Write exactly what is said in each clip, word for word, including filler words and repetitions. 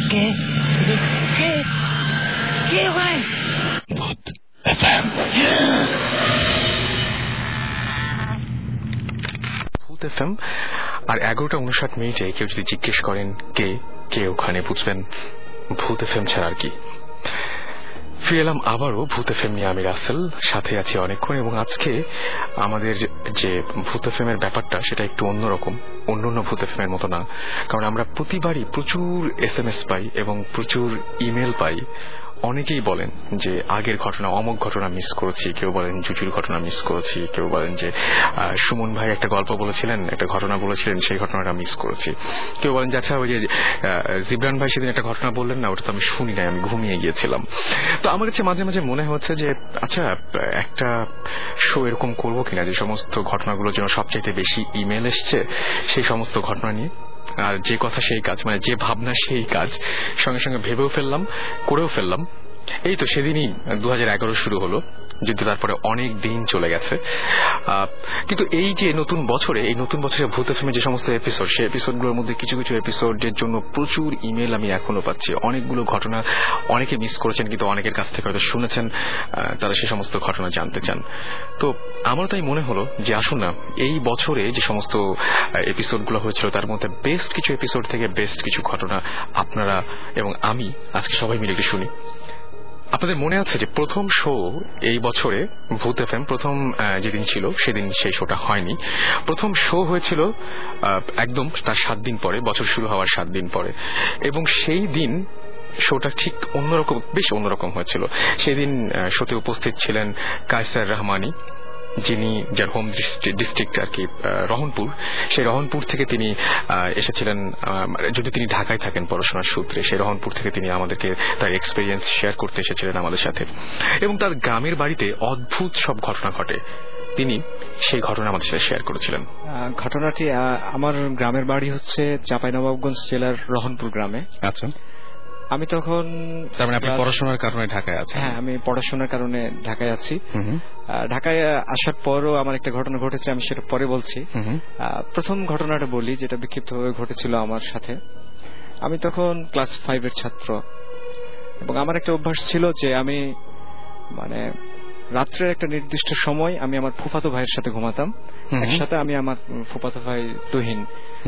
কে কে কে ভাই? ভূত এফএম। ভূত এফএম। আর এগারোটা উনষাট মিনিটে কেউ যদি জিজ্ঞেস করেন কে কে ওখানে, বুঝবেন ভূত এফএম ছাড়া আর কি। ফিরে এলাম আবারও ভূত এফএম নিয়ে, আমি রাসেল, সাথে আছি অনেকক্ষণ। এবং আজকে আমাদের যে ভূত এফএম এর ব্যাপারটা সেটা একটু অন্যরকম, অন্য অন্য ভূত এফএম এর মতো না। কারণ আমরা প্রতিবারই প্রচুর এস এম এস পাই এবং প্রচুর ইমেল পাই। অনেকেই বলেন যে আগের ঘটনা, অমুক ঘটনা মিস করেছি, কেউ বলেন জুজুর ঘটনা মিস করেছি, কেউ বলেন যে সুমন ভাই একটা গল্প বলেছিলেন, একটা ঘটনা বলেছিলেন, সেই ঘটনাটা মিস করেছি। কেউ বলেন যে আচ্ছা ওই যে জিবরান ভাই সেদিন একটা ঘটনা বললেন না, ওটা তো আমি শুনি নাই, আমি ঘুমিয়ে গিয়েছিলাম। তো আমার কাছে মাঝে মাঝে মনে হচ্ছে যে আচ্ছা একটা শো এরকম করবো কিনা যে সমস্ত ঘটনাগুলোর জন্য সবচাইতে বেশি ইমেল এসছে সেই সমস্ত ঘটনা নিয়ে, আর যে কথা সেই কাজ, মানে যে ভাবনা সেই কাজ, সঙ্গে সঙ্গে ভেবেও ফেললাম, করেও ফেললাম। এই তো সেদিনই দু হাজার এগারো শুরু হলো, যদিও তারপরে অনেক দিন চলে গেছে। কিন্তু এই যে নতুন বছরে, এই নতুন বছরে ভূত এফএম যে সমস্ত এপিসোড, সেই এপিসোডগুলোর মধ্যে কিছু কিছু এপিসোডের জন্য প্রচুর ইমেল আমি এখনো পাচ্ছি। অনেকগুলো ঘটনা অনেকে মিস করেছেন, কিন্তু অনেকের কাছ থেকে হয়তো শুনেছেন, তারা সে সমস্ত ঘটনা জানতে চান। তো আমার তাই মনে হলো যে আসুন না, এই বছরে যে সমস্ত এপিসোডগুলো হয়েছিল তার মধ্যে বেস্ট কিছু এপিসোড থেকে বেস্ট কিছু ঘটনা আপনারা এবং আমি আজকে সবাই মিলে একটু শুনি। আপনাদের মনে আছে যে প্রথম শো এই বছরে ভূত এফএম প্রথম যেদিন ছিল সেদিন সেই শোটা হয়নি। প্রথম শো হয়েছিল একদম তার সাত দিন পরে, বছর শুরু হওয়ার সাত দিন পরে। এবং সেই দিন শোটা ঠিক অন্যরকম, বেশ অন্যরকম হয়েছিল। সেদিন শোতে উপস্থিত ছিলেন কায়সার রহমানি, যিনি যার হোম ডিস্ট্রিক্ট আর কি রহনপুর। সেই রহনপুর থেকে তিনি এসেছিলেন, যদি তিনি ঢাকায় থাকেন পড়াশোনার সূত্রে, সেই রহনপুর থেকে তিনি আমাদেরকে তার এক্সপিরিয়েন্স শেয়ার করতে এসেছিলেন আমাদের সাথে। এবং তার গ্রামের বাড়িতে অদ্ভুত সব ঘটনা ঘটে, তিনি সেই ঘটনা আমাদের সাথে শেয়ার করেছিলেন। ঘটনাটি, আমার গ্রামের বাড়ি হচ্ছে চাঁপাইনবাবগঞ্জ জেলার রহনপুর গ্রামে। আচ্ছা, আমি তখন পড়াশোনার কারণে ঢাকায় আছি। হ্যাঁ, আমি পড়াশোনার কারণে ঢাকায় আছি। ঢাকায় আসার পরও আমার একটা ঘটনা ঘটেছে, আমি সেটা পরে বলছি। প্রথম ঘটনাটা বলি, যেটা বিক্ষিপ্তভাবে ঘটেছিল আমার সাথে। আমি তখন ক্লাস ফাইভের ছাত্র এবং আমার একটা অভ্যাস ছিল যে আমি মানে রাত্রের একটা নির্দিষ্ট সময় আমি আমার ফুফাতো ভাইয়ের সাথে ঘুমাতাম একসাথে। আমি আমার ফুফাতো ভাই তুহিন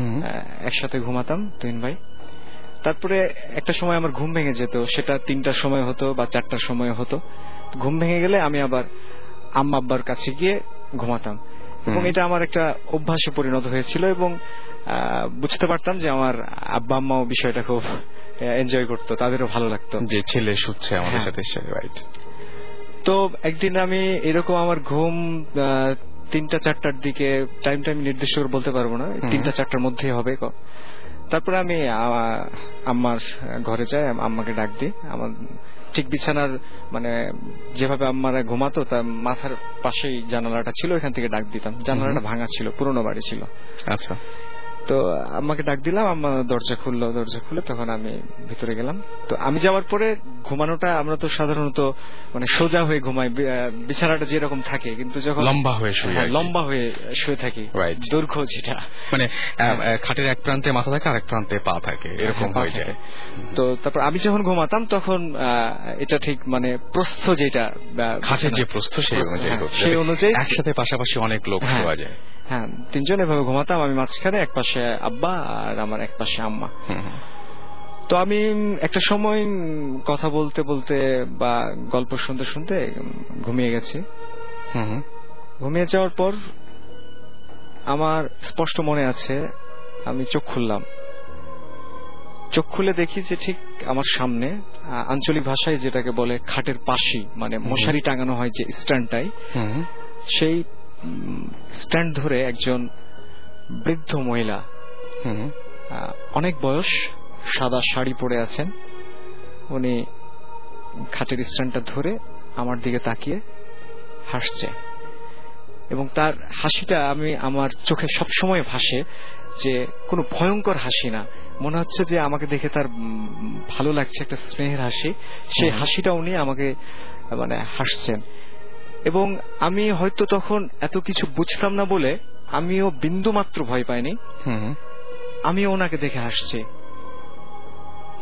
একসাথে ঘুমাতাম, তুহিন ভাই। তারপরে একটা সময় আমার ঘুম ভেঙে যেত, সেটা তিনটার সময় হতো বা চারটার সময় হতো। ঘুম ভেঙে গেলে আমি আবার আম্মা আব্বার কাছে গিয়ে ঘুমাতাম এবং এটা আমার একটা অভ্যাসে পরিণত হয়েছিল। এবং বুঝতে পারতাম যে আমার আব্বা আম্মাও বিষয়টা খুব এনজয় করতো, তাদেরও ভালো লাগতো যে ছেলে শুচ্ছে আমাদের সাথে। রাইট। তো একদিন আমি এরকম আমার ঘুম তিনটা চারটার দিকে, টাইম টাইম নির্দিষ্ট করে বলতে পারবো না, তিনটা চারটার মধ্যেই হবে। তারপরে আমি আম্মার ঘরে যাই, আম্মাকে ডাক দিই। আমার ঠিক বিছানার মানে যেভাবে আম্মারা ঘুমাতো তার মাথার পাশেই জানালাটা ছিল, এখান থেকে ডাক দিতাম। জানালাটা ভাঙা ছিল, পুরোনো বাড়ি ছিল। আচ্ছা। তো আম্মাকে ডাক দিলাম, আম্মা দরজা খুললো। দরজা খুলে তখন আমি ভিতরে গেলাম। তো আমি যাওয়ার পরে ঘুমানোটা, আমরা তো সাধারণত মানে সোজা হয়ে ঘুমাই, বিছানাটা যেরকম থাকে, কিন্তু যখন লম্বা হয়ে শুয়ে, লম্বা হয়ে শুয়ে থাকি, দৈর্ঘ্য যেটা মানে খাটের এক প্রান্তে মাথা থাকে আর এক প্রান্তে পা থাকে, এরকম হয়ে যায়। তো তারপর আমি যখন ঘুমাতাম তখন এটা ঠিক মানে প্রস্থ, যেটা খাটের যে প্রস্থ সেই অনুযায়ী সেই অনুযায়ী একসাথে পাশাপাশি অনেক লোক শোয়া যায়। হ্যাঁ, তিনজন এভাবে ঘুমাতাম। আমি মাঝখানে, এক পাশে আব্বা আর আমার এক পাশে আম্মা। তো আমি একটা সময় কথা বলতে বলতে বা গল্প শুনতে শুনতে ঘুমিয়ে গেছি। ঘুমিয়ে যাওয়ার পর আমার স্পষ্ট মনে আছে, আমি চোখ খুললাম। চোখ খুলে দেখি যে ঠিক আমার সামনে, আঞ্চলিক ভাষায় যেটাকে বলে খাটের পাশি, মানে মশারি টাঙানো হয় যে স্ট্যান্ডটাই, সেই স্ট্যান্ড ধরে একজন বৃদ্ধ মহিলা, অনেক বয়স, সাদা শাড়ি পরে আছেন। উনি খাটের স্ট্যান্ডটা ধরে আমার দিকে তাকিয়ে হাসছে এবং তার হাসিটা আমি আমার চোখে সবসময় ভাসে যে কোনো ভয়ঙ্কর হাসি না, মনে হচ্ছে যে আমাকে দেখে তার ভালো লাগছে, একটা স্নেহের হাসি। সেই হাসিটা উনি আমাকে মানে হাসছেন। এবং আমি হয়তো তখন এত কিছু বুঝতাম না বলে আমিও বিন্দু মাত্র ভয় পাইনি, আমিও ওনাকে দেখে হাসছি।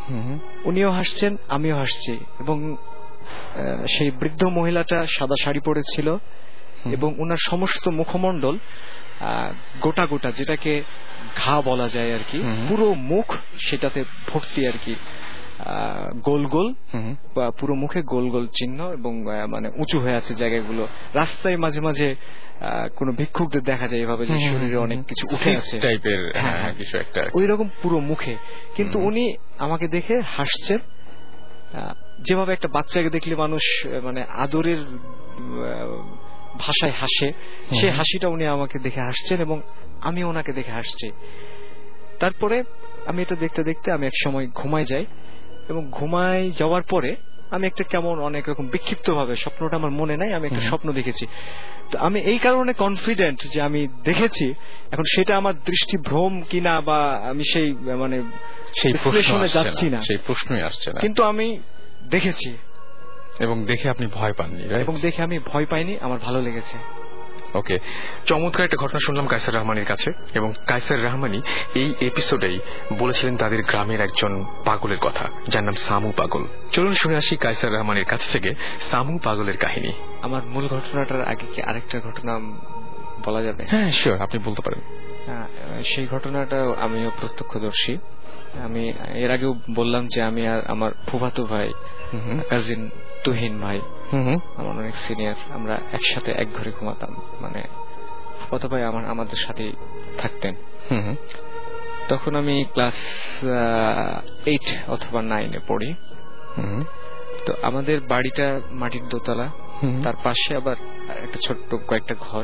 উনিও হাসছেন, আমিও হাসছি, এবং সেই বৃদ্ধ মহিলাটা সাদা শাড়ি পরেছিল এবং উনার সমস্ত মুখমণ্ডল গোটা গোটা, যেটাকে ঘা বলা যায় আর কি, পুরো মুখ সেটাতে ভর্তি আর কি, গোল গোল, পুরো মুখে গোল গোল চিহ্ন, এবং মানে উঁচু হয়ে আছে জায়গাগুলো। রাস্তায় মাঝে মাঝে কোন ভিক্ষুকদের দেখা যায় এভাবে যে শরীরে অনেক কিছু উঠে আছে টাইপের কিছু একটা, ওই রকম পুরো মুখে। কিন্তু উনি আমাকে দেখে হাসছেন, যেভাবে একটা বাচ্চাকে দেখলে মানুষ মানে আদরের ভাষায় হাসে, সেই হাসিটা উনি আমাকে দেখে হাসছেন এবং আমি ওনাকে দেখে হাসছি। তারপরে আমি এটা দেখতে দেখতে আমি এক সময় ঘুমাই যাই, এবং ঘুমাই যাওয়ার পরে আমি একটা কেমন অনেক রকম বিক্ষিপ্ত ভাবে, স্বপ্নটা আমার মনে নাই, আমি একটা স্বপ্ন দেখেছি। তো আমি এই কারণে কনফিডেন্ট যে আমি দেখেছি, এখন সেটা আমার দৃষ্টি ভ্রম কিনা বা আমি সেই মানে সেই বিশ্লেষণে যাচ্ছি না, সেই প্রশ্নই আসছে না, কিন্তু আমি দেখেছি এবং দেখে আপনি ভয় পাননি, এবং দেখে আমি ভয় পাইনি, আমার ভালো লেগেছে। ওকে, চমৎকার একটা ঘটনা শুনলাম কায়সার রহমানের কাছে, এবং কায়সার রহমানই এই এপিসোডেই বলেছিলেন তাদের গ্রামের একজন পাগলের কথা, যার নাম সামু পাগল। চলুন শুনে আসি কায়সার রহমানের কাছ থেকে সামু পাগলের কাহিনী। আমার মূল ঘটনাটার আগে কি আরেকটা ঘটনা বলা যাবে? হ্যাঁ শিওর, আপনি বলতে পারেন। সেই ঘটনাটা আমিও প্রত্যক্ষদর্শী। আমি এর আগেও বললাম যে আমি আর আমার ফুফাতো ভাই, কাজিন তুহিন ভাই, আমার অনেক সিনিয়র, আমরা একসাথে এক ঘরে ঘুমাতাম, মানে ফুফাতো ভাই আমার আমাদের সাথেই থাকতেন। তখন আমি ক্লাস এইট অথবা নাইনে পড়ি। তো আমাদের বাড়িটা মাটির দোতলা, তার পাশে আবার একটা ছোট্ট কয়েকটা ঘর।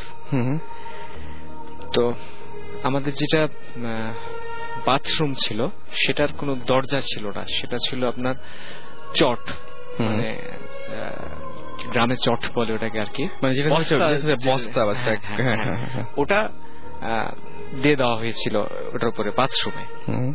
তো আমাদের যেটা বাথরুম ছিল সেটার কোনো দরজা ছিল না, সেটা ছিল আপনার চট, মানে গ্রামে চট বলে ওটাকে আর কি, ওটা দিয়ে দেওয়া হয়েছিল ওটার উপরে বাথরুমে।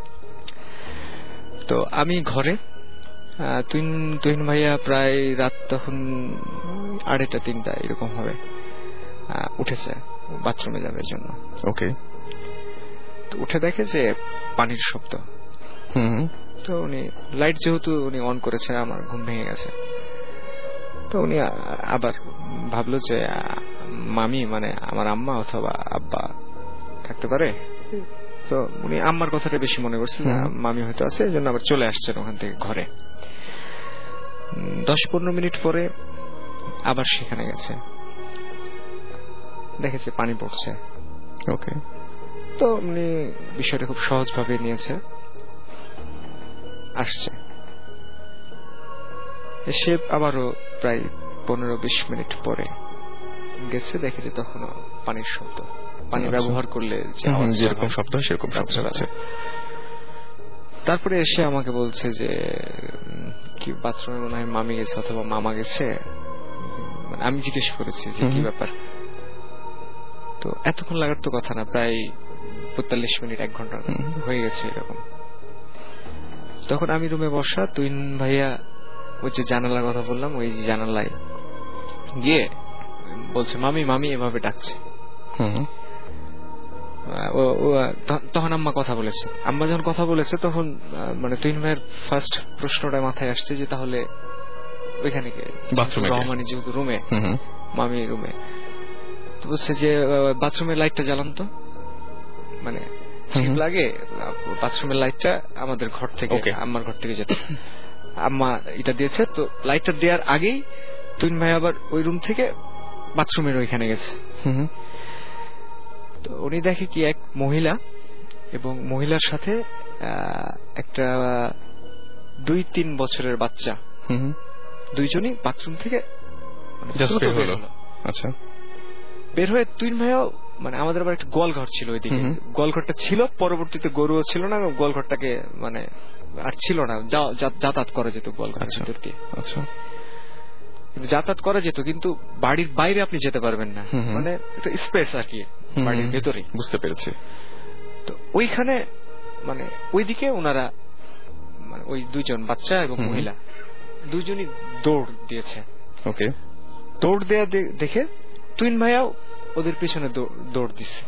তো আমি ঘরে, তুইন তুহিন ভাইয়া প্রায় রাত তখন আড়াইটা তিনটা এরকম হবে, উঠেছে বাথরুমে যাবার জন্য। ওকে, তো উঠে দেখে যে পানির শব্দ। তো উনি লাইট যেহেতু উনি অন করেছে, আমার ঘুম ভেঙে গেছে। তো উনি আবার ভাবলো যে মামি মানে আমার আম্মা অথবা আব্বা থাকতে পারে। তো উনি আম্মার কথাটা বেশি মনে করছেন, মামি হয়তো আছে, এই জন্য আবার চলে আসছেন ওখান থেকে ঘরে। দশ পনেরো মিনিট পরে আবার সেখানে গেছে, দেখেছে পানি পড়ছে। ওকে, তো উনি বিষয়টা খুব সহজ ভাবে নিয়েছে, আসছে। সে আবারও প্রায় পনেরো বিশ মিনিট পরে গেছে, দেখেছে তখনও পানির শব্দ, পানি ব্যবহার করলে যেরকম শব্দ সেরকম শব্দ আছে। তারপরে এসে আমাকে বলছে যে কি বাথরুমে মনে হয় মামি গেছে অথবা মামা গেছে। আমি জিজ্ঞেস করেছি যে কি ব্যাপার। তো এতক্ষণ লাগার তো কথা না, প্রায় পঁয়তাল্লিশ মিনিট এক ঘন্টা হয়ে গেছে এরকম। তখন আমি রুমে বসা, তুইন ভাইয়া ওই যে জানালার কথা বললাম, ওই জানালায় গিয়ে বলছে মামি মামি এভাবে ডাকছে। তখন আম্মা কথা বলেছে। আম্মা যখন কথা বলেছে তখন মানে তুইন ভাইয়ের ফার্স্ট প্রশ্নটা মাথায় আসছে যে তাহলে ওইখানে রহমানি যেহেতু রুমে, মামি রুমে, তো বলছে যে বাথরুমের লাইটটা জ্বালান তো, মানে লাগে বাথরুমের লাইটটা আমাদের ঘর থেকে, আম্মার ঘর থেকে যেত। আম্মা এটা দিয়েছে, তো লাইটটা দেওয়ার আগেই তুইন ভাই আবার ওই রুম থেকে বাথরুমের ওইখানে গেছে। তো উনি দেখে কি এক মহিলা এবং মহিলার সাথে একটা দুই তিন বছরের বাচ্চা, দুইজনই বাথরুম থেকে আচ্ছা বের হয়ে তুইন ভাইও, মানে আমাদের আবার একটা গোয়ালঘর ছিল ওইদিকে, গোয়ালঘরটা ছিল, পরবর্তীতে গরুও ছিল না, গোয়ালঘরটাকে মানে আর ছিল না, যাতায়াত করা যেত গোয়ালঘরের ভিতর দিয়ে। আচ্ছা, কিন্তু যাতায়াত করা যেত, কিন্তু বাড়ির বাইরে আপনি যেতে পারবেন না, মানে একটা স্পেস আর কি বাড়ির ভেতরে। বুঝতে পেরেছি। তো ওইখানে মানে ওইদিকে ওনারা মানে ওই দুইজন বাচ্চা এবং মহিলা দুইজনই দৌড় দিয়েছে। ওকে, দৌড় দেয়া দেখে তুইন ভাইয়াও ওদের পিছনে দৌড় দিচ্ছে।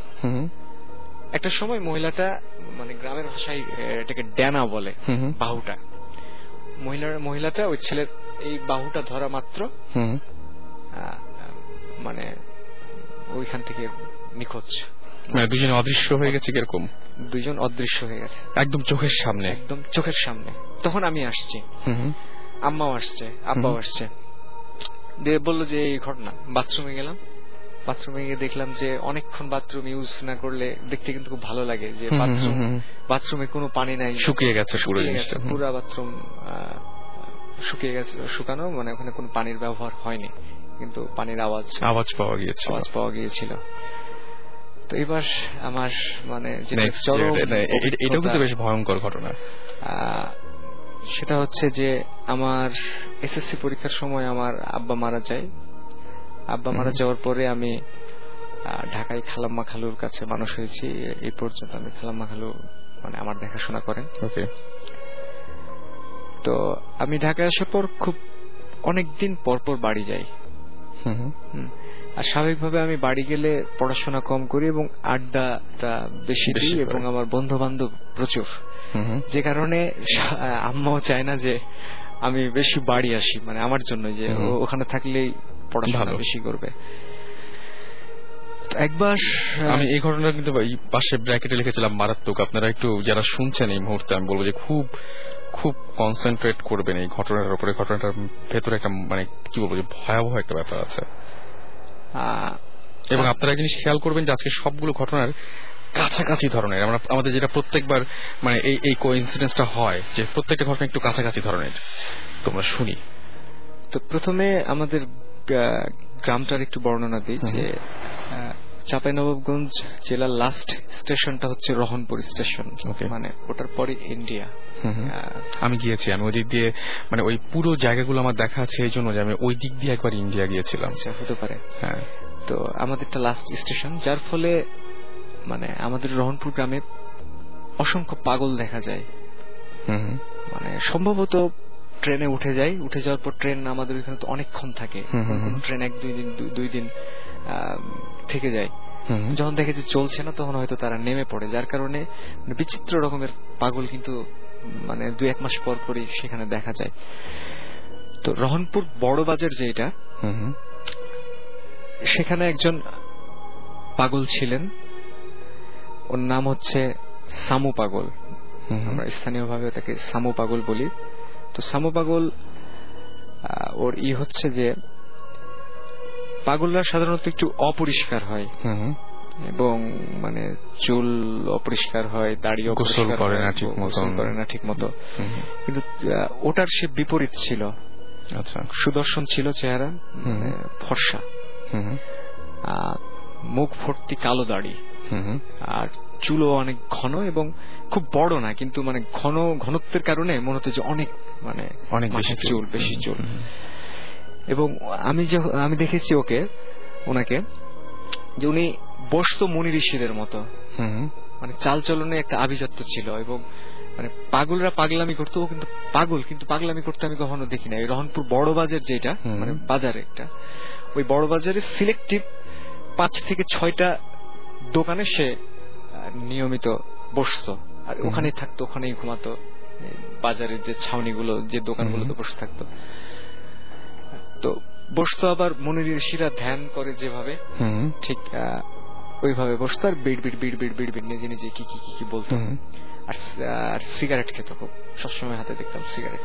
একটা সময় মহিলাটা, মানে গ্রামের ভাষায় এটাকে ড্যানা বলে, বাহুটা, মহিলার মহিলাটা ওই ছেলের এই বাহুটা ধরা মাত্র মানে ওইখান থেকে নিখোঁজ, মানে দুজন অদৃশ্য হয়ে গেছে। কিরকম? দুইজন অদৃশ্য হয়ে গেছে একদম চোখের সামনে, একদম চোখের সামনে। তখন আমি আসছি, আম্মাও আসছে, আব্বাও আসছে, দিয়ে বললো যে এই ঘটনা। বাথরুমে গেলাম, বাথরুমে গিয়ে দেখলাম যে অনেকক্ষণ বাথরুম ইউজ না করলে দেখতে কিন্তু খুব ভালো লাগে যে বাথরুম বাথরুমে কোনো পানি নাই, শুকিয়ে গেছে পুরো জিনিসটা, পুরো বাথরুম শুকিয়ে গেছে, শুকানো মানে ওখানে কোনো পানির ব্যবহার হয়নি, কিন্তু পানির আওয়াজ আওয়াজ পাওয়া গিয়েছিল আওয়াজ পাওয়া গিয়েছিল। তো এবার আমার মানে এটাও কিন্তু বেশ ভয়ঙ্কর ঘটনা। সেটা হচ্ছে যে আমার এসএসসি পরীক্ষার সময় আমার আব্বা মারা যায়। আব্বা মারা যাওয়ার পরে আমি ঢাকায় খালাম্মা খালুর কাছে মানুষ হয়েছি। এই পর্যন্ত আমি খালাম্মা খালু মানে আমার দেখাশোনা করেন। ওকে। তো আমি ঢাকায় আসার পর খুব অনেকদিন পর পর বাড়ি যাই। আর স্বাভাবিকভাবে আমি বাড়ি গেলে পড়াশোনা কম করি এবং আড্ডাটা বেশি দিই এবং আমার বন্ধু বান্ধব প্রচুর, যে কারণে আম্মাও চায় না যে আমি বেশি বাড়ি আসি, মানে আমার জন্য যে ওখানে থাকলেই পড়াশোনা বেশি করবে। একবার আমি এই ঘটনা কিন্তু পাশে ব্র্যাকেটে লিখেছিলাম মারাত্মক। আপনারা একটু যারা শুনছেন এই মুহূর্তে আমি বলবো যে খুব খুব কনসেন্ট্রেট করবেন এই ঘটনার উপরে। ঘটনাটার ভেতরে একটা মানে কি বলবো যে ভয়াবহ একটা ব্যাপার আছে, এবং আপনারা জিনিস খেয়াল করবেন যে আজকে সবগুলো ঘটনার কাছাকাছি ধরনের। আমরা আমাদের যেটা প্রত্যেকবার মানে এই এই কোইন্সিডেন্সটা হয় যে প্রত্যেকটা ঘটনা একটু কাছাকাছি ধরনের। তোমরা শুনি। তো প্রথমে আমাদের গ্রামটার একটু বর্ণনা দিই যে চাঁপাইনবাবগঞ্জ জেলার লাস্ট স্টেশনটা হচ্ছে রহনপুর স্টেশন, মানে ওটার পরে ইন্ডিয়া। আমি গিয়েছি, আমি ওই দিক দিয়ে মানে ওই পুরো জায়গাগুলো আমার দেখা আছে এই জন্য যে আমি ওই দিক দিয়ে একবার ইন্ডিয়া গিয়েছিলাম। আচ্ছা, হতে পারে। হ্যাঁ। তো আমাদেরটা লাস্ট স্টেশন, যার ফলে মানে আমাদের রহনপুর গ্রামে অসংখ্য পাগল দেখা যায়। মানে সম্ভবত ট্রেনে উঠে যায়, উঠে যাওয়ার পর ট্রেন আমাদের ওইখানে তো অনেকক্ষণ থাকে, ট্রেন এক দুই দিন দুই দিন থেকে যায়। যখন দেখে যে চলছে না তখন হয়তো তারা নেমে পড়ে, যার কারণে বিচিত্র রকমের পাগল কিন্তু মানে দুই এক মাস পর পরই সেখানে দেখা যায়। তো রহনপুর বড় বাজার যেটা, সেখানে একজন পাগল ছিলেন, ওর নাম হচ্ছে সামু পাগল। আমরা স্থানীয়ভাবে তাকে সামু পাগল বলি। তো সামু পাগল ওর ই হচ্ছে যে পাগলরা সাধারণত একটু অপরিষ্কার হয় এবং মানে চুল অপরিষ্কার হয়, দাড়ি অপরিষ্কার করে না ঠিক মতো করে না ঠিক মতো কিন্তু ওটার সে বিপরীত ছিল। আচ্ছা। সুদর্শন ছিল চেহারা, ফর্সা, মুখ ভর্তি কালো দাড়ি, আর চুলও অনেক ঘন এবং খুব বড় না, কিন্তু মানে ঘন ঘনত্বের কারণে মনে হতো যে অনেক মানে অনেক বেশি চুল, বেশি চুল। এবং আমি আমি দেখেছি ওকে ওনাকে যে উনি বসতো মুনি ঋষিদের মতো, মানে চাল চলনে একটা আভিজাত্য ছিল। এবং মানে পাগলরা পাগলামি করতো, ও কিন্তু পাগল কিন্তু পাগলামি করতে আমি কখনো দেখি না। রহনপুর বড় বাজার যেটা মানে বাজার একটা, ওই বড় বাজারে সিলেক্টিভ পাঁচ থেকে ছয়টা দোকানে সে নিয়মিত বসতো, আর ওখানেই থাকতো, ওখানেই ঘুমাতো। বাজারের যে ছাউনিগুলো, যে দোকানগুলোতে বসে থাকতো, তো বসতো। আবার মুনি ঋষিরা ধ্যান করে যেভাবে, ঠিক ওইভাবে বসতো, আর বিড় বিড় বিড় বিড় বিড় বিড় নিজে নিজে কি কি কি কি বলতো। আর সিগারেট খেত খুব, সবসময় হাতে দেখতাম সিগারেট।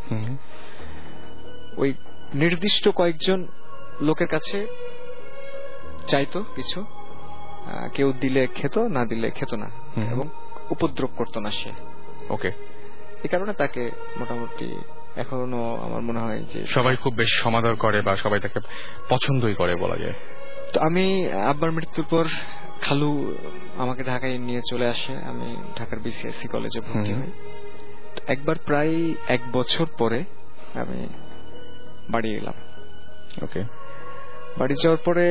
ওই নির্দিষ্ট কয়েকজন লোকের কাছে চাইতো কিছু, কেউ দিলে খেত, না দিলে খেত না, এবং উপদ্রব করতো না সে। ওকে। এই কারণে তাকে মোটামুটি এখনো আমার মনে হয় যে সবাই খুব বেশি সমাদর করে বা সবাই তাকে পছন্দই করে বলা যায়। তো আমি আব্বার মৃত্যুর পর খালু আমাকে ঢাকায় নিয়ে চলে আসে, আমি ঢাকার বিসিএসসি কলেজে ভর্তি হই। একবার প্রায় এক বছর পরে আমি বাড়ি এলাম। ওকে। বাড়ি যাওয়ার পরে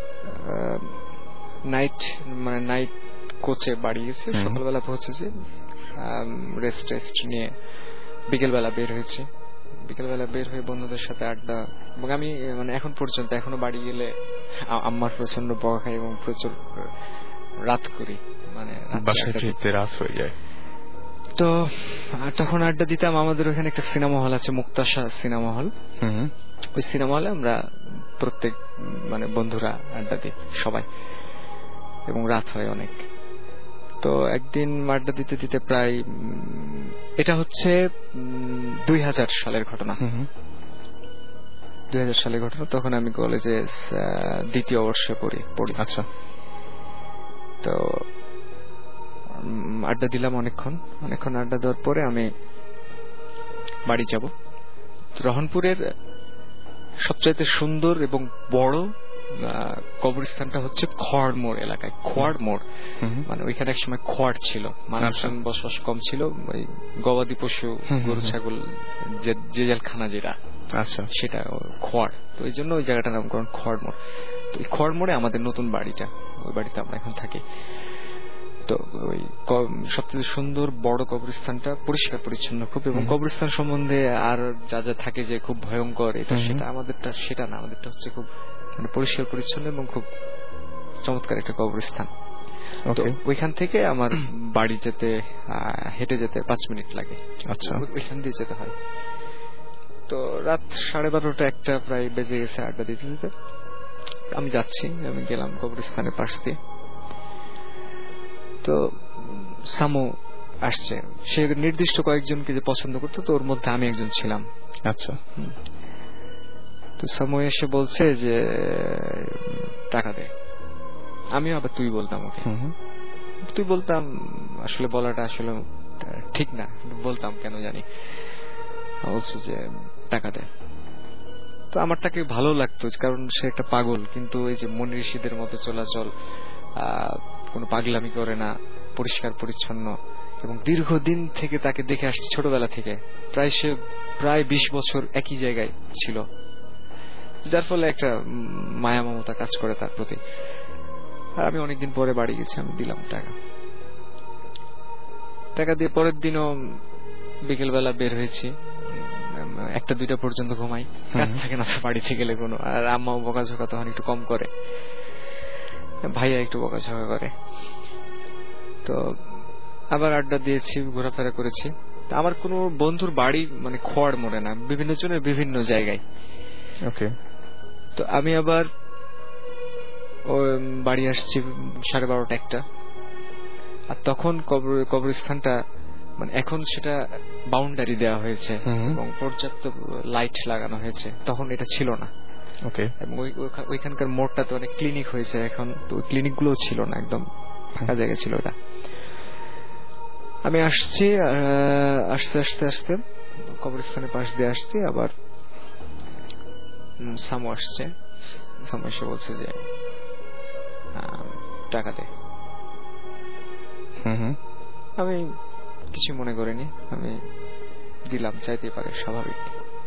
নাইট মানে নাইট কোচে বাড়ি গেছে, সকালবেলা পৌঁছেছে, রেস্ট টেস্ট নিয়ে বিকেলবেলা বের হয়েছে। বিকেলবেলা বের হয়ে বন্ধুদের সাথে আড্ডা, এবং আমি মানে এখন পর্যন্ত এখনো বাড়ি গেলে আম্মার প্রচন্ড বকা খাই এবং প্রচুর রাত করি, মানে বাসায় ফিরতে রাত হয়ে যায়। তো তখন আড্ডা দিতাম। আমাদের ওখানে একটা সিনেমা হল আছে, মুক্তাশা সিনেমা হল। ওই সিনেমা হলে আমরা প্রত্যেক মানে বন্ধুরা আড্ডা দিই সবাই, এবং রাত হয় অনেক। তো একদিন আড্ডা দিতে দিতে প্রায়, এটা হচ্ছে দুই হাজার সালের ঘটনা, দুই হাজার সালের ঘটনা। তখন আমি কলেজে দ্বিতীয় বর্ষে পড়ি পড়ি আচ্ছা। তো আড্ডা দিলাম অনেকক্ষণ, অনেকক্ষণ আড্ডা দেওয়ার পরে আমি বাড়ি যাব। রহনপুরের সবচাইতে সুন্দর এবং বড় কবরস্থানটা হচ্ছে খোয়াড় এলাকায়। খোয়াড় মোড় মানে ওইখানে এক সময় খোয়াড় ছিল, মানুষজন বসবাস কম ছিল, ওই গবাদি পশু গরু ছাগল যে জেলখানা যেটা, আচ্ছা, সেটা খোয়াড়। তো এই জন্য ওই জায়গাটার নামকরণ খোয়াড় মোড়। তো এই খোয়াড় মোড়ে আমাদের নতুন বাড়িটা, ওই বাড়িতে আমরা এখন থাকি। তো ওই সবচেয়ে সুন্দর বড় কবরস্থানটা পরিষ্কার পরিচ্ছন্ন খুব, এবং কবরস্থান সম্বন্ধে আর যা যা থাকে যে খুব ভয়ঙ্কর এটা সেটা আমাদেরটা সেটা না, আমাদেরটা হচ্ছে খুব মানে পরিষ্কার পরিচ্ছন্ন এবং খুব চমৎকার একটা কবরস্থান। তো ওইখান থেকে আমার বাড়ি যেতে হেঁটে যেতে পাঁচ মিনিট লাগে। আচ্ছা, ওইখান দিয়ে যেতে হয়। তো রাত সাড়ে বারোটা একটা প্রায় বেজে গেছে আড্ডা দিতে দিতে। আমি যাচ্ছি, আমি গেলাম কবরস্থানের পাশ দিয়ে। তো সামু আসছে, সে নির্দিষ্ট কয়েকজনকে যে পছন্দ করতো, তো ওর মধ্যে আমি একজন ছিলাম। আচ্ছা। তো সামু এসে বলছে যে টাকা দে। আমিও আবার তুই বলতাম ওকে, তুই বলতাম, আসলে বলাটা আসলে ঠিক না, বলতাম কেন জানি। বলছে যে টাকা দে। তো আমার তাকে ভালো লাগতো, কারণ সে একটা পাগল, কিন্তু এই যে মনি ঋষিদের মতো চলাচল, কোনো পাগলামি করে না, পরিষ্কার পরিচ্ছন্ন, এবং দীর্ঘদিন থেকে তাকে দেখে আসছে ছোটবেলা থেকে, প্রায় সে প্রায় বিশ বছর একই জায়গায় ছিল, যার ফলে একটা মায়া মমতা কাজ করে তার প্রতি। আর আমি অনেকদিন পরে বাড়ি গেছি, আমি দিলাম টাকা। টাকা দিয়ে পরের দিনও বিকেলবেলা বের হয়েছি, একটা দুইটা পর্যন্ত ঘুমাই, কাজ থাকে না তো বাড়িতে গেলে কোনো। আর আম্মাও বকাঝকা তখন একটু কম করে, ভাইয়া একটু বকাঝকা করে। তো আবার আড্ডা দিয়েছি, ঘোরাফেরা করেছি। আমার কোনো বন্ধুর বাড়ি মানে খোয়াড় মোড়ে না, বিভিন্ন জনের বিভিন্ন জায়গায়। ওকে। তো আমি আবার বাড়ি আসছি সাড়ে বারোটা একটা। আর তখন কবরস্থানটা মানে এখন সেটা বাউন্ডারি দেওয়া হয়েছে এবং পর্যাপ্ত লাইট লাগানো হয়েছে, তখন এটা ছিল না। ওকে। এবং ওইখানকার মোড়টা তো অনেক ক্লিনিক হয়েছে এখন, তো ওই ক্লিনিক গুলো ছিল না, একদম ফাঁকা জায়গা ছিল ওটা। আমি আসছি, আসতে আসতে আসতে কবরস্থানের পাশ দিয়ে আসছি, আবার সামু আসছে। সামু এসে বলছে যে টাকা দে। আমি কিছু মনে করিনি, আমি দিলাম, চাইতে পারে, স্বাভাবিক।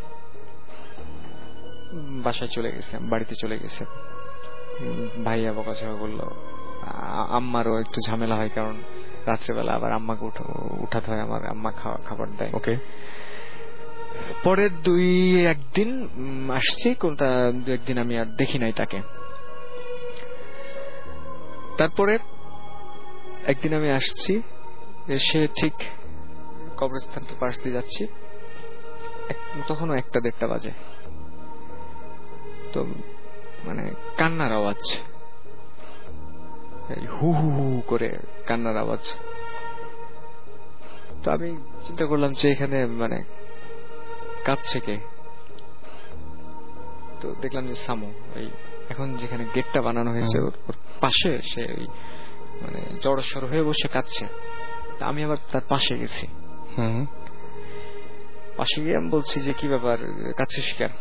বাসায় চলে গেছে, বাড়িতে চলে গেছে। ভাইয়া বকাঝকা করলো, আম্মারও একটু ঝামেলা হয়, কারণ রাত্রেবেলা আবার আম্মাকে উঠাতে হয়, আমার আম্মা খাবার দেয়। ওকে। পরে দুই একদিন আসছি, কোনটা দু একদিন আমি আর দেখি নাই তাকে। তারপরে একদিন আমি আসছি, এসে ঠিক কবরস্থানটা পাশ দিয়ে যাচ্ছি, তখনও একটা দেড়টা বাজে। তো মানে কান্নার আওয়াজ, হু হু হু করে কান্নার আওয়াজ। তো আমি চিন্তা করলাম যে এখানে মানে কাঁদছে কে। তো দেখলাম যে সামু, ওই এখন যেখানে গেটটা বানানো হয়েছে ওর পাশে সে ওই মানে জড়সড় হয়ে বসে কাঁদছে। তা আমি আবার তার পাশে গেছি, পাশে গিয়ে আমি বলছি যে কি ব্যাপার, কাঁদছিস কেন?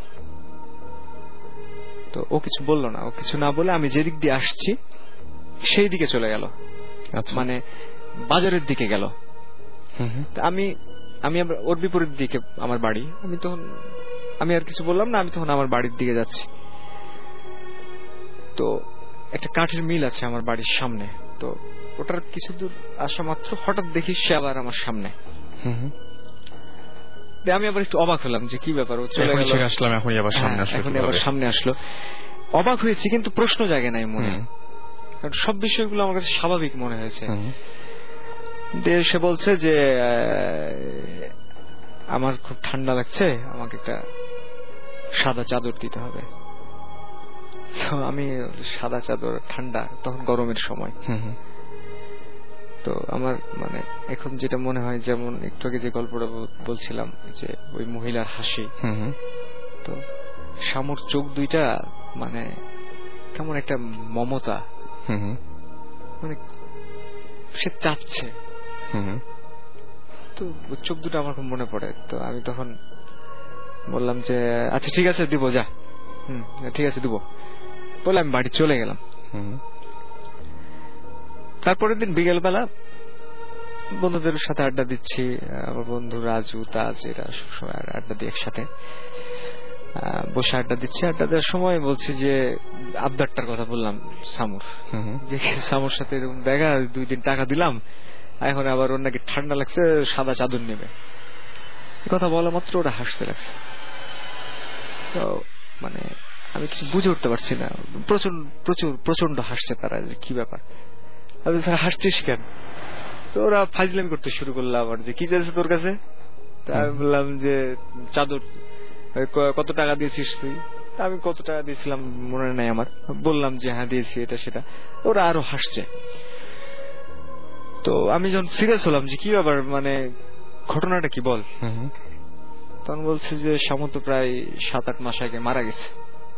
তো ও কিছু বললো না, ও কিছু না বলে আমি যেদিক দিয়ে আসছি সেই দিকে চলে গেল, মানে বাজারের দিকে গেল। আমি আমি ওর বিপরীত দিকে আমার বাড়ি। আমি তখন আমি আর কিছু বললাম না, আমি তখন আমার বাড়ির দিকে যাচ্ছি। তো একটা কাঠের মিল আছে আমার বাড়ির সামনে, তো ওটার কিছু দূর আসা মাত্র হঠাৎ দেখি সে আবার আমার সামনে। আমি আবার একটু অবাক হলাম যে কি ব্যাপার, ও চলে গেল, আসলাম এখন আবার সামনে আসলো, এখন আবার সামনে আসলো। অবাক হয়েছি, কিন্তু প্রশ্ন জাগে নাই মনে, কারণ সব বিষয়গুলো আমার কাছে স্বাভাবিক মনে হয়েছে। দিয়ে সে বলছে যে আমার খুব ঠান্ডা লাগছে, আমাকে একটা সাদা চাদর দিতে হবে। তো আমি সাদা চাদর, ঠান্ডা, তখন গরমের সময়। তো আমার মানে এখন যেটা মনে হয়, যেমন একটু আগে যে গল্পটা বলছিলাম যে ওই মহিলার হাসি, তো শামুর চোখ দুইটা মানে কেমন একটা মমতা, মানে সে চাচ্ছে, তো চোখ দুটো আমার খুব মনে পড়ে। তো আমি তখন বললাম যে আচ্ছা ঠিক আছে দিব, যা, হম ঠিক আছে দিব বলে আমি বাড়ি চলে গেলাম। তারপরের দিন বিকেল বেলা বন্ধুদের সাথে আড্ডা দিচ্ছি, আমার বন্ধু রাজু, তাজ, এরা সবসময় আড্ডা দিই একসাথে, বসে আড্ডা দিচ্ছি। আড্ডা দেওয়ার সময় বলছি যে আবদারটার কথা বললাম সামুর, যে সামুর সাথে এরকম দেখা, দুই দিন টাকা দিলাম, এখন আবার ওর নাকি ঠান্ডা লাগছে, সাদা চাদর নেবে। এই কথা বলা মাত্র ওরা হাসতে লাগছে। তো মানে আমি কিছু বুঝে উঠতে পারছি না, প্রচুর প্রচুর প্রচন্ড হাসছে তারা, যে কি ব্যাপার, আমি স্যার হাসছিস কেন? তো ওরা ফাজলামি করতে শুরু করলো আবার, যে কি চাইছে তোর কাছে? তা আমি বললাম যে চাদর, কত টাকা দিয়েছিস তুই? আমি কত টাকা দিয়েছিলাম মনে নাই আমার, বললাম যে হ্যাঁ দিয়েছি এটা সেটা। ওরা আরো হাসছে। তো আমি যখন সিরিয়াস হলাম যে কি ব্যাপার, মানে ঘটনাটা কি বল, তখন বলছে যে শামু তো প্রায় সাত আট মাস আগে মারা গেছে।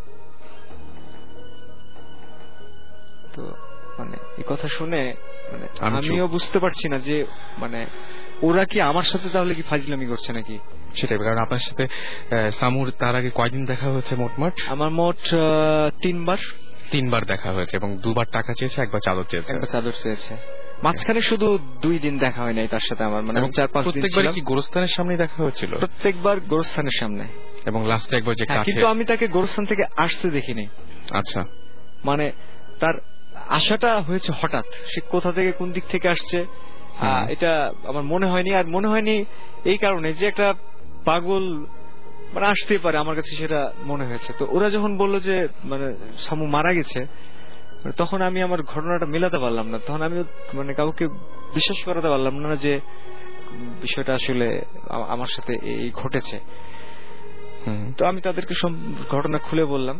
তো মানে এই কথা শুনে মানে আমিও বুঝতে পারছি না যে মানে ওরা কি আমার সাথে তাহলে কি ফাজলামি করছে নাকি। সেটাই, কারণ আপনার সাথে সামুর তার আগে কয়দিন দেখা হয়েছে? মোটমাট আমার মোট তিনবার তিনবার দেখা হয়েছে, এবং দুবার টাকা চেয়েছে, একবার চাদর চেয়েছে। একবার চাদর চেয়েছে। মাঝখানে শুধু দুই দিন দেখা হয় নাই তার সাথে আমার, মানে চার পাঁচ দিন। প্রত্যেকবার কি গোরস্থানের সামনে দেখা হয়েছিল? প্রত্যেকবার গোরস্থানের সামনে, এবং লাস্টে একবার যে কাছে। কিন্তু আমি তাকে গোরস্থান থেকে আসতে দেখিনি। আচ্ছা, মানে তার আশাটা হয়েছে হঠাৎ, সে কোথা থেকে কোন দিক থেকে আসছে এটা আমার মনে হয়নি। আর মনে হয়নি এই কারণে যে একটা পাগল মানে আসতে পারে, আমার কাছে সেটা মনে হয়েছে। তো ওরা যখন বললো যে মানে সামু মারা গেছে, তখন আমি আমার ঘটনাটা মেলাতে পারলাম না। তখন আমি মানে কাউকে বিশ্বাস করাতে পারলাম না যে বিষয়টা আসলে আমার সাথে এই ঘটেছে। তো আমি তাদেরকে সব ঘটনা খুলে বললাম।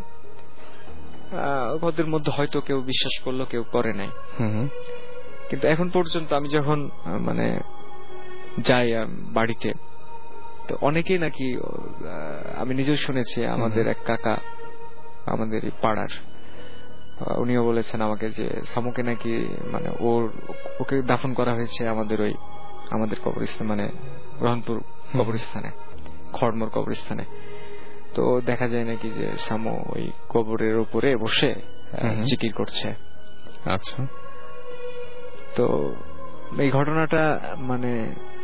ওদের মধ্যে হয়তো কেউ বিশ্বাস করলো, কেউ করে নাই। কিন্তু এখন পর্যন্ত আমি যখন মানে যাই বাড়িতে, তো অনেকেই নাকি, আমি নিজেও শুনেছি, আমাদের এক কাকা আমাদের পাড়ার, উনিও বলেছেন আমাকে যে সামুকে নাকি মানে ওর ওকে দাফন করা হয়েছে আমাদের ওই আমাদের কবরস্থান, মানে রহনপুর কবরস্থানে, খড়মোর কবরস্থানে। তো দেখা যায় নাকি যে সামু ওই কবরের উপরে বসে জিকির করছে। আচ্ছা, তো এই ঘটনাটা মানে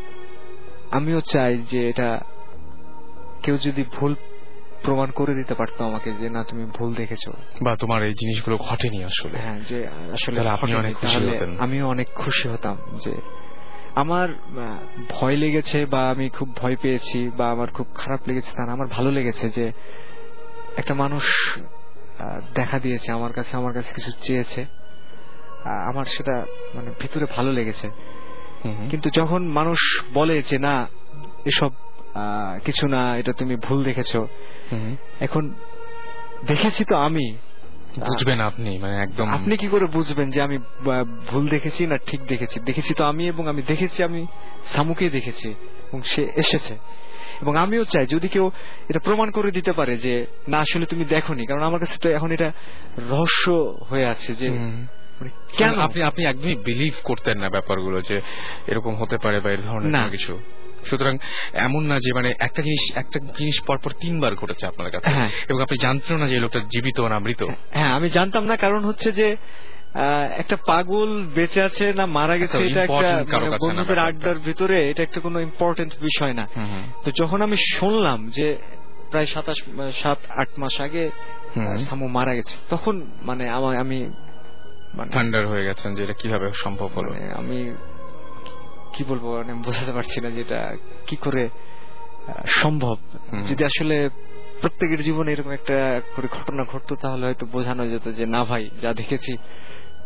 আমিও চাই যে এটা কেউ যদি ভুল প্রমাণ করে দিতে পারতো আমাকে, যে না তুমি ভুল দেখেছো, বা তোমার এই জিনিসগুলো ঘটেনি আসলে, হ্যাঁ, যে আসলে আপনি অনেক খুশি হতেন। আমিও অনেক খুশি হতাম যে আমার ভয় লেগেছে বা আমি খুব ভয় পেয়েছি বা আমার খুব খারাপ লেগেছে তা না, আমার ভালো লেগেছে যে একটা মানুষ দেখা দিয়েছে আমার কাছে, আমার কাছে কিছু চেয়েছে, আমার সেটা মানে ভিতরে ভালো লেগেছে। কিন্তু যখন মানুষ বলে যে না এসব কিছু না, এটা তুমি ভুল দেখেছো, এখন দেখেছি তো আমি, বুঝবেন আপনি, মানে একদম আপনি কি করে বুঝবেন যে আমি ভুল দেখেছি না ঠিক দেখেছি? দেখেছি তো আমি, এবং আমি দেখেছি, আমি সামুকে দেখেছি এবং সে এসেছে। এবং আমিও চাই যদি কেউ এটা প্রমাণ করে দিতে পারে যে না আসলে তুমি দেখোনি, কারণ আমার কাছে তো এখন এটা রহস্য হয়ে আছে যে কেন আপনি আপনি একদমই বিলিভ করতেন না ব্যাপারগুলো যে এরকম হতে পারে বা এর ধরনের কিছু। সুতরাং এমন না যে মানে একটা জিনিস একটা জিনিস পরপর তিনবার ঘটেছে আপনার কাছে, এবং আপনি জানতেন না যে এই লোকটা জীবিত না মৃত। হ্যাঁ, আমি জানতাম না, কারণ হচ্ছে যে একটা পাগল বেঁচে আছে না মারা গেছে এটা একটা বন্ধুদের আড্ডার ভিতরে এটা একটা কোনো ইম্পর্টেন্ট বিষয় না। তো যখন আমি শুনলাম যে প্রায় সাতাশ সাত আট মাস আগে সামু মারা গেছে, তখন মানে আমার আমি থান্ডার হয়ে গেছেন যে এটা কিভাবে সম্ভব হলো। আমি কি বলবো, মানে বোঝাতে পারছি না যে এটা কি করে সম্ভব। যদি আসলে প্রত্যেকের জীবনে এরকম একটা করে ঘটনা ঘটতো তাহলে হয়তো বোঝানো যেত যে না ভাই যা দেখেছি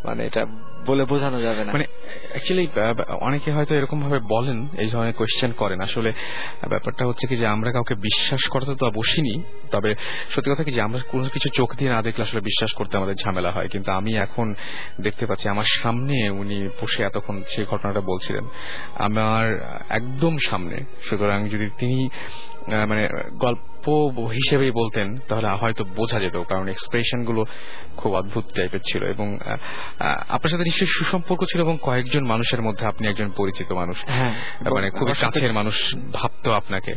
মানে এটা বলে বোঝানো যাবে না। মানে অ্যাকচুয়ালি অনেকে হয়তো এরকম ভাবে বলেন, এই ধরনের কোয়েশ্চেন করেন। আসলে ব্যাপারটা হচ্ছে কি যে আমরা কাউকে বিশ্বাস করতে তো বসিনি, তবে সত্যি কথা কি যে আমরা কোনো কিছু চোখ দিয়ে না দেখলে আসলে বিশ্বাস করতে আমাদের ঝামেলা হয়। কিন্তু আমি এখন দেখতে পাচ্ছি আমার সামনে উনি বসে এতক্ষণ সেই ঘটনাটা বলছিলেন, আমার একদম সামনে। সুতরাং যদি তিনি মানে গল্প হিসেবেই বলতেন তাহলে হয়তো বোঝা যেত, কারণ এক্সপ্রেশন গুলো খুব অদ্ভুত টাইপের ছিল। এবং আপনার সাথে নিশ্চয়ই সুসম্পর্ক ছিল এবং কয়েকজন মানুষের মধ্যে আপনি একজন পরিচিত মানুষ, মানে খুবই কাছের মানুষ ভাবতো আপনাকে।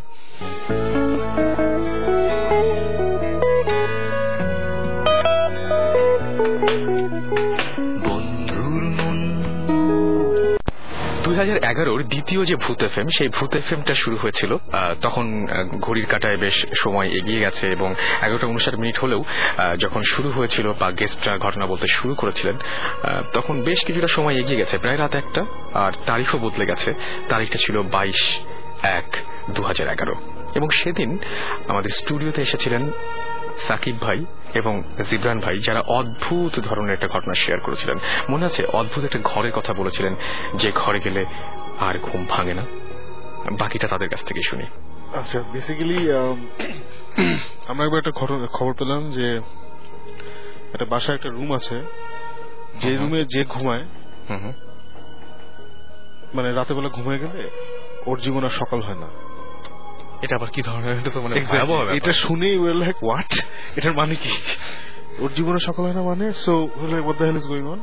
দুই হাজার এগারোর দ্বিতীয় যে ভূত এফএম, সেই ভূত এফএমটা শুরু হয়েছিল তখন ঘড়ির কাঁটায় বেশ সময় এগিয়ে গেছে এবং এগারোটা উনষাট মিনিট হলেও যখন শুরু হয়েছিল বা গেস্টরা ঘটনা বলতে শুরু করেছিলেন তখন বেশ কিছুটা সময় এগিয়ে গেছে, প্রায় রাত একটা। আর তারিখও বদলে গেছে, তারিখটা ছিল বাইশ এক দু হাজার এগারো এবং সেদিন আমাদের স্টুডিওতে এসেছিলেন সাকিব ভাই এবং জিবরান ভাই, যারা অদ্ভুত ধরনের একটা ঘটনা শেয়ার করেছিলেন। মনে আছে অদ্ভুত একটা ঘরের কথা বলেছিলেন, যে ঘরে গেলে আর ঘুম ভাঙে না। বাকিটা তাদের কাছ থেকে শুনি। আচ্ছা, বেসিক্যালি আমরা একবার একটা খবর পেলাম যে একটা বাসায় একটা রুম আছে, যে রুমে যে ঘুমায় মানে রাতের বেলা ঘুমিয়ে গেলে ওর জীবন আর সকাল হয় না। এটা আবার কি ধরনের? এটা শুনে লাইক হোয়াট, এটার মানে কি? ওর জীবনে সকাল হয় না মানে? So like what the hell is going on?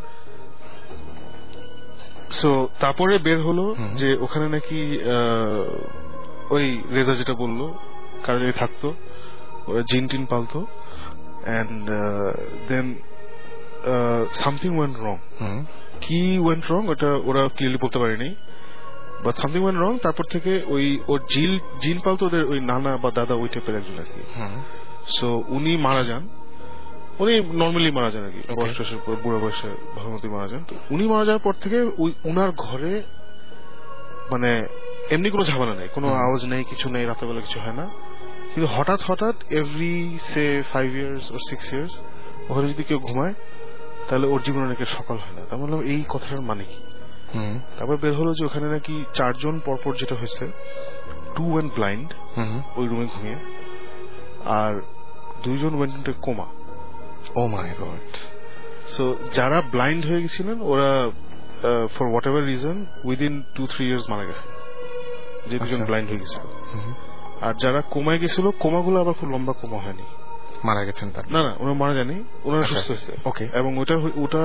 So তারপরে বের হলো যে ওখানে নাকি ওই রেজা যেটা বললো কারা যদি থাকতো, ওরা জিন টিন পালতো, and then something went wrong. কি ওয়েন্ট রং ওটা ওরা ক্লিয়ারলি বলতে পারেনি, বাট সামথিং ওয়েন্ট রং। তারপর থেকে ওই ওর জিল জিন পালতো ওদের ওই নানা বা দাদা ওই টাইপের একজন আর কি। সো উনি মারা যান, উনি নর্মালি মারা যান আর কি, বয়স টয়সের পর বুড়ো বয়সে ভালো মতোই মারা যান। তো উনি মারা যাওয়ার পর থেকে ওই উনার ঘরে মানে এমনি কোনো ঝামেলা নেই, কোনো আওয়াজ নেই, কিছু নেই, রাতেরবেলা কিছু হয় না। কিন্তু হঠাৎ হঠাৎ every say five years or six years ওখানে যদি কেউ ঘুমায় তাহলে ওর জীবনে নাকি সকাল হয় না। তার মানে এই কথাটার মানে কি? তারপর বের হলো যে ওখানে নাকি চারজন পরপর যেটা হয়েছে, টু ওয়েন্ট ব্লাইন্ড ওই রুমে ঘুমিয়ে, আর দুইজন went into coma. Oh my God. So যারা ব্লাইন্ড হয়ে গেছিলেন ওরা for whatever reason within two three years মারা গেছে, যে দুজন ব্লাইন্ড হয়ে গেছিল। আর যারা কোমায় গেছিল, কোমাগুলো আবার খুব লম্বা কোমা হয়নি, মারা গেছেন তার? না না, ওরা মারা যায়নি, ওনারা সুস্থ হয়েছে। ওকে। এবং ওটা ওটা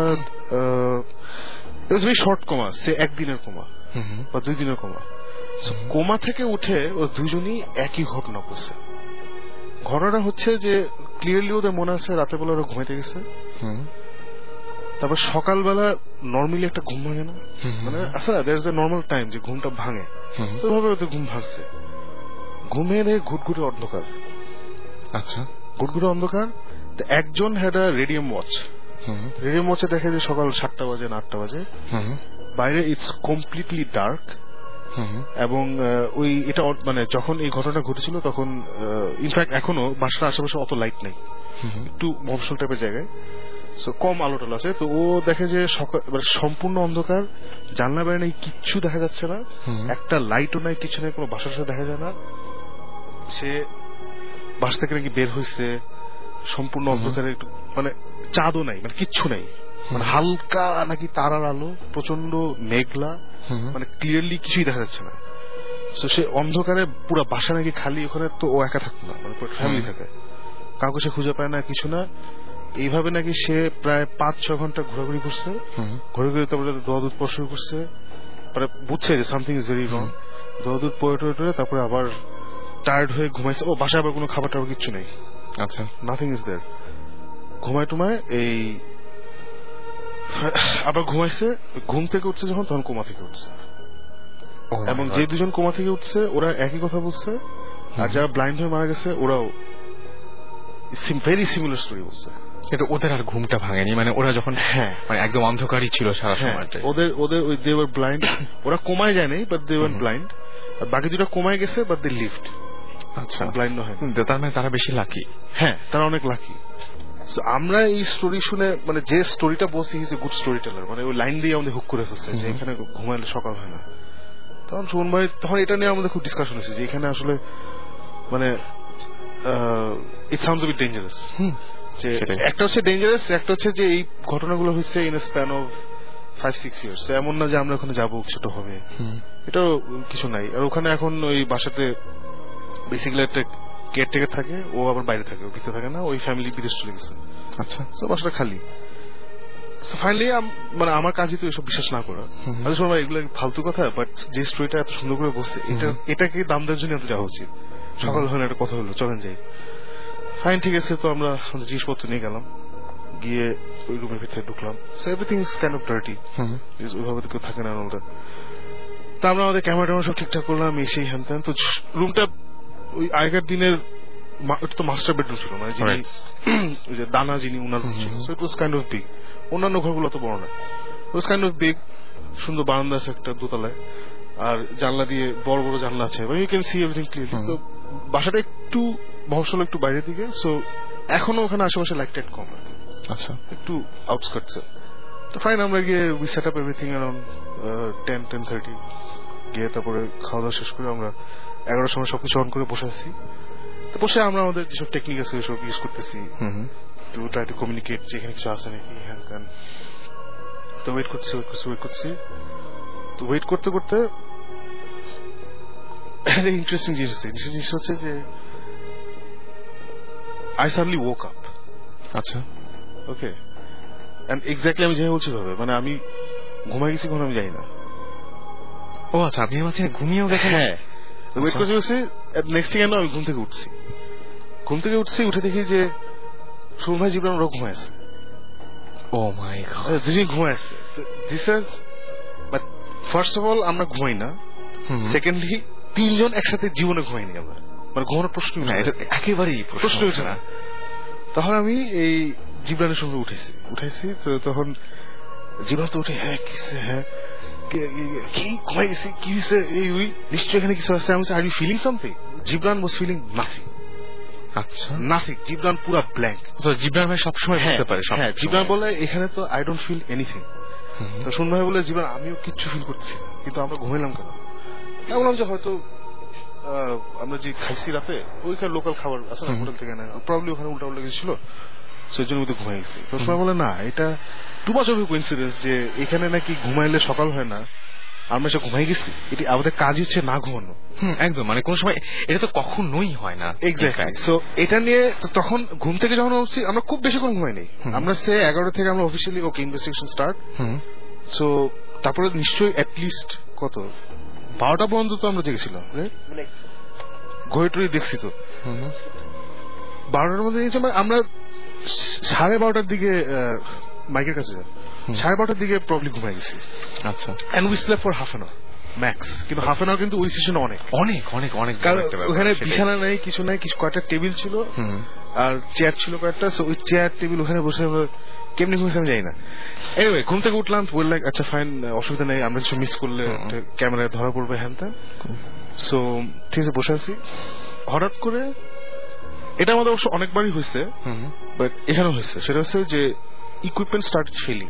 ভেরি শর্ট কোমা, সে একদিনের কোমা বা দুই দিনের কোমা। কোমা থেকে উঠে ও দুজনই একই ঘটনা করছে। ঘটনাটা হচ্ছে যে ক্লিয়ারলি ওদের মনে আছে রাতের বেলা ওরা ঘুমাইতে গেছে, তারপর সকালবেলা নর্মালি একটা ঘুম ভাঙে না, মানে আচ্ছা দ্যাটস দ্য নর্মাল টাইম যে ঘুমটা ভাঙে, ওইভাবে ওদের ঘুম ভাঙছে। ঘুমিয়ে নেই ঘুটঘুটে অন্ধকার। আচ্ছা, ঘুটঘুটে অন্ধকার। একজন had a radium watch, radium ওয়াচে দেখে যে সকাল সাতটা বাজে না আটটা বাজে, বাইরে ইটস কমপ্লিটলি ডার্ক। এবং ওই এটা মানে যখন এই ঘটনা ঘটেছিল তখন ইনফ্যাক্ট এখনো বাসার আশেপাশে অত লাইট নেই, একটু মফস্বল টাইপের জায়গায়, সো কম আলো টালো আছে। তো ও দেখে যে সকাল সম্পূর্ণ অন্ধকার, জানলা বাইরে নেই, কিচ্ছু দেখা যাচ্ছে না, একটা লাইটও নাই, কিছু নেই, কোনো বাসার সাথে দেখা যায় না। সে বাসা থেকে নাকি বের হয়েছে সম্পূর্ণ অন্ধকারে, একটু মানে চাঁদও নাই, মানে কিচ্ছু নেই, মানে হালকা নাকি তারার আলো, প্রচন্ড মেঘলা, মানে ক্লিয়ারলি কিছুই দেখা যাচ্ছে না। তো সে অন্ধকারে পুরো বাসা নাকি খালি, ওখানে তো ও একা থাকতো না, মানে পুরো ফ্যামিলি থাকে, কাউকে সে খুঁজে পায় না, কিছু না। এইভাবে নাকি সে প্রায় পাঁচ ছ ঘন্টা ঘোরাঘুরি করছে, ঘুরে ঘুরে তারপরে দোয়া দুধ পড়া শুরু করছে, মানে বুঝছে যে সামথিং ইজ ভেরি রং। দোয়া দুধ পড়ে টড়ে তারপরে আবার টায়ার্ড হয়ে ঘুমাইছে। ও বাসায় আবার কোনো খাবার টাবার কিচ্ছু নেই, আচ্ছা, নাথিং ইজ দেয়ার। ঘুমায় টুমায় এই আবার ঘুমাইছে, ঘুম থেকে উঠছে যখন তখন কোমা থেকে উঠছে। এবং যে দুজন কোমা থেকে উঠছে ওরা একই কথা বলছে, আর যারা ব্লাইন্ড হয়ে মারা গেছে ওরাও ভেরি সিমিলার স্টোরি বলছে। কিন্তু ওদের আর ঘুমটা ভাঙেনি, মানে ওরা যখন হ্যাঁ মানে একদম অন্ধকারই ছিল সারা সময়টা। ওদের ওদের ওই দে ওয়ার ব্লাইন্ড, ওরা কোমায় যায় নাই বাট দে ওয়ার ব্লাইন্ড, আর বাকি দুটো কোমায় গেছে বাট দে লিভড। আচ্ছা, ব্লাইন্ড হয়, তার মানে তারা বেশি লাকি। হ্যাঁ, তারা অনেক লাকি। সো আমরা এই স্টোরি শুনে মানে যে স্টোরিটা বলছি is a good storyteller, মানে ওই লাইন দিয়ে আমাদের হুক করে ফেলছে যে এখানে ঘুমাইলে সকাল হয় না। তখন সুমন ভাই তখন এটা নিয়ে আমাদের খুব ডিসকাশন হয়েছে যে এখানে আসলে মানে it sounds a bit dangerous. যে একটা হচ্ছে ডেঞ্জারাস, একটা হচ্ছে যে এই ঘটনাগুলো হচ্ছে in a span of five six years. এমন না যে আমরা ওখানে যাবো কিছুটা হবে, এটাও কিছু নাই। আর ওখানে এখন ওই বাসাতে বেসিক্যালি একটা কেয়ারটেকার থাকে, ও আবার বাইরে থাকে, ও ভিতরে থাকে না, ওই ফ্যামিলি বিদেশ চলে গেছে। আচ্ছা, তো বাসাটা খালি। ফাইনালি মানে আমার কাজই তো এসব বিশ্বাস না করা। আমি শোনা এগুলো ফালতু কথা, বাট যে স্টোরিটা এত সুন্দর করে বসছে, এটা এটাকে দাম দেওয়ার জন্য যাওয়া উচিত। সকাল হলে একটা কথা হলো, চলেন যাই। ফাইন, ঠিক আছে। তো আমরা জিনিসপত্র নিয়ে গেলাম, গিয়ে ওই রুমের ভিতরে ঢুকলাম। So everything is kind of dirty, ওইভাবে তো কেউ থাকে না ওটা। তো আমরা আমাদের ক্যামেরা ট্যামেরা সব ঠিকঠাক করলাম, এসেই হ্যান ত্যান। তো রুমটা ওই আগের দিনের তো মাস্টার বেডরুম ছিল, মানে যিনি ওই যে দানা যিনি উনার রুম ছিল। So it was kind of big. অন্যান্য ঘরগুলো অত বড় না, it was kind of big. সুন্দর বারান্দা আছে একটা দোতলায়, আর জানলা দিয়ে বড় বড় জানলা আছে, you can see everything clearly. তো বাসাটা একটু মহসল, একটু বাইরের দিকে। সো এখনো ওখানে আশেপাশে লাইট টাইট কম, আচ্ছা, একটু আউটস্কার্টসে। তো ফাইন, আমরা গিয়ে we set up everything around ten ten thirty গিয়ে তারপরে খাওয়া দাওয়া শেষ করে আমরা এগারোটার সময় সবকিছু অন করে বসে আছি। তো বসে আমরা আমাদের যেসব টেকনিক আছে সব ইউজ করতেছি টু ট্রাই টু কমিউনিকেট যে এখানে কিছু আছে নাকি, হ্যান ত্যান। তো ওয়েট করছি ওয়েট করছি ওয়েট করছি তো ওয়েট করতে করতে একটা ইন্টারেস্টিং জিনিস আছে। জিনিস হচ্ছে যে আই সাডেনলি woke up। আচ্ছা, ওকে, এন্ড এক্স্যাক্টলি আমি যেভাবে বলছি ভাবে, মানে আমি ঘুমাই গেছি কখন আমি জানি না। ও আচ্ছা, আপনি বলছেন ঘুমিয়েও গেছেন? হ্যাঁ, ওয়েট করছি করছি নেক্সট থিং আমি ঘুম থেকে উঠছি। ঘুম থেকে উঠছি, উঠে দেখি যে সুমন ভাই জীবন ওরা ঘুমায় আছে। ও মাই গড, দুজন ঘুমায় আছে। This is but first of all আমরা ঘুমাই না, সেকেন্ডলি তিনজন একসাথে জীবনে ঘুমাইনি আমরা, মানে ঘুমানোর প্রশ্ন না, এটা একেবারেই প্রশ্ন উঠে না। তখন আমি এই জীবনের সঙ্গে উঠেছি উঠেছি তো তখন জীবন তো উঠে, হ্যাঁ কিসে, হ্যাঁ কি ঘুমাই গেছি, কি হয়েছে, এই ওই নিশ্চয় এখানে কিছু আছে। আমি are you feeling something? Jibran was feeling nothing. আচ্ছা, নাথিং। জিবরান পুরা ব্ল্যাঙ্ক। তো জিবরান ভাই সবসময় বলতে পারে, হ্যাঁ, জিবরান বলে এখানে তো আই ডোন্ট ফিল এনিথিং। তো শুন ভাই বলে জিবরান আমিও কিচ্ছু ফিল করতেছি না, কিন্তু আমরা ঘুমাইলাম কেন? আমি বললাম যে হয়তো আমরা যে খাইছি রাতে ওইখানে লোকাল খাবার আছে না হোটেল থেকে, না প্রবলি ওখানে উল্টা উল্টা কিছু ছিল, সেই জন্য ঘুমাই গেছি। তো সবাই বলে না, এটা too much of a coincidence যে এখানে নাকি ঘুমাইলে সকাল হয় না, আমরা সে ঘুমাই গেছি। এটি আমাদের কাজ হচ্ছে না ঘুমানো। হুম, একদম, মানে কোন সময় এটা তো কখনোই হয় না। এক্স্যাক্টলি। সো এটা নিয়ে তখন ঘুম থেকে যখন উঠছি, আমরা খুব বেশি কোন ঘুমাই নেই। আমরা সে এগারোটা থেকে আমরা officially okay investigation start. So তারপরে নিশ্চয়ই অ্যাটলিস্ট কত বারোটা পর্যন্ত তো আমরা জেগেছিলাম, ঘড়ি টড়ি দেখছি তো। বারোটার মধ্যে আমরা সাড়ে বারোটার দিকে মাইকের কাছে যাই, সাড়ে বারোটার দিকে প্রবলি ঘুমাই গেছি। আচ্ছা, and we slept for half an hour max. কিন্তু হাফ অ্যান আওয়ার কিন্তু ওই সিজনে অনেক অনেক অনেক অনেক, কারণ ওখানে বিছানা নেই, কিছু নাই, কিছু কয়েকটা টেবিল ছিল আর চেয়ার ছিল কয়েকটা। সো ওই চেয়ার টেবিল ওখানে বসে কেমনি ঘুমেছি আমি জানি না। এনিওয়ে ঘুম থেকে উঠলাম, বললাম আচ্ছা ফাইন, অসুবিধা নেই, আমরা কিছু মিস করলে ক্যামেরায় ধরা পড়বে হ্যান ত্যান। সো ঠিক আছে, বসে আছি। হঠাৎ করে এটা আমাদের অবশ্য অনেকবারই হয়েছে, বাট এখানেও হয়েছে। সেটা হচ্ছে যে equipment start failing.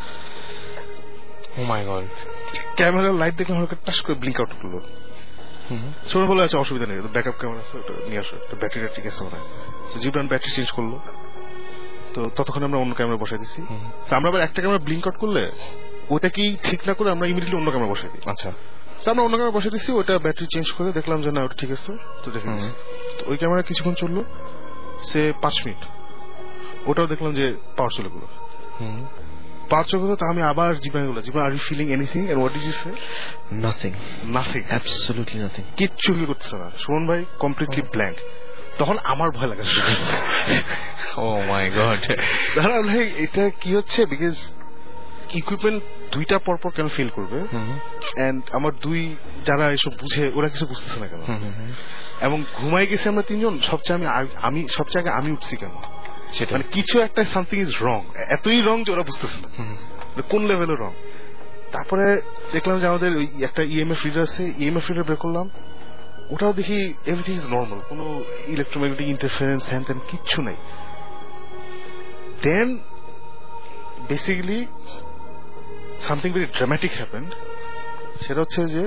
Oh my God, ক্যামেরার লাইট দেখে হঠাৎ টাস করে ব্লিঙ্ক আউট করলো। ছোট বলে আছে অসুবিধা নেই, ব্যাকআপ ক্যামেরা আছে, ওটা নিয়ে আসো, ব্যাটারিটা ঠিক আছে মনে হয়। জিবরান ব্যাটারি চেঞ্জ করলো। তো ততক্ষণ আমরা অন্য ক্যামেরা বসাই দিচ্ছি। আমরা আবার একটা ক্যামেরা ব্লিঙ্ক আউট করলে ওটা কি ঠিক না করে আমরা ইমিডিয়েটলি অন্য ক্যামেরা বসাই দিই। আচ্ছা, আমরা অন্য ক্যামেরা বসাই দিচ্ছি, ওটা ব্যাটারি চেঞ্জ করে দেখলাম যে না ওটা ঠিক আছে, তো দেখে দিচ্ছি। তো ওই ক্যামেরা কিছুক্ষণ চললো, সে পাঁচ মিনিট, ওটাও দেখলাম যে পাওয়ার চলে গেলো। পাওয়ার চলে গেলো, তো আমি আবার জীবন গেলো, Jibon are you feeling anything? And what did you say? Nothing. Nothing, absolutely nothing. কিচ্ছু ফিল করতেছে না। সুমন ভাই কমপ্লিটলি ব্ল্যাঙ্ক। তখন আমার ভয় লাগা শুরু হয়েছে। ও মাই গড, দাঁড়া ভাই এটা কি হচ্ছে? বিকজ ইকুইপমেন্ট দুইটা পরপর কেন ফেল করবে, এন্ড আমার দুই যারা এসব বুঝে ওরা কিছু বুঝতেছে না কেন, এবং ঘুমাই গেছি আমরা তিনজন, সবচেয়ে আমি আমি সবচেয়ে আগে আমি উঠছি কেন, মানে কিছু একটা সামথিং ইজ রং, এতই রং যে ওরা বুঝতেছে না কোন লেভেলের রং। তারপরে দেখলাম যে আমাদের ওই একটা ইএমএফ রিডার আছে, ইএমএফ রিডার বের করলাম, ওটাও দেখি এভরিথিং ইজ নর্মাল, কোনো ইলেকট্রোম্যাগনেটিক ইন্টারফারেন্স হ্যান ত্যান কিচ্ছু নাই। Then basically something very dramatic happened, সেটা হচ্ছে যে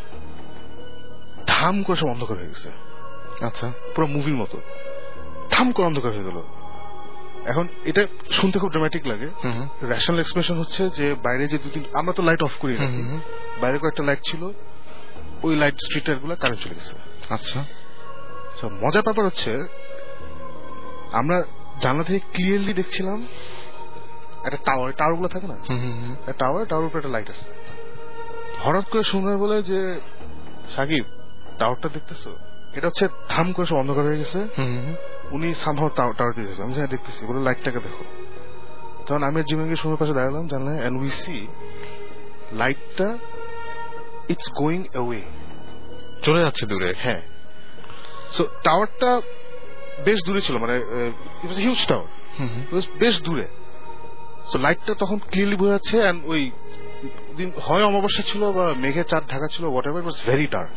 ধাম করে সব অন্ধকার হয়ে গেছে। আচ্ছা, পুরো মুভির মতো ধাম করে অন্ধকার হয়ে গেল। এখন এটা শুনতে খুব ড্রামাটিক লাগে। রেশনাল এক্সপ্রেশন হচ্ছে যে বাইরে যে দু তিন, আমরা তো লাইট অফ করি না, বাইরে কয়েকটা লাইট ছিল, ওই লাইট স্ট্রিট লাইট গুলো কারেন্ট চলে গেছে। আচ্ছা, মজার ব্যাপার হচ্ছে আমরা জানলা থেকে ক্লিয়ারলি দেখছিলাম একটা টাওয়ার, টাওয়ার গুলো থাকে না, টাওয়ার টাওয়ার উপরে একটা লাইট আছে। হঠাৎ করে শুনে বলে যে সাকিব টাওয়ারটা দেখতেছো, এটা হচ্ছে ধাম করে সব অন্ধকার হয়ে গেছে। উনি সামহাও টাওয়ার দিয়ে আমি যা দেখতেছি, বলে লাইটটাকে দেখো। তখন আমি জিমের সময় পাশে দাঁড়ালাম জানলাম, এন্ড উই সি লাইটটা ইটস গোয়িং অ্যাওয়ে, চলে যাচ্ছে দূরে। হ্যাঁ, সো টাওয়ারটা বেশ দূরে ছিল, মানে ইট ওয়াজ হিউজ টাওয়ার, বেশ দূরে। সো লাইটটা তখন ক্লিয়ারলি বোঝা যাচ্ছে, এন্ড ওই দিন হয় অমাবস্যা ছিল বা মেঘের চাঁদ ঢাকা ছিল, whatever, it was very dark.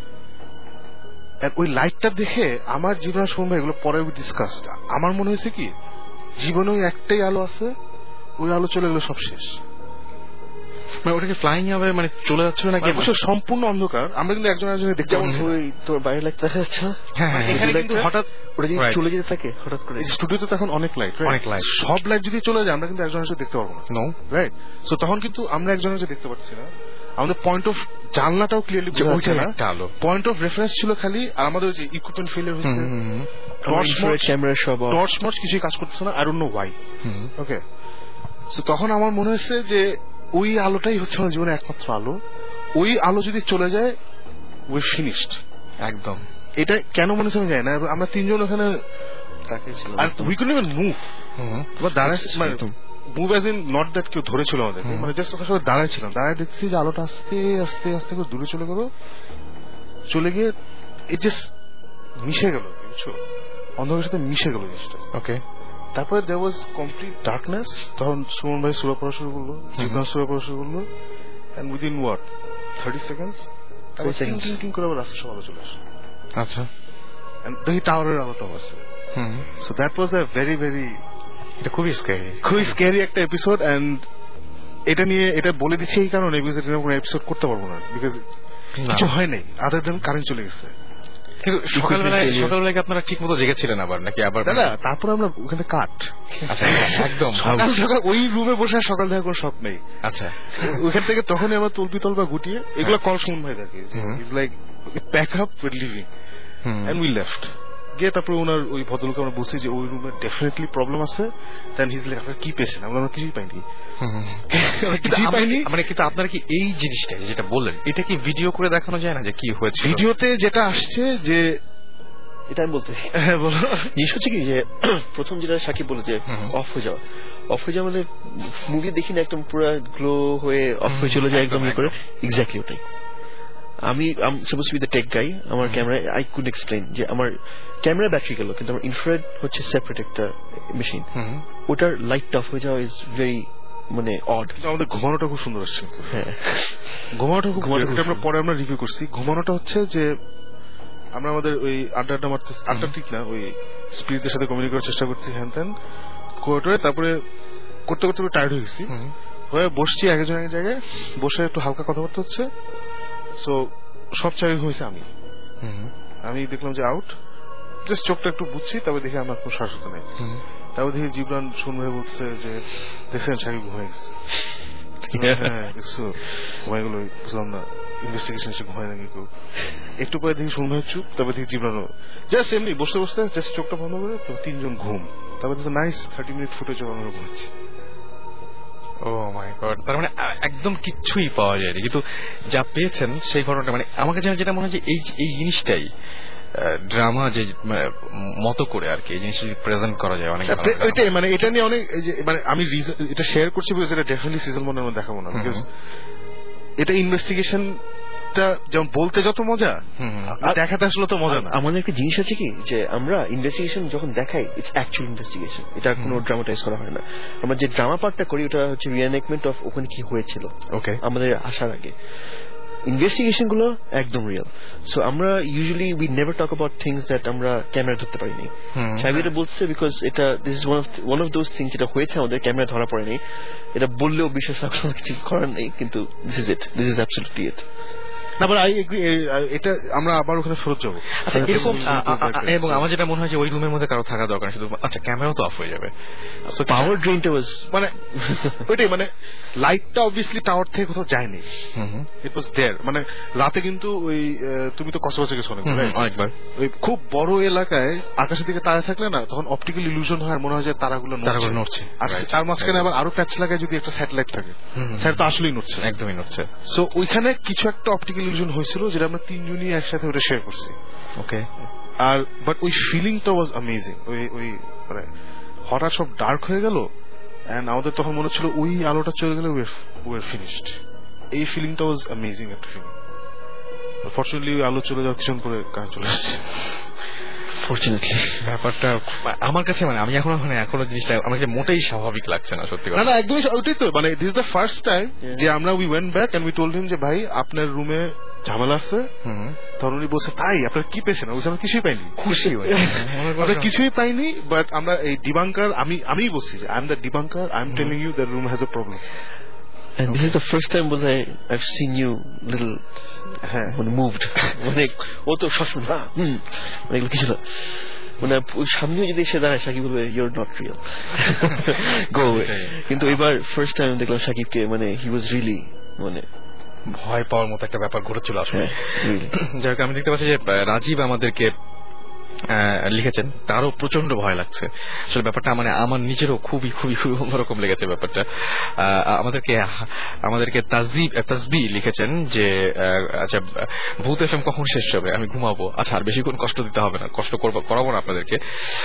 ওই লাইটটা দেখে আমার জীবনের সময় এগুলো পরে ডিসকাস, আমার মনে হয়েছে কি জীবনে ওই একটাই আলো আছে, ওই আলো চলে গেলে সব শেষ। মানে ওটাকে ফ্লাইং হবে, মানে চলে যাচ্ছিল নাকি সম্পূর্ণ অন্ধকার। আমরা কিন্তু একজন একজনের দেখতে পাচ্ছি, ওই তোর বাইরে লাইট দেখা যাচ্ছে, এখানে কিন্তু হঠাৎ ওটা যদি চলে যেতে থাকে হঠাৎ করে। স্টুডিওতে তো এখন অনেক লাইট, অনেক লাইট, সব লাইট যদি চলে যায় আমরা কিন্তু একজনের সাথে দেখতে পারবো না, নো রাইট? সো তখন কিন্তু আমরা একজনের সাথে দেখতে পাচ্ছি না, আমাদের পয়েন্ট অফ জানলাটাও ক্লিয়ারলি বোঝা যাচ্ছে না, পয়েন্ট অফ রেফারেন্স ছিল খালি, আর আমাদের যে ইকুইপমেন্ট ফেলিয়ার হচ্ছে, ক্যামেরা সব টর্চ মর্চ কিছুই কাজ করতেছে না, I don't know why. Okay, so তখন আমার মনে হয়েছে যে ওই আলোটাই হচ্ছে আমার জীবনের একমাত্র আলো, ওই আলো যদি চলে যায় উই ফিনিশড একদম। এটা কেন মনে হচ্ছে আমি জানি না, আমরা তিনজন ওখানে আর উই কুডন্ট ইভেন মুভ, দাঁড়ায় মানে move as in not that কেউ ধরেছিল আমাদেরকে, মানে জাস্ট ওখানে সবাই দাঁড়ায় ছিলাম, দাঁড়ায় দেখছি যে আলোটা আস্তে আস্তে আস্তে করে দূরে চলে গেল, চলে গিয়ে ইট জাস্ট মিশে গেল, বুঝছো, অন্ধকারের সাথে মিশে গেল জিনিসটা। ওকে, তারপরে দেয়ার ওয়াজ কমপ্লিট ডার্কনেস। তখন সুমন ভাই সুরা পড়া শুরু করলো, জিজ্ঞাসা সুরা পড়া শুরু করলো, and within what thirty seconds করে আবার রাস্তা সব আলো চলে আসে। আচ্ছা, দেখি টাওয়ারের আলোটাও আছে। So that was a very very, এটা খুবই স্ক্যারি, খুবই স্ক্যারি একটা এপিসোড। এন্ড এটা নিয়ে এটা বলে দিচ্ছি এই কারণে, বিকজ এটা কোনো এপিসোড করতে পারবো না, বিকজ কিছু হয় নাই, আদার দেন কারেন্ট চলে গেছে। কিন্তু সকালবেলায় সকালবেলায় আপনারা ঠিক মতো জেগেছিলেন আবার নাকি? আবার দাদা তারপর আমরা ওখানে কাট, আচ্ছা একদম সকাল সকাল ওই রুমে বসে সকাল দেখা কোনো শখ নেই। আচ্ছা, ওইখান থেকে তখনই আমরা তলপি তলপা গুটিয়ে এগুলো কল সুমন ভাই থাকে, is like pack up with living and we left. গিয়ে তারপরে ওনার ওই ভদ্রলোক আমরা বলছি যে ওই রুমে ডেফিনেটলি প্রবলেম আছে, দেন হিজ লাইক আপনারা কি পেয়েছেন? আমরা কিছুই পাইনি, কিছুই পাইনি। মানে কিন্তু আপনারা কি এই জিনিসটা যেটা বললেন এটা কি ভিডিও করে দেখানো যায় না যে কি হয়েছে? ভিডিওতে যেটা আসছে যে এটা আমি বলতে, হ্যাঁ বলো, জিনিস হচ্ছে কি যে প্রথম যেটা সাকিব বলে যে অফ হয়ে যাওয়া, অফ হয়ে যাওয়া মানে মুভি দেখি না একদম পুরো গ্লো হয়ে অফ হয়ে চলে যায় একদম ইয়ে করে, এক্স্যাক্টলি ওটাই। আমি suppose to be the tech guy, আমার ক্যামেরা আই কুড এক্সপ্লেইন যে আমার ক্যামেরা ব্যাটারি গেল, কিন্তু আমার ইনফ্রারেড হচ্ছে সেপারেট একটা মেশিন, ওটার লাইট অফ হয়ে যাওয়া ইজ ভেরি মানে অড। কিন্তু আমাদের ঘুমানোটা খুব সুন্দর আসছে। হ্যাঁ, ঘুমানোটা খুব, আমরা পরে আমরা রিভিউ করছি। ঘুমানোটা হচ্ছে যে আমরা আমাদের ওই আড্ডা আড্ডা মারতে, আড্ডা ঠিক না, ওই স্পিরিটের সাথে কমিউনিকেট করার চেষ্টা করছি, হ্যান ত্যান করে তারপরে করতে করতে টায়ার্ড হয়ে গেছি, হয়ে বসছি এক একজন এক জায়গায় বসে একটু হালকা কথাবার্তা হচ্ছে। সো সব চাই হয়েছে আমি আমি দেখলাম যে আউট, জাস্ট চোখটা একটু বুঝছি, তবে দেখে আমার কোনো শ্বাসতা নেই। তারপর দেখি জিবরান শুনবে বলছে যে দেখছেন সাকিব ঘুমাই গেছে। হ্যাঁ দেখছো ঘুমাই গেল, বুঝলাম না ইনভেস্টিগেশন সে ঘুমায় নাকি কেউ। একটু পরে দেখি শুনবে চুপ, তারপর দেখি জিবরানও জাস্ট এমনি বসতে বসতে জাস্ট চোখটা বন্ধ করে, তো তিনজন ঘুম। তারপর দেখছে নাইস থার্টি মিনিট ফুটেজ আমরা ঘুমাচ্ছি। ও মাই গড, তার মানে একদম কিচ্ছুই পাওয়া যায়নি, কিন্তু যা পেয়েছেন সেই ঘটনাটা, মানে আমাকে যেটা মনে হয় যে এই এই জিনিসটাই ড্রামা যে মতো করে আর কি এই জিনিসটা প্রেজেন্ট করা যায় অনেক। ওইটাই মানে এটা নিয়ে অনেক, মানে আমি এটা শেয়ার করছি বিকজ এটা ডেফিনেটলি সিজন ওয়ানের মধ্যে দেখাবো না, বিকজ এটা ইনভেস্টিগেশন যেমন বলতে যত মজা, দেখাতে আসলে তো মজা না। আমাদের একটা জিনিস আছে কি যে আমরা ইনভেস্টিগেশন যখন দেখাই ইটস অ্যাকচুয়াল ইনভেস্টিগেশন, এটা কোনো ড্রামাটাইজ করা হয় না। আমরা যে ড্রামা পার্টটা করি ওটা হচ্ছে রিএনেকমেন্ট অফ ওখানে কি হয়েছিল ওকে আমাদের আসার আগে। ইনভেস্টিগেশন গুলো একদম রিয়েল। সো আমরা usually we never talk about things that আমরা ক্যামেরা ধরতে পারিনি। সাহেব এটা বলছে বিকজ এটা this is one of one of those things যেটা হয়েছে আমাদের ক্যামেরা ধরা পড়েনি, এটা বললেও বিশ্বাস রাখার কিছু করার নেই, কিন্তু this is it, this is absolutely it. না বাট আই এগ্রি, এটা আমরা আবার ওখানে ফেরত যাবো। আচ্ছা এরকম, এবং আমার যেটা মনে হয় যে ওই রুমের মধ্যে কারো থাকা দরকার শুধু, আচ্ছা ক্যামেরাও তো অফ হয়ে যাবে, পাওয়ার ড্রেনটা ওয়াজ মানে ওইটাই, মানে লাইটটা অবভিয়াসলি টাওয়ার থেকে কোথাও যায়নি, ইট ওয়াজ দেয়ার। মানে রাতে কিন্তু ওই তুমি তো কক্সবাজার গেছো অনেকবার, ওই খুব বড় এলাকায় আকাশের দিকে তারা থাকলে না তখন অপটিক্যাল ইলুশন হয়, মনে হয় যে তারাগুলো তারাগুলো নড়ছে, আর তার মাঝখানে আবার আরো প্যাচ লাগায় যদি একটা স্যাটেলাইট থাকে, স্যাট তো আসলেই নড়ছে, একদমই নড়ছে। সো ওইখানে কিছু একটা অপটিক্যাল ইলুশন হয়েছিল যেটা আমরা তিনজনই একসাথে ওটা শেয়ার করছি। ওকে, আর বাট ওই ফিলিংটা ওয়াজ অ্যামেজিং। ওই ওই মানে হঠাৎ সব ডার্ক হয়ে গেল এন্ড আমাদের তখন মনে হচ্ছিল ওই আলোটা চলে গেলে উই ফিনিশড। এই ফিলিংটা ওয়াজ অ্যামেজিং একটা ফিলিং। ফরচুনেটলি ওই আলো চলে যাওয়ার কিছুক্ষণ পরে কাজ চলে আসছে। ফরচুনেটলি ব্যাপারটা আমার কাছে মানে আমি এখনো মানে এখনো জিনিসটা আমার কাছে মোটেই স্বাভাবিক লাগছে না, সত্যি কথা। না না একদমই ওইটাই তো, মানে this is the first time যে আমরা we went back and we told him যে ভাই আপনার রুমে ঝামেলা আছে। তখন উনি বলছে তাই আপনার কি পেয়েছেন? বলছে আমরা কিছুই পাইনি, খুশি আমরা কিছুই পাইনি, বাট আমরা এই ডিবাঙ্কার, আমি আমিই বলছি যে I am the debunker, I am telling you the room has a problem. And this is the first time both I, I've seen you little uh, moved. মানে ও তো সবসময় না মানে এগুলো কিছু না, মানে সামনেও যদি এসে দাঁড়ায় সাকিব বলবে your not real, go away. কিন্তু এবার ফার্স্ট টাইম দেখলাম সাকিবকে, মানে হি ওয়াজ রিয়েলি মানে ভয় পাওয়ার মতো একটা ব্যাপার ঘটেছিল আসলে। যাই হোক, আমি দেখতে পাচ্ছি যে রাজীব আমাদেরকে লিখেছেন, তারও প্রচন্ড ভয় লাগছে আসলে ব্যাপারটা, মানে আমার নিজেরও খুবই খুবই খুবই অন্যরকম লেগেছে ব্যাপারটা। আমাদেরকে আমাদেরকে তাজবি তাজবি লিখেছেন যে আচ্ছা ভূত এফএম কখন শেষ হবে, আমি ঘুমাবো। আচ্ছা আর বেশিক্ষণ কষ্ট দিতে হবে না, কষ্ট করবো করাবো না আপনাদেরকে।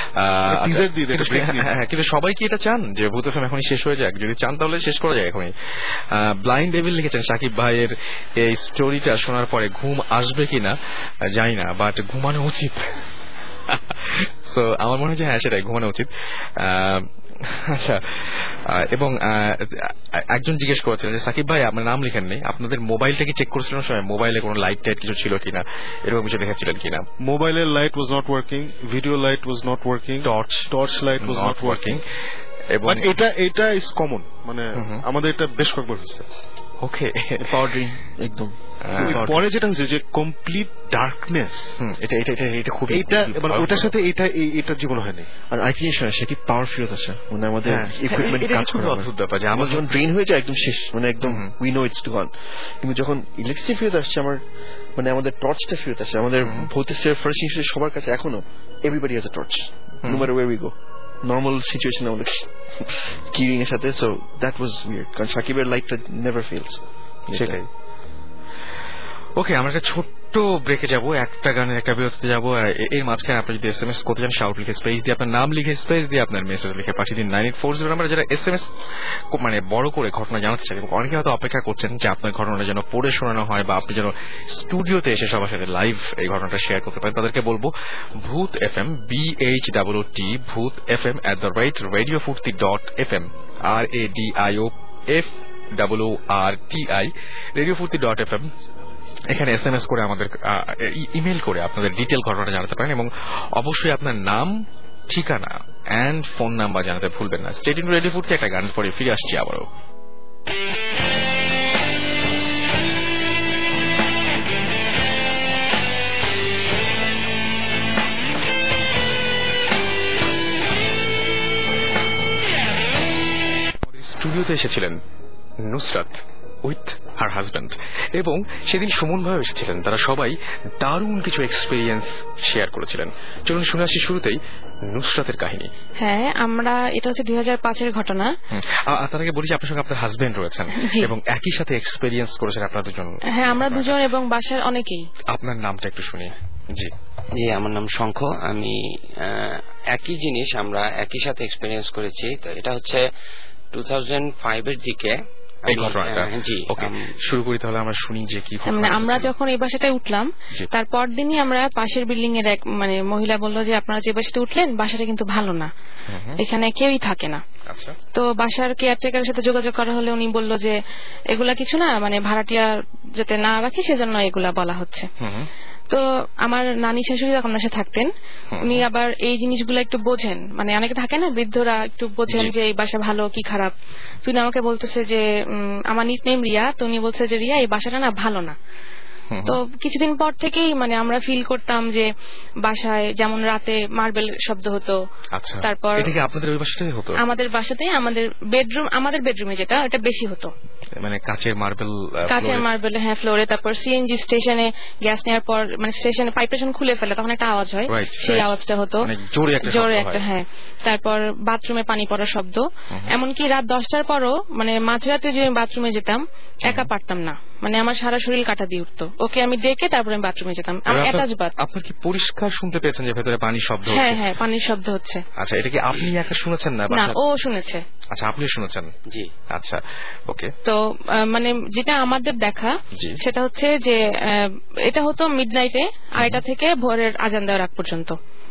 কিন্তু সবাই কি এটা চান যে ভূত এফএম এখনই শেষ হয়ে যাক? যদি চান তাহলে শেষ করা যায় এখনই। ব্লাইন্ড ডেভিল লিখেছেন সাকিব ভাইয়ের এই স্টোরিটা শোনার পরে ঘুম আসবে কিনা জানি না, বাট ঘুমানো উচিত। সো আমার মনে হয় যে হ্যাঁ সেটাই, ঘুমানো উচিত। আচ্ছা, এবং একজন জিজ্ঞেস করেছিলেন যে সাকিব ভাই আপনার নাম লিখেন নেই, আপনাদের মোবাইলটা কি চেক করেছিলেন সময়, মোবাইলে কোনো লাইট টাইট কিছু ছিল কিনা, এরকম কিছু দেখেছিলেন কিনা? মোবাইলের light was not working, video light was not working, torch torch light was not working. এবং এটা এটা ইজ কমন, মানে আমাদের এটা বেশ কয়েকবার হয়েছে। ওকে, পাওয়ার ড্রেন একদম। পরে যেটা হচ্ছে যে কমপ্লিট ডার্কনেস, এটা এটা এটা এটা খুব, এটা মানে ওটার সাথে এটা এটা জীবন হয়নি। আর আরেকটি জিনিস হয় সে কি পাওয়ার ফেরত আসে, মানে আমাদের ইকুইপমেন্ট কাজ করে অদ্ভুত ব্যাপার যে আমার যখন ড্রেন হয়ে যায় একদম শেষ, মানে একদম we know it's too gone. কিন্তু যখন ইলেকট্রিসিটি ফেরত আসছে, আমার মানে আমাদের টর্চটা ফেরত আসে। আমাদের ভৌতিক ফার্স্ট ইনস্টিটিউট সবার কাছে এখনো everybody has a torch, no matter where we go. Normal situation আমাদের কিরিং এর সাথে, সো দ্যাট ওয়াজ উইয়ার্ড, কারণ সাকিবের লাইটটা নেভার ফেলস। সেটাই। ওকে, আমরা একটা ছোট্ট ব্রেকে যাবো, একটা গানের একটা বিরতিতে যাবো। এর মাঝখানে আপনি যদি এস এম এস করতে চান, শাউট লিখে স্পেস দিয়ে আপনার নাম লিখে স্পেস দিয়ে আপনার মেসেজ লিখে পাঠিয়ে দিন nine eight four zero number. যারা এস এম এস মানে বড় করে ঘটনা জানাতে চান, এবং অনেকে হয়তো অপেক্ষা করছেন যে আপনার ঘটনাটা যেন পড়ে শোনানো হয় বা আপনি যেন স্টুডিওতে এসে সবার সাথে লাইভ এই ঘটনাটা শেয়ার করতে পারেন, তাদেরকে বলবো Bhoot F M, B H double O T Bhoot F M at the rate radio Foorti dot F M, R A D I O F double O R T I radio Foorti dot F M. এখানে S M S করে আমাদের email করে আপনাদের detail ঘটনাটা জানাতে পারেন, এবং অবশ্যই আপনার নাম, ঠিকানা এন্ড ফোন নাম্বার জানাতে ভুলবেন না। স্টেট ইন রেডিও ফুর্তি একটা গান পরে ফিরে আসছি আবারও। স্টুডিওতে এসেছিলেন নুসরাত উইথ হার হাজব্যান্ড, এবং সেদিন সুমন ভাইও এসেছিলেন। তারা সবাই দারুণ কিছু এক্সপিরিয়েন্স শেয়ার করেছিলেন। চলুন শুনে আসি শুরুতেই নুসরাতের কাহিনী। হ্যাঁ, আমরা এটা হচ্ছে দুই হাজার পাঁচের ঘটনা। তার আগে বলি যে আপনার সঙ্গে আপনার হাজব্যান্ড রয়েছেন এবং একই সাথে এক্সপিরিয়েন্স করেছেন আপনার দুজন। হ্যাঁ, আমরা দুজন এবং বাসার অনেকেই। আপনার নামটা একটু শুনি। জি জি আমার নাম শঙ্খ। আমি একই জিনিস আমরা একই সাথে এক্সপিরিয়েন্স করেছি। তো এটা হচ্ছে টু থাউজেন্ড ফাইভ এর দিকে এই ঘটনাটা। জি, ওকে, শুরু করি তাহলে, আমরা শুনি যে কি ঘটনা। মানে আমরা যখন এই বাসাটায় উঠলাম তারপর দিনই আমরা পাশের বিল্ডিং এর এক মানে মহিলা বললো যে আপনারা যে বাসাটা উঠলেন বাসাটা কিন্তু ভালো না, এখানে কেউই থাকে না। তো বাসার কেয়ারটেকারের সাথে যোগাযোগ করা হলে উনি বলল যে এগুলা কিছু না, মানে ভাড়াটিয়া যাতে না রাখি সেজন্য এগুলা বলা হচ্ছে। তো আমার নানি শাশুড়ি যখন বাসায় থাকতেন উনি আবার এই জিনিসগুলো একটু বোঝেন, মানে অনেকে থাকে না বৃদ্ধরা একটু বোঝেন যে এই বাসা ভালো কি খারাপ। উনি আমাকে বলতেছে যে আমার নিক নেম রিয়া, তো উনি বলছে যে রিয়া এই বাসাটা না ভালো না। তো কিছুদিন পর থেকেই মানে আমরা ফিল করতাম যে বাসায় যেমন রাতে মার্বেল শব্দ হতো। তারপর আপনাদের ওই বাসাটাই হতো? আমাদের বাসাতেই, আমাদের বেডরুম, আমাদের বেডরুমে যেটা এটা বেশি হতো, মানে কাচের মার্বেল, কাচের মার্বেল হ্যাঁ ফ্লোরে। তারপর সিএনজি স্টেশনে গ্যাস নেওয়ার পর মানে স্টেশনে পাইপ যখন খুলে ফেলে তখন একটা আওয়াজ হয়, সেই আওয়াজটা হতো জোরে একটা। হ্যাঁ, তারপর বাথরুমে পানি পড়ার শব্দ। এমনকি রাত দশটার পরও মানে মাঝরাতে যে বাথরুমে যেতাম একা পারতাম না, মানে আমার সারা শরীর কাটা দিয়ে উঠতো। ওকে আমি ডেকে তারপরে আমি বাথরুমে যেতাম। আমি অ্যাটাচ বাথ। আপনার কি পরিষ্কার শুনতে পেয়েছেন যে ভেতরে পানির শব্দ হচ্ছে? হ্যাঁ হ্যাঁ, পানির শব্দ হচ্ছে। আচ্ছা, এটা কি আপনি একা শুনেছেন না? না, ও শুনেছে। আচ্ছা, আপনি শুনেছেন? জি। আচ্ছা, ওকে। তো মানে যেটা আমাদের দেখা সেটা হচ্ছে যে এটা হতো মিডনাইটে আড়াইটা থেকে ভোরের আজান দেওয়ার আগ পর্যন্ত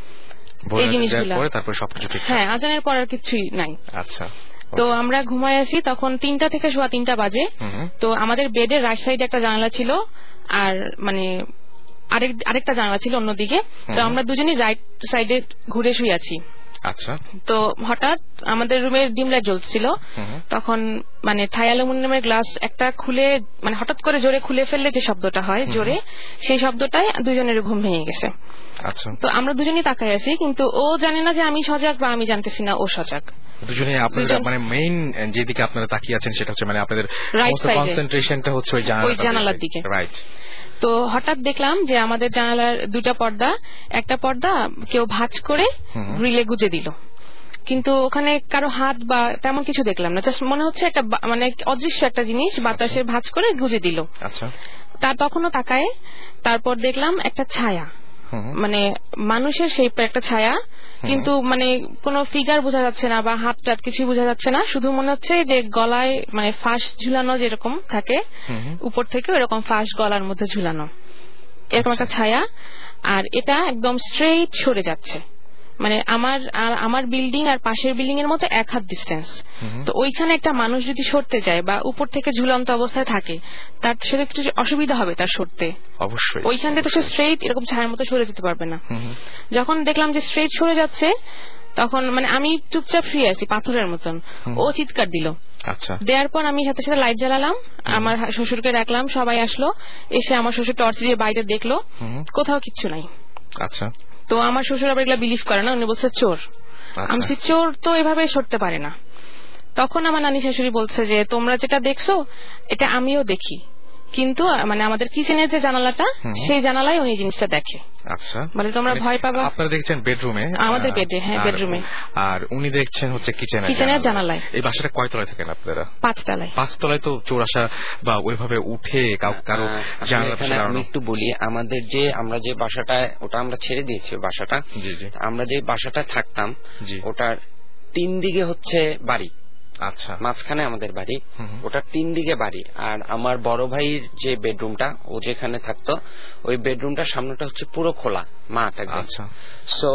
এই জিনিসগুলো। তারপর সবকিছু ঠিক? হ্যাঁ, আজানের পর আর কিছুই নাই। আচ্ছা। তো আমরা ঘুমায় আসি তখন তিনটা থেকে সোয়া তিনটা বাজে। তো আমাদের বেডের রাইট সাইডে একটা জানালা ছিল আর মানে আরেক আরেকটা জানালা ছিল অন্যদিকে। তো আমরা দুজনই রাইট সাইডে ঘুরে শুয়ে আছি। আচ্ছা। তো হঠাৎ আমাদের রুমের ডিম লাইট জ্বলছিল, তখন মানে থাই অ্যালুমিনিয়ামের গ্লাস একটা খুলে মানে হঠাৎ করে জোরে খুলে ফেললে যে শব্দটা হয় জোরে, সেই শব্দটাই দুজনের ঘুম ভেঙে গেছে। আচ্ছা। তো আমরা দুজনই তাকাই আছি, কিন্তু ও জানে না যে আমি সজাগ বা আমি জানতেছি না ও সজাগ। দুজনে আপনাদের মানে মেইন যেদিকে আপনারা তাকিয়ে আছেন সেটা হচ্ছে মানে আপনাদের কনসেন্ট্রেশনটা হচ্ছে ওই জানালার দিকে। রাইট। তো হঠাৎ দেখলাম যে আমাদের জানালার দুটা পর্দা, একটা পর্দা কেউ ভাঁজ করে গ্রিলে গুজে দিল, কিন্তু ওখানে কারো হাত বা তেমন কিছু দেখলাম না, জাস্ট মনে হচ্ছে একটা মানে অদৃশ্য একটা জিনিস বাতাসে ভাঁজ করে গুজে দিল। আচ্ছা। তা তখনও তাকায়, তারপর দেখলাম একটা ছায়া, মানে মানুষের শেপে একটা ছায়া, কিন্তু মানে কোনো ফিগার বোঝা যাচ্ছে না বা হাত টাত কিছুই বোঝা যাচ্ছে না, শুধু মনে হচ্ছে যে গলায় মানে ফাঁস ঝুলানো যেরকম থাকে উপর থেকে ওরকম ফাঁস গলার মধ্যে ঝুলানো, এরকম একটা ছায়া। আর এটা একদম স্ট্রেইট সরে যাচ্ছে, মানে আমার আর আমার বিল্ডিং আর পাশের বিল্ডিং এর মধ্যে এক হাত ডিস্টেন্স। তো ওইখানে একটা মানুষ যদি সরতে যায় বা উপর থেকে ঝুলন্ত অবস্থায় থাকে তার সাথে একটু অসুবিধা হবে তার সরতে, অবশ্যই। ওইখান থেকে সে স্ট্রেইট এরকম ছায়ার মতো সরে যেতে পারবে না। যখন দেখলাম যে স্ট্রেইট সরে যাচ্ছে তখন মানে আমি চুপচাপ শুয়ে আছি পাথরের মতন, ও চিৎকার দিল। আচ্ছা। দেওয়ার পর আমি সাথে সাথে লাইট জ্বালালাম, আমার শ্বশুরকে ডাকলাম, সবাই আসলো, এসে আমার শ্বশুর টর্চ দিয়ে বাইরে দেখলো, কোথাও কিচ্ছু নাই। আচ্ছা। তো আমার শ্বশুর আবার এগুলা বিলিভ করে না, উনি বলছে চোর। আমি বলছি চোর তো এভাবে সরতে পারে না। তখন আমার নানি শাশুড়ি বলছে যে তোমরা যেটা দেখছো এটা আমিও দেখি, কিন্তু মানে আমাদের কিচেনের যে জানালাটা সেই জানালায় উনি জিনিসটা দেখে। আচ্ছা। মানে তোমরা ভয় পাবা। আপনারা দেখছেন বেডরুমে? আমাদের বেডে। হ্যাঁ, বেডরুমে। আর উনি দেখছেন হচ্ছে কিচেনে, কিচেনের জানালায়। এই বাসাটা কয় তলায় থাকেন আপনারা? পাঁচতলায়। পাঁচতলায় তো চোর আসা বা ওইভাবে উঠে কারো জানালা? আমি একটু বলি, আমাদের যে আমরা যে বাসাটায় ওটা আমরা ছেড়ে দিয়েছি বাসাটা, আমরা যে বাসাটায় থাকতাম ওটার তিন দিকে হচ্ছে বাড়ি। আচ্ছা। মাঝখানে আমাদের বাড়ি, ওটার তিন দিকে বাড়ি। আর আমার বড় ভাইয়ের যে বেডরুমটা ও যেখানে থাকতো ওই বেডরুমটার সামনেটা হচ্ছে পুরো খোলা মাঠ একদম। আচ্ছা। সো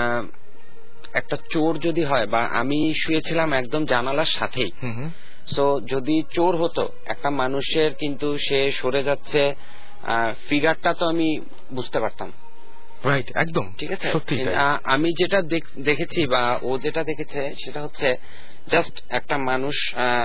একটা চোর যদি হয়, বা আমি শুয়েছিলাম একদম জানালার সাথেই, সো যদি চোর হতো একটা মানুষের কিন্তু সে সরে যাচ্ছে ফিগারটা তো আমি বুঝতে পারতাম। রাইট, একদম ঠিক আছে। সত্যি আমি যেটা দেখেছি বা ও যেটা দেখেছে সেটা হচ্ছে জাস্ট একটা মানুষ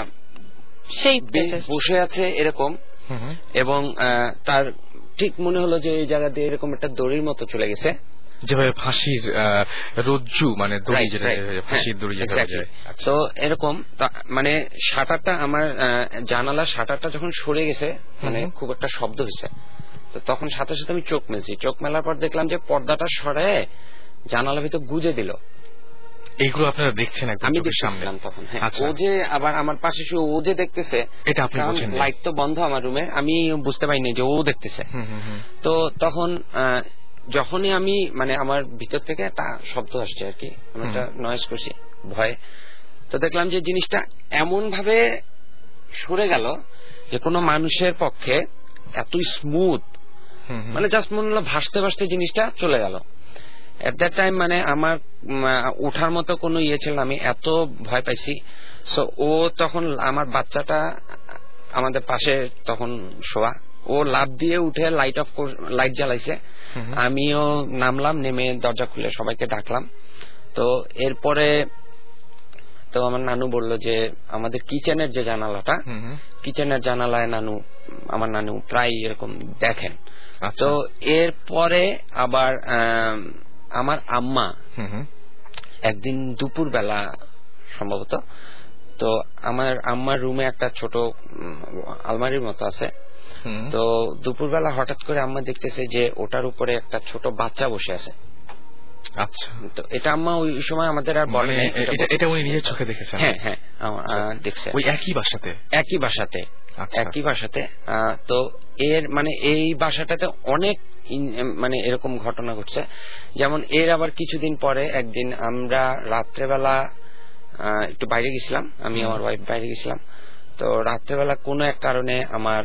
বসে আছে এরকম, এবং তার ঠিক মনে হলো যে এই জায়গা দিয়ে এরকম একটা দড়ির মতো চলে গেছে, যেভাবে ফাঁসির রজ্জু মানে দড়ি, যেটা ফাঁসির দড়ি। তো এরকম মানে শাটারটা আমার জানালার শাটারটা যখন সরে গেছে মানে খুব একটা শব্দ হয়েছে, তো তখন সাথে সাথে আমি চোখ মেলছি, চোখ মেলার পর দেখলাম যে পর্দাটা সরে জানালার ভিতর গুজে দিল। এইগুলো আপনারা দেখছেন একদম চোখের সামনে তখন? ও যে আবার আমার পাশে শুয়ে ও যে দেখতেছে, এটা আপনি বুঝেন? লাইট তো বন্ধ আমার রুমে, আমি বুঝতে পারিনি যে ও দেখতেছে। তো তখন যখনই আমি মানে আমার ভিতর থেকে একটা শব্দ আসছে আর কি, আমি একটা নয়েজ করছি ভয়ে, তো দেখলাম যে জিনিসটা এমন ভাবে সরে গেল যে কোনো মানুষের পক্ষে এত স্মুথ, মানে জাস্ট মনে হলো ভাসতে ভাসতে জিনিসটা চলে গেল। এট দ্যাট টাইম মানে আমার ওঠার মতো কোনো ইয়ে ছিল, আমি এত ভয় পাইছি। সো ও তখন আমার বাচ্চাটা আমাদের পাশে তখন শোয়া, ও লাফ দিয়ে উঠে লাইট অফ লাইট জ্বালাইছে, আমিও নামলাম, নেমে দরজা খুলে সবাইকে ডাকলাম। তো এরপরে তো আমার নানু বলল যে আমাদের কিচেনের যে জানালাটা, কিচেনের জানালায় নানু আমার নানু প্রায় এরকম দেখেন। তো এরপরে আবার আমার আম্মা একদিন দুপুর বেলা সম্ভবত, তো আমার আম্মার রুমে একটা ছোট আলমারির মতো আছে, তো দুপুরবেলা হঠাৎ করে আম্মা দেখতেছে যে ওটার উপরে একটা ছোট বাচ্চা বসে আছে। আচ্ছা, তো এটা আম্মা ওই সময় আমাদের আর বলে নাই, এটা উনি নিজের চোখে দেখেছেন? হ্যাঁ হ্যাঁ দেখছে, ওই একই বাসাতে একই বাসাতে একই বাসাতে তো এর মানে এই বাসাটাতে অনেক মানে এরকম ঘটনা ঘটছে। যেমন এর আবার কিছুদিন পরে একদিন আমরা রাত্রেবেলা একটু বাইরে গেছিলাম, আমি আমার ওয়াইফ বাইরে গেছিলাম। তো রাত্রেবেলা কোনো এক কারণে আমার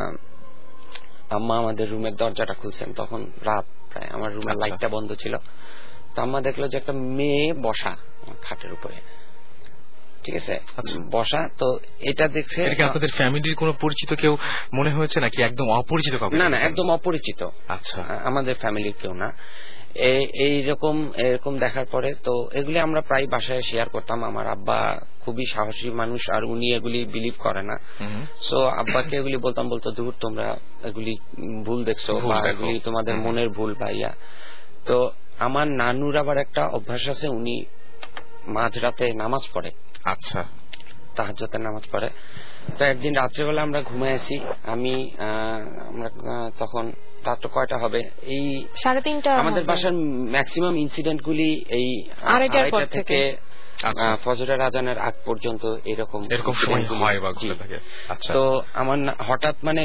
আম্মা আমাদের রুমের দরজাটা খুলছেন, তখন রাত প্রায়, আমার রুমের লাইটটা বন্ধ ছিল। তো আম্মা দেখলো যে একটা মেয়ে বসা খাটের উপরে, ঠিক আছে বসা। তো এটা দেখছে আপনাদের ফ্যামিলির কোনো পরিচিত কেউ মনে হয়েছে নাকি একদম অপরিচিত? না না, একদম অপরিচিত। আচ্ছা, আমাদের ফ্যামিলির কেউ না। এইরকম এরকম দেখার পরে তো এগুলি আমরা প্রায় বাসায় শেয়ার করতাম। আমার আব্বা খুবই সাহসী মানুষ, আর উনি এগুলি বিলিভ করে না। সো আব্বাকে এগুলি বলতাম, বলতো দূর তোমরা এগুলি ভুল দেখছো, বা এগুলি তোমাদের মনের ভুল ভাইয়া। তো আমার নানুর আবার একটা অভ্যাস আছে, উনি মাঝরাতে নামাজ পড়ে। আচ্ছা, তাহাজ্জুদের নামাজ পড়ে। তো একদিন রাত্রেবেলা আমরা ঘুমায় আছি, আমি আমরা তখন রাত কয়টা হবে, এই সাড়ে তিনটা। আমাদের বাসার ম্যাক্সিমাম ইনসিডেন্ট গুলি এই আড়াইটা থেকে ফজরের আজানের আগ পর্যন্ত এরকম এরকম সময় হয় বা ঘটে থাকে। তো আমার হঠাৎ মানে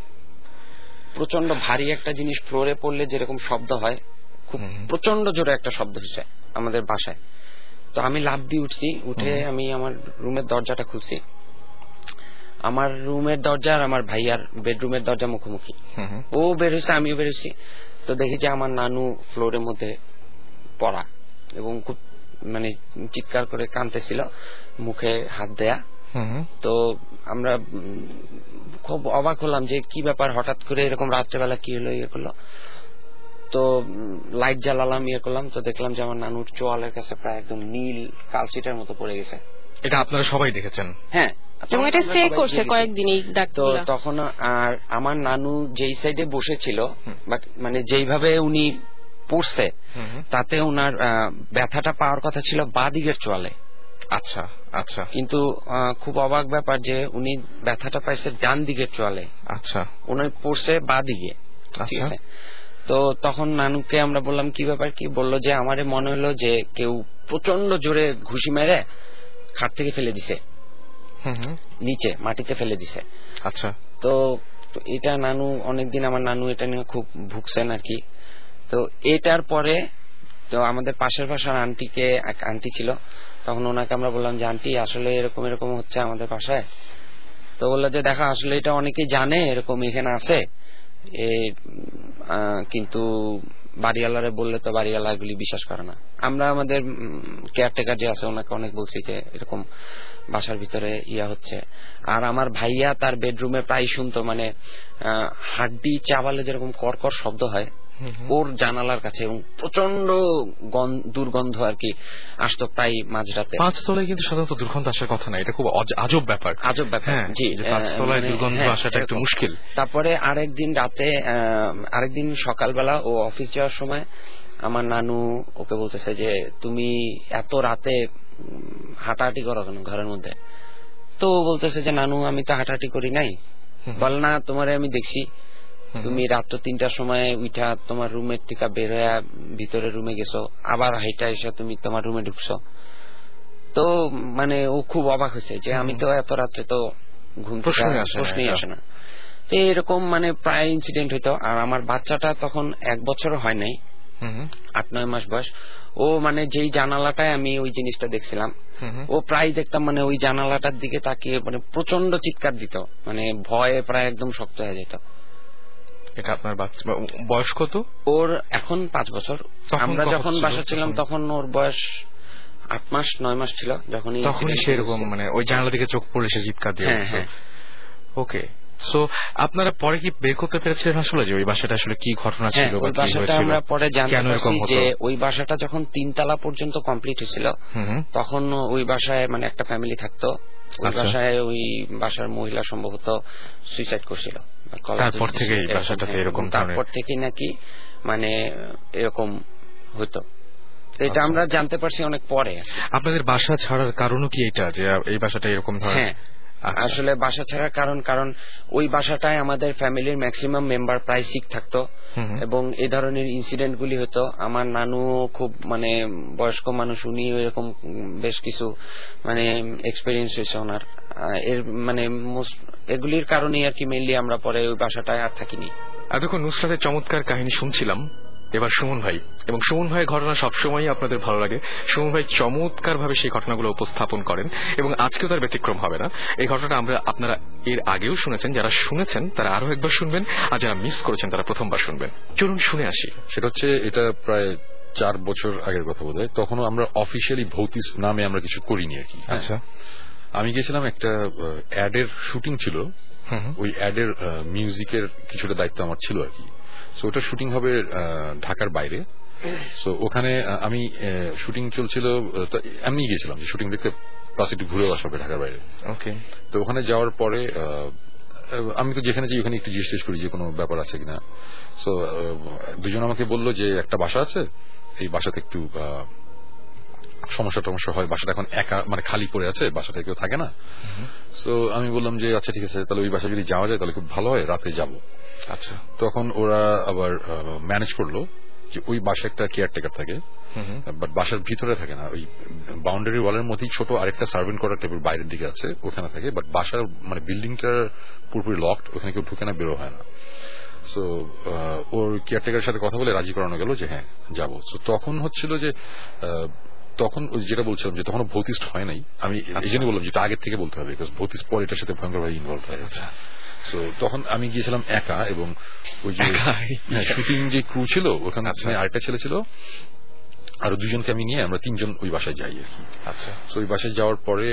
প্রচন্ড ভারী একটা জিনিস ফ্লোরে পড়লে যেরকম শব্দ হয়, খুব প্রচন্ড জোরে একটা শব্দ হয়েছে আমাদের বাসায়। তো আমি লাফ দিয়ে উঠছি, উঠে আমি আমার রুমের দরজাটা খুলছি। আমার রুমের দরজা আর আমার ভাইয়ার বেডরুমের দরজা মুখোমুখি, ও বের হয়েছে আমিও বের হয়েছি। তো দেখি যে আমার নানু ফ্লোরের মধ্যে পড়া এবং খুব মানে চিৎকার করে কাঁদতেছিল, মুখে হাত দেয়া। তো আমরা খুব অবাক হলাম যে কি ব্যাপার, হঠাৎ করে এরকম রাত্রেবেলা কি হলো, ইয়ে করলো। তো লাইট জ্বালালাম, ইয়ে করলাম, তো দেখলাম যে আমার নানুর চোয়ালের কাছে প্রায় একদম নীল কালশিটের মতো পড়ে গেছে। এটা আপনারা সবাই দেখেছেন? হ্যাঁ, তো তখন আর আমার নানু যেই সাইডে বসেছিল, বাট মানে যেইভাবে উনি পড়ছে তাতে উনার ব্যথাটা পাওয়ার কথা ছিল বাঁ দিকের চোয়ালে। আচ্ছা আচ্ছা, কিন্তু খুব অবাক ব্যাপার যে উনি ব্যথাটা পাইছে ডান দিকের চোয়ালে। আচ্ছা, উনি পড়ছে বাঁ দিকে। ঠিক আছে, তো তখন নানুকে আমরা বললাম কি ব্যাপার কি, বললো যে আমারে মনে হলো যে কেউ প্রচন্ড জোরে ঘুষি মেরে খাট থেকে ফেলে দিছে, নিচে মাটিতে ফেলে দিছে। আচ্ছা, তো এটা নানু অনেকদিন আমার নানু এটা নিয়ে খুব ভুগছেন আর কি। তো এটার পরে তো আমাদের পাশের বাসার আন্টিকে, এক আন্টি ছিল, তখন ওনাকে আমরা বললাম যে আন্টি আসলে এরকম এরকম হচ্ছে আমাদের বাসায়। তো বললো যে দেখা আসলে এটা অনেকেই জানে এরকম এখানে আছে, কিন্তু বাড়িওয়ালারে বললে তো বাড়িওয়ালা এগুলি বিশ্বাস করে না। আমরা আমাদের কেয়ারটেকার যে আছে ওনাকে অনেক বলছি যে এরকম বাসার ভিতরে ইয়া হচ্ছে। আর আমার ভাইয়া তার বেডরুমে প্রায় শুনতো, মানে হাড্ডি চাবালে যেরকম করকর শব্দ হয় ওর জানালার কাছে, এবং প্রচন্ড দুর্গন্ধ আর কি আসতো প্রায় মাঝরাতে। পাঁচতলায় কিন্তু সাধারণত দুর্গন্ধ আসার কথা না, এটা খুব আজব ব্যাপার। আজব ব্যাপার, জি, পাঁচতলায় দুর্গন্ধ আসাটা একটু মুশকিল। তারপরে আরেকদিন রাতে, আরেকদিন সকালবেলা ও অফিস যাওয়ার সময় আমার নানু ওকে বলতেছে যে তুমি এত রাতে হাঁটাহাঁটি করো কেন ঘরের মধ্যে? তো বলতেছে যে নানু আমি তো হাঁটাহাঁটি করি নাই। বল না, তোমারে আমি দেখছি তুমি রাত্র তিনটার সময় উঠা তোমার রুমের থেকে বের হয়ে ভিতরে রুমে গেছো, আবার হাইটা এসে তুমি তোমার রুমে ঢুকছো। তো মানে ও খুব অবাক হয়েছে যে আমি তো এত রাত্রে তো ঘুম প্রশ্নই আসে না। তো এরকম মানে প্রায় ইনসিডেন্ট হইতো। আর আমার বাচ্চাটা তখন এক বছর হয় নাই, আট নয় মাস বয়স। ও মানে যেই জানালাটায় আমি ওই জিনিসটা দেখছিলাম, ও প্রায় দেখতাম মানে ওই জানালাটার দিকে তাকিয়ে মানে প্রচন্ড চিৎকার দিত, মানে ভয়ে প্রায় একদম শক্ত হয়ে যেত। এটা আপনার বয়স কত? ওর এখন পাঁচ বছর। আমরা যখন বাসা ছিলাম তখন ওর বয়স আট মাস নয় মাস ছিল, যখন তখনই সেরকম মানে ওই জানালা দিকে চোখ পড়ে সে চিৎকার দিয়ে। ওকে, সো আপনারা পরে কি বের করতে পেরেছিলেন আসলে যে ওই বাসাটা আসলে কি ঘটনা ছিল? ওই বাসাটা আমরা পরে জানতে পারছি যে ওই বাসাটা যখন তিনতলা পর্যন্ত কমপ্লিট হয়েছিল তখন ওই বাসায় মানে একটা ফ্যামিলি থাকতো। ওই বাসায় ওই বাসার মহিলা সম্ভবত সুইসাইড করছিল, তারপর থেকে এই বাসাটাতে এরকম, তারপর থেকে নাকি মানে এরকম হতো। এটা আমরা জানতে পারছি অনেক পরে। আপনাদের বাসা ছাড়ার কারণও কি এটা যে এই বাসাটা এরকম ধরনের? আসলে বাসা ছাড়ার কারণ কারণ ওই বাসাটায় আমাদের ফ্যামিলির ম্যাক্সিমাম মেম্বার প্রায় শিখ থাকতো এবং এই ধরনের ইনসিডেন্ট গুলি হতো। আমার নানু খুব মানে বয়স্ক মানুষ, উনি এরকম বেশ কিছু মানে এক্সপেরিয়েন্স হয়েছে ওনার। এর মানে এগুলির কারণেই আর কি মেইনলি আমরা পরে ওই বাসাটায় আর থাকিনি। আর দেখুন, নুসরাতের চমৎকার কাহিনী শুনছিলাম, এবার সুমন ভাই, এবং সুমন ভাইয়ের ঘটনা সবসময় আপনাদের ভালো লাগে। সুমন ভাই চমৎকার ভাবে সেই ঘটনাগুলো উপস্থাপন করেন এবং আজকেও তার ব্যতিক্রম হবে না। এই ঘটনাটা আমরা আপনারা এর আগেও শুনেছেন, যারা শুনেছেন তারা আরো একবার শুনবেন, আর যারা মিস করেছেন তারা প্রথমবার শুনবেন। চলুন শুনে আসি। সেটা হচ্ছে, এটা প্রায় চার বছর আগের কথা বোধ হয়। তখনও আমরা অফিসিয়ালি ভৌতিস নামে আমরা কিছু করিনি আর কি। আচ্ছা, আমি গেছিলাম, একটা অ্যাডের শুটিং ছিল, ওই অ্যাডের মিউজিকের কিছুটা দায়িত্ব আমার ছিল আর কি। সো ওটা শুটিং হবে ঢাকার বাইরে। সো ওখানে আমি শুটিং চলছিল, এমনি গেছিলাম যে শুটিং দেখতে, প্লাস একটু ঘুরেও আসা হবে ঢাকার বাইরে। ওকে, তো ওখানে যাওয়ার পরে আমি তো যেখানে যাই ওখানে একটু জিজ্ঞেস করি যে কোনো ব্যাপার আছে কিনা। সো দুজন আমাকে বললো যে একটা বাসা আছে, এই বাসাতে একটু সমস্যা টমস্যা হয়, বাসাটা এখন একা মানে খালি পড়ে আছে, বাসাটা কেউ থাকে না। সো আমি বললাম যে আচ্ছা ঠিক আছে, তাহলে ওই বাসা যদি যাওয়া যায় তাহলে খুব ভালো হয়, রাতে যাবো। আচ্ছা, তখন ওরা আবার ম্যানেজ করলো যে ওই বাসায় একটা কেয়ারটেকার থাকে, বাট বাসার ভিতরে থাকে না, ওই বাউন্ডারি ওয়ালের মধ্যেই ছোট আরেকটা সার্ভেন্ট করার টেবিল বাইরের দিকে আছে, ওখানে থাকে। বাট বাসার মানে বিল্ডিংটার পুরোপুরি লকড, ওখানে কেউ ঢুকে না, বেরো হয় না। সো ওর কেয়ারটেকারের সাথে কথা বলে রাজি করানো গেল যে হ্যাঁ যাবো। সো তখন হচ্ছিল যে তখন যেটা বলছিলাম যে তখন ভৌতিস্ট হয় নাই, আমি এই জন্য বললাম যেটা আগের থেকে বলতে হবে, বিকজ ভৌতিস্ট পর এটার সাথে ভয়ঙ্করভাবে ইনভলভ হয়। সো তখন আমি গিয়েছিলাম একা, এবং ওই যে শুটিং যে ক্রু ছিল ওখানে আরেকটা ছেলে ছিল, আরো দুজনকে আমি নিয়ে আমরা তিনজন ওই বাসায় যাই আর কি। আচ্ছা, তো ওই বাসায় যাওয়ার পরে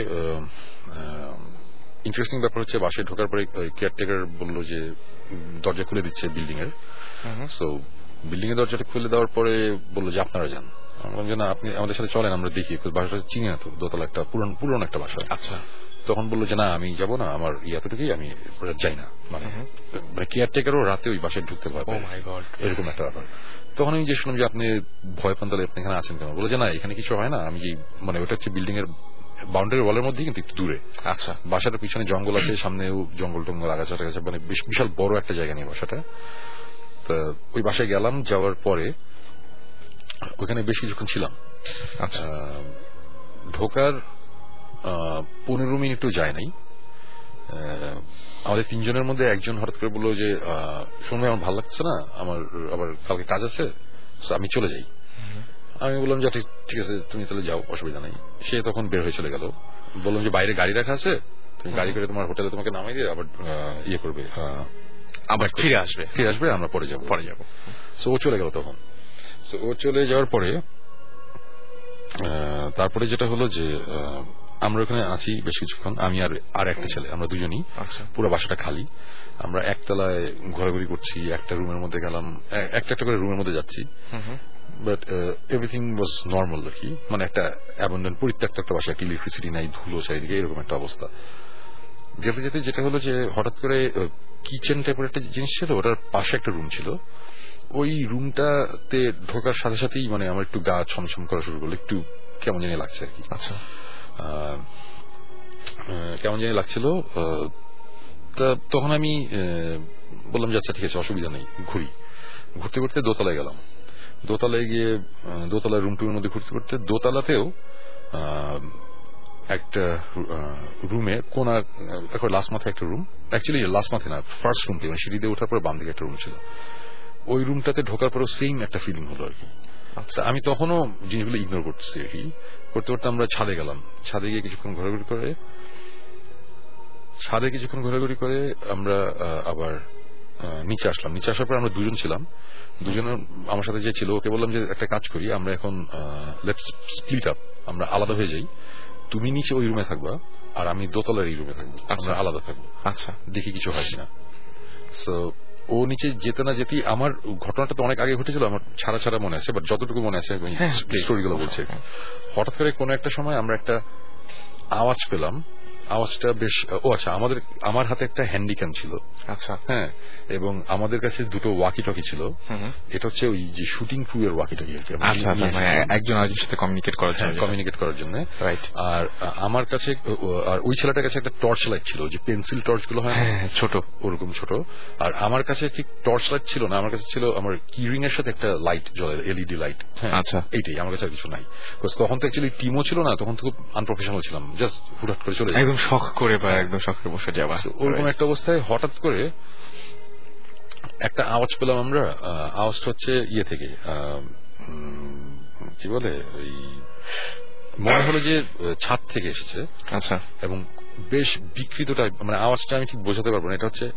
ইন্টারেস্টিং ব্যাপার হচ্ছে, বাসায় ঢোকার পরে কেয়ারটেকার বললো যে দরজা খুলে দিচ্ছে বিল্ডিং এর। সো বিল্ডিং এর দরজাটা খুলে দেওয়ার পরে বললো যে আপনারা যান। বললাম যে না, আপনি আমাদের সাথে চলেন, আমরা দেখি, বাসাটা চিনি না তো, দোতলা একটা পুরনো পুরনো একটা বাসা। আচ্ছা, তখন বললো যে না আমি যাবো না, আমার এতটুকুই, আমি যাই না। মানে কেয়ারটেকারও রাতে ওই বাসায় ঢুকতে পারবে, এরকম একটা ব্যাপার। তখন আমি যে শুনলাম যে আপনি ভয় পান, তাহলে আপনি এখানে আছেন কেন? বলে যে না এখানে কিছু হয় না, আমি মানে ওটা হচ্ছে বিল্ডিং এর বাউন্ডারি ওয়ালের মধ্যে কিন্তু একটু দূরে। আচ্ছা, বাসাটার পিছনে জঙ্গল আছে, সামনেও জঙ্গল টঙ্গল আগাছা টাগাছা, মানে বিশাল বড় একটা জায়গা নিয়ে বাসাটা। তো ওই বাসায় গেলাম, যাওয়ার পরে ওখানে বেশ কিছুক্ষণ ছিলাম। আচ্ছা, ঢোকার পনেরো মিনিটও যায় নাই, আমাদের তিনজনের মধ্যে একজন হঠাৎ করে বললো যে শুনবে আমার ভালো লাগছে না, আমার আবার কালকে কাজ আছে, আমি চলে যাই। আমি বললাম যে ঠিক আছে তুমি তাহলে যাও, অসুবিধা নাই। সে তখন বের হয়ে চলে গেল। বললাম যে বাইরে গাড়ি রাখা আছে, তুমি গাড়ি করে তোমার হোটেলে তোমাকে নামাই দিয়ে আবার ইয়ে করবে, আবার ফিরে আসবে ফিরে আসবে আমরা পরে যাবো পরে যাবো সো ও চলে গেল তখন। তো ও চলে যাওয়ার পরে তারপরে যেটা হলো যে আমরা ওখানে আছি বেশ কিছুক্ষণ, আমি আর আর একটা ছেলে, আমরা দুজনই। পুরো বাসাটা খালি, আমরা একতলায় ঘোরাঘুরি করছি, একটা রুমের মধ্যে গেলাম, একটা একটা করে রুমের মধ্যে যাচ্ছি, বাট এভরিথিং ওয়াজ নর্মাল আর কি। মানে একটা অ্যাবান্ডন পরিত্যক্ত একটা বাসা, একটা ইলেকট্রিসিটি নাই, ধুলো চারিদিকে, এরকম একটা অবস্থা। যেতে যেতে যেটা হলো যে হঠাৎ করে কিচেন টাইপের একটা জিনিস ছিল, ওটার পাশে একটা রুম ছিল। ওই রুমটাতে ঢোকার সাথে সাথেই মানে আমার একটু গা ছমছম করা শুরু করলো, একটু কেমন জানি লাগছে আর কি। আচ্ছা, কেমন জানি লাগছিল। তখন আমি বললাম যে আচ্ছা ঠিক আছে অসুবিধা নেই, ঘুরি। ঘুরতে ঘুরতে দোতলায় গেলাম। দোতলায় গিয়ে দোতলায় রুম টুমের মধ্যে ঘুরতে ঘুরতে দোতলাতেও একটা রুমে কোনা লাস্ট মাথায় একটা রুম, অ্যাকচুয়ালি লাস্ট মাথায় না, ফার্স্ট রুমটি, মানে সিঁড়ি দিয়ে ওঠার পরে বাম দিকে একটা রুম ছিল। ওই রুমটাতে ঢোকার পরও সেম একটা ফিলিং হলো আর কি। আচ্ছা, আমি তখনও জিনিসগুলো ইগনোর করতেছি আর কি। করতে করতে আমরা ছাদে গেলাম, ছাদে গিয়ে কিছুক্ষণ ঘোরাঘুরি করে ছাদে কিছুক্ষণ ঘোরাঘুরি করে আমরা আবার নিচে আসলাম। নিচে আসার পর আমরা দুজন ছিলাম, দুজনের আমার সাথে যে ছিল ওকে বললাম যে একটা কাজ করি, আমরা এখন লেটস স্প্লিট আপ, আমরা আলাদা হয়ে যাই, তুমি নিচে ওই রুমে থাকবা আর আমি দোতলার এই রুমে থাকবো, আমরা আলাদা থাকবো। আচ্ছা, দেখি কিছু হয় কিনা। সো ও নিচে যেতে না যেতেই, আমার ঘটনাটা তো অনেক আগে ঘটেছিল, আমার ছাড়া ছাড়া মনে আছে, বাট যতটুকু মনে আছে স্টোরিগুলো বলছে। হঠাৎ করে কোনো একটা সময় আমরা একটা আওয়াজ পেলাম, আওয়াজটা বেশ, ও আচ্ছা, আমাদের আমার হাতে একটা হ্যান্ডিক্যাম ছিল। আচ্ছা, হ্যাঁ, এবং আমাদের কাছে দুটো ওয়াকি টকি ছিল। এটা হচ্ছে ওই যে শুটিং ক্রু এর ওয়াকি টকি আর কি, একজন আরেকজনের সাথে কমিউনিকেট করার জন্য কমিউনিকেট করার জন্য আর আমার কাছে, আর ওই ছেলেটার কাছে একটা টর্চ লাইট ছিল, যে পেন্সিল টর্চ গুলো হয় ছোট, ওরকম ছোট। আর আমার কাছে ঠিক টর্চ লাইট ছিল না, আমার কাছে ছিল আমার কিরিং এর সাথে একটা লাইট জ্বলে, এলইডি লাইট। আচ্ছা, এইটাই আমার কাছে আর কিছু নাই। তখন তো অ্যাকচুয়ালি টিমও ছিল না, তখন তো খুব আনপ্রফেশনাল ছিলাম, জাস্ট হুটহাট করে চলে একদম শখ করে বা একদম শখ করে বসে যাওয়া। ওরকম একটা অবস্থায় হঠাৎ করে একটা আওয়াজ পেলাম আমরা। আওয়াজটা হচ্ছে ইয়ে থেকে, কি বলে, ওই মনে হলো যে ছাদ থেকে এসেছে। আচ্ছা, এবং বেশ বিকৃত টাইপ, মানে আওয়াজটা আমি ঠিক বোঝাতে পারবো না। এটা হচ্ছে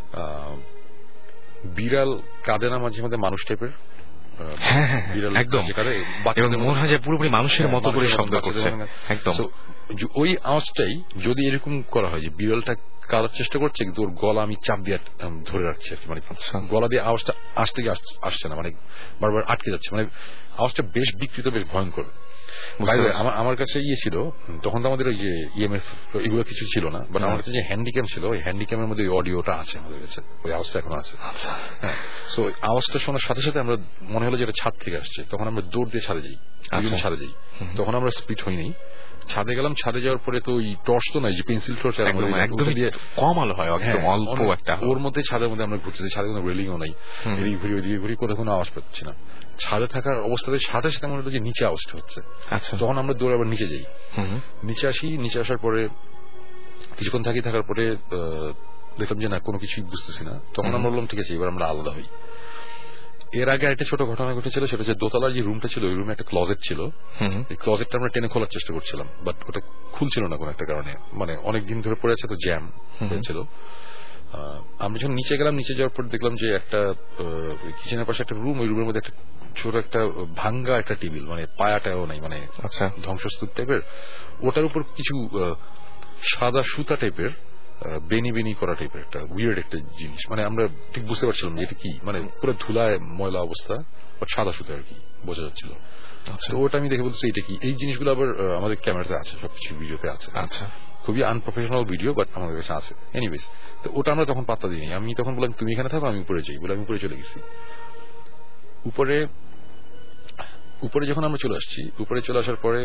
বিড়াল কাঁদে না মাঝে মাঝে মানুষ টাইপের, একদম মনে হয় যে পুরোপুরি মানুষের মতো করে শব্দ করছে একদম। ওই আওয়াজটাই যদি এরকম করা হয় যে বিড়ালটা কাঁদার চেষ্টা করছে কিন্তু ওর গলা আমি চাপ দিয়ে ধরে রাখছি আর কি, মানে গলা দিয়ে আওয়াজটা আসতে গিয়ে আসছে না, মানে বারবার আটকে যাচ্ছে, মানে আওয়াজটা বেশ বিকৃত, বেশ ভয়ঙ্কর। আমার কাছে ইয়ে ছিল তখন তো আমাদের ওই যে ইএমএফ এগুলো কিছু ছিল না, বাট আমার কাছে যে হ্যান্ডিক্যাম ছিল, ওই হ্যান্ডিক্যামের মধ্যে ওই অডিওটা আছে আমাদের কাছে, ওই আওয়াজটা এখন আছে। হ্যাঁ, সো আওয়াজটা শোনার সাথে সাথে আমরা মনে হলো যে এটা ছাদ থেকে আসছে, তখন আমরা দৌড় দিয়ে ছাদে যাই, ছাদে যাই। তখন আমরা স্পিড হইনি, ছাদে গেলাম। ছাদে যাওয়ার পরে তো ওই টর্চ তো নাই, যে পেন্সিল টর্চ একদম কম আলো হয়, অল্প একটা, ওর মধ্যে ছাদের মধ্যে আমরা ঘুরতেছি, ছাদে কোনো রেলিংও নাই, এদিকে ঘুরি ওইদিকে ঘুরি, কোথাও কোনো আওয়াজ পাচ্ছি না। ছাদে থাকার অবস্থাতে সাথে সাথে মনে হলো যে নিচে আওয়াজটা হচ্ছে। আচ্ছা, তখন আমরা দৌড়ে আবার নিচে যাই, নিচে আসি। নিচে আসার পরে কিছুক্ষণ থাকি, থাকার পরে দেখলাম যে না, কোনো কিছুই বুঝতেছি না। তখন আমরা বললাম ঠিক আছে, এবার আমরা আলাদা হই। এর আগে একটা ছোট ঘটনা ঘটেছিল, সেটা হচ্ছে দোতলার যে রুমটা ছিল, ওই রুমে একটা ক্লজেট ছিল। এই ক্লজেটটা আমরা টেনে খোলার চেষ্টা করছিলাম, বাট ওটা খুলছিল না কোনো একটা কারণে, মানে অনেকদিন ধরে পড়ে আছে তো, জ্যাম হয়েছিল। আমরা যখন নিচে গেলাম, নিচে যাওয়ার পর দেখলাম যে একটা কিচেনের পাশে একটা রুম, ওই রুমের মধ্যে একটা ছোট একটা ভাঙ্গা একটা টেবিল, মানে পায়াটাও নাই, মানে ধ্বংসস্তূপ টাইপের। ওটার উপর কিছু সাদা সুতা টাইপের, বেনি বেনি করা টাইপের একটা উইয়ার্ড একটা জিনিস, মানে আমরা ঠিক বুঝতে পারছিলাম যে এটা কি, মানে পুরো ধুলায় ময়লা অবস্থা, সাদা সুতা আর কি বোঝা যাচ্ছিল। তো ওটা আমি দেখে বলছি এটা কি। এই জিনিসগুলো আবার আমাদের ক্যামেরাতে আছে, সবকিছু ভিডিওতে আছে। আচ্ছা, খুবই আনপ্রফেশনাল ভিডিও, বাট আমাদের কাছে আছে। এনিওয়েজ, তো ওটা আমরা তখন পাত্তা দিইনি। আমি তখন বললাম তুমি এখানে থাকো, আমি উপরে যাই বলে আমি উপরে চলে গেছি। উপরে উপরে যখন আমরা চলে আসছি, উপরে চলে আসার পরে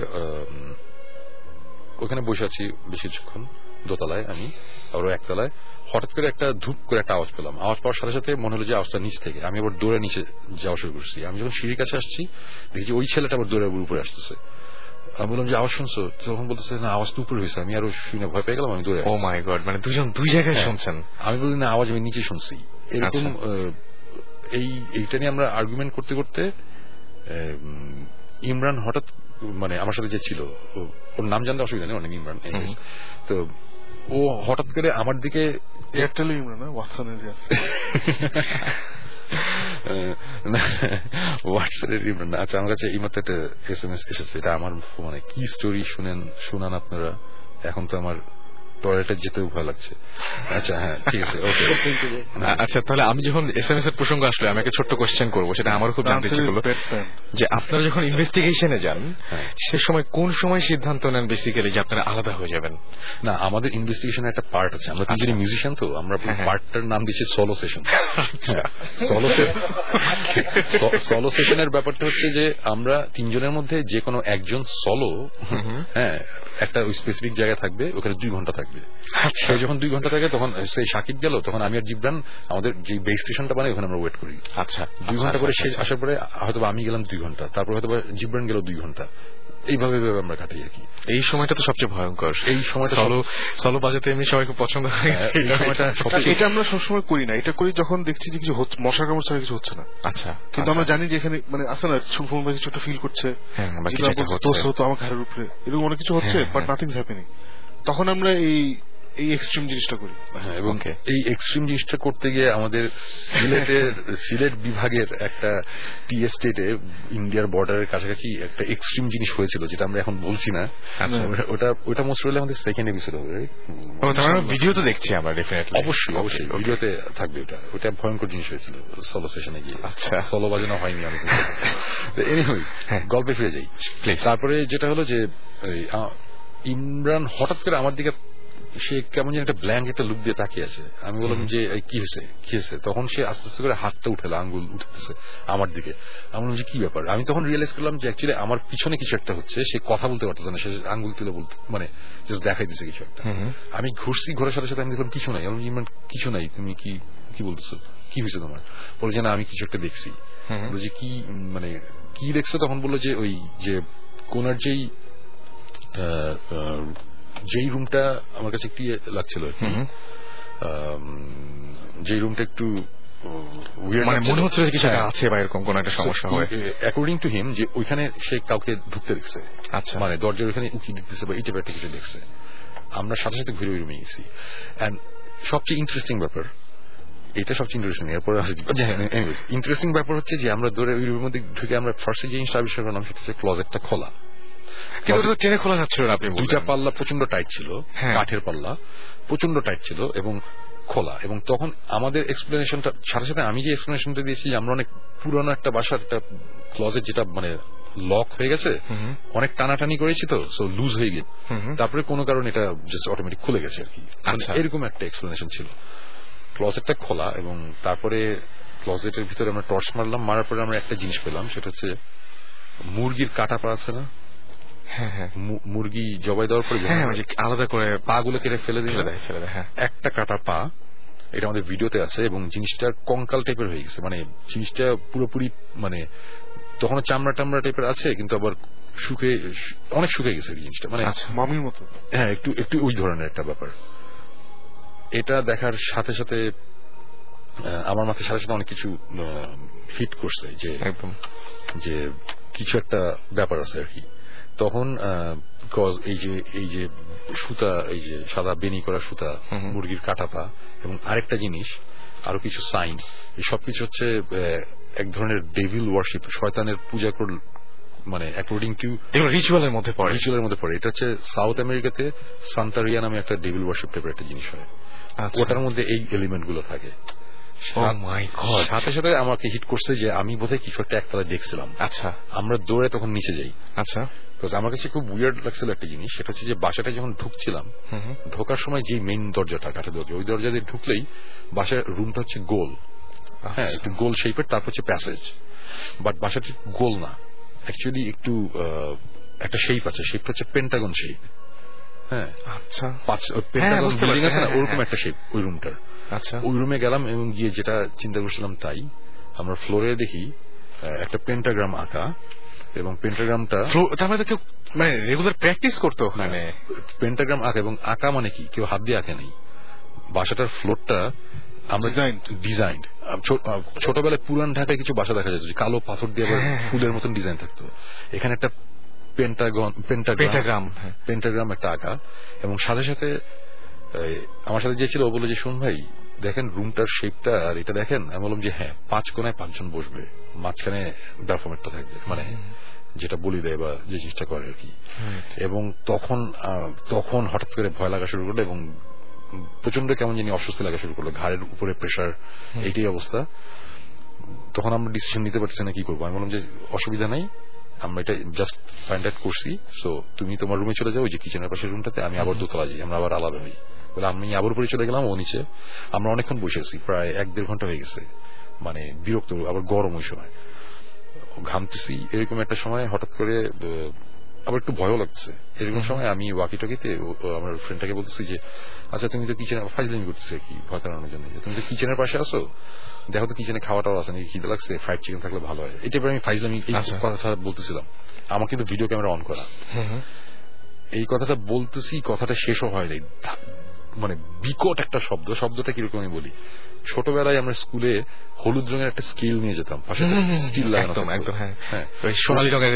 ওখানে বসে আছি বেশ কিছুক্ষণ দোতলায়, আমি আরো একতলায়। হঠাৎ করে একটা ধূপ করে একটা আওয়াজ পেলাম। আওয়াজ পাওয়ার সাথে সাথে মনে হলো যে আওয়াজটা নিচ থেকে। আমি আবার দৌড়ে নিচে যাওয়া শুরু করছি। আমি যখন সিঁড়ির কাছে আসছি, দেখি ওই ছেলেটা আবার দৌড়ে উপরে আসতেছে। আমি বললাম যে আওয়াজ শুনছো? তখন বলতেছে না, আওয়াজ তো উপরে হয়েছে। আমি আরো শুনে ভয় পেয়ে গেলাম, আমি দৌড়ে। ও মাই গড, মানে দুজন দুই জায়গায় শুনছেন? আমি বলি না, আওয়াজ আমি নিচে শুনছি। এরকম এই এইটা নিয়ে আমরা আর্গুমেন্ট করতে করতে ইমরান হঠাৎ, মানে আমার সাথে যে ছিল, ওর নাম জানতে অসুবিধা নেই, অনেক ইমরান। তো ও হঠাৎ করে আমার দিকে, এয়ারটেল ইমরান না, হোয়াটসঅ্যাপে যে আছে হোয়াটসঅ্যাপের ইমরান না। আচ্ছা, আমার কাছে এই মাত্র একটা এস এম এস এসেছে। এটা আমার মানে কি স্টোরি শুনেন শুনান আপনারা। এখন তো আমার টয়লেটে যেতেও ভয় লাগছে। আচ্ছা, হ্যাঁ, ঠিক আছে, ওকে। আচ্ছা, তাহলে আমি যখন এস এম এস এর প্রসঙ্গ আসলে আমি একটা ছোট্ট কোয়েশ্চেন করবো, সেটা আমার খুব জানতে ইচ্ছে করলো, যে আপনারা যখন ইনভেস্টিগেশনে যান সে সময় কোন সময় সিদ্ধান্ত নেন বেসিক্যালি যে আপনারা আলাদা হয়ে যাবেন? না, আমাদের ইনভেস্টিগেশনের একটা পার্ট আছে। আমরা তিনজনই মিউজিশিয়ান, তো আমরা পার্টটার নাম দিচ্ছি সোলো সেশন। সোলো সোলো সেশনের ব্যাপারটা হচ্ছে যে আমরা তিনজনের মধ্যে যে কোনো একজন সোলো, হ্যাঁ, একটা ওই স্পেসিফিক জায়গায় থাকবে, ওখানে দুই ঘন্টা থাকবে। সে যখন দুই ঘন্টা থাকে তখন সেই সাকিব গেল, তখন আমি আর জিবরান আমাদের যে বেস স্টেশনটা বানাই ওখানে আমরা ওয়েট করি। আচ্ছা, দুই ঘন্টা করে সে আসার পরে হয়তো আমি গেলাম দুই ঘন্টা, তারপর হয়তো জিবরান গেল দুই ঘন্টা, এইভাবে আমরা কাটাই আর কি। এই সময়টা তো সবচেয়ে ভয়ঙ্কর, এই সময়টা সলো সলো বাজাতে এমনি সবাই খুব পছন্দ করে। এই সময়টা এটা আমরা সবসময় করি না, এটা করি যখন দেখছি যে কিছু মশার কামড় ছাড়া কিছু হচ্ছে না। আচ্ছা, কিন্তু আমরা জানি যে এখানে মানে আসলে না ফোন বা কিছু একটা ফিল করছে, তো আমার ঘরের উপরে এরকম অনেক কিছু হচ্ছে, বাট নাথিংস হ্যাপেনিং, তখন আমরা এই এই এক্সট্রিম জিনিসটা করি। হ্যাঁ, এবং এই এক্সট্রিম জিনিসটা করতে গিয়ে আমাদের সিলেটের সিলেট বিভাগের একটা টি এস্টেটে ইন্ডিয়ার বর্ডারের কাছাকাছি একটা এক্সট্রিম জিনিস হয়েছিল, যেটা আমরা এখন বলছি না। ওটা ওটা মোস্ট প্রবাবলি আমাদের সেকেন্ড এপিসোড হবে। ভিডিও তো দেখছি আমরা, ডেফিনেটলি, অবশ্যই অবশ্যই ভিডিওতে থাকবে। ওটা ওটা ভয়ঙ্কর জিনিস হয়েছিল সোলো সেশনে গিয়ে। আচ্ছা, সোলো বাজানো হয়নি আমি। এনিওয়েজ গল্পে ফিরে যাই। তারপরে যেটা হলো যে ইমরান হঠাৎ করে আমার দিকে সে কেমন যেন একটা ব্ল্যাঙ্ক একটা লুক দিয়ে তাকিয়ে আছে। আমি বললাম যে কি হয়েছে কি হয়েছে তখন সে আস্তে আস্তে করে হাতটা উঠেলো, আঙ্গুল উঠতেছে আমার দিকে। আমি বললাম যে কি ব্যাপার। আমি তখন রিয়েলাইজ করলাম যে অ্যাকচুয়ালি আমার পিছনে কিছু একটা হচ্ছে, সে কথা বলতে পারতেছে না, সে আঙ্গুল তুলে বলতে মানে জাস্ট দেখাই দিচ্ছে কিছু একটা। আমি ঘুরছি, ঘোরার সাথে সাথে আমি দেখলাম কিছু নাই। আমি ইমরান কিছু নাই, তুমি কি কি বলতেছো, কি হয়েছে তোমার? বলে যে না আমি কিছু একটা দেখছি। বলে যে কি মানে কি দেখছো? তখন বললো যে ওই যে কোনার যেই যেই রুমটা আমার কাছে একটু লাগছিল আর কি, যেই রুমটা একটু মনে হচ্ছে কিছু আছে বা এরকম কোন একটা সমস্যা হয়, অ্যাকর্ডিং টু হিম, যে ওইখানে সে কাউকে ঢুকতে দেখছে। আচ্ছা, মানে দরজার ওইখানে উকি দিতেছে বা এই টাইপের একটা কিছু দেখছে। আমরা সাথে সাথে ঘুরে ওই রুমে গেছি। অ্যান্ড সবচেয়ে ইন্টারেস্টিং ব্যাপার, এটা সবচেয়ে ইন্টারেস্টিং, এরপরে ইন্টারেস্টিং ব্যাপার হচ্ছে যে আমরা ধরে ওই রুমের মধ্যে ঢুকে আমরা ফার্স্ট যে জিনিসটা আবিষ্কার করলাম সেটা হচ্ছে ক্লোজেটটা খোলা। কিন্তু টেনে খোলা যাচ্ছিল না। আপনি দুইটা পাল্লা প্রচন্ড টাইট ছিল, কাঠের পাল্লা প্রচন্ড টাইট ছিল এবং খোলা। এবং তখন আমাদের এক্সপ্লেনেশনটা সাথে সাথে আমি যে এক্সপ্লেনেশনটা দিয়েছি, আমরা অনেক পুরনো একটা বাসার একটা ক্লোজেট যেটা মানে লক হয়ে গেছে, অনেক টানাটানি করেছি তো, সো লুজ হয়ে গেছে, তারপরে কোনো কারণে এটা জাস্ট অটোমেটিক খুলে গেছে আর কি। এরকম একটা এক্সপ্লেনেশন ছিল। ক্লোজেটটা খোলা এবং তারপরে ক্লোজেটের ভিতরে আমরা টর্চ মারলাম, মারার পরে আমরা একটা জিনিস পেলাম, সেটা হচ্ছে মুরগির কাটা পা আছে না, মুরগি জবাই দেওয়ার পরে আলাদা করে পা গুলো কেটে ফেলে দিয়ে একটা কাটা পা, এটা আমাদের ভিডিওতে আছে। এবং জিনিসটা কঙ্কাল টাইপের হয়ে গেছে, মানে জিনিসটা পুরোপুরি মানে তখন চামড়া টামড়া টাইপের আছে, কিন্তু আবার শুকে অনেক শুকিয়ে গেছে জিনিসটা, মানে মামির মতো। হ্যাঁ, একটু একটু ওই ধরনের একটা ব্যাপার। এটা দেখার সাথে সাথে আমার মাথায় সাথে সাথে অনেক কিছু হিট করছে, যে একদম যে কিছু একটা ব্যাপার আছে আর কি। তখন এই যে এই যে সুতা, এই যে সাদা বেনি করা সুতা, মুরগির কাটা পা এবং আরেকটা জিনিস, আরো কিছু সাইন, এই সবকিছু হচ্ছে এক ধরনের ডেভিল ওয়ার্শিপ, শয়তানের পূজা করল, মানে অ্যাকর্ডিং টু রিচুয়ালের মধ্যে পড়ে রিচুয়ালের মধ্যে পড়ে। এটা হচ্ছে সাউথ আমেরিকাতে সান্তারিয়া নামে একটা ডেভিল ওয়ার্শিপ টাইপের একটা জিনিস হয়, ওটার মধ্যে এই এলিমেন্ট গুলো থাকে। সাথে সাথে আমাকে হিট করছে যে আমি বোধহয় কিছু একটা একতলায় দেখছিলাম। আচ্ছা, আমরা দৌড়ে তখন নিচে যাই। আচ্ছা, আমার কাছে খুব উইয়ার্ড লাগছিল একটা জিনিস, সেটা হচ্ছে যে বাসাটা যখন ঢুকছিলাম, ঢোকার সময় যে মেইন দরজাটা কাঠের দরজা, ওই দরজা দিয়ে ঢুকলেই বাসার রুমটা হচ্ছে গোল, হ্যাঁ একটু গোল শেপের, তারপর হচ্ছে প্যাসেজ, বাট বাসাটি গোল না, অ্যাকচুয়ালি একটু একটা শেপ আছে, শেপটা হচ্ছে পেন্টাগন শেপ। হ্যাঁ, আচ্ছা, পেন্টাগন বিল্ডিং আছে না, ওরকম একটা শেপ ওই রুমটার। আচ্ছা, ওই রুমে গেলাম এবং গিয়ে যেটা চিন্তা করছিলাম তাই, আমরা ফ্লোরে দেখি একটা পেন্টাগ্রাম আঁকা, এবং পেন্টাগ্রামটা তার মানে কেউ মানে রেগুলার প্র্যাকটিস করতো, মানে পেন্টাগ্রাম আঁকা, এবং আঁকা মানে কি কেউ হাত দিয়ে আঁকে নেই, বাসাটার ফ্লোরটা আমরা ডিজাইন। ছোটবেলায় পুরান ঢাকায় কিছু বাসা দেখা যেত কালো পাথর দিয়ে ফুলের মতন ডিজাইন থাকতো, এখানে একটা পেন্টাগন পেন্টাগ্রাম পেন্টাগ্রাম একটা আঁকা। এবং সাথে সাথে আমার সাথে যে ছিল ও বললো যে শোন ভাই দেখেন রুমটার শেপটা আর এটা দেখেন। আমি বললাম যে হ্যাঁ, পাঁচ কোনায় পাঁচজন বসবে, মাঝখানে ব্যাফরমেটটা থাকবে, মানে যেটা বলি দেয় বা যে জিনিসটা করে আর কি। এবং তখন তখন হঠাৎ করে ভয় লাগা শুরু করলো এবং প্রচন্ড কেমন জানি অস্বস্তি লাগা শুরু করলো, ঘাড়ের উপরে প্রেশার, এইটাই অবস্থা। তখন আমরা ডিসিশন নিতে পারছি না কি করবো। আমি বললাম যে অসুবিধা নাই, আমরা এটা জাস্ট ফাইন্ড আউট করছি, সো তুমি তোমার রুমে চলে যাও, ওই যে কিচেনের পাশের রুমটাতে, আমি আবার দোতলা যাই, আমরা আবার আলাদা হই। বলে আমি আবার উপরে চলে গেলাম, ও নিচে। আমরা অনেকক্ষণ বসে আছি, প্রায় এক দেড় ঘন্টা হয়ে গেছে, মানে বিরক্ত, আবার গরম ওই সময় ঘামতেছি। এরকম একটা সময় হঠাৎ করে আবার আবার একটু ভয়ও লাগছে। এরকম সময় আমি ওয়াকি টকিতে আমার ফ্রেন্ডটাকে বলতেছি যে আচ্ছা তুমি তো কিচেনে ফাইজলামি করতেছে কি ভয় কারণের জন্য, তুমি তো কিচেনের পাশে আসো, দেখো তো কিচেনে খাওয়াটাও আছে নাকি, খিদে লাগছে, ফ্রাইড চিকেন থাকলে ভালো হয়। এটা আমি ফাইজলামি এই কথাটা বলতেছিলাম, আমার কিন্তু ভিডিও ক্যামেরা অন করা। এই কথাটা বলতেছি, কথাটা শেষও হয় নাই, মানে বিকট একটা শব্দ। শব্দটা কিরকম আমি বলি, ছোটবেলায় আমরা স্কুলে হলুদ রঙের একটা স্কেল নিয়ে যেতাম, পাশে স্টিল লাগানো, সোনালী রঙের।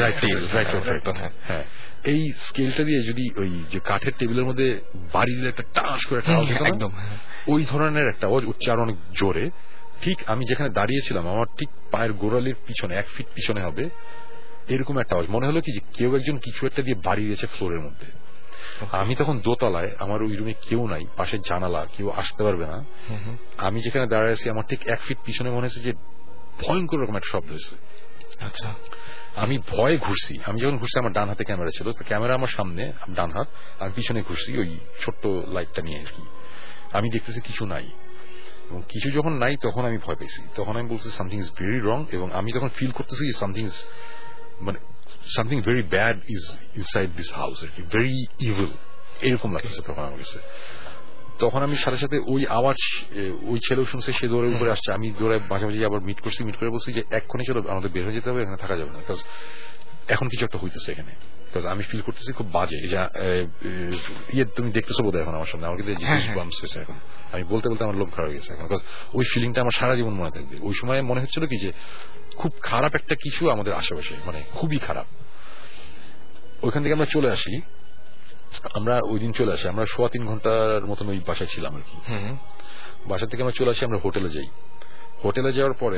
হ্যাঁ, এই স্কেলটা দিয়ে যদি ওই যে কাঠের টেবিলের মধ্যে বাড়ি দিলে একটা টাস করে একটা আওয়াজ হতো, একদম ওই ধরনের একটা আওয়াজ, উচ্চারণ অনেক জোরে। ঠিক আমি যেখানে দাঁড়িয়েছিলাম আমার ঠিক পায়ের গোড়ালির পিছনে এক ফিট পিছনে হবে এরকম একটা আওয়াজ। মনে হলো কি যে কেউ একজন কিছু একটা দিয়ে বাড়ি দিয়েছে ফ্লোরের মধ্যে। আমি তখন দোতলায়, আমার ওই রুমে কেউ নাই, পাশে জানালা, কেউ আসতে পারবে না। আমি যেখানে দাঁড়িয়ে আছি আমার ঠিক এক ফিট পিছনে মনে হচ্ছে যে ভয়ঙ্কর রকম একটা শব্দ হয়েছে। আচ্ছা, আমি ভয়ে ঘুরছি। আমি যখন ঘুরছি আমার ডান হাতে ক্যামেরা ছিল, তো ক্যামেরা আমার সামনে, ডান হাত, আমি পিছনে ঘুরছি ওই ছোট্ট লাইটটা নিয়ে আর কি। আমি দেখতেছি কিছু নাই, এবং কিছু যখন নাই তখন আমি ভয় পেয়েছি। তখন আমি বলছি সামথিং ইজ ভেরি রং, এবং আমি তখন ফিল করতেছি যে সামথিং ইজ মানে something very bad is inside this house, আর কি very evil এরকম লাগছে তখন আমার কাছে। তখন আমি সাথে সাথে ওই আওয়াজ ওই ছেলেও শুনছে, সে দৌড়ে উপরে আসছে, আমি দৌড়ে মাঝামাঝি আবার মিট করছি। মিট করে বলছি যে এক্ষুনি চলো আমাদের বের হয়ে যেতে হবে, এখানে থাকা যাবে না, বিকজ এখন কিছু একটা হইতেছে এখানে। বিকজ আমি ফিল করতেছি খুব বাজে, যে ইয়ে তুমি দেখতেছো বোধ হয় এখন আমার সামনে, আমার কিন্তু বাম্পস হয়েছে এখন। আমি বলতে বলতে আমার লোভ খারাপ হয়ে গেছে এখন, বিকজ ওই ফিলিংটা আমার সারা জীবন মনে থাকবে। ওই সময় মনে হচ্ছিল কি যে খুব খারাপ একটা কিছু আমাদের আশেপাশে, মানে খুবই খারাপ। ওইখান থেকে আমরা চলে আসি, আমরা ওই দিন চলে আসি, আমরা সোয়া তিন ঘন্টার মতন ওই বাসায় ছিলাম আর কি। বাসা থেকে আমরা চলে আসি, আমরা হোটেলে যাই। হোটেলে যাওয়ার পরে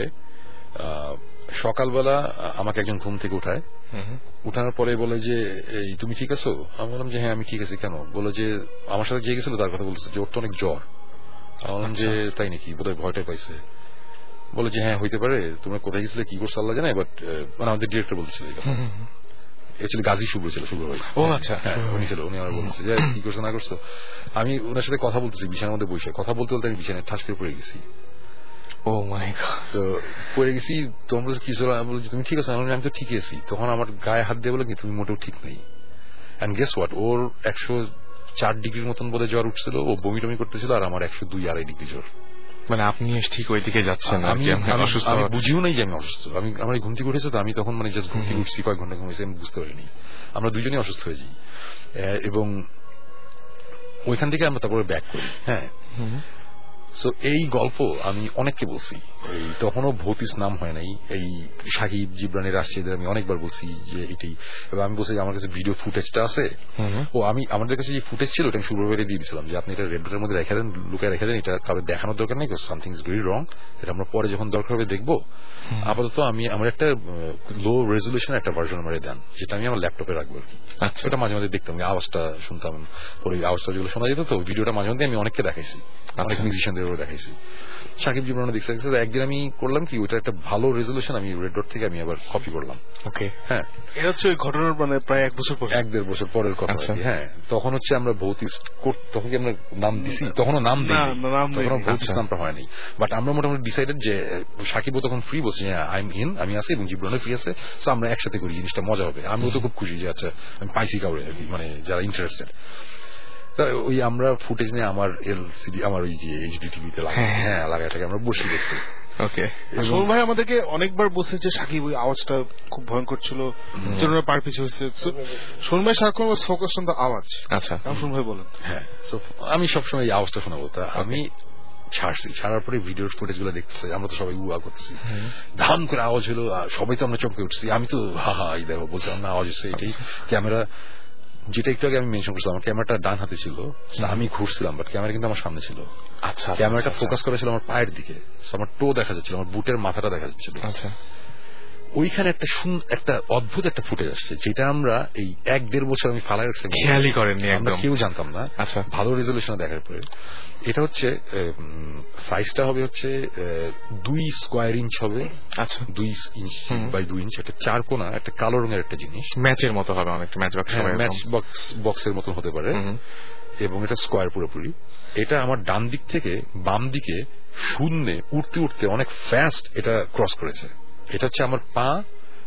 সকালবেলা আমাকে একজন ঘুম থেকে উঠায়। উঠানোর পরে বলে যে এই তুমি ঠিক আছো? আমি বললাম যে হ্যাঁ আমি ঠিক আছি। কেন? বলে যে আমার সাথে যে গেছিল তার কথা বলছে যে ওর তো অনেক জ্বর। আমি বললাম যে তাই নাকি, বোধহয় ভয়টাই পাইছে। বলে যে হ্যাঁ হইতে পারে, তোমরা কোথায় গেছিলে কি করছো আল্লাহ জানে, বাট মানে আমাদের ডিরেক্টর বলছিল অ্যাকচুয়ালি গাজী শুভ্র ছিল, শুভ্র ভাই। ও আচ্ছা, হ্যাঁ উনি ছিল। উনি আমার বলছে যে কি করছো না করছো। আমি ওনার সাথে কথা বলতেছি বিছানার মধ্যে বসে, কথা বলতে বলতে আমি বিছানায় ঠাস করে পড়ে গেছি। Oh my God. তো পড়ে গেছি, তোমরা কি বলছি তুমি ঠিক আছো? আমি তো ঠিকই আছি। তখন আমার গায়ে হাত দিয়ে বলে কি তুমি মোটেও ঠিক নেই। এন্ড গেস হোয়াট, ওর একশো চার ডিগ্রির মতন বোধহয় জ্বর উঠছিল, ও বমি টমি করতেছিল, আর আমার একশো দুই আড়াই ডিগ্রি জ্বর। মানে আপনি ঠিক ওই দিকে যাচ্ছেন। আমি বুঝিও নাই যে আমি অসুস্থ। আমি আমার ঘুম থেকে উঠেছে, তো আমি তখন মানে জাস্ট ঘুম থেকে উঠছি, কয়েক ঘন্টা ঘুমিয়েছি, আমি বুঝতে পারিনি। আমরা দুজনেই অসুস্থ হয়ে যাই, এবং ওইখান থেকে আমরা তারপরে ব্যাক করি। হ্যাঁ, সো এই গল্প আমি অনেককে বলছি, এই তখনও ভৌতিস নাম হয় নাই। এই সাকিব জিবরানের রাশিদের আমি অনেকবার বলছি যে এটাই, এবং আমি বলছি আমার কাছে ভিডিও ফুটেজটা আছে। ও আমি আমাদের কাছে যে ফুটেজ ছিল ওটা আমি শুভ্রভাবে দিয়ে দিয়েছিলাম যে আপনি এটা রেড ডটের মধ্যে রেখে দেন, লুকায় রেখে দেন, এটা কারো দেখানোর দরকার নেই, সামথিং ইজ ভেরি রং, এটা আমরা পরে যখন দরকার হবে দেখবো। আপাতত আমি আমার একটা লো রেজুলেশন একটা ভার্জন আমার দেন, যেটা আমি আমার ল্যাপটপে রাখবো আর কি। আচ্ছা, ওটা মাঝে মাঝে দেখতাম, আওয়াজটা শুনতাম, পরে আওয়াজটা যেগুলো শোনা যেত, তো ভিডিওটা মাঝে মধ্যে আমি অনেককে দেখাইছি, অনেক মিউজিশিয়ানদের দেখাইছি। সাকিব জীবন দেখতে দেখতে একদিন আমি করলাম কি, ওইটা একটা ভালো রেজুলেশন আমি রেড ডট থেকে আমি আবার কপি করলাম। ওকে, হ্যাঁ, এটা হচ্ছে ওই ঘটনার মানে প্রায় এক বছর পর, এক দেড় বছর পরের কথা। হ্যাঁ, তখন হচ্ছে আমরা ভৌতিস্ট, তখন কি আমরা নাম দিছি? তখনও নাম দিই, তখনও ভৌতিস্ট নামটা হয়নি। বাট আমরা মোটামুটি ডিসাইডেড যে সাকিবও তখন ফ্রি বলছে, আই এম ইন, আমি আছি, এবং জীবনে ফ্রি আছে, তো আমরা একসাথে করি, জিনিসটা মজা হবে। আমিও তো খুব খুশি যে আচ্ছা আমি পাইছি কাউরে আর কি, মানে যারা ইন্টারেস্টেড। ওই আমরা ফুটেজ নিয়ে আমার এলসিডি, আমার ওই যে এইচডি টিভিতে লাগাই, হ্যাঁ লাগাটাকে আমরা বসে দেখতে। ওকে, সোহন ভাই আমাদেরকে অনেকবার বলছে যে সাকিব ওই আওয়াজটা খুব ভয়ঙ্কর ছিল, জন্য পার পিছু হয়েছে। সোহন ভাই সারাক্ষণ ফোকাস অন দ্য আওয়াজ। আচ্ছা, সোহন ভাই বলেন। হ্যাঁ, আমি সবসময় এই আওয়াজটা শোনাবো। তা আমি ছাড়ছি, ছাড়ার পরে ভিডিওর ফুটেজ গুলো দেখতেছি, আমরা তো সবাই উয়া করতেছি, ধাম করে আওয়াজ হলো, সবাই তো আমরা চমকে উঠছি। আমি তো হা হা এই দেখো বলছিলাম না আওয়াজ হচ্ছে এটাই। ক্যামেরা যেটা একটু আগে আমি মেনশন করছিলাম, আমার ক্যামেরাটা ডান হাতে ছিল, আমি ঘুরছিলাম, বাট ক্যামেরা কিন্তু আমার সামনে ছিল। আচ্ছা, ক্যামেরাটা ফোকাস করা ছিল আমার পায়ের দিকে, আমার টো দেখা যাচ্ছিল, আমার বুটের মাথাটা দেখা যাচ্ছিল। আচ্ছা, ওইখানে একটা একটা অদ্ভুত একটা ফুটেজ আসছে, যেটা আমরা এই এক দেড় বছর আমি ফালাই রাখছি, খেয়ালই করেননি, আমরা কেউ জানতাম না। আচ্ছা, ভালো রেজলিউশন দেখার পরে এটা হচ্ছে সাইজটা হবে হচ্ছে দুই স্কোয়ার ইঞ্চ হবে। আচ্ছা, দুই ইঞ্চ বাই দুই ইঞ্চ, একটা চার কোনা, একটা কালো রঙের একটা জিনিস, ম্যাচের মতো হবে, অনেকটা ম্যাচ বক্স, ম্যাচ বক্স বক্সের মতো হতে পারে, এবং এটা স্কোয়ার পুরোপুরি। এটা আমার ডান দিক থেকে বাম দিকে শূন্যে উঠতে উঠতে অনেক ফাস্ট এটা ক্রস করেছে। এটা হচ্ছে আমার পা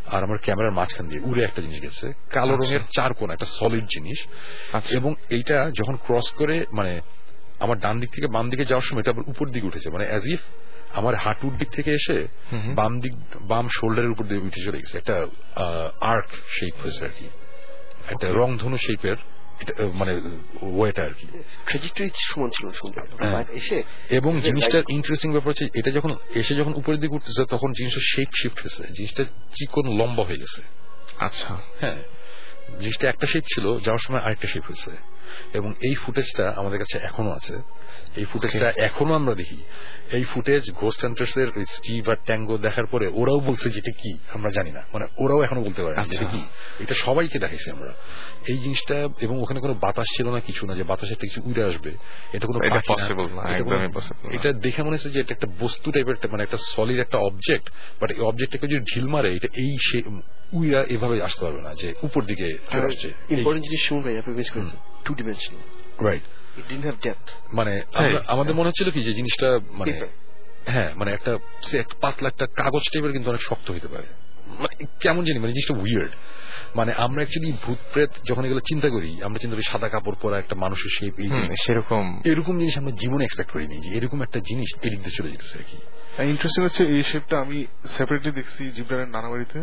আর আমার ক্যামেরার মাঝখান দিয়ে উড়ে একটা জিনিস গেছে, কালো রঙের চার কোণ, একটা সলিড জিনিস। এবং এইটা যখন ক্রস করে মানে আমার ডান দিক থেকে বাম দিকে যাওয়ার সময় এটা আবার উপর দিকে উঠেছে, মানে অ্যাজ ইফ আমার হাঁটুর দিক থেকে এসে বাম দিক বাম শোল্ডারের উপর দিয়ে উঠে চলে গেছে, একটা আর্ক শেপ হয়েছে আর কি, একটা রংধনু শেপের মানে ওয়েটা আর কি, সমান ছিল এসে। এবং জিনিসটার ইন্টারেস্টিং ব্যাপার হচ্ছে এটা যখন এসে যখন উপরের দিকে উঠতেছে তখন জিনিসটা শেপ শিফট হয়েছে, জিনিসটা চিকন লম্বা হয়ে গেছে। আচ্ছা, হ্যাঁ, জিনিসটা একটা শেপ ছিল, যাওয়ার সময় আরেকটা শেপ হয়েছে। এবং এই ফুটেজটা আমাদের কাছে এখনো আছে, এই ফুটেজটা এখনো আমরা দেখি। এই ফুটেজ ঘোস্ট হান্টার্স এর স্টিভ আর ট্যাঙ্গো দেখার পরে ওরাও বলছে যেটা কি আমরা জানি না, মানে ওরাও এখনো বলতে পারে যেটা কি। এটা সবাইকে দেখাইছি আমরা এই জিনিসটা, এবং ওখানে কোনো বাতাস ছিল না, কিছু না যে বাতাসে একটা কিছু উড়ে আসবে, এটা কোনো পসিবল না। এটা দেখে মনে হচ্ছে যে এটা একটা বস্তু টাইপের, মানে একটা সলিড একটা অবজেক্ট, বাট এই অবজেক্টটাকে যদি ঢিল মারে এটা এই উইরা এভাবে আসতে পারবে না, যে উপর দিকে চলে আসছে। ইম্পর্টেন্ট জিনিস শুনুন ভাই, আপনি মিস করেছেন, two dimensional, right. It didn't have depth. মানে আমাদের মনে হচ্ছিল কি যে জিনিসটা মানে হ্যাঁ মানে একটা পাতলা একটা কাগজ টাইপের, কিন্তু অনেক শক্ত হতে পারে, মানে কেমন জানি মানে জিনিসটা উইয়ার্ড। মানে আমরা অ্যাকচুয়ালি ভূত প্রেত যখন এগুলো চিন্তা করি, আমরা চিন্তা করি সাদা কাপড় পরা একটা মানুষের শেপ, সেরকম এরকম জিনিস আমরা জীবনে এক্সপেক্ট করিনি যে এরকম একটা জিনিস এদিক দিয়ে চলে যেতেছে আর কি। ইন্টারেস্টিং হচ্ছে এই শেপটা আমি সেপারেটলি দেখছি জিব্রানের নানা বাড়িতে।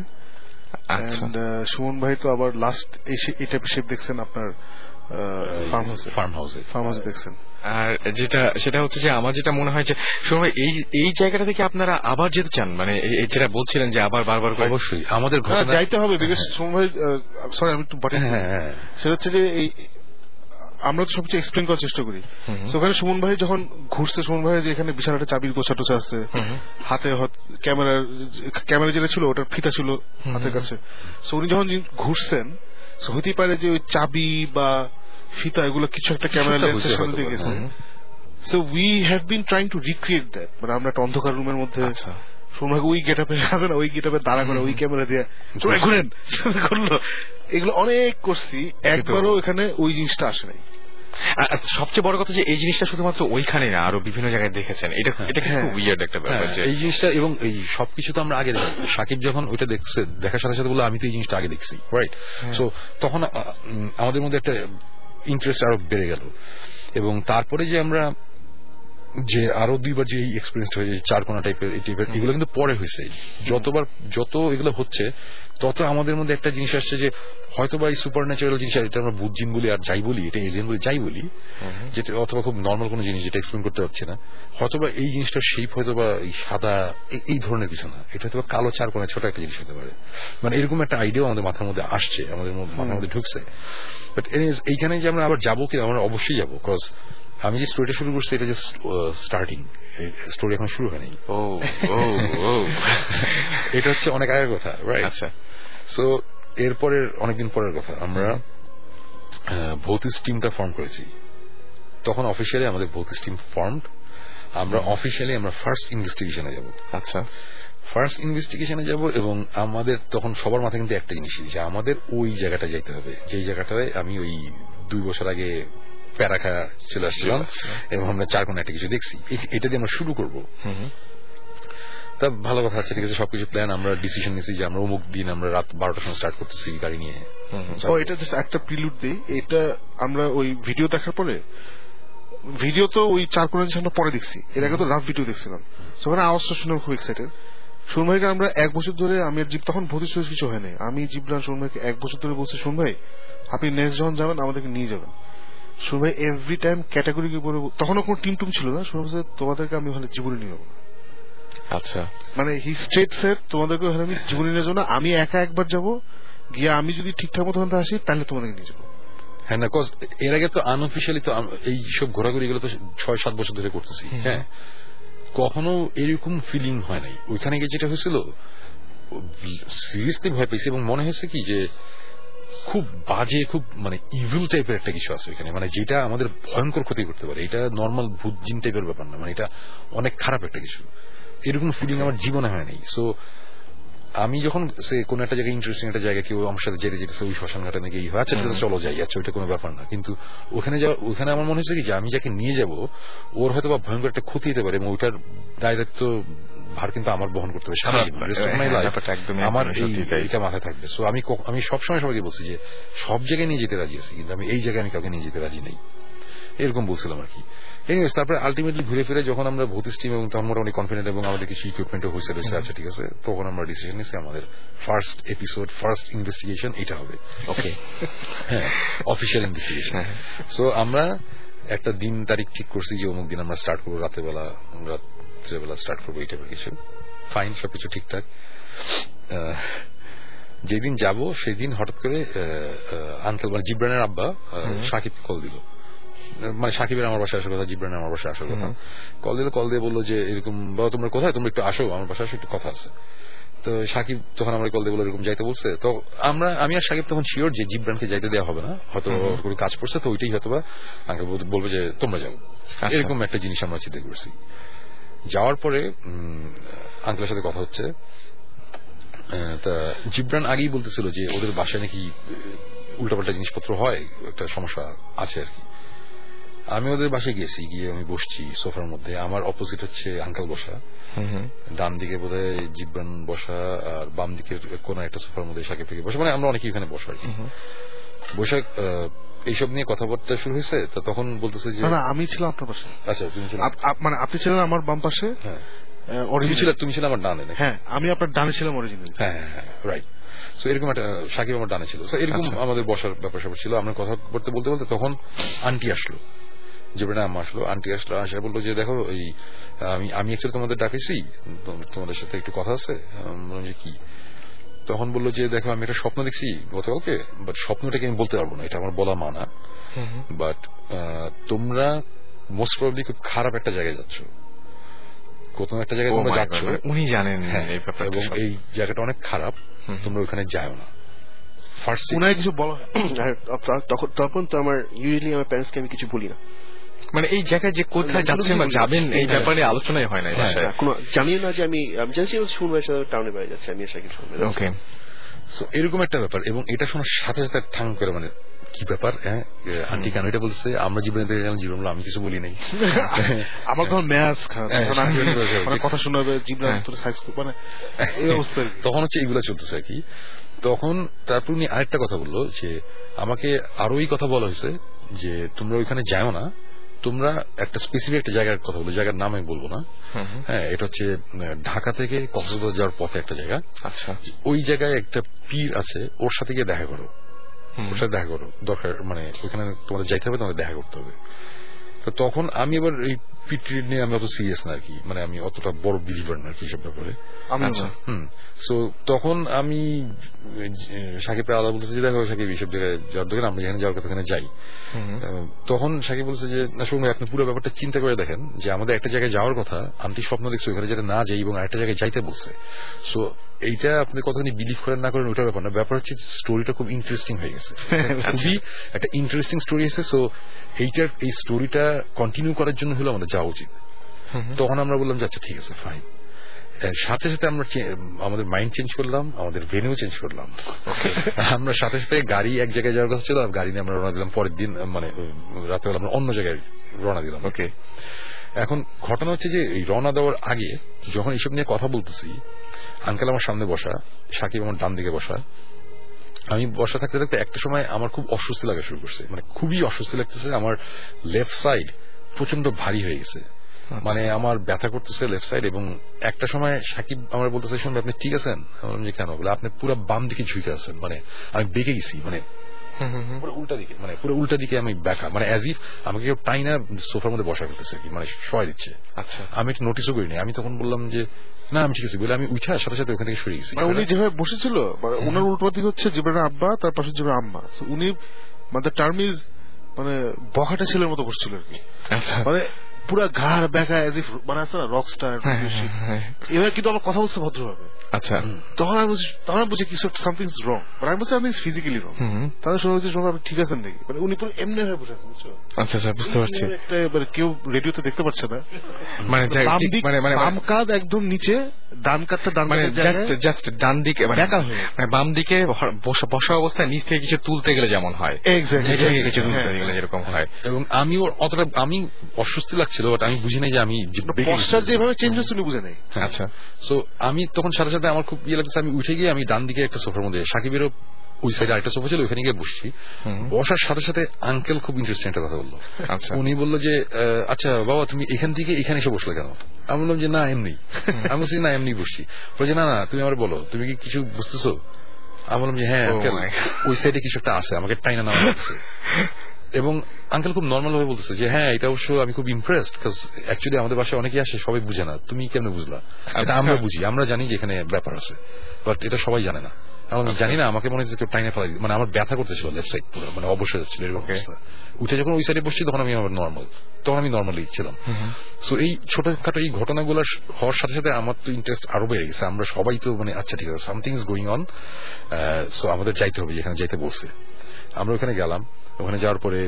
সুমন ভাই তো আবার লাস্ট এই টাইপের শেপ দেখছেন আপনার ফার্ম হাউসে ফার্ম হাউসে ফার্ম হাউসে দেখছেন। আর যেটা সেটা হচ্ছে যে আমার যেটা মনে হয় যে সুমন ভাই এই এই জায়গাটা থেকে আপনারা আবার যেতে চান, মানে যেটা বলছিলেন যে আবার বারবার করে অবশ্যই আমাদের যাইতে হবে, বিকজ সুমন ভাই সরি আমি একটু বাটে, সেটা হচ্ছে যে এই আমরা তো সবকিছু এক্সপ্লেন করার চেষ্টা করি। ওখানে সুমন ভাই যখন ঘুরছে, সুমন ভাই যে এখানে বিশাল একটা চাবির গোছা টোছা আছে, হাতে ক্যামেরার ক্যামেরা যেটা ছিল ওটার ফিতা ছিল হাতের কাছে, সো উনি যখন ঘুরছেন হতেই পারে যে ওই চাবি বা ফিতা এগুলো কিছু একটা ক্যামেরা লেন্সের সামনে দিয়ে গেছে। So we have been trying to recreate that, মানে আমরা একটা অন্ধকার রুমের মধ্যে সুমন ভাই ওই গেট আপে আছে না, ওই গেট আপে দাঁড়া করে ওই ক্যামেরা দিয়ে ঘুরেন করলো, এগুলো অনেক করছি, একবারও এখানে ওই জিনিসটা আসে নাই। সবচেয়ে বড় কথা যে এই জিনিসটা শুধুমাত্র ওইখানে না, আরো বিভিন্ন জায়গায় দেখেছেন, এটা এটা খুব উইয়ার্ড একটা ব্যাপার যে এই জিনিসটা। এবং এই সবকিছু তো আমরা আগে দেখি, সাকিব যখন ওইটা দেখছে দেখার সাথে সাথে বললো আমি তো এই জিনিসটা আগে দেখছি, রাইট। সো তখন আমাদের মধ্যে একটা ইন্টারেস্ট আরো বেড়ে গেল। এবং তারপরে যে আমরা যে আরো দুইবার যে এই এক্সপিরিয়েন্স হয়ে যায় চারকোনা টাইপের এই টাইপের, এগুলো কিন্তু পরে হয়েছে। যতবার যত এগুলো হচ্ছে তত আমাদের মধ্যে একটা জিনিস আসছে যে হয়তো বা এই সুপার ন্যাচারাল জিনিস, এটা আমরা বুঝজিন বলি আর যাই বলি, এটা এলিয়েন বলি যাই বলি, যেটা অথবা খুব নর্মাল কোনো জিনিস যেটা এক্সপ্লেন করতে পারছি না, হয়তো বা এই জিনিসটার শেপ হয়তো বা এই সাদা এই ধরনের কিছু না, এটা হয়তো বা কালো চারকোনা ছোট একটা জিনিস হতে পারে। মানে এরকম একটা আইডিয়াও আমাদের মাথার মধ্যে আসছে, আমাদের মাথার মধ্যে ঢুকছে। বাট এইখানে যে আমরা আবার যাবো কি, আমরা অবশ্যই যাবো, বিকজ আমি যে স্টোরিটা শুরু করছি এটা জাস্ট স্টার্টিং, স্টোরি এখন শুরু হয়নি। ও ও ও এটা হচ্ছে অনেক আগের কথা, রাইট। আচ্ছা, সো এরপরের অনেকদিন পরের কথা, আমরা ভৌতিক টিমটা ফর্ম করেছি। তখন অফিসিয়ালি আমাদের ভৌতিক টিম ফর্মড, আমরা অফিসিয়ালি আমরা ফার্স্ট ইনভেস্টিগেশনে যাব। আচ্ছা, ফার্স্ট ইনভেস্টিগেশনে যাব, এবং আমাদের তখন সবার মাথায় কিন্তু একটা জিনিস যে আমাদের ওই জায়গাটা যেতে হবে, যেই জায়গাটায় আমি ওই দুই বছর আগে প্যারাখা চলে আসছিলাম, এবং আমরা চার কোন একটা কিছু দেখছি, এটা দিয়ে আমরা শুরু করবো। তা ভালো কথা আছে, ঠিক আছে, সবকিছু প্ল্যান, আমরা ডিসিশন নিয়েছি যে আমরা অমুক দিন আমরা রাত বারোটার সময় স্টার্ট করতেছি গাড়ি নিয়ে। ও এটা জাস্ট একটা প্রিলুড দিই, এটা আমরা ওই ভিডিও দেখার পরে, ভিডিও তো ওই চার কোনা জিনিস আমরা পরে দেখছি, এর আগে তো রাফ ভিডিও দেখছিলাম, সেখানে আওয়াজটা শুনে খুব এক্সাইটেড। সুমন ভাইকে আমরা এক বছর ধরে, আমি আর জিপ তখন ভৌতিক স্টোরি কিছু হয়নি, আমি জিবরান সুমন ভাইকে এক বছর ধরে বলছি সুমন ভাই আপনি নেক্সট যখন যাবেন আমাদেরকে নিয়ে যাবেন। সুমন ভাই এভরি টাইম ক্যাটাগরি কি বলে, তখনও কোনো টিম টুম ছিল না, সুমন ভাই তোমাদেরকে আমি ওখানে জীবনে নিয়ে যাবো না। আচ্ছা, মানে হি স্ট্রেট সেট তোমাদেরকে ওখানে আমি জীবনে নিয়ে যাবো না, আমি একা একবার যাবো, গিয়ে আমি যদি ঠিকঠাক মতো ওখানে আসি তাহলে তোমাদেরকে নিয়ে যাবো। হ্যাঁ না, কজ এর আগে তো আনঅফিসিয়ালি তো এই সব ঘোরাঘুরি গুলো তো ছয় সাত বছর ধরে করতেছি, হ্যাঁ, কখনো এরকম ফিলিং হয় নাই। ওইখানে গিয়ে যেটা হয়েছিল সিরিয়াসলি ভয় পেয়েছি, এবং মনে হয়েছে কি যে খুব বাজে, খুব মানে ইভিল টাইপের একটা কিছু আছে ওইখানে, মানে যেটা আমাদের ভয়ঙ্কর ক্ষতি করতে পারে। এটা নর্মাল ভূত জিন টাইপের ব্যাপার না, মানে এটা অনেক খারাপ একটা কিছু। এরকম ফিলিং আমার জীবনে হয় নাই। সো আমি যখন সে কোন একটা জায়গায় ইন্টারেস্টিং একটা জায়গা কেউ আমার সাথে যেতে যেতেছে ওই শ্মশান ঘাটে নাকি এই হয়, আচ্ছা চলো যাই, আচ্ছা ওইটা কোনো ব্যাপার না। কিন্তু ওখানে যাওয়া ওখানে আমার মনে হচ্ছে কি যে আমি যাকে নিয়ে যাব ওর হয়তো বা ভয়ঙ্কর একটা ক্ষতি হতে পারে এবং ওইটার দায়িত্ব ভার কিন্তু আমার বহন করতে হবে সারা জীবন, আমার এইটা মাথায় থাকবে। সো আমি আমি সবসময় সবাইকে বলছি যে সব জায়গায় নিয়ে যেতে রাজি আছি, কিন্তু আমি এই জায়গায় আমি কাউকে নিয়ে যেতে রাজি নেই, এরকম বলছিলাম আর কি। এনিওয়েজ তারপরে আলটিমেটলি ঘুরে ফিরে যখন আমরা ভূতিস টিম এবং তখন মোটামুটি কনফিডেন্ট এবং আমাদের কিছু ইকুইপমেন্টও হয়েছে রয়েছে, আচ্ছা ঠিক আছে, তখন আমরা ডিসিশন নিয়েছি আমাদের ফার্স্ট এপিসোড ফার্স্ট ইনভেস্টিগেশন এটা হবে। ওকে, হ্যাঁ, অফিসিয়াল ইনভেস্টিগেশন। সো আমরা একটা দিন তারিখ ঠিক করছি যে অমুক দিন আমরা স্টার্ট করবো, রাতের বেলা রাত্রেবেলা স্টার্ট করবো, এই টাইপের কিছু। ফাইন, সবকিছু ঠিকঠাক। যেদিন যাব সেদিন হঠাৎ করে আঙ্কেল মানে জিব্রানের আব্বা সাকিব কল দিল, মানে সাকিবের আমার বাসায় আসার কথা, জিব্রানের আমার বাসায় আসার কথা। কল দিল, কল দিয়ে বললো যে এরকম বাবা তোমরা কোথায়, তোমরা একটু আসো আমার বাসায়, আসো একটু কথা আছে। তো সাকিব তখন আমরা কল দিয়ে বলে এরকম যাইতে বলছে। তো আমরা আমি আর সাকিব তখন শিওর যে জিব্রানকে যাইতে দেওয়া হবে না, হয়তো কোনো কাজ করছে, তো ওইটাই হয়তো বা আঙ্কেল বলবে যে তোমরা যাও, এরকম একটা জিনিস আমরা চিন্তা করছি। যাওয়ার পরে আঙ্কেলের সাথে কথা হচ্ছে, তা জিব্রান আগেই বলতেছিল যে ওদের বাসায় নাকি উল্টাপাল্টা জিনিসপত্র হয়, একটা সমস্যা আছে আর কি। আমি ওদের বাসায় গেছি, গিয়ে আমি বসছি সোফার মধ্যে, আমার অপোজিট হচ্ছে আঙ্কেল বসা, ডান দিকে বোধহয় জিব্রান বসা, আর বাম দিকের কোন একটা সোফার মধ্যে সাকিব থেকে বসা, মানে আমরা অনেকেই ওখানে বসা আর কি। বসে এইসব নিয়ে কথাবার্তা শুরু হয়েছে। তো তখন বলতেছে যে আমি ছিলাম আপনার পাশে। আচ্ছা, তুমি ছিলেন, মানে আপনি ছিলেন আমার বাম পাশে। হ্যাঁ, তুমি ছিল আমার ডানে। হ্যাঁ, আমি আপনার ডানে ছিলাম অরিজিনাল। হ্যাঁ হ্যাঁ, রাইট। সো এরকম একটা সাকিব আমার ডানে ছিল। সো এরকম আমাদের বসার ব্যাপার স্যাপার ছিল। আমরা কথা বলতে বলতে বলতে তখন আন্টি আসলো, জিব্রান আম্মা আসলো। আন্টি আসলো, আসা বললো যে দেখো এই আমি আমি অ্যাকচুয়ালি তোমাদের ডাকেছি, তোমাদের সাথে একটু কথা আছে। বললাম যে কি? তখন বললো যে দেখো আমি একটা স্বপ্ন দেখছি গতকালকে, বাট স্বপ্নটাকে আমি বলতে পারবো না, এটা আমার বলা মানা, বাট তোমরা মোস্ট প্রবাবলি খুব খারাপ একটা জায়গায় যাচ্ছ, কোথাও একটা জায়গায় তোমরা যাচ্ছ, উনি জানেন, এবং এই জায়গাটা অনেক খারাপ, তোমরা ওখানে যাও না। ফার্স্ট উনার কিছু বলা তখন তখন তো আমার ইউজুয়ালি আমার প্যারেন্টসকে আমি কিছু বলি না, মানে এই জায়গায় যে কোথায় যাচ্ছেন বা যাবেন এই ব্যাপারে আলোচনাই হয় না, কোনো জানিও না যে আমি আমি জানছি শুনবো টাউনে বাইরে যাচ্ছে, আমি সাকিব শুনবো। ওকে, সো এরকম একটা ব্যাপার। এবং এটা শোনার সাথে সাথে ঠাং করে মানে কি ব্যাপার, হ্যাঁ আন্টি কেন এটা বলছে, আমরা জীবনে পেয়ে গেলাম, জীবন আমি কিছু বলি নাই, আমার তখন ম্যাচ কথা শোনা হবে জীবন, মানে এই অবস্থা। তখন হচ্ছে এইগুলা চলতেছে আর কি। তখন তারপর উনি আরেকটা কথা বললো যে আমাকে আরো এই কথা বলা হয়েছে যে তোমরা ওইখানে যাও না, তোমরা একটা স্পেসিফিক একটা জায়গার কথা বলো, জায়গার নাম আমি বলবো না। হ্যাঁ, এটা হচ্ছে ঢাকা থেকে কক্সবাজার যাওয়ার পথে একটা জায়গা। আচ্ছা, ওই জায়গায় একটা পীর আছে, ওর সাথে গিয়ে দেখা করো, ওর সাথে দেখা করো, দরকার মানে ওইখানে তোমাদের যাইতে হবে, তোমাদের দেখা করতে হবে। তো তখন আমি এবার এই পিটি নিয়ে আমি অত সিরিয়াস না আর কি, মানে আমি অতটা বড় বিলিভার না আর কি সব ব্যাপারে। আচ্ছা, হুম। সো তখন আমি সাকিব আলাদা বলতেছি যে দেখো সাকিব এইসব জায়গায় যাওয়ার দরকার, আমরা যেখানে যাওয়ার কথা ওখানে যাই। তখন সাকিব বলছে যে না শুনুন, আপনি পুরো ব্যাপারটা চিন্তা করে দেখেন যে আমাদের একটা জায়গায় যাওয়ার কথা, আন্টি স্বপ্ন দেখছে ওখানে যাতে না যাই এবং আরেকটা জায়গায় যাইতে বলছে। সো এইটা আপনি কতখানি বিলিভ করেন না করেন ওইটা ব্যাপার না, ব্যাপার হচ্ছে স্টোরিটা খুব ইন্টারেস্টিং হয়ে গেছে, খুবই একটা ইন্টারেস্টিং স্টোরি আছে। সো এইটার এই স্টোরিটা কন্টিনিউ করার জন্য হলো আমাদের যাওয়া উচিত। তখন আমরা বললাম যে আচ্ছা ঠিক আছে ফাইন। সাথে সাথে আমরা আমাদের মাইন্ড চেঞ্জ করলাম, আমাদের ভেনিউ চেঞ্জ করলাম। আমরা সাথে সাথে গাড়ি এক জায়গায় যাওয়ার কথা ছিল, গাড়ি নিয়ে আমরা রওনা দিলাম পরের দিন, মানে রাতেবেলা আমরা অন্য জায়গায় রওনা দিলাম। ওকে, এখন ঘটনা হচ্ছে যে এই রওনা দেওয়ার আগে যখন এইসব নিয়ে কথা বলতেছি, আঙ্কেল আমার সামনে বসা, সাকিব আমার ডান দিকে বসা। আমি বসা থাকতে থাকতে একটা সময় আমার খুব অস্বস্তি লাগা শুরু করছে, মানে খুবই অস্বস্তি লাগতেছে। আমার লেফট সাইড প্রচন্ড ভারী হয়ে গেছে, মানে আমার ব্যথা করতেছে লেফট সাইড। এবং একটা সময় সাকিব আমার বলতেছে শুনবে আপনি ঠিক আছেন? বললাম যে কেন? বলে আপনি পুরো বাম দিকে ঝুঁকে আছেন, মানে আমি বেঁকে গেছি, মানে পুরো উল্টা দিকে, মানে পুরো উল্টা দিকে আমি ব্যাকা, মানে অ্যাজ ইফ আমাকে কেউ টাইনা সোফার মধ্যে বসা করতেছে কি, মানে শোয়া দিচ্ছে। আচ্ছা, আমি একটু নোটিসও করিনি। আমি তখন বললাম যে না আমি ঠিক আছে বলে আমি উঠার সাথে সাথে ওখান থেকে সরে গেছি। উনি যেভাবে বসেছিল ওনার উল্টো দিকে হচ্ছে জিবরানের আব্বা, তার পাশে জিবরানের আম্মা। উনি মানে টার্ম ইজ মানে বখাটা ছেলের মতো বসছিল আর কি। মানে পুরা ঘাড় ব্যাকা এজ ইফ মানে আছে না রক স্টার এবার কিন্তু আমার কথা বলছে ভদ্রভাবে আচ্ছা তখন আমি বুঝি তখন আমি বুঝি কিছু সামথিং ইজ রং বাট আমি বলছি আমি ফিজিক্যালি রং তাহলে শুনে হচ্ছে সবাই ঠিক আছেন নাকি মানে উনি পুরো এমনি হয়ে বসে আছেন বুঝছো আচ্ছা আচ্ছা বুঝতে পারছি একটা মানে কেউ রেডিওতে দেখতে পাচ্ছে না মানে মানে মানে বাম কাঁধ একদম নিচে ডান কাঁধটা ডান মানে জাস্ট ডান দিকে মানে বাম দিকে বসা অবস্থায় নিচ থেকে কিছু তুলতে গেলে যেমন হয় কিছু তুলতে গেলে যেরকম হয় এবং আমি ওর অতটা আমি অস্বস্তি লাগছিল বাট আমি বুঝি নাই যে আমি পশ্চাৎ যেভাবে চেঞ্জ হচ্ছে বুঝে নাই আচ্ছা সো আমি তখন সাথে সাথে আমার খুব ইয়ে লাগছে আমি উঠে গিয়ে আমি ডান দিকে একটা সোফার মধ্যে সাকিবেরও ওই সাইডে আরেকটা সোফা ছিল ওখানে গিয়ে বসছি বসার সাথে সাথে আঙ্কেল খুব ইন্টারেস্টিং একটা কথা বললো আচ্ছা উনি বললো যে আচ্ছা বাবা তুমি এখান থেকে এখানে এসে বসলে কেন আমি বললাম যে না এমনি আমি বলছি না এমনি বসছি বলছি না না তুমি আমার বলো তুমি কি কিছু বুঝতেছো আমি বললাম যে হ্যাঁ ওই সাইডে কিছু একটা আছে আমাকে টাইনা নেওয়া হচ্ছে এবং আঙ্কেল খুব নর্মাল ভাবে বলতেছে যে হ্যাঁ এটা অবশ্য আমি খুব ইমপ্রেসড বিকজ অ্যাকচুয়ালি আমাদের বাসায় অনেকেই আসে সবাই বুঝে না তুমি কেমনে বুঝলা এটা আমরা বুঝি আমরা জানি যে এখানে ব্যাপার আছে বাট এটা সবাই জানে না আমি জানি না আমাকে মনে হচ্ছে কেউ টাইনে ফেলাই মানে আমার ব্যথা করতেছিল লেফট সাইড পুরো মানে অবশ্যই যাচ্ছিল এরকম উঠে যখন ওই সাইডে বসছি তখন আমি আমার নর্মাল তখন আমি নর্মালি ছিলাম সো এই ছোটখাটো এই ঘটনাগুলো হওয়ার সাথে সাথে আমার তো ইন্টারেস্ট আরো বেড়ে গেছে আমরা সবাই তো মানে আচ্ছা ঠিক আছে something is going on so আমাদের যাইতে হবে যেখানে যাইতে বলছে আমরা ওখানে গেলাম ওখানে যাওয়ার পরে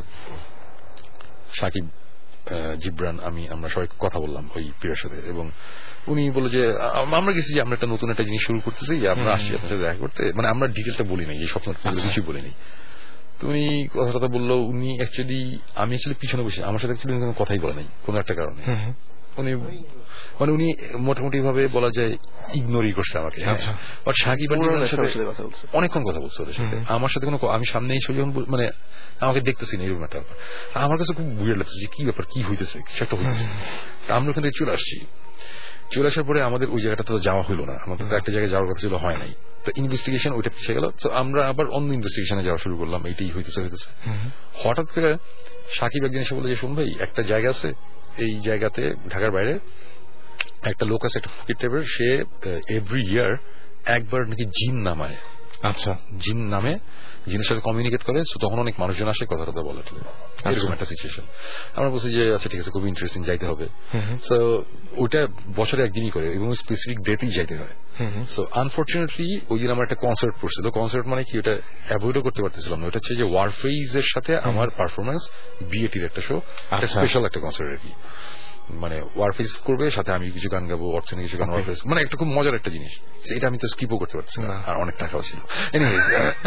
সাকিব জিবরান আমি আমরা সবাই কথা বললাম ওই পীরের সাথে এবং উনি বলে যে আমরা গেছি যে আমরা একটা নতুন একটা জিনিস শুরু করতেছি আমরা আসছি আপনার সাথে দেখা করতে মানে আমরা ডিটেলটা বলি নাই এই স্বপ্ন কিছুই বলি নাই তো উনি কথা কথা বললো উনি অ্যাকচুয়ালি আমি অ্যাকচুয়ালি পিছনে বসে আমার সাথে অ্যাকচুয়ালি কোনো কথাই বলে নাই কোনো একটা কারণে উনি মানে উনি মোটামুটি ভাবে বলা যায় ইগনোরই করছে আমাকে বাট সাকিব অনেকক্ষণ কথা বলছে ওদের সাথে আমার সাথে কোনো আমি সামনে এসে যখন মানে আমাকে দেখতেছি না এরকম একটা আমার কাছে খুব উইয়ার্ড লাগছে যে কি ব্যাপার কি হইতেছে কিছু একটা হইতেছে আমরা ওখান থেকে চলে আসছি চলে আসার পরে আমাদের ওই জায়গাটা তো যাওয়া হলো না আমাদের তো একটা জায়গায় যাওয়ার কথা ছিল হয় নাই তো ইনভেস্টিগেশন ওইটা পিছিয়ে গেল তো আমরা আবার অন্য ইনভেস্টিগেশনে যাওয়া শুরু করলাম এইটাই হইতেছে হইতেছে হঠাৎ করে সাকিব একদিন এসে বলে যে শুন ভাই একটা জায়গা আছে এই জায়গাতে ঢাকার বাইরে একটা লোক আছে একটা ফকির টাইপের সে এভরি ইয়ার একবার নাকি জিন নামায় আচ্ছা জিন নামে জিনের সাথে কমিউনিকেট করে তখন অনেক মানুষজন আসে কথা কথা বলে এরকম একটা সিচুয়েশন আমরা বলছি যে আচ্ছা ঠিক আছে খুব ইন্টারেস্টিং যাইতে হবে সো ওইটা বছরে একদিনই করে এবং স্পেসিফিক ডেতেই যাইতে হয় সো আনফর্চুনেটলি ওই দিন আমার একটা কনসার্ট পড়ছিল কনসার্ট মানে কি ওটা অ্যাভয়েডও করতে পারতেছিলাম না ওটা হচ্ছে যে ওয়ারফেইজ এর সাথে আমার পারফরমেন্স বিএটির একটা শো একটা স্পেশাল একটা কনসার্ট আর কি মানে ওয়ারফেস করবে সাথে আমি কিছু গান গাবো অর্চনে কিছু গান ওয়ারফেস মানে একটা খুব মজার একটা জিনিস এটা আমি তো স্কিপও করতে পারছি না আর অনেক টাকাও ছিল এনিওয়েজ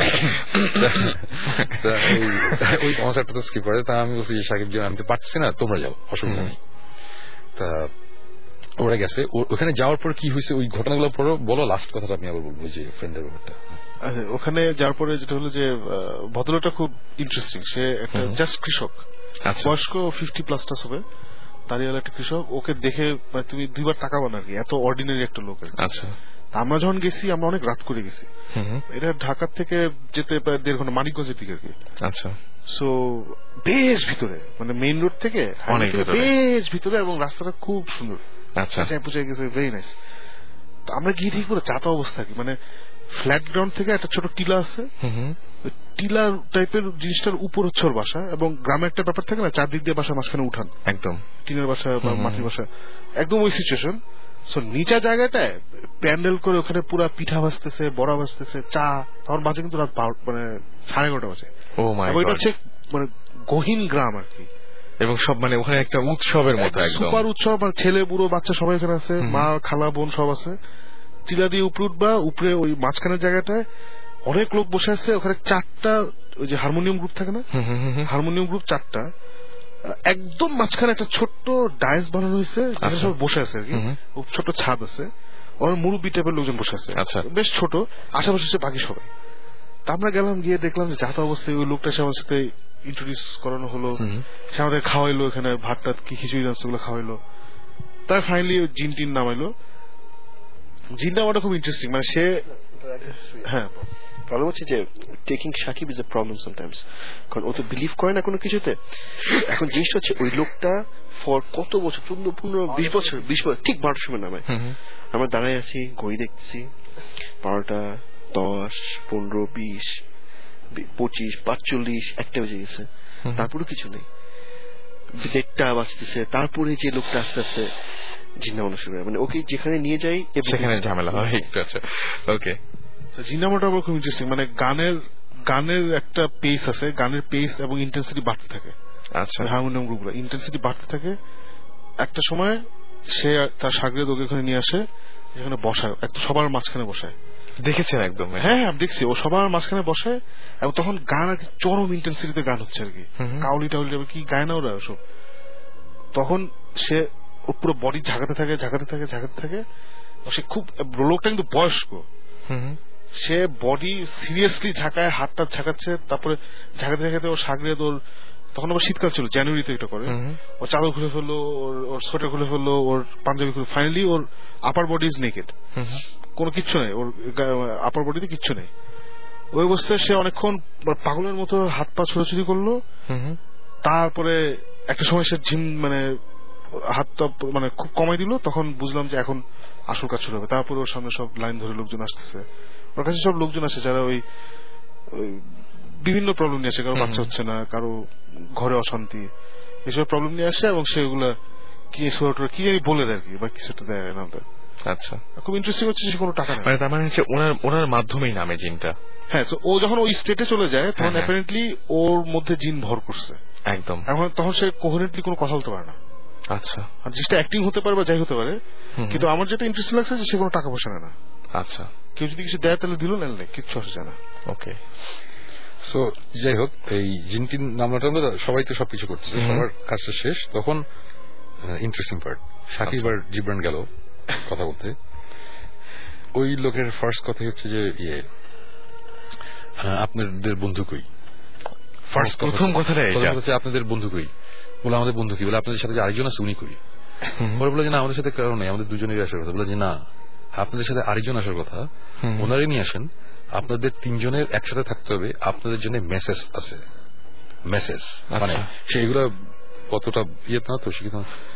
ওই কনসার্টটা তো স্কিপ করে তা আমি বলছি যে সাকিব আমি তো পারছি না তোমরা যাও অসুবিধা নেই তা ওরা গেছে ওখানে যাওয়ার পর কি হয়েছে ওই ঘটনাগুলো পরে বলো লাস্ট কথাটা আমি আবার বলবো যে ফ্রেন্ডের ব্যাপারটা ওখানে যাওয়ার পরে যেটা হলো যে ভদ্রলোকটা খুব ইন্টারেস্টিং সে একটা জাস্ট কৃষক বয়স্ক ফিফটি প্লাসটা হবে দাঁড়িয়ে একটা কৃষক ওকে দেখে মানে তুমি দুইবার তাকাবো না আর কি এত অর্ডিনারি একটা লোক আচ্ছা আমরা যখন গেছি আমরা অনেক রাত করে গেছি এটা ঢাকার থেকে যেতে প্রায় দেড় ঘন্টা মানিকগঞ্জের দিকে আর কি আচ্ছা সো বেশ ভিতরে মানে মেইন রোড থেকে বেশ ভিতরে এবং রাস্তাটা খুব সুন্দর আচ্ছা পৌঁছে গেছে ভেরি নাইস আমরা গিয়ে দেখি পুরো চাতা অবস্থা কি মানে ফ্ল্যাট গ্রাউন্ড থেকে একটা ছোট টিলা আছে টিলার টাইপের জিনিসটার উপর হচ্ছে ওর বাসা এবং গ্রামে একটা ব্যাপার থাকে না চারদিক দিয়ে বাসা মাঝখানে উঠান একদম টিনের বাসা বা মাটির বাসা একদম ওই সিচুয়েশন সো নিচা জায়গাটায় প্যান্ডেল করে ওখানে পুরা পিঠা ভাজতেছে বড়া ভাজতেছে চা তখন বাজে কিন্তু রাত মানে সাড়ে এগারোটা বাজে ওইটা হচ্ছে মানে গহীন গ্রাম আর কি এবং সব মানে ওখানে একটা উৎসবের মতো একদম সুপার উৎসব আর ছেলে বুড়ো বাচ্চা সবাই ওখানে আছে মা খালা বোন সব আছে টিলা দিয়ে উপরে উঠবা উপরে ওই মাঝখানের জায়গাটায় অনেক লোক বসে আছে ওখানে চারটা ওই যে হারমোনিয়াম গ্রুপ থাকে না হারমোনিয়াম গ্রুপ চারটা একদম মাঝখানে একটা ছোট্ট ডায়েস বানানো হয়েছে সব বসে আছে আর কি ছোট ছাদ আছে ওর মুরব্বী টাইপের লোকজন বসে আছে বেশ ছোট আশেপাশে বাকি সবাই তা আমরা গেলাম গিয়ে দেখলাম যে যাতা অবস্থায় ওই লোকটা সে আমার সাথে ইন্ট্রোডিউস করানো হলো সে আমাদের খাওয়াইলো এখানে ভাত টাত কি খিচুড়ি নাস্তা গুলো খাওয়াইলো তাই ফাইনালি জিন টিন নামাইলো জিনটা আমারটা খুব ইন্টারেস্টিং মানে সে হ্যাঁ প্রবলেম হচ্ছে যে taking Sakib is a problem sometimes কারণ ও তো বিলিভ করে না কোনো কিছুতে এখন জিনিসটা হচ্ছে ওই লোকটা ফর কত বছর পনেরো পনেরো বিশ বছর বিশ বছর ঠিক বারোটার সময় নামায় আমরা দাঁড়াই আছি ঘড়ি দেখতেছি বারোটা দশ পনেরো বিশ পঁচিশ পাঁচচল্লিশ একটা বেজে গেছে তারপরে কিছু নেই পেটটা বাঁচতেছে, তারপরে যে লোকটা আস্তে আস্তে জিন্না মানুষ করে, মানে ওকে যেখানে নিয়ে যাই সেখানে ঝামেলা হয়। আচ্ছা ওকে, জিন্না মোটা আবার খুব ইন্টারেস্টিং, মানে গানের গানের একটা পেস আছে, গানের পেস এবং ইন্টেন্সিটি বাড়তে থাকে। আচ্ছা, হারমোনিয়াম গ্রুপগুলো ইন্টেন্সিটি বাড়তে থাকে। একটা সময় সে তার সাগরে ওকে এখানে নিয়ে আসে, এখানে বসায়, একটা সবার মাঝখানে বসায়। দেখেছেন একদম? হ্যাঁ আমি দেখছি, ও সবার মাঝখানে বসে এবং তখন গান আর কি চরম ইন্টেন্সিটিতে গান হচ্ছে আর কি, কাউলি টাউলি কি গায় না ওরা সব। তখন সে ওর পুরো বডি ঝাঁকাতে থাকে ঝাঁকাতে থাকে ঝাঁকাতে থাকে সে খুব, লোকটা কিন্তু বয়স্ক, সে বডি সিরিয়াসলি ঝাঁকায়, হাতটা ঝাঁকাচ্ছে, তারপরে ঝাঁকাতে ঝাঁকাতে ওর সাগরে তোর, তখন আবার শীতকাল ছিল, জানুয়ারিতে এটা করে, ওর চাদর খুলে ফেললো, ওর ওর সোয়েটার খুলে ফেললো, ওর পাঞ্জাবি খুলে, ফাইনালি ওর আপার বডি ইজ নেকেড, কোনো কিচ্ছু নেই, ওর আপার বডিতে কিচ্ছু নেই। ওই অবস্থায় সে অনেকক্ষণ পাগলের মতো হাত পা ছোড়াছুড়ি করলো, তারপরে একটা সময় সে ঝিম মানে হাতটা মানে খুব কমাই দিল, তখন বুঝলাম যে এখন আসল কাজ শুরু হবে। তারপরে ওর সামনে সব লাইন ধরে লোকজন আসতেছে, ওর কাছে সব লোকজন আসে যারা ওই বিভিন্ন প্রবলেম নিয়ে আসে, কারো বাচ্চা হচ্ছে না, কারো ঘরে অশান্তি, এসব প্রবলেম নিয়ে আসে, এবং সেগুলা কি কি জানি বলে দেয় আর কি, বা কিছুটা দেয় না। আচ্ছা, খুব ইন্টারেস্টিং হচ্ছে সে কোনো টাকা নেই, তার মানে হচ্ছে ওনার ওনার মাধ্যমেই নামে জিনটা। হ্যাঁ, ও যখন ওই স্টেটে চলে যায় তখন অ্যাপারেন্টলি ওর মধ্যে জিন ভর করছে একদম, এখন তখন সে কোহেরেন্টলি কোনো কথা বলতে পারে না। আচ্ছা, আর জিনিসটা অ্যাক্টিং হতে পারে বা যাই হতে পারে, কিন্তু আমার যেটা ইন্টারেস্টিং লাগছে যে সে কোনো টাকা পয়সা নেয় না। আচ্ছা, কেউ যদি কিছু দেয় তাহলে দিল, নেই কিচ্ছু আসে যায় না। ওকে, সো যাই হোক, এই জিনটির নামটা সবাই তো সবকিছু করতেছে, সবার কাজটা শেষ, তখন ইন্টারেস্টিং পার্ট, সাকিব আর জিবরান গেল কথা বলতে। ওই লোকের ফার্স্ট কথা হচ্ছে যে ইয়ে আপনাদের বন্ধু কই, ফার্স্ট প্রথম কথাটা হচ্ছে আপনাদের বন্ধু কই, বলে আমাদের বন্ধু কি, বলে আপনাদের সাথে যে আরেকজন আছে উনি কই, পরে বলে যে না আমাদের সাথে কারণ নেই, আমাদের দুজনেরই আসার কথা, বলে যে না আপনাদের সাথে আরেকজন আসার কথা, ওনারই নিয়ে আসেন, আপনাদের তিনজনের একসাথে থাকতে হবে, আপনাদের জন্য মেসেজ আছে, মেসেজ মানে সেইগুলো কতটা ইয়ে না তো শিখিত।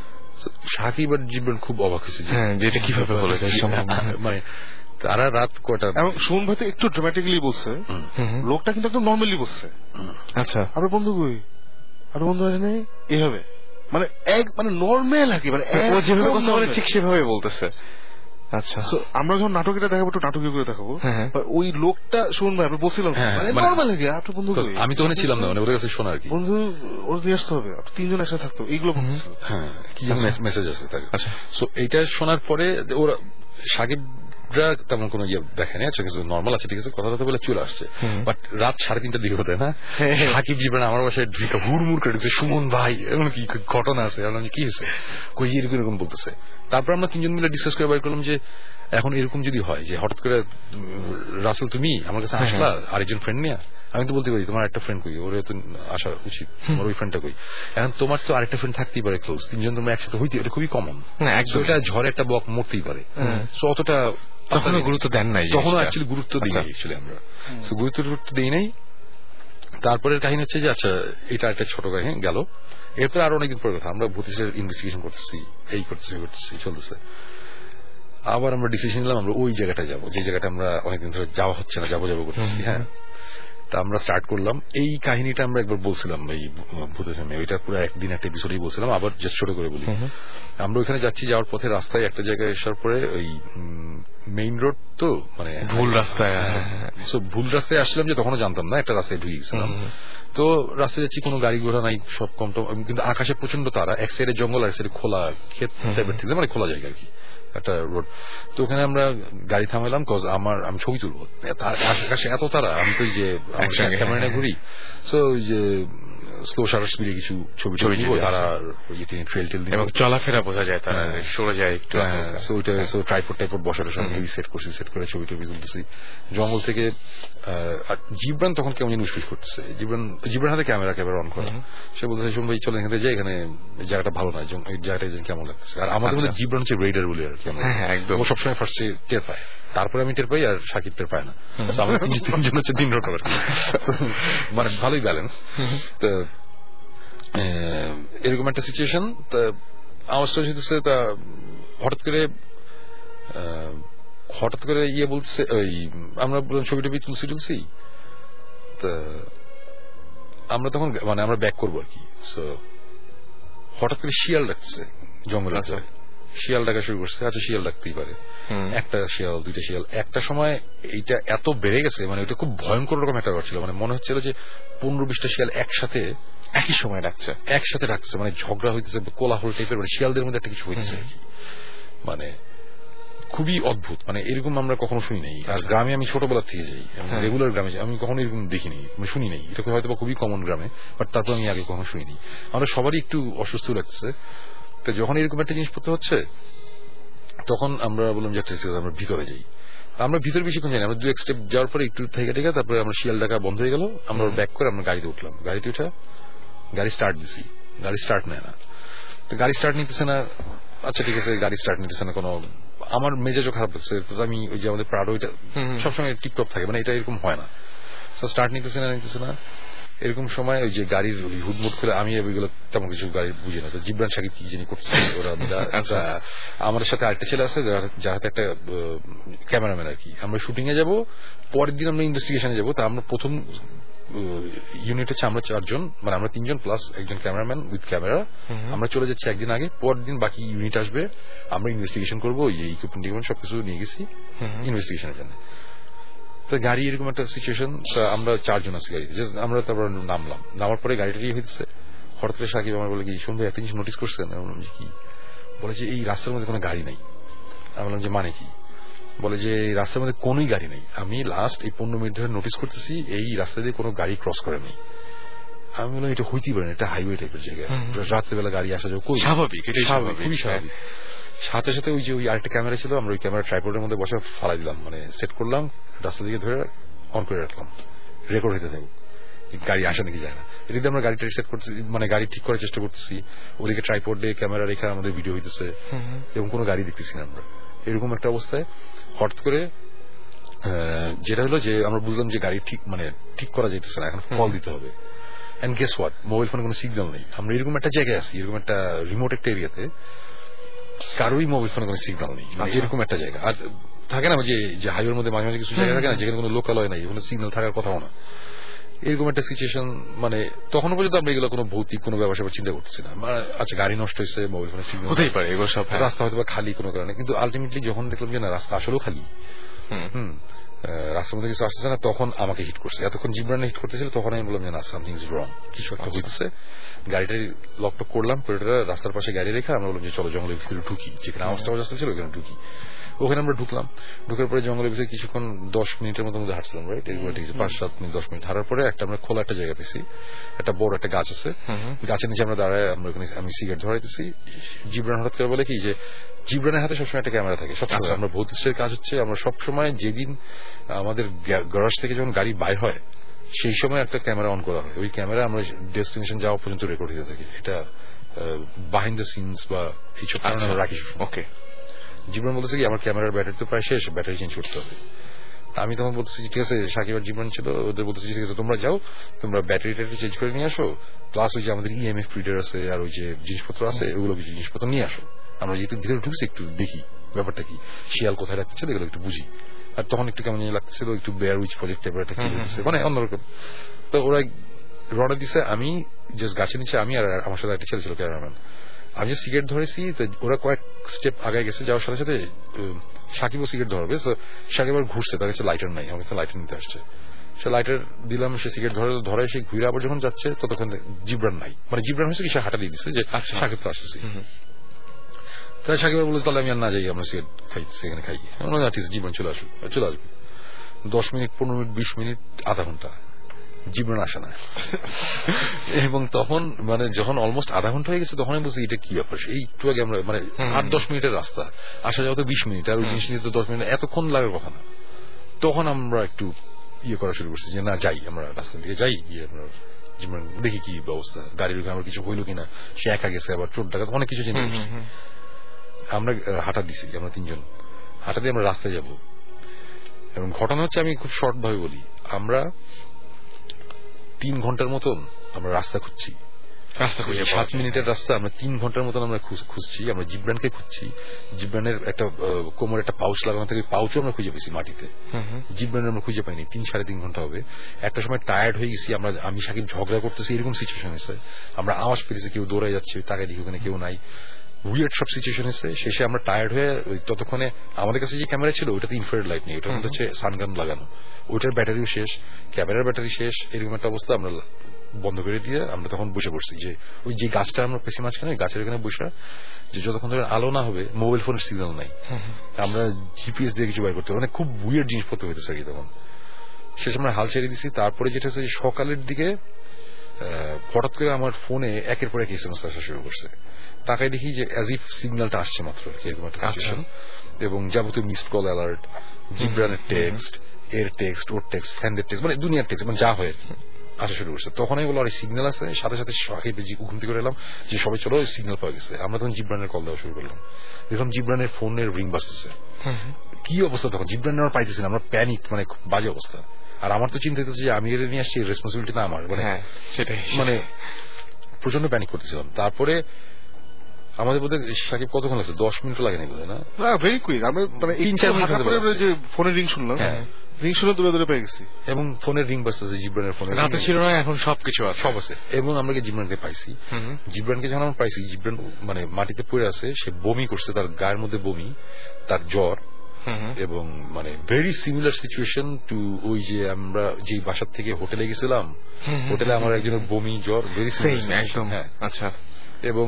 সাকিব আর জিবরান খুব অবাক হয়েছে যে এটা কিভাবে বলা যায়, মানে তারা রাত কটা, এবং সুমন ভাই তো একটু ড্রামাটিক্যালি বলছে, লোকটা কিন্তু একদম নর্মালি বলছে, আচ্ছা আপনার বন্ধু কই, আপনার বন্ধু আছে নেই, এইভাবে মানে এক মানে নর্মাল আর কি, মানে যেভাবে কথা বলে ঠিক সেভাবে বলতেছে। আচ্ছা, আমরা যখন নাটকটা দেখাবো একটু নাটকীয় করে দেখাবো, ওই লোকটা শুনুন ভাই আপনি বলছিলাম নর্মাল আর কি, আপনার বন্ধু, আমি তো ওখানে ছিলাম না, মানে ওদের কাছে শোনা আর কি, বন্ধু ওর দিয়ে আসতে হবে, তিনজন একসাথে থাকতো, এইগুলো বলছিল। হ্যাঁ, কি মেসেজ আছে তার। আচ্ছা, সো এইটা শোনার পরে ওরা সাকিবরা তেমন কোনো ইয়ে দেখেনি, আচ্ছা কিছু নর্মাল আছে ঠিক আছে, কথা কথা বলে চলে আসছে, বাট রাত সাড়ে তিনটার দিকে হতে না, সাকিব জিবরান আমার বাসায় ঢুকে হুড়মুড় করে দিচ্ছে, সুমন ভাই এমন কি ঘটনা আছে, কি হয়েছে, কই এরকম এরকম বলতেছে। তারপর আমরা তিনজন মিলে ডিসকাস করে বাইর করলাম যে এখন এরকম যদি হয় যে হঠাৎ করে রাসেল তুমি আমার কাছে আসলা আরেকজন ফ্রেন্ড নিয়ে, আমি তো বলতে পারি তোমার একটা ফ্রেন্ড কই, ওরে তো আসা উচিত, তোমার ওই ফ্রেন্ডটা কই, এখন তোমার তো আরেকটা ফ্রেন্ড থাকতেই পারে ক্লোজ, তিনজন তোমরা একসাথে হইতে, এটা খুবই কমন, এটা ঝড়ে একটা বক মরতেই পারে, সো অতটা তখনও গুরুত্ব দেন নাই, তখনও অ্যাকচুয়ালি গুরুত্ব দিই নাই অ্যাকচুয়ালি আমরা, সো গুরুত্ব গুরুত্ব দিই নাই। তারপরের কাহিনী হচ্ছে যে আচ্ছা এটা একটা ছোট কাহিনী গেল, এরপরে আরো অনেকদিন পরে কথা, আমরা ভূতিসের ইনভেস্টিগেশন করতেছি, এই করতেছি করতেছি চলতেছে, আবার আমরা ডিসিশন নিলাম আমরা ওই জায়গাটায় যাবো, যে জায়গাটা আমরা অনেকদিন ধরে যাওয়া হচ্ছে না, যাবো যাবো করতেছি। হ্যাঁ, তা আমরা স্টার্ট করলাম এই কাহিনীটা, আমরা একবার বলছিলাম এই ভূতের ফ্যামিলি, ওইটা পুরো একদিন একটা এপিসোডেই বলছিলাম, আবার জাস্ট ছোট করে বলি। আমরা ওইখানে যাচ্ছি, যাওয়ার পথে রাস্তায় একটা জায়গায় আসার পরে ওই মেইন রোড তো মানে ভুল রাস্তায়, ভুল রাস্তায় আসছিলাম, যে তখনও জানতাম না, একটা রাস্তায় ঢুকে গেছিলাম, তো রাস্তায় যাচ্ছি কোনো গাড়ি ঘোড়া নাই, সব কম টম, কিন্তু আকাশে প্রচন্ড তারা, এক সাইডে জঙ্গল আর এক সাইডে খোলা ক্ষেত টাইপের থেকে, মানে খোলা জায়গা আর কি একটা রোড। তো ওখানে আমরা গাড়ি থামাইলাম, কজ আমার আমি ছবি তুলবো, আকাশে এত তারা, আমি তো যে ক্যামেরা ঘুরি, সো ওই যে স্লো শাটার স্পিডে কিছু ছবি ছবি তারা ট্রেল টেল এবং চলাফেরা বোঝা যায়, তারা সরে যায় একটু, সো ওইটা সো ট্রাইপড টাইপড বসার সঙ্গে সেট করছি, সেট করে ছবি টবি তুলতেছি জঙ্গল থেকে। আর জিবরান তখন কেমন যেন উসফুস করতেছে, জিবরান জিবরান হাতে ক্যামেরা ক্যামেরা অন করা, সে বলতেছে শুন ভাই চলে এখানে যাই, এখানে জায়গাটা ভালো নয়, এই জায়গাটা কেমন লাগতেছে। আর আমাদের মধ্যে জিবরান হচ্ছে রেডার বলে আর কি, ও সবসময় ফার্স্টে টের পায়, তারপরে আমি টের পাই আর সাকিব টের পায় না, আমাদের তিনজন হচ্ছে তিন রকম আর কি, মানে ভালোই ব্যালেন্স। তো এরকম একটা সিচুয়েশন, তা আমার স্টোরি হচ্ছে, তা হঠাৎ করে হঠাৎ করে ইয়ে বলছে, ওই আমরা ছবি টবি তুলছি তুলছি তা আমরা তখন মানে আমরা ব্যাক করবো আর কি, সো হঠাৎ করে শিয়াল ডাকছে জঙ্গলে, শিয়াল ডাকা শুরু করছে। আচ্ছা শিয়াল ডাকতেই পারে, একটা শিয়াল দুইটা শিয়াল। একটা সময় এইটা এত বেড়ে গেছে, মানে ওইটা খুব ভয়ঙ্কর রকম একটা ব্যাপার ছিল, মানে মনে হচ্ছিল যে পনেরো বিশটা শিয়াল একসাথে একই সময় ডাকছে, একসাথে ডাকছে, মানে ঝগড়া হইতেছে, কোলাহল টাইপের, মানে শিয়ালদের মধ্যে একটা কিছু হইতেছে, মানে খুবই অদ্ভুত, মানে এরকম আমরা কখনো শুনি নাই। আর গ্রামে আমি ছোটবেলা থেকে যাই, রেগুলার গ্রামে আমি কখনো এরকম দেখিনি, মানে শুনি নাই, এটা হয়তো খুবই কমন গ্রামে, বাট তারপর আমি আগে কখনো শুনিনি। আমরা সবারই একটু অসুস্থ লাগছে। তো যখন এরকম একটা জিনিসপত্র হচ্ছে তখন আমরা বললাম যে আমরা ভিতরে যাই। আমরা ভিতরে বেশিক্ষণ যাই না, আমরা দু এক স্টেপ যাওয়ার পরে একটু থেকে টেকে তারপরে আমরা শিয়াল ডাকা বন্ধ হয়ে গেল, আমরা ব্যাক করে আমরা গাড়িতে উঠলাম। গাড়িতে উঠে গাড়ি স্টার্ট দিছি, গাড়ি স্টার্ট নেয় না। তো গাড়ি স্টার্ট নিতেছে না, আচ্ছা ঠিক আছে গাড়ি স্টার্ট নিতেছে না, কোনো আমার মেজাজও খারাপ লাগছে। আমি ওই যে আমাদের প্রাডো এটা সবসময় টিপটপ থাকে, মানে এটা এরকম হয় না, স্টার্ট নিতেছে না নিতেছে না এরকম সময় ওই যে গাড়ির হুডমুট করে আমি ওইগুলো তেমন কিছু গাড়ি বুঝি না। তো জিবরান সাকিব কি জানি করছে ওরা, আমাদের সাথে আরেকটা ছেলে আছে যার হাতে একটা ক্যামেরাম্যান আর কি। আমরা শুটিং এ যাবো, পরের দিন আমরা ইনভেস্টিগেশনে যাবো। তা আমরা প্রথম ইউনিট হচ্ছে আমরা চারজন, মানে আমরা তিনজন প্লাস একজন ক্যামেরাম্যান উইথ ক্যামেরা। আমরা চলে যাচ্ছি একদিন আগে, পরের দিন বাকি ইউনিট আসবে, আমরা ইনভেস্টিগেশন করবো। এই ইকুইপমেন্ট সবকিছু নিয়ে গেছি ইনভেস্টিগেশনের জন্য। তো গাড়ি এরকম একটা সিচুয়েশন, আমরা চারজন আছি গাড়িতে, আমরা তারপর নামলাম। নামার পরে গাড়িটা নিয়ে হয়েছে, হঠাৎ করে সাকিব আমার বলে কি শুনবে একটা জিনিস নোটিস করছেন? আমি বললাম যে কি? বলে যে এই রাস্তার মধ্যে কোনো গাড়ি নাই। আমি বললাম যে মানে কি? বলে যে এই রাস্তার মধ্যে কোনোই গাড়ি নেই, আমি লাস্ট এই পনেরো মিনিট ধরে নোটিস করতেছি এই রাস্তা দিয়ে কোনো গাড়ি ক্রস করে নেই। আমি বললাম এটা হইতেই পারে না, এটা হাইওয়ে টাইপের জায়গা, রাত্রেবেলা গাড়ি আসা যাওয়া স্বাভাবিক, খুবই স্বাভাবিক। সাথে সাথে ওই যে ওই আরেকটা ক্যামেরা ছিল, আমরা ওই ক্যামেরা ট্রাইপডের মধ্যে বসে ফালাই দিলাম, মানে সেট করলাম, রাস্তা দিকে ধরে অন করে রাখলাম, রেকর্ড হইতে থাকুক গাড়ি আসে নাকি যায় না। এদিকে আমরা গাড়িটা সেট করতেছি, মানে গাড়ি ঠিক করার চেষ্টা করতেছি, ওদিকে ট্রাইপডে ক্যামেরা রেখে আমাদের ভিডিও হইতেছে এবং কোনো গাড়ি দেখতেছি না আমরা। এরকম একটা অবস্থায় হঠাৎ করে যেটা হলো যে আমরা বুঝলাম যে গাড়ি ঠিক মানে ঠিক করা যাইতেছে না, এখন কল দিতে হবে। এন্ড গেস হোয়াট, মোবাইল ফোনে কোনো সিগন্যাল নেই। আমরা এরকম একটা জায়গায় আছি, এরকম একটা রিমোট একটা এরিয়াতে, কারোই মোবাইল ফোনে কোনো সিগন্যাল নেই, এরকম একটা জায়গা। আর থাকে না যে হাইওয়ের মধ্যে মাঝে মাঝে কিছু জায়গা থাকে না যেখানে কোনো লোকালয় নাই, ওখানে সিগন্যাল থাকার কথাও না, এরকম একটা সিচুয়েশন। মানে তখন পর্যন্ত আমরা এগুলো কোনো ভৌতিক কোনো ব্যবসা চিন্তা করতেছি না। আচ্ছা গাড়ি নষ্ট হয়েছে, মোবাইল ফোনে সিগন্যাল হতেই পারে, এগুলো সব রাস্তা হয়তো বা খালি কোনো কারণে, কিন্তু আলটিমেটলি যখন দেখলাম যে না রাস্তা আসলেও খালি, হম রাস্তার মধ্যে কিছু আসতেছে না, তখন আমাকে হিট করছে। এতক্ষণ জিবরানে হিট করতেছিল, তখন আমি বললাম যে না সামথিং ইজ রং, কিছু একটা হইতেছে। গাড়িটা লকটক করলাম, করে রাস্তার পাশে গাড়ি রেখে আমরা বললাম যে চলো জঙ্গলের ভিতরে ঢুকি, যেখানে আওয়াজটা আওয়াজ আসতেছিল ওখানে ঢুকি। ওখানে আমরা ঢুকলাম, ঢুকার পরে জঙ্গলের ভিতরে কিছুক্ষণ দশ মিনিটের মতো মধ্যে হাঁটছিলাম, রাইট পাঁচ সাত মিনিট দশ মিনিট হাঁটার পরে একটা আমরা খোলা একটা জায়গা পেয়েছি, একটা বড় একটা গাছ আছে, গাছের নিচে আমরা দাঁড়ায় আমরা ওখানে আমি সিগারেট ধরাইতেছি। জিবরান হঠাৎ করে বলে কি যে জিবরানের হাতে সবসময় একটা ক্যামেরা থাকে সবসময়। আমরা ভৌতিষ্ঠের কাজ হচ্ছে আমরা সবসময় যেদিন আমাদের গ্যারাজ থেকে যখন গাড়ি বাইর হয় সেই সময় একটা ক্যামেরা অন করা হয়, ওই ক্যামেরা আমরা ডেস্টিনেশন যাওয়া পর্যন্ত রেকর্ড হতে থাকি। এটা বিহাইন্ড দ্য সিনস বা এইসব কারণে আমরা রাখি। ওকে, জীবন বলতেছে কি আমার ক্যামেরার ব্যাটারি তো প্রায় শেষ, ব্যাটারি চেঞ্জ করতে হবে। আমি তখন বলতেছি ঠিক আছে, সাকিব আর জীবন ছিল, ওদের বলতেছি ঠিক আছে তোমরা যাও, তোমরা ব্যাটারি ট্যাটারি চেঞ্জ করে নিয়ে আসো, প্লাস ওই যে আমাদের ইএমএফ রিডার আছে আর ওই যে জিনিসপত্র আছে ওগুলো কিছু জিনিসপত্র নিয়ে আসো। আমরা যেহেতু ভিতরে ঢুকছি একটু দেখি ব্যাপারটা কি, শিয়াল কোথায় রাখতেছে এগুলো একটু বুঝি। আর তখন একটু কেমন লাগতেছিল, একটু বেয়ার উইচ প্রজেক্ট টাইপের একটা কি হচ্ছে, মানে অন্যরকম। তো ওরা রওনা দিছে, আমি জাস্ট গাছের নিচে, আমি আর আমার সাথে একটা ছেলে ছিল ক্যামেরাম্যান, আমি যে সিগারেট ধরেছি, তো ওরা কয়েক স্টেপ আগে গেছে, যাওয়ার সাথে সাথে সাকিবও সিগারেট ধরবে, সাকিব আবার ঘুরছে, তার কাছে লাইটার নাই, আমার কাছে লাইটার নিতে আসছে। সে লাইটার দিলাম, সে সিগারেট ধরে ধরে সে ঘুরে আবার যখন যাচ্ছে ততক্ষণ জিবরান নাই, মানে জিবরান হয়েছে কি সে হাঁটা দিয়ে দিচ্ছে যে সাকিব তো আসতেছি। তাই সাকিব বলে তাহলে আমি আর না যাই, আমরা সিগারেট খাইতেছি এখানে খাই, জীবন চলে আসুক, চলে আসবে। দশ মিনিট পনেরো মিনিট বিশ মিনিট আধা ঘন্টা জীবন আসে না। এবং তখন মানে যখন অলমোস্ট আধা ঘন্টা হয়ে গেছে তখন আমি বলছি এটা কি ব্যাপার, এই একটু আগে আমরা মানে আট দশ মিনিটের রাস্তা, আসা যাওয়া তো বিশ মিনিট, আর ওই জিনিস নিয়ে তো দশ মিনিট এতক্ষণ লাগার কথা না। তখন আমরা একটু ইয়ে করা শুরু করছি যে না যাই, আমরা রাস্তা থেকে যাই, গিয়ে আমরা জীবন দেখি কি ব্যবস্থা, গাড়ির ওখানে আমার কিছু হইলো কিনা, সে একা গেছে আবার চোর ডাকাত অনেক কিছু জেনে গেছি। আমরা হাঁটা দিছি, আমরা তিনজন হাঁটা দিয়ে আমরা রাস্তায় যাব। এবং ঘটনা হচ্ছে আমি খুব শর্ট ভাবে বলি, আমরা তিন ঘন্টার মতন আমরা রাস্তা খুঁজছি, রাস্তা খুঁজে সাত মিনিটের রাস্তা আমরা তিন ঘন্টার মতন আমরা খুঁজছি, আমরা জিব্রানকে খুঁজছি। জিব্রানের একটা কোমর একটা পাউচ লাগানো থাকে, পাউচও আমরা খুঁজে পেয়েছি মাটিতে, জিব্রানের আমরা খুঁজে পাইনি। তিন সাড়ে তিন ঘন্টা হবে। একটা সময় টায়ার্ড হয়ে গেছি আমরা, আমি সাকিব ঝগড়া করতেছি, এরকম সিচুয়েশন হয়েছে। আমরা আওয়াজ পেয়েছি কেউ দৌড়ে যাচ্ছে, তাকে দেখি ওখানে কেউ নাই, উইয়ার্ড সব সিচুয়েশন এসে শেষে আমরা টায়ার্ড হয়ে ততক্ষণে আমাদের কাছে যে ক্যামেরা ছিল ওটাতে ইনফ্রারেড লাইট নেই, ওটার মধ্যে হচ্ছে সানগান লাগানো, ওইটার ব্যাটারিও শেষ, ক্যামেরার ব্যাটারি শেষ। এরকম একটা অবস্থা। আমরা বন্ধ করে দিয়ে আমরা তখন বসে পড়ছি যে ওই যে গাছটা আমরা পেছি মাঝখানে, গাছের ওখানে বসে যে যতক্ষণ ধরে আলো না হবে মোবাইল ফোনের সিগন্যাল নাই, আমরা জিপিএস দিয়ে কিছু বাইর করতে মানে খুব উইয়ার্ড জিনিসপত্র হইতেছে আর কি। তখন শেষ আমরা হাল ছেড়ে দিছি। তারপরে যেটা হচ্ছে সকালের দিকে হঠাৎ করে আমার ফোনে একের পর এক এসএমএস আসা শুরু করছে। তাকাই দেখি যে অ্যাজ ইফ সিগন্যালটা আসছে মাত্র এরকম একটা সিচুয়েশন, এবং যাবতীয় মিসড কল অ্যালার্ট, জিব্রানের টেক্সট, এর টেক্সট, ওর টেক্সট, ফ্যানদের টেক্সট, মানে দুনিয়ার টেক্সট মানে যা হয় আসা শুরু করছে। তখন আমি বলো আর সিগন্যাল আছে, সাথে সাথে ঘুম থেকে এলাম যে সবাই চলো সিগন্যাল পাওয়া গেছে। আমরা তখন জিব্রানের কল দেওয়া শুরু করলাম, দেখলাম জিব্রানের ফোনের রিং বাজতেছে। কি অবস্থা তখন, জিব্রানের আমরা পাইতেছি না, আমরা প্যানিক, মানে খুব বাজে অবস্থা। আর আমার তো চিন্তা হচ্ছে যে আমি এটা নিয়ে আসছি, রেসপন্সিবিলিটি না আমার, মানে সেটাই, মানে প্রচন্ড প্যানিক করতেছিলাম। তারপরে আমাদের বোধহয় সাকিব কতক্ষণ লাগছে, দশ মিনিট লাগেনি বোধহয় না, ভেরি কুইক। আমরা তিন চার মিনিট যে ফোনের রিং শুনলাম, রিং শুনে দূরে দূরে পেয়ে গেছি, এবং ফোনের রিং বাজতেছে, জিব্রানের ফোনে রাতে ছিল না, এখন সবকিছু সব আছে। এবং আমরা জিব্রানকে পাইছি। জিব্রানকে যখন আমরা পাইছি, জিব্রান মানে মাটিতে পড়ে আছে, সে বমি করছে, তার গায়ের মধ্যে বমি, তার জ্বর, এবং মানে ভেরি সিমিলার সিচুয়েশন টু ওই যে আমরা যে বাসার থেকে হোটেলে গেছিলাম, হোটেলে আমার একজনের বমি জ্বর, ভেরি সিমিলার একদম। হ্যাঁ, আচ্ছা। এবং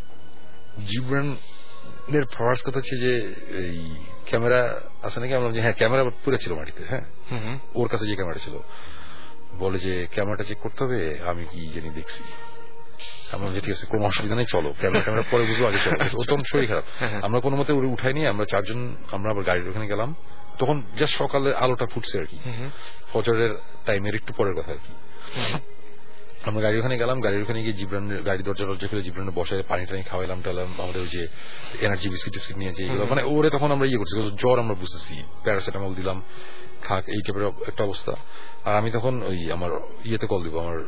জিব্রানের ফার্স্ট কথা হচ্ছে যে এই ক্যামেরা আছে নাকি, আমরা হ্যাঁ ক্যামেরা পুরো ছিল মাটিতে। হ্যাঁ, ওর কাছে যে ক্যামেরা ছিল, বলে যে ক্যামেরাটা চেক করতে হবে, আমি কি জানি দেখছি। আমরা যে ঠিক আছে কোনো অসুবিধা নেই, চলো ক্যামেরা ক্যামেরা পরে বুঝবো, আগে চলো। ওর শরীর খারাপ, আমরা কোনো মতে ওরে উঠাই নিয়ে আমরা চারজন আমরা আবার গাড়ির ওখানে গেলাম। তখন জাস্ট সকালের আলোটা ফুটছে আর কি, ফজরের টাইমের একটু পরের কথা আর কি। আমরা গাড়ি ওখানে গেলাম, গাড়ির ওখানে গিয়ে জিব্রানের গাড়ি দরজা দরজা খুলে জিব্রানের বসায় পানি টানি খাওয়াইলাম টালাম, আমাদের ওই যে এনার্জি বিস্কিট টিস্কিট নিয়ে যে মানে ওরে তখন আমরা ইয়ে করছি, জ্বর আমরা বুঝতেছি, প্যারাসিটামল দিলাম, খাক, এই টাইপের একটা অবস্থা। আর আমি তখন ওই আমার ইয়েতে কল দিব, আমার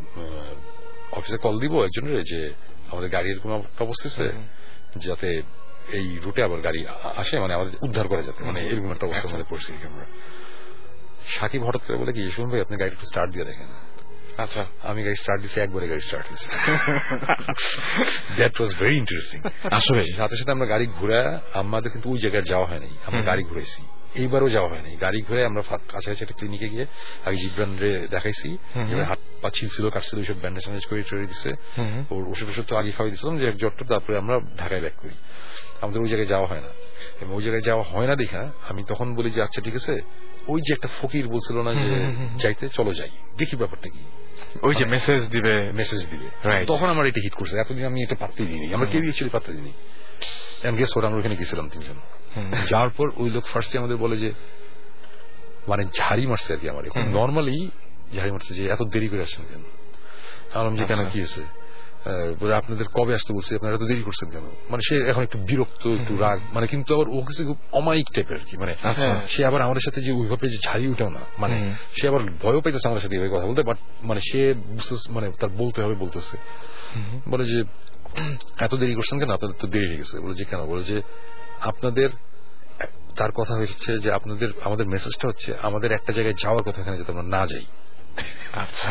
অফিসে কল দিব একজনের, যে আমাদের গাড়ি এরকম একটা অবস্থা আছে যাতে এই রুটে আবার গাড়ি আসে, মানে আমাদের উদ্ধার করা যাতে, মানে এরকম একটা অবস্থার মধ্যে পড়ছি আমরা। সাকিব হঠাৎ করে বলে কি, শুনুন ভাই আপনি গাড়িটা একটু স্টার্ট দিয়ে দেখেন। আচ্ছা, আমি গাড়ি স্টার্ট দিচ্ছি, একবারে গাড়ি স্টার্ট দিচ্ছি। That was very interesting. আসলে সাথে সাথে আমরা গাড়ি ঘুরে, আমাদের কিন্তু ওই জায়গায় যাওয়া হয়নি, আমরা গাড়ি ঘুরেছি, এইবারও যাওয়া হয়নি। গাড়ি ঘুরে আমরা কাছাকাছি একটা ক্লিনিকে গিয়ে আগে জিব্রানরে দেখাইছি, হাত পা ছিল কাটছিল, ওইসব ব্যান্ডেজ ট্যান্ডেজ করে টরে দিচ্ছে, ওর ওষুধ ওষুধ তো আগে খাওয়াই দিচ্ছিলাম যে এক জ্বরটা, তারপরে আমরা ঢাকায় ব্যাক করি। আমাদের ওই জায়গায় যাওয়া হয় না, এবং ওই জায়গায় যাওয়া হয় না দেখা আমি তখন বলি যে আচ্ছা ঠিক আছে, ওই যে একটা ফকির বলছিল না যে যাইতে, চলো যাই দেখি ব্যাপারটা কি, ওই যে মেসেজ দিবে মেসেজ দিবে তখন আমার এটা হিট করছে। এতদিন আমি এটা পাত্তাই দিইনি, আমরা কেউ অ্যাকচুয়ালি পাত্তা দিইনি। গেস ওরা আমরা ওখানে গেছিলাম তিনজন, যাওয়ার পর ওই লোক ফার্স্টে আমাদের বলে যে মানে ঝাড়ি মারছে আর কি, আমার এখন নর্মালি ঝাড়ি মারছে যে এত দেরি করে আসছেন কেন। আমি যে কেন কি হয়েছে, আপনাদের কবে আসতে বলছি, আপনারা এত দেরি করছেন কেন। মানে সে এখন একটু বিরক্ত, একটু রাগ, মানে কিন্তু আবার ও কিছু খুব অমায়িক টাইপের আর কি, মানে সে আবার আমাদের সাথে যে ওইভাবে যে ঝাড়ি উঠেও না, মানে সে আবার ভয়ও পাইতেছে আমাদের সাথে এইভাবে কথা বলতে, বাট মানে সে বুঝতেছে, মানে তার বলতে হবে বলতেছে। বলে যে এত দেরি করছেন কেন, আপনাদের তো দেরি হয়ে গেছে। বলে যে কেন, বলে যে আপনাদের, তার কথা হচ্ছে যে আপনাদের, আমাদের মেসেজটা হচ্ছে আমাদের একটা জায়গায় যাওয়ার কথা, এখানে যাতে আমরা না যাই। আচ্ছা,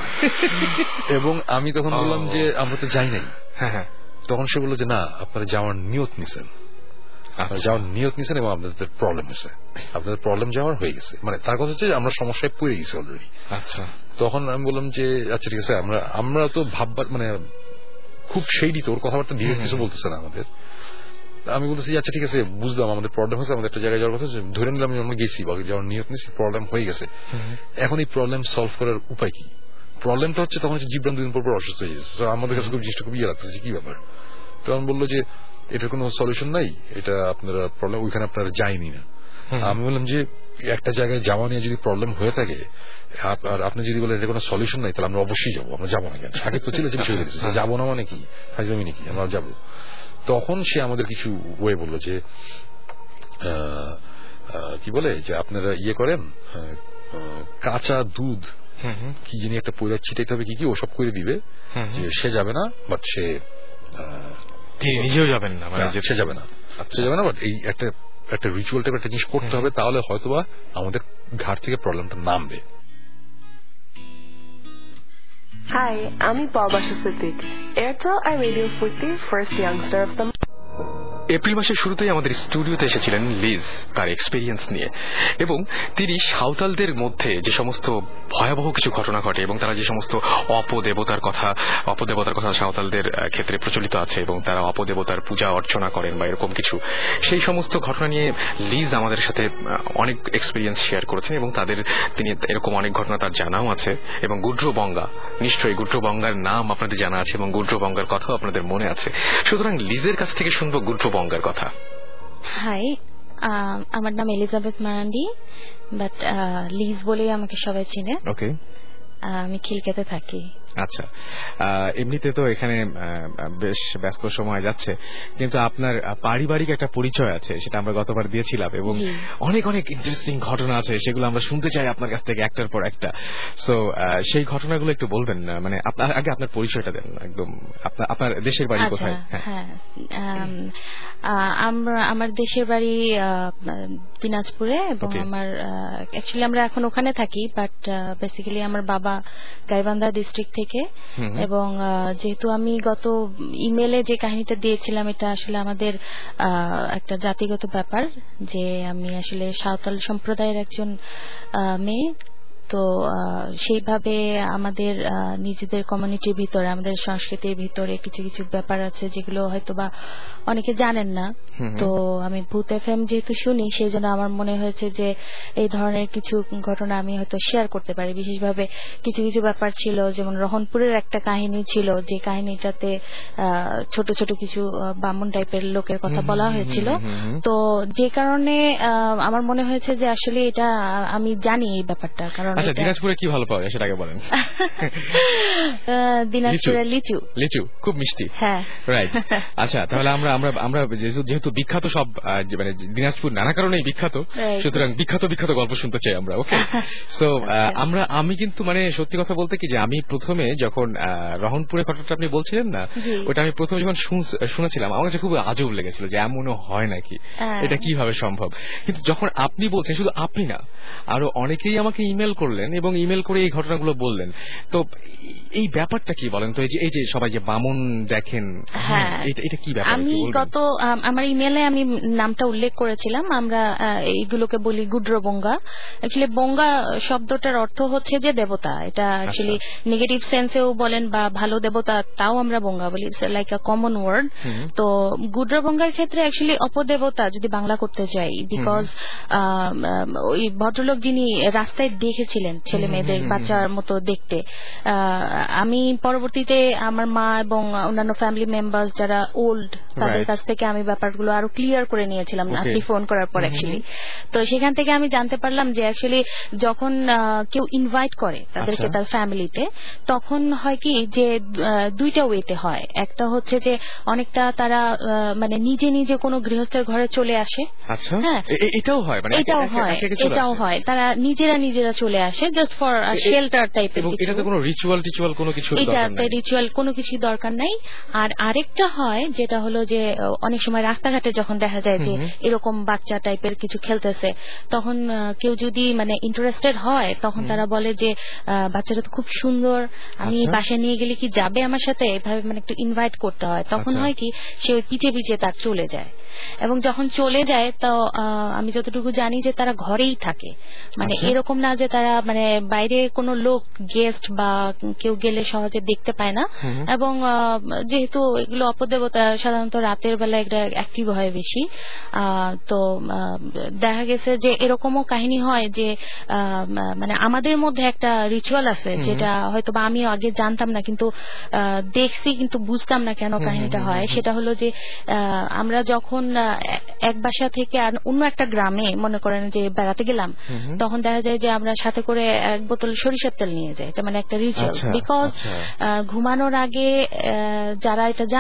এবং আমি তখন বললাম যে আমরা তো যাই নাই। তখন সে বললো যে না, আপনারা যাওয়ার নিয়ত নিছেন, আপনারা যাওয়ার নিয়ত নিছেন এবং আপনাদের প্রবলেম হয়েছে, আপনাদের প্রবলেম যাওয়ার হয়ে গেছে। মানে তার কথা হচ্ছে যে আমরা সমস্যায় পড়ে গেছি অলরেডি। আচ্ছা, তখন আমি বললাম যে আচ্ছা ঠিক আছে, আমরা আমরা তো ভাববার মানে খুব সেইডি, তো ওর কথাবার্তা দিয়ে কিছু বলতেছে না আমাদের। আমি বলতেছি আচ্ছা ঠিক আছে, বুঝলাম আমাদের প্রবলেম হয়েছে, আমাদের একটা জায়গায় যাওয়ার কথা, ধরে নিলাম আমরা গেছি বা যাওয়ার নিয়ত নিয়েছি, প্রবলেম হয়ে গেছে। এখন এই প্রবলেম সলভ করার উপায় কি? প্রবলেমটা হচ্ছে তখন হচ্ছে জিব্রান দুদিন পর পর অসুস্থ হয়ে যাচ্ছে, আমাদের কাছে খুব জিনিসটা খুব ইয়ে লাগতেছে কি ব্যাপার। তখন বললো যে এটার কোনো সলিউশন নাই, এটা আপনারা প্রবলেম ওইখানে আপনারা যায়নি না। আমি বললাম যে একটা জায়গায় যাওয়া নিয়ে যদি প্রবলেম হয়ে থাকে, আর আপনি যদি বলেন এটা কোনো সলিউশন নাই, তাহলে আমরা অবশ্যই যাবো, আমরা যাবো না কেন, আগে তো ছিল যাবো না মানে কি ফাইজলামি নাকি, আমরা যাবো। তখন সে আমাদের কিছু ওয়ে বললো যে কি বলে যে আপনারা ইয়ে করেন, কাঁচা দুধ কি যিনি একটা পয়লা ছিটাইতে হবে কি কি ওসব করে দিবে, যে সে যাবে না, বাট সে নিজেও যাবেন না, সে যাবে না সে যাবে না বাট এই একটা একটা রিচুয়াল টাইপের একটা জিনিস করতে হবে, তাহলে হয়তোবা আমাদের ঘাট থেকে প্রবলেমটা নামবে। Hi, আমি পাবাসা সিদ্দিক, এয়ারটেল আর রেডিও ফোরটির first youngster of the. April মাসের শুরুতেই আমাদের স্টুডিওতে এসেছিলেন লিজ তার এক্সপেরিয়েন্স নিয়ে, এবং তিনি সাঁওতালদের মধ্যে যে সমস্ত ভয়াবহ কিছু ঘটনা ঘটে এবং তারা যে সমস্ত অপদেবতার কথা অপদেবতার কথা সাঁওতালদের ক্ষেত্রে প্রচলিত আছে এবং তারা অপদেবতার পূজা অর্চনা করেন বা এরকম কিছু, সেই সমস্ত ঘটনা নিয়ে লিজ আমাদের সাথে অনেক এক্সপেরিয়েন্স শেয়ার করেছেন এবং তাদের তিনি এরকম অনেক ঘটনা তার জানাও আছে। এবং গুড্রবঙ্গা, নিশ্চয়ই গুড্রবঙ্গার নাম আপনাদের জানা আছে এবং গুড্রবঙ্গার কথাও আপনাদের মনে আছে। সুতরাং লিজের কাছ থেকে শুনবো গুড্রবঙ্গার কথা। হাই, আমার নাম এলিজাবেথ মারান্ডি, বাট লিজ বলেই আমাকে সবাই চিনে। ওকে, আমি খিলকেতে থাকি। আচ্ছা, এমনিতে তো এখানে বেশ ব্যস্ত সময় যাচ্ছে, কিন্তু আপনার পারিবারিক একটা পরিচয় আছে, সেটা আমরা গতবার দিয়েছিলাম এবং অনেক অনেক ইন্টারেস্টিং ঘটনা আছে, সেগুলো আমরা শুনতে চাই আপনার কাছ থেকে একটার পর একটা। সো সেই ঘটনাগুলো একটু বলবেন না, মানে আগে আপনার পরিচয়টা দেন একদম, আপনার দেশের বাড়ি কোথায়? হ্যাঁ, আমরা আমার দেশের বাড়ি দিনাজপুরে এবং আমার অ্যাকচুয়ালি আমরা এখন ওখানে থাকি, বাট বেসিক্যালি আমার বাবা গাইবান্ধা ডিস্ট্রিক্ট থেকে। এবং যেহেতু আমি গত ইমেলে যে কাহিনীটা দিয়েছিলাম, এটা আসলে আমাদের একটা জাতিগত ব্যাপার, যে আমি আসলে সাঁওতাল সম্প্রদায়ের একজন মেয়ে। তো সেইভাবে আমাদের নিজেদের কমিউনিটির ভিতরে, আমাদের সংস্কৃতির ভিতরে কিছু কিছু ব্যাপার আছে যেগুলো হয়তো বা অনেকে জানেন না। তো আমি ভূত এফএম যেহেতু শুনি, সেই জন্য আমার মনে হয়েছে যে এই ধরনের কিছু ঘটনা আমি হয়তো শেয়ার করতে পারি। বিশেষভাবে কিছু কিছু ব্যাপার ছিল, যেমন রহনপুরের একটা কাহিনী ছিল, যে কাহিনীটাতে ছোট ছোট কিছু বামুন টাইপের লোকের কথা বলা হয়েছিল। তো যে কারণে আমার মনে হয়েছে যে আসলে এটা আমি জানি এই ব্যাপারটা। কারণ আচ্ছা, দিনাজপুরে কি ভালো পাওয়া যায় সেটাকে বলেন। দিনাজপুরের লিচু, লিচু খুব মিষ্টি। হ্যাঁ, রাইট। আচ্ছা, তাহলে আমরা আমরা আমরা যেহেতু বিখ্যাত সব, মানে দিনাজপুর নানা কারণেই বিখ্যাত, সুতরাং বিখ্যাত বিখ্যাত গল্প শুনতে চাই আমরা। ওকে, সো আমরা আমি কিন্তু মানে সত্যি কথা বলতে কি, যে আমি প্রথমে যখন রহনপুরের ঘটনাটা আপনি বলছিলেন না, ওটা আমি প্রথমে যখন শুনেছিলাম আমার কাছে খুব আজব লেগেছিল, যে এমনও হয় নাকি, এটা কিভাবে সম্ভব। কিন্তু যখন আপনি বলছেন, শুধু আপনি না, আরো অনেকেই আমাকে ইমেল করলেন এবং ইমেল করে এই ঘটনাগুলো বললেন, তো এই ব্যাপারটা কি বলেন তো? এই যে সবাই যে বামুন দেখেন, এটা কি ব্যাপার? আমি গত আমার ইমেলে আমি নামটা উল্লেখ করেছিলাম, আমরা এইগুলোকে বলি গুড্রবঙ্গা। অ্যাকচুয়ালি বঙ্গা শব্দটার অর্থ হচ্ছে যে দেবতা, এটা অ্যাকচুয়ালি নেগেটিভ সেন্সেও বলেন বা ভালো দেবতা, তাও আমরা বঙ্গা বলি, লাইক আ কমন ওয়ার্ড। তো গুড্রবঙ্গার ক্ষেত্রে অ্যাকচুয়ালি অপদেবতা যদি বাংলা করতে চাই, বিকজ ওই ভদ্রলোক যিনি রাস্তায় দেখেছিলেন ছেলে মেয়েদের বাচ্চার মতো দেখতে, আমি পরবর্তীতে আমার মা এবং অন্যান্য ফ্যামিলি মেম্বার যারা ওল্ড, তাদের কাছ থেকে আমি ব্যাপারগুলো আরো ক্লিয়ার করে নিয়েছিলাম আপনি ফোন করার পর। অ্যাকচুয়ালি তো সেখান থেকে আমি জানতে পারলাম যে অ্যাকচুয়ালি যখন কেউ ইনভাইট করে তাদেরকে তার ফ্যামিলিতে, তখন হয় কি যে দুইটা ওয়েতে হয়। একটা হচ্ছে যে অনেকটা তারা মানে নিজে নিজে কোনো গৃহস্থের ঘরে চলে আসে। হ্যাঁ, এটাও হয়, এটাও হয় এটাও হয় তারা নিজেরা নিজেরা চলে আসে, জাস্ট ফর শেল্টার টাইপের। এটাতে কোনো রিচুয়াল টিচুয়াল কোনো কিছু দরকার নাই, এটাতে রিচুয়াল কোনো কিছু দরকার নাই। আর আরেকটা হয় যেটা হলো যে অনেক সময় রাস্তাঘাটে যখন দেখা যায় যে এরকম বাচ্চা টাইপের কিছু খেলতেছে, তখন কেউ যদি মানে ইন্টারেস্টেড হয়, তখন তারা বলে যে বাচ্চাটা তো খুব সুন্দর, আমি বাসায় নিয়ে গেলে কি যাবে আমার সাথে, এভাবে মানে একটু ইনভাইট করতে হয়। তখন হয় কি সে ওই পিছে পিছে তার চলে যায়, এবং যখন চলে যায় তো আমি যতটুকু জানি যে তারা ঘরেই থাকে, মানে এরকম না যে তারা মানে বাইরে কোনো লোক গেস্ট বা কেউ গেলে সহজে দেখতে পায় না। এবং যেহেতু এগুলো অপদেবতা, সাধারণত রাতের বেলা এটা অ্যাক্টিভ হয় বেশি। তো দেখা গেছে যে এরকমও কাহিনী হয় যে মানে আমাদের মধ্যে একটা রিচুয়াল আছে, যেটা হয়তো বা আমি আগে জানতাম না, কিন্তু দেখছি কিন্তু বুঝতাম না কেন কাহিনীটা হয়। সেটা হলো যে আমরা যখন এক বাসা থেকে অন্য একটা গ্রামে মনে করেন যে বেড়াতে গেলাম, তখন দেখা যায় যে আমরা সাথে করে এক বোতল সরিষার তেল নিয়ে যাই। এটা মানে একটা রিচুয়াল, বিকজ ঘুমানোর আগে যারা এটা জানে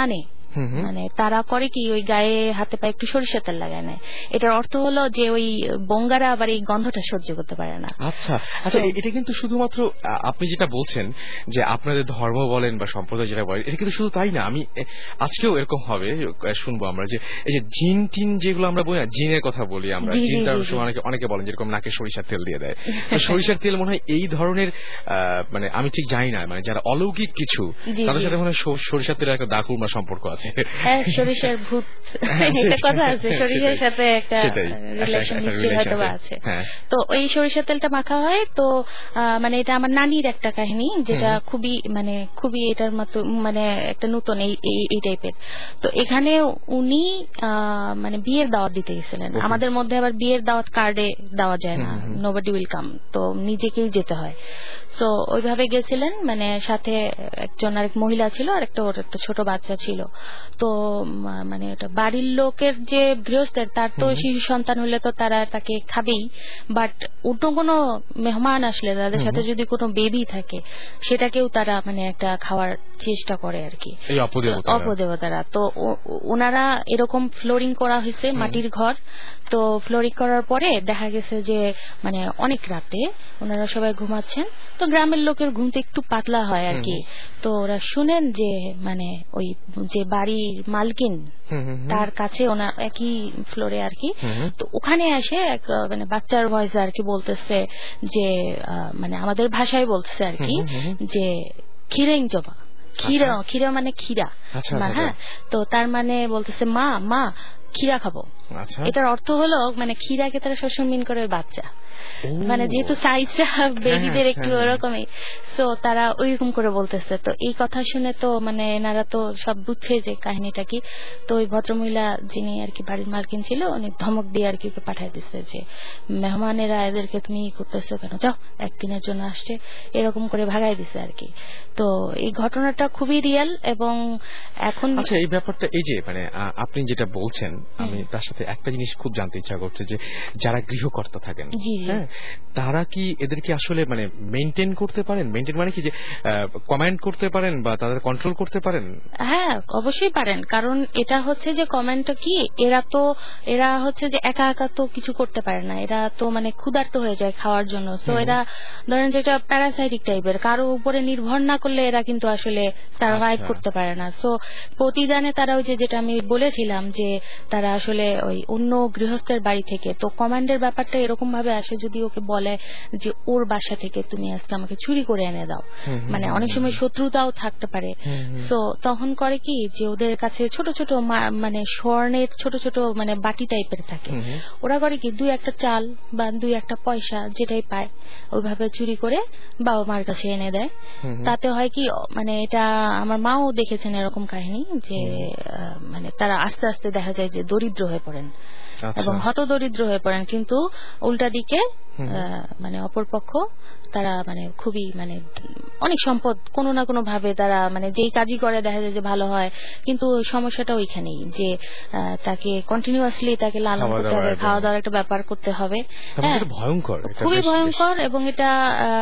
মানে তারা করে কি ওই গায়ে হাতে পায়ে একটু সরিষা তেল লাগায় নেয়। এটার অর্থ হলো যে ওই বঙ্গারা আবার এই গন্ধটা সহ্য করতে পারে না। আচ্ছা আচ্ছা, এটা কিন্তু শুধুমাত্র আপনি যেটা বলছেন যে আপনাদের ধর্ম বলেন বা সম্প্রদায় যেটা বলেন, এটা কিন্তু শুধু তাই না, আমি আজকেও এরকম হবে শুনবো আমরা যে এই যে জিন টিন যেগুলো আমরা বলি না, জিনের কথা বলি আমরা, জিনটার সময় অনেকে অনেকে বলেন যেরকম নাকে সরিষার তেল দিয়ে দেয়, তো সরিষার তেল মনে হয় এই ধরনের মানে আমি ঠিক জানি না, মানে যারা অলৌকিক কিছু তাদের সাথে মনে হয় সরিষার তেলের একটা দাকুমা সম্পর্ক আছে। হ্যাঁ, সরিষার ভূত একটা কথা আছে, সরিষার সাথে একটা রিলেশন নিশ্চয়ই হয়তো আছে। তো ওই সরিষার তেলটা মাখা হয়। তো মানে এটা আমার নানির একটা কাহিনী, যেটা খুবই মানে খুবই এটার মতো মানে একটা নতুন এই এই টাইপের। তো এখানে উনি মানে বিয়ের দাওয়াত দিতে গেছিলেন। আমাদের মধ্যে আবার বিয়ের দাওয়াত কার্ডে দেওয়া যায় না, নোবডি উইল কাম, তো নিজেকেই যেতে হয়। তো ওইভাবে গেছিলেন, মানে সাথে একজন আরেক মহিলা ছিল আর একটা ওর একটা ছোট বাচ্চা ছিল। তো মানে ওটা বাড়ির লোকের যে গৃহস্থের, তার তো শিশু সন্তান হলে তো তারা তাকে খাবেই, বাট অন্য কোনো মেহমান আসলে তাদের সাথে যদি কোনো বেবি থাকে সেটাকেও তারা মানে একটা খাওয়ার চেষ্টা করে আর কি, অপদেবতারা। তো ওনারা এরকম ফ্লোরিং করা হয়েছে, মাটির ঘর। তো ফ্লোরিং করার পরে দেখা গেছে যে মানে অনেক রাতে ওনারা সবাই ঘুমাচ্ছেন, তো গ্রামের লোকের ঘুমতে একটু পাতলা হয় আর কি। তো ওরা শুনেন যে মানে ওই যে বাড়ির মালকিন তার কাছে ওনার একই ফ্লোরে আর কি, তো ওখানে এসে এক মানে বাচ্চার ভয়েসে আর কি বলতেছে যে মানে আমাদের ভাষায় বলতেছে আর কি যে খিরেং জবা, ক্ষীরা, ক্ষীরা মানে ক্ষীরা, হ্যাঁ। তো তার মানে বলতেছে মা মা ক্ষীরা খাবো। এটার অর্থ হলো মানে ক্ষীরাকে তারা সবসময় মিন করে বাচ্চা, মানে যেহেতু সাইজটা বেবিদের একটু ওরকমই, তো তারা ওইরকম করে বলতেছে। তো এই কথা শুনে তো মানে এনারা তো সব বুঝছে যে কাহিনীটা কি। তো ওই ভদ্রমহিলা যিনি আর কি বাড়ির মালকিন ছিল, উনি ধমক দিয়ে আর কি ওকে পাঠিয়ে দিচ্ছে যে মেহমানেরা এদেরকে তুমি করতেছো কেন, যাও, একদিনের জন্য আসছে, এরকম করে ভাগাই দিছে আর কি। তো এই ঘটনাটা খুবই রিয়েল। এবং এখন আচ্ছা, এই ব্যাপারটা এই যে মানে আপনি যেটা বলছেন, আমি তার সাথে একটা জিনিস খুব জানতে ইচ্ছা করছে যে যারা গৃহকর্তা থাকেন, হ্যাঁ, তারা কি এদেরকে আসলে মানে মেনটেন করতে পারেন? মেনটেন মানে কি যে কমেন্ট করতে পারেন বা তাদের কন্ট্রোল করতে পারেন? হ্যাঁ, অবশ্যই পারেন। কারণ এটা হচ্ছে যে কমেন্টটা কি, এরা তো এরা হচ্ছে যে একা একা তো কিছু করতে পারে না, এরা তো মানে ক্ষুধার্ত হয়ে যায় খাওয়ার জন্য। তো এরা ধরেন যেটা প্যারাসাইটিক টাইপের, কারো উপরে নির্ভর না করলে এরা কিন্তু আসলে সার্ভাইভ করতে পারে না। সো প্রতিদানে তারা ওই যে যেটা আমি বলেছিলাম যে তারা আসলে ওই অন্য গৃহস্থের বাড়ি থেকে, তো কমান্ডের ব্যাপারটা এরকম ভাবে আসে যদি ওকে বলে যে ওর বাসা থেকে তুমি আজকে আমাকে চুরি করে এনে দাও, মানে অনেক সময় শত্রুতাও থাকতে পারে। সো তখন করে কি যে ওদের কাছে ছোট ছোট মানে স্বর্ণের ছোট ছোট মানে বাটি টাইপের থাকে, ওরা করে কি দুই একটা চাল বা দুই একটা পয়সা যেটাই পায় ওইভাবে চুরি করে বাবা মার কাছে এনে দেয়। তাতে হয় কি মানে এটা আমার মাও দেখেছেন এরকম কাহিনী যে মানে তারা আস্তে আস্তে দেখা যায় যে দরিদ্র হয়ে পড়েন এবং হত দরিদ্র হয়ে পড়েন, কিন্তু উল্টা দিকে মানে অপরপক্ষ তারা মানে খুবই মানে অনেক সম্পদ কোনো না কোনো ভাবে তারা মানে যেই কাজই করে দেখা যায় যে ভালো হয়। কিন্তু সমস্যাটা ওইখানেই যে তাকে কন্টিনিউয়াসলি তাকে লালন করতে হবে, খাওয়া দাওয়ার একটা ব্যাপার করতে হবে। হ্যাঁ, ভয়ঙ্কর, খুবই ভয়ঙ্কর। এবং এটা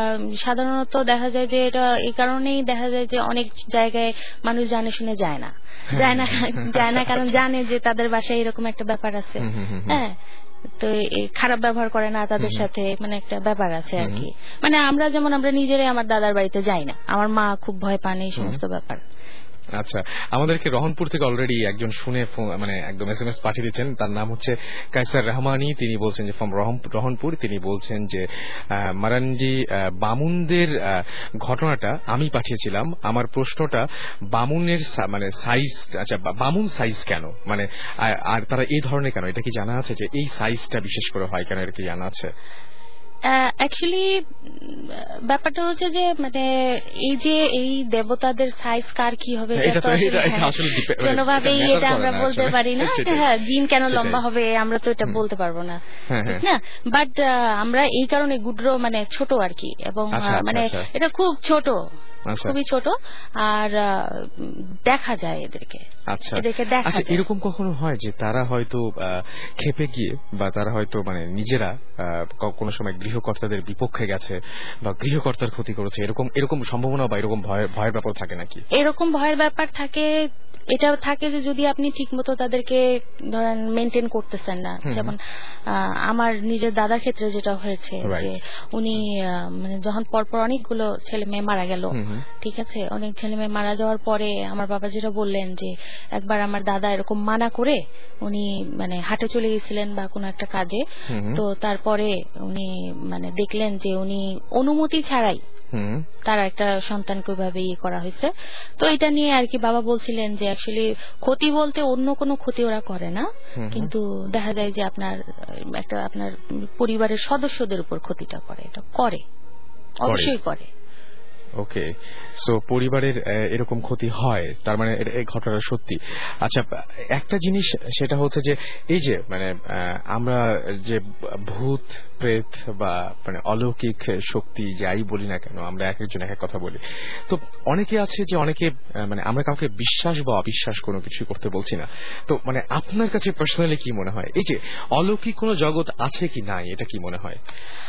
সাধারণত দেখা যায় যে এটা এই কারণেই দেখা যায় যে অনেক জায়গায় মানুষ জানে শুনে যায় না যায় না যায় না কারণ জানে যে তাদের বাসায় এরকম একটা ব্যাপার আছে। হ্যাঁ, তো খারাপ ব্যবহার করে না তাদের সাথে, মানে একটা ব্যাপার আছে আর কি। মানে আমরা যেমন আমরা নিজেরাই আমার দাদার বাড়িতে যাই না, আমার মা খুব ভয় পান এই সমস্ত ব্যাপার। আচ্ছা, আমাদেরকে রহনপুর থেকে অলরেডি একজন শুনে মানে একদম এস এম এস পাঠিয়ে দিচ্ছেন, তার নাম হচ্ছে কায়সার রহমানি। তিনি বলছেন যে ফ্রম রহনপুর, তিনি বলছেন যে মারানজি বামুনদের ঘটনাটা আমি পাঠিয়েছিলাম। আমার প্রশ্নটা বামুনের মানে সাইজ, আচ্ছা বামুন সাইজ কেন, মানে আর তারা এই ধরনের কেন, এটা কি জানা আছে যে এই সাইজটা বিশেষ করে হয় কেন, এটা কি জানা আছে? অ্যাকচুয়ালি ব্যাপারটা হচ্ছে যে মানে এই যে এই দেবতাদের সাইজ কার কি হবে কোনোভাবেই এটা আমরা বলতে পারি না। হ্যাঁ, জিন কেন লম্বা হবে আমরা তো এটা বলতে পারবো না, ঠিক না? বাট আমরা এই কারণে গুড্রো মানে ছোট আর কি, এবং মানে এটা খুব ছোট, খুবই ছোট, আর দেখা যায় এদেরকে। আচ্ছা, আচ্ছা, এরকম কখনো হয় যে তারা হয়তো খেপে গিয়ে বা তারা হয়তো মানে নিজেরা কোনো সময় গৃহকর্তাদের বিপক্ষে গেছে বা গৃহকর্তার ক্ষতি করেছে, এরকম এরকম সম্ভাবনা বা এরকম ভয়ের ভয়ের ব্যাপার থাকে নাকি? এরকম ভয়ের ব্যাপার থাকে এটা থাকে যে যদি আপনি ঠিকমতো তাদেরকে ধরেন মেনটেন করতেছেন না, যেমন আমার নিজের দাদার ক্ষেত্রে যেটা হয়েছে যে উনি মানে যখন পরপর অনেকগুলো ছেলে মেয়ে মারা গেল, ঠিক আছে, অনেক ছেলে মেয়ে মারা যাওয়ার পরে আমার বাবা যেটা বললেন যে একবার আমার দাদা এরকম মানা করে উনি মানে হাটে চলে গেছিলেন বা কোনো একটা কাজে, তো তারপরে উনি মানে দেখলেন যে উনি অনুমতি ছাড়াই তার একটা সন্তানকে ওইভাবে ইয়ে করা হয়েছে। তো এটা নিয়ে আর কি বাবা বলছিলেন যে অ্যাকচুয়ালি ক্ষতি বলতে অন্য কোনো ক্ষতি ওরা করে না, কিন্তু দেখা যায় যে আপনার একটা আপনার পরিবারের সদস্যদের উপর ক্ষতিটা করে, এটা করে, অবশ্যই করে। ওকে, সো পরিবারের এরকম ক্ষতি হয়, তার মানে এই ঘটনাটা সত্যি। আচ্ছা, একটা জিনিস সেটা হচ্ছে যে এই যে মানে আমরা যে ভূত প্রেত বা মানে অলৌকিক শক্তি যাই বলি না কেন, আমরা এক একজন এক এক কথা বলি, তো অনেকে আছে যে অনেকে মানে আমরা কাউকে বিশ্বাস বা অবিশ্বাস কোনো কিছু করতে বলছি না, তো মানে আপনার কাছে পার্সোনালি কি মনে হয় এই যে অলৌকিক কোনো জগৎ আছে কি নাই, এটা কি মনে হয়?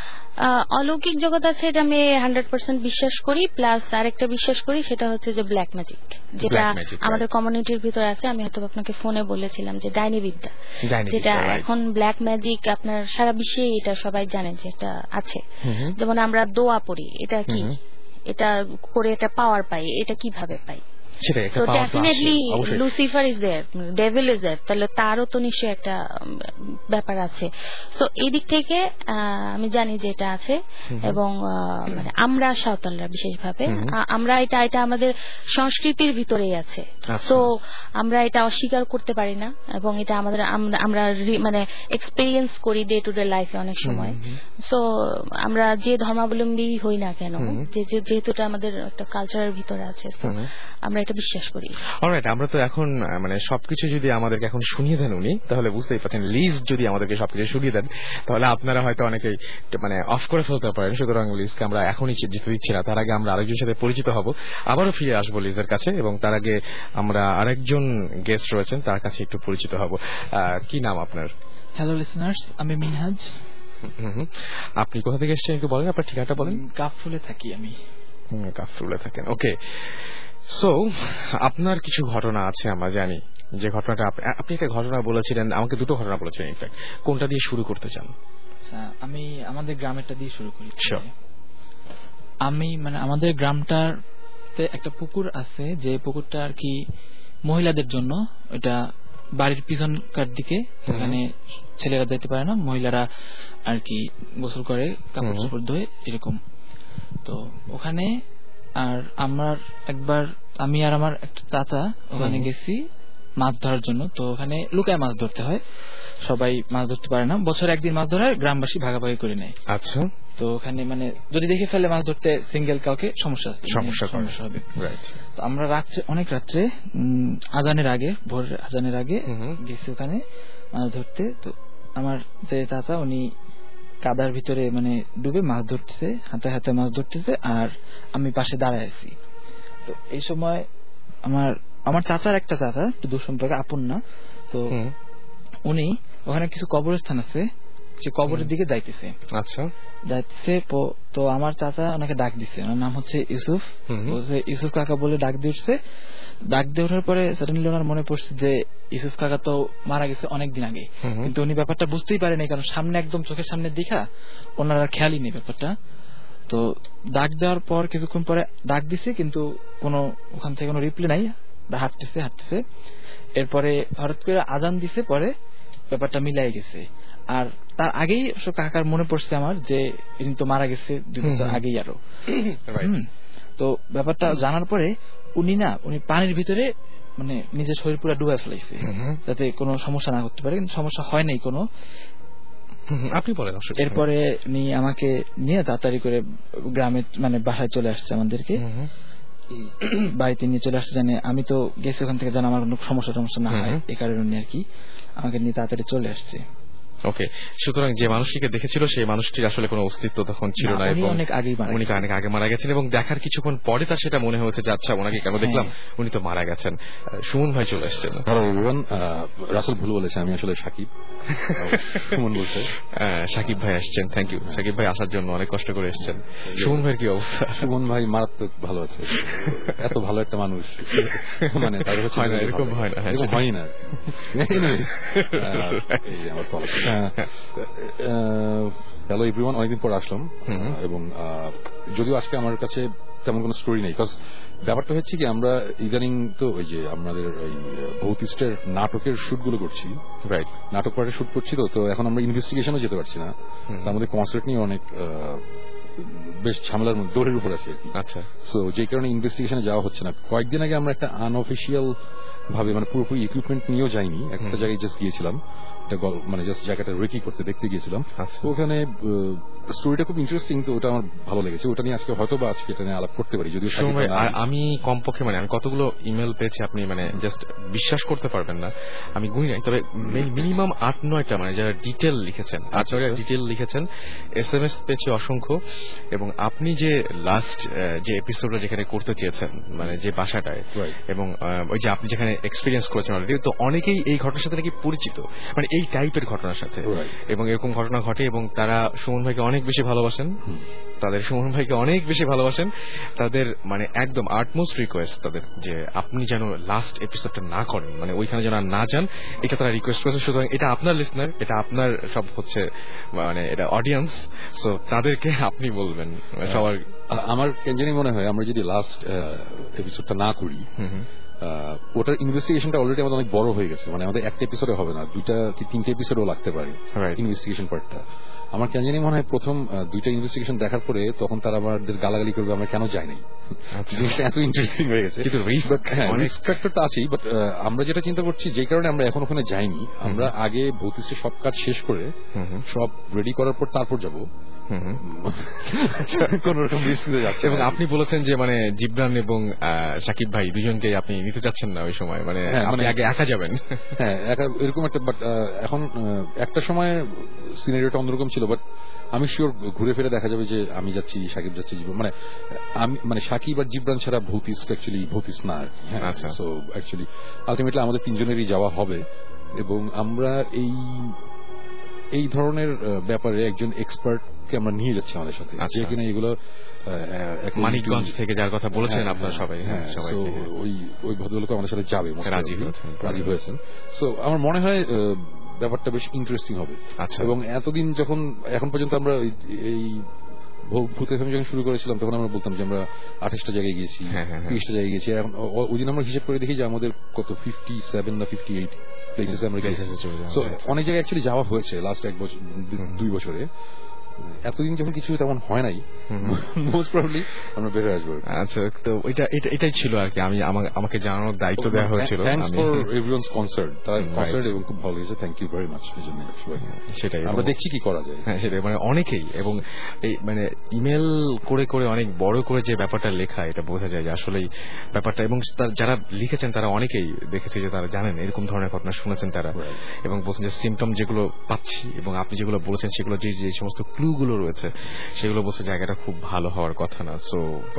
অলৌকিক জগৎ আছে, এটা আমি হান্ড্রেড পার্সেন্ট বিশ্বাস করি। প্লাস আরেকটা বিশ্বাস করি, সেটা হচ্ছে যে ব্ল্যাক ম্যাজিক, যেটা আমাদের কমিউনিটির ভিতরে আছে। আমি হয়তো আপনাকে ফোনে বলেছিলাম যে ডাইনি বিদ্যা, যেটা এখন ব্ল্যাক ম্যাজিক আপনার সারা বিশ্বে এটা সবাই জানে যে এটা আছে। যেমন আমরা দোয়া পড়ি, এটা কি, এটা করে এটা পাওয়ার পাই, এটা কিভাবে পাই? So definitely Lucifer is there, devil is there, তাহলে তারও তো নিশ্চয়ই একটা ব্যাপার আছে। তো এই দিক থেকে আমি জানি যে এটা আছে, এবং মানে আমরা সাঁওতালরা বিশেষভাবে আমরা এটা এটা আমাদের সংস্কৃতির ভিতরেই আছে। সো আমরা এটা অস্বীকার করতে পারি না, এবং এটা আমাদের আমরা মানে এক্সপেরিয়েন্স করি ডে টু ডে লাইফে অনেক সময়। সো আমরা যে ধর্মাবলম্বী হই না কেন, যেহেতু এটা আমাদের একটা কালচারের ভিতরে আছে, সো আমরা বিশ্বাস করি। অলরাইট, আমরা তো এখন মানে সবকিছু যদি আমাদেরকে এখন শুনিয়ে দেন উনি, তাহলে বুঝতেই পারছেন, লিজ যদি আমাদেরকে সবকিছু শুনিয়ে দেন তাহলে আপনারা হয়তো অনেকেই মানে অফ করে ফেলতে পারেন। সুতরাং লিজকে আমরা এখনই যেতে দিচ্ছি না, তার আগে আমরা আরেকজনের সাথে পরিচিত হব, আবারও ফিরে আসবো লিজের কাছে, এবং তার আগে আমরা আরেকজন গেস্ট রয়েছেন তার কাছে একটু পরিচিত হব। কি নাম আপনার? হ্যালো লিসনার্স, আমি মিনহাজ। আপনি কোথা থেকে এসেছেন একটু বলেন, আপনার ঠিকানাটা বলেন। কাফরুলে থাকি আমি। কাফরুলে থাকেন, ওকে। সো আপনার কিছু ঘটনা আছে আমরা জানি, যে ঘটনাটা আপনি একটা ঘটনা বলেছিলেন, আমাকে দুটো ঘটনা বলেছিলেন, ইনফ্যাক্ট কোনটা দিয়ে শুরু করতে চান? আচ্ছা, আমি আমাদের গ্রামেরটা দিয়ে শুরু করি। আমি মানে আমাদের গ্রামটাতে একটা পুকুর আছে, যে পুকুরটা আর কি মহিলাদের জন্য, এটা বাড়ির পিছনকার দিকে, ওখানে ছেলেরা যাইতে পারে না, মহিলারা আর কি গোসল করে, কাপড় চোপড় ধোয় এরকম। তো ওখানে আর আমার একবার আমি আর আমার একটা চাচা ওখানে গেছি মাছ ধরার জন্য। তো ওখানে লুকায় মাছ ধরতে হয়, সবাই মাছ ধরতে পারে না, বছরে একদিন মাছ ধরায় গ্রামবাসী ভাগাভাগি করে নেয়। আচ্ছা, তো ওখানে মানে যদি দেখে ফেলে মাছ ধরতে সিঙ্গেল কাউকে সমস্যা আছে, সমস্যা সমস্যা হবে। তো আমরা রাত্রে অনেক রাত্রে আজানের আগে, ভোর আজানের আগে গেছি ওখানে মাছ ধরতে। তো আমার যে চাচা উনি কাদার ভিতরে মানে ডুবে মাছ ধরতেছে, হাতে হাতে মাছ ধরতেছে, আর আমি পাশে দাঁড়ায় আছি। তো এই সময় আমার আমার চাচার একটা চাচা, একটু দূর সম্পর্কে, আপন না, তো উনি ওখানে কিছু কবরস্থান আছে, সে কবরের দিকে যাইতেছে। আচ্ছা, যাইতেছে তো আমার চাচা ওনাকে ডাক দিচ্ছে, ওনার নাম হচ্ছে ইউসুফ। ইউসুফ কাকা বলে ডাক দিয়ে উঠছে। ডাক দিয়ে ওঠার পরে সাডেনলি ওনার মনে পড়ছে যে ইউসুফ কাকা তো মারা গেছে অনেকদিন আগে, কিন্তু উনি ব্যাপারটা বুঝতেই পারেনি, কারণ সামনে একদম চোখের সামনে দেখা ওনার আর খেয়ালই নেই ব্যাপারটা। তো ডাক দেওয়ার পর কিছুক্ষণ পরে ডাক দিছে, কিন্তু কোনো ওখান থেকে কোনো রিপ্লাই নাই, হাঁটতেছে হাঁটতেছে এরপরে হঠাৎ করে আজান দিছে, পরে ব্যাপারটা মিলাই গেছে। আর তার আগেই কাকার মনে পড়ছে আমার যে ইনি তো মারা গেছে দুই বছর আগেই আরো। তো ব্যাপারটা জানার পরে উনি না উনি পানির ভিতরে মানে নিজের শরীর পুরো ডুবাই ফেলাইছে, যাতে কোনো সমস্যা না করতে পারে, কিন্তু সমস্যা হয় নাই কোনো। আপনি বলেন। এরপরে নিয়ে আমাকে নিয়ে তাড়াতাড়ি করে গ্রামে মানে বাসায় চলে আসছে, আমাদেরকে বাড়িতে নিয়ে চলে আসছে, জানে আমি তো গেছি ওখান থেকে, জানা আমার কোনো সমস্যা টমস্যা না হয়, এই কারণে আর কি আমাকে নিয়ে তাড়াতাড়ি চলে আসছে। ওকে, সুতরাং যে মানুষটিকে দেখেছিল সেই মানুষটির আসলে কোনো অস্তিত্ব তখন ছিল না, এবং অনেক আগেই উনি অনেক আগে মারা গেছেন, এবং দেখার কিছুক্ষণ পরে তার সেটা মনে হয়েছে যে আচ্ছা ওনাকে কেন দেখলাম, উনি তো মারা গেছেন। সুমন ভাই চলে এসছেন। রাসেল ভুল বলেছে, আমি আসলে সাকিব। সুমন বলছে সাকিব ভাই আসছেন, থ্যাংক ইউ সাকিব ভাই আসার জন্য, অনেক কষ্ট করে এসছেন। সুমন ভাইয়ের কি অবস্থা? সুমন ভাই মারাত্মক ভালো আছে, এত ভালো একটা মানুষ মানে এরকম হয় না, হয় না। হ্যালো এভরিওয়ান, অনেকদিন পর আসলাম, এবং যদিও আজকে আমার কাছে তেমন কোনো স্টোরি নেই, বিকজ ব্যাপারটা হচ্ছে কি আমরা ইদানিং তো ওই যে আমাদের ওই ভৌতিস্টের নাটকের শুট গুলো করছি, রাইট, নাটক পার্টে শুট করছি, তো তো এখন আমরা ইনভেস্টিগেশনও যেতে পারছি না, আমাদের কনসার্ট নিয়ে অনেক বেশ ঝামেলার মধ্যে দৌড়ের উপর আছে। আচ্ছা, সো যে কারণে ইনভেস্টিগেশনে যাওয়া হচ্ছে না। কয়েকদিন আগে আমরা একটা আনঅফিসিয়াল ভাবে মানে পুরোপুরি ইকুইপমেন্ট নিয়েও যাইনি, একটা জায়গায় জাস্ট গিয়েছিলাম, মানে জাস্ট জায়গাটা রেকি করতে দেখতে গিয়েছিলাম। ওখানে স্টোরিটা খুব ইন্টারেস্টিং, তো ওটা আমার ভালো লেগেছে, ওটা নিয়ে আজকে হয়তো বা আজকে এটা নিয়ে আলাপ করতে পারি। যদিও আমি কমপক্ষে মানে আমি কতগুলো ইমেল পেয়েছি আপনি মানে জাস্ট বিশ্বাস করতে পারবেন না, আমি গুনি নাই, তবে মিনিমাম আট নয়টা মানে যারা ডিটেল লিখেছেন, আট নয়টা ডিটেল লিখেছেন, এস এম এস পেয়েছি অসংখ্য, এবং আপনি যে লাস্ট যে এপিসোডটা যেখানে করতে চেয়েছেন মানে যে বাসাটায়, এবং ওই যে আপনি যেখানে এক্সপিরিয়েন্স করেছেন অলরেডি, তো অনেকেই এই ঘটনার সাথে নাকি পরিচিত, মানে এই টাইপের ঘটনার সাথে, এবং এরকম ঘটনা ঘটে, এবং তারা সুমন ভাইকে অনেক বেশি ভালোবাসেন, তাদের সুমন ভাইকে অনেক বেশি ভালোবাসেন, তাদের মানে একদম আটমোস্ট রিকোয়েস্ট তাদের যে আপনি যেন লাস্ট এপিসোডটা না করেন, মানে ওইখানে যেন না যান, এটা তারা রিকোয়েস্ট করেছে। সুতরাং এটা আপনার লিসনার, এটা আপনার সব হচ্ছে মানে এটা অডিয়েন্স, সো তাদেরকে আপনি বলবেন সবার। আমার কেন জানি মনে হয় আমরা যদি লাস্ট এপিসোডটা না করি, ওটার ইনভেস্টিগেশনটা অলরেডি আমাদের অনেক বড় হয়ে গেছে, মানে আমাদের একটা এপিসোডে হবে না, দুইটা কি তিনটা এপিসোডও লাগতে পারে ইনভেস্টিগেশন পার্টটা। আমার কেন জানি মনে হয় প্রথম দুইটা ইনভেস্টিগেশন দেখার পরে তখন তারা আমাদের গালাগালি করবে আমরা কেন যাই নাই, জিনিসটা এত ইন্টারেস্টিং হয়ে গেছে। রিস্ক ফ্যাক্টরটা আছেই, বাট আমরা যেটা চিন্তা করছি যে কারণে আমরা এখন ওখানে যাইনি, আমরা আগে ভৌতিষ্টের সব কাজ শেষ করে সব রেডি করার পর তারপর যাবো, কোন রকম রিস্ক নিতে যাচ্ছে। এবং আপনি বলেছেন যে মানে জিবরান এবং সাকিব ভাই দুজনকে আপনি নিতে চাচ্ছেন না ওই সময়, মানে আপনি আগে একা যাবেন। হ্যাঁ একা এরকম একটা, বাট এখন একটা সময় সিনারিওটা অন্যরকম ছিল, বাট আমি শিওর ঘুরে ফিরে দেখা যাবে যে আমি যাচ্ছি, সাকিব যাচ্ছে, জিবরান মানে আমি মানে সাকিব আর জিবরান ছাড়া ভৌতিস্ট অ্যাকচুয়ালি ভৌতিস্ট না আর কি। আচ্ছা, সো অ্যাকচুয়ালি আলটিমেটলি আমাদের তিনজনেরই যাওয়া হবে, এবং আমরা এই এই ধরনের ব্যাপারে একজন এক্সপার্টকে আমরা নিয়ে যাচ্ছি আমাদের সাথে, যে কিনা এগুলো মানিকগঞ্জ থেকে যার কথা বলেছেন আপনারা সবাই, ওই ওই ভদ্রলোক আমাদের সাথে যাবে, রাজি হয়েছেন রাজি হয়েছেন সো আমার মনে হয় ব্যাপারটা বেশ ইন্টারেস্টিং হবে। আচ্ছা, এবং এতদিন যখন এখন পর্যন্ত আমরা এই ভূত এফএম যখন শুরু করেছিলাম তখন আমরা বলতাম যে আমরা আঠাশটা জায়গায় গিয়েছি, তিরিশটা জায়গায় গিয়েছি, এখন ওই দিন আমরা হিসেব করে দেখি যে আমাদের কত ফিফটি সেভেন না ফিফটি এইট প্লেসেস আমরা গেছি। অনেক জায়গায় অ্যাকচুয়ালি যাওয়া হয়েছে লাস্ট এক বছর দুই বছরে, এতদিন যখন কিছু তেমন হয় নাই, মোস্ট প্রবাবলি আমরা বের হয়ে আসবো। আচ্ছা, তো এটা এটাই ছিল আর কি, আমি আমাকে জানানোর দায়িত্ব দেওয়া হয়েছিল। থ্যাঙ্কস ফর এভরিওয়ানস কনসার্ট, তার কনসার্ট এবং খুব ভালো লেগেছে, থ্যাংক ইউ ভেরি মাচ। সেটাই আমরা দেখছি কি করা যায়। হ্যাঁ সেটাই, মানে অনেকেই, এবং এই মানে ইমেল করে করে অনেক বড় করে যে ব্যাপারটা লেখা, এটা বোঝা যায় যে আসলেই ব্যাপারটা, এবং যারা লিখেছেন তারা অনেকেই দেখেছে যে তারা জানেন এরকম ধরনের ঘটনা শুনেছেন তারা, এবং বলছেন যে সিমটম যেগুলো পাচ্ছি এবং আপনি যেগুলো বলেছেন সেগুলো যে যে সমস্ত ক্লু গুলো রয়েছে সেগুলো বলছে জায়গাটা খুব ভালো হওয়ার কথা না। সো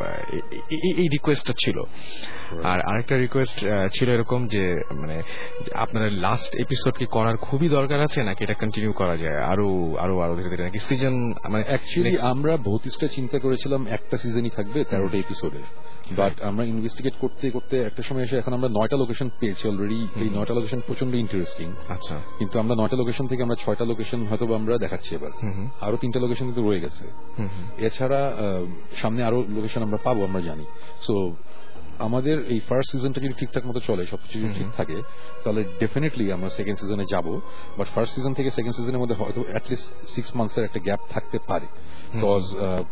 এই রিকোয়েস্টটা ছিল। আর আরেকটা রিকোয়েস্ট ছিল এরকম যে মানে আপনার লাস্ট এপিসোড কি করার খুবই দরকার আছে, নাকি এটা কন্টিনিউ করা যায় আরো আরো আরো ধীরে ধীরে, নাকি সিজন মানে অ্যাকচুয়ালি আমরা ভৌতিষ্টা চিন্তা করেছিলাম একটা সিজনই থাকবে তেরোটা এপিসোডের, বাট আমরা ইনভেস্টিগেট করতে করতে একটা সময় এসে এখন আমরা নয়টা লোকেশন পেয়েছি অলরেডি। এই নয়টা লোকেশন প্রচন্ড ইন্টারেস্টিং। আচ্ছা, কিন্তু আমরা নয়টা লোকেশন থেকে আমরা ছয়টা লোকেশন হয়তো আমরা দেখাচ্ছি এবার, আরো তিনটা লোকেশন কিন্তু রয়ে গেছে। এছাড়া সামনে আরো লোকেশন আমরা পাবো আমরা জানি। সো আমাদের এই ফার্স্ট সিজনটা যদি ঠিকঠাক মতো চলে, সবকিছু যদি ঠিক থাকে, তাহলে ডেফিনেটলি আমরা সেকেন্ড সিজনে যাব। বাট ফার্স্ট সিজন থেকে সেকেন্ড সিজনের মধ্যে হয়তো অ্যাটলিস্ট সিক্স মান্থসের একটা গ্যাপ থাকতে পারে, বিকজ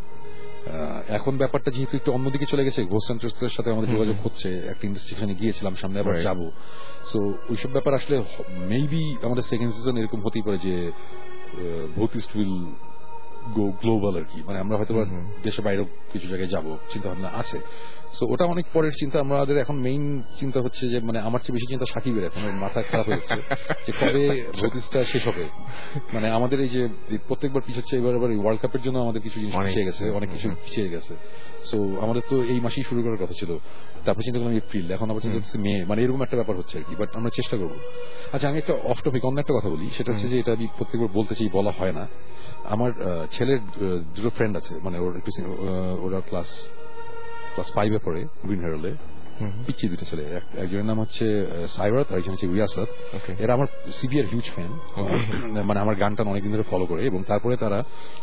এখন ব্যাপারটা যেহেতু একটু অন্যদিকে চলে গেছে, ঘোস্ট হান্টার্সের সাথে আমাদের যোগাযোগ হচ্ছে, একটা ইনভেস্টিগেশনে গিয়েছিলাম, সামনে আবার যাব। সো ওইসব ব্যাপার আসলে মেবি আমাদের সেকেন্ড সিজন এরকম হতেই পারে যে ভৌতিস্ট উইল গো গ্লোবাল আর কি, মানে আমরা হয়তো দেশের বাইরেও কিছু জায়গায় যাব চিন্তা ভাবনা আছে। সো ওটা অনেক পরের চিন্তা। আমাদের এখন মেইন চিন্তা হচ্ছে যে মানে আমার চেয়ে বেশি চিন্তা সাকিবের, এখন মাথা খারাপ হয়েছে যে কবে ভোটিসটা শেষ হবে। মানে আমাদের এই যে প্রত্যেকবার পিছিয়ে, এবার আবার ওয়ার্ল্ড কাপের জন্য আমাদের কিছু জিনিস পিছিয়ে গেছে, অনেক কিছু পিছিয়ে গেছে। সো আমাদের তো এই মাসেই শুরু করার কথা ছিল, তারপরে চিন্তা করলাম এপ্রিল, এখন আবার চিন্তা করছি মে, মানে এরকম একটা ব্যাপার হচ্ছে আর কি। বাট আমরা চেষ্টা করবো। আচ্ছা আমি একটা অফ টপিক অন্য একটা কথা বলি, সেটা হচ্ছে যে এটা আমি প্রত্যেকবার বলতে চাই, বলা হয় না। আমার ছেলের দুটো ফ্রেন্ড আছে, মানে ওর একটু ওরা ক্লাস ক্লাস ফাইভে পড়ে, গ্রিন হেরল্ডে, পিচ্ছি দুটো ছেলে। একজনের নাম হচ্ছে সাইরাত আর একজন হচ্ছে রিয়াসাত। এরা আমার সিভিয়ার হিউজ ফ্যান, মানে আমার গানটা অনেকদিন ধরে ফলো করে। এবং তারপরে তারা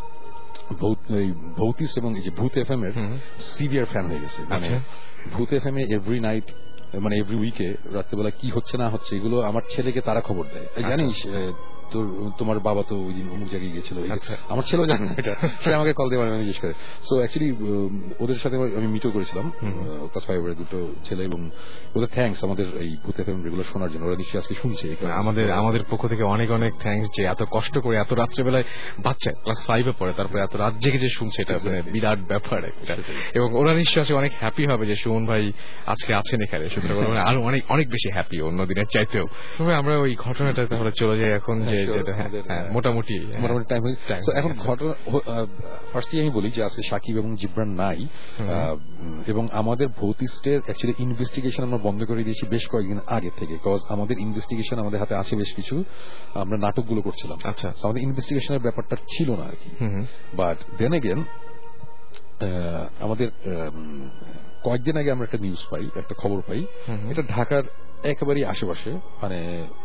ভৌতিস এবং এই যে ভূত এফ এম এর সিভিয়ার ফ্যান হয়ে গেছে। মানে ভূত এফ এম এ এভরি নাইট, মানে এভরি উইকে রাত্রেবেলা কি হচ্ছে না হচ্ছে এগুলো আমার ছেলেকে তারা খবর দেয়। জানিস তোর তোমার বাবা তো ওই দিন অমুক জায়গায় গিয়েছিল, আমার ছেলেও জানে না এটা, সে আমাকে কল দিয়ে জিজ্ঞেস করে। সো অ্যাকচুয়ালি ওদের সাথে আমি মিটও করেছিলাম, ক্লাস ফাইভের দুটো ছেলে, এবং ওদের থ্যাঙ্কস আমাদের এই ভূত এফএম রেগুলার শোনার জন্য। ওরা নিশ্চয়ই আজকে শুনছে। আমাদের আমাদের পক্ষ থেকে অনেক অনেক থ্যাঙ্কস যে এত কষ্ট করে এত রাত্রেবেলায় বাচ্চা ক্লাস ফাইভে পড়ে তারপরে এত রাত জেগে যে শুনছে, এটা মানে বিরাট ব্যাপার একটা। এবং ওরা নিশ্চয়ই আছে অনেক হ্যাপি হবে যে সুমন ভাই আজকে আছেন এখানে, সুতরাং আরো অনেক অনেক বেশি হ্যাপি অন্য দিনের চাইতেও। তবে আমরা ওই ঘটনাটা তাহলে চলে যাই এখন, যে মোটামুটি মোটামুটি টাইম হয়েছে। এখন ঘটনা ফার্স্টলি আমি বলি যে আজকে সাকিব এবং জিবরান নাই, এবং আমাদের ভৌতিস্টের অ্যাকচুয়ালি ইনভেস্টিগেশন আমরা বন্ধ করে দিয়েছি বেশ কয়েকদিন আগে থেকে, বিকজ আমাদের ইনভেস্টিগেশন আমাদের হাতে আছে বেশ কিছু, আমরা নাটকগুলো করছিলাম। আচ্ছা, আমাদের ইনভেস্টিগেশনের ব্যাপারটা ছিল না আর কি। বাট দেন এগেন আমাদের কয়েকদিন আগে আমরা একটা নিউজ পাই, একটা খবর পাই, এটা ঢাকার একেবারেই আশেপাশে, মানে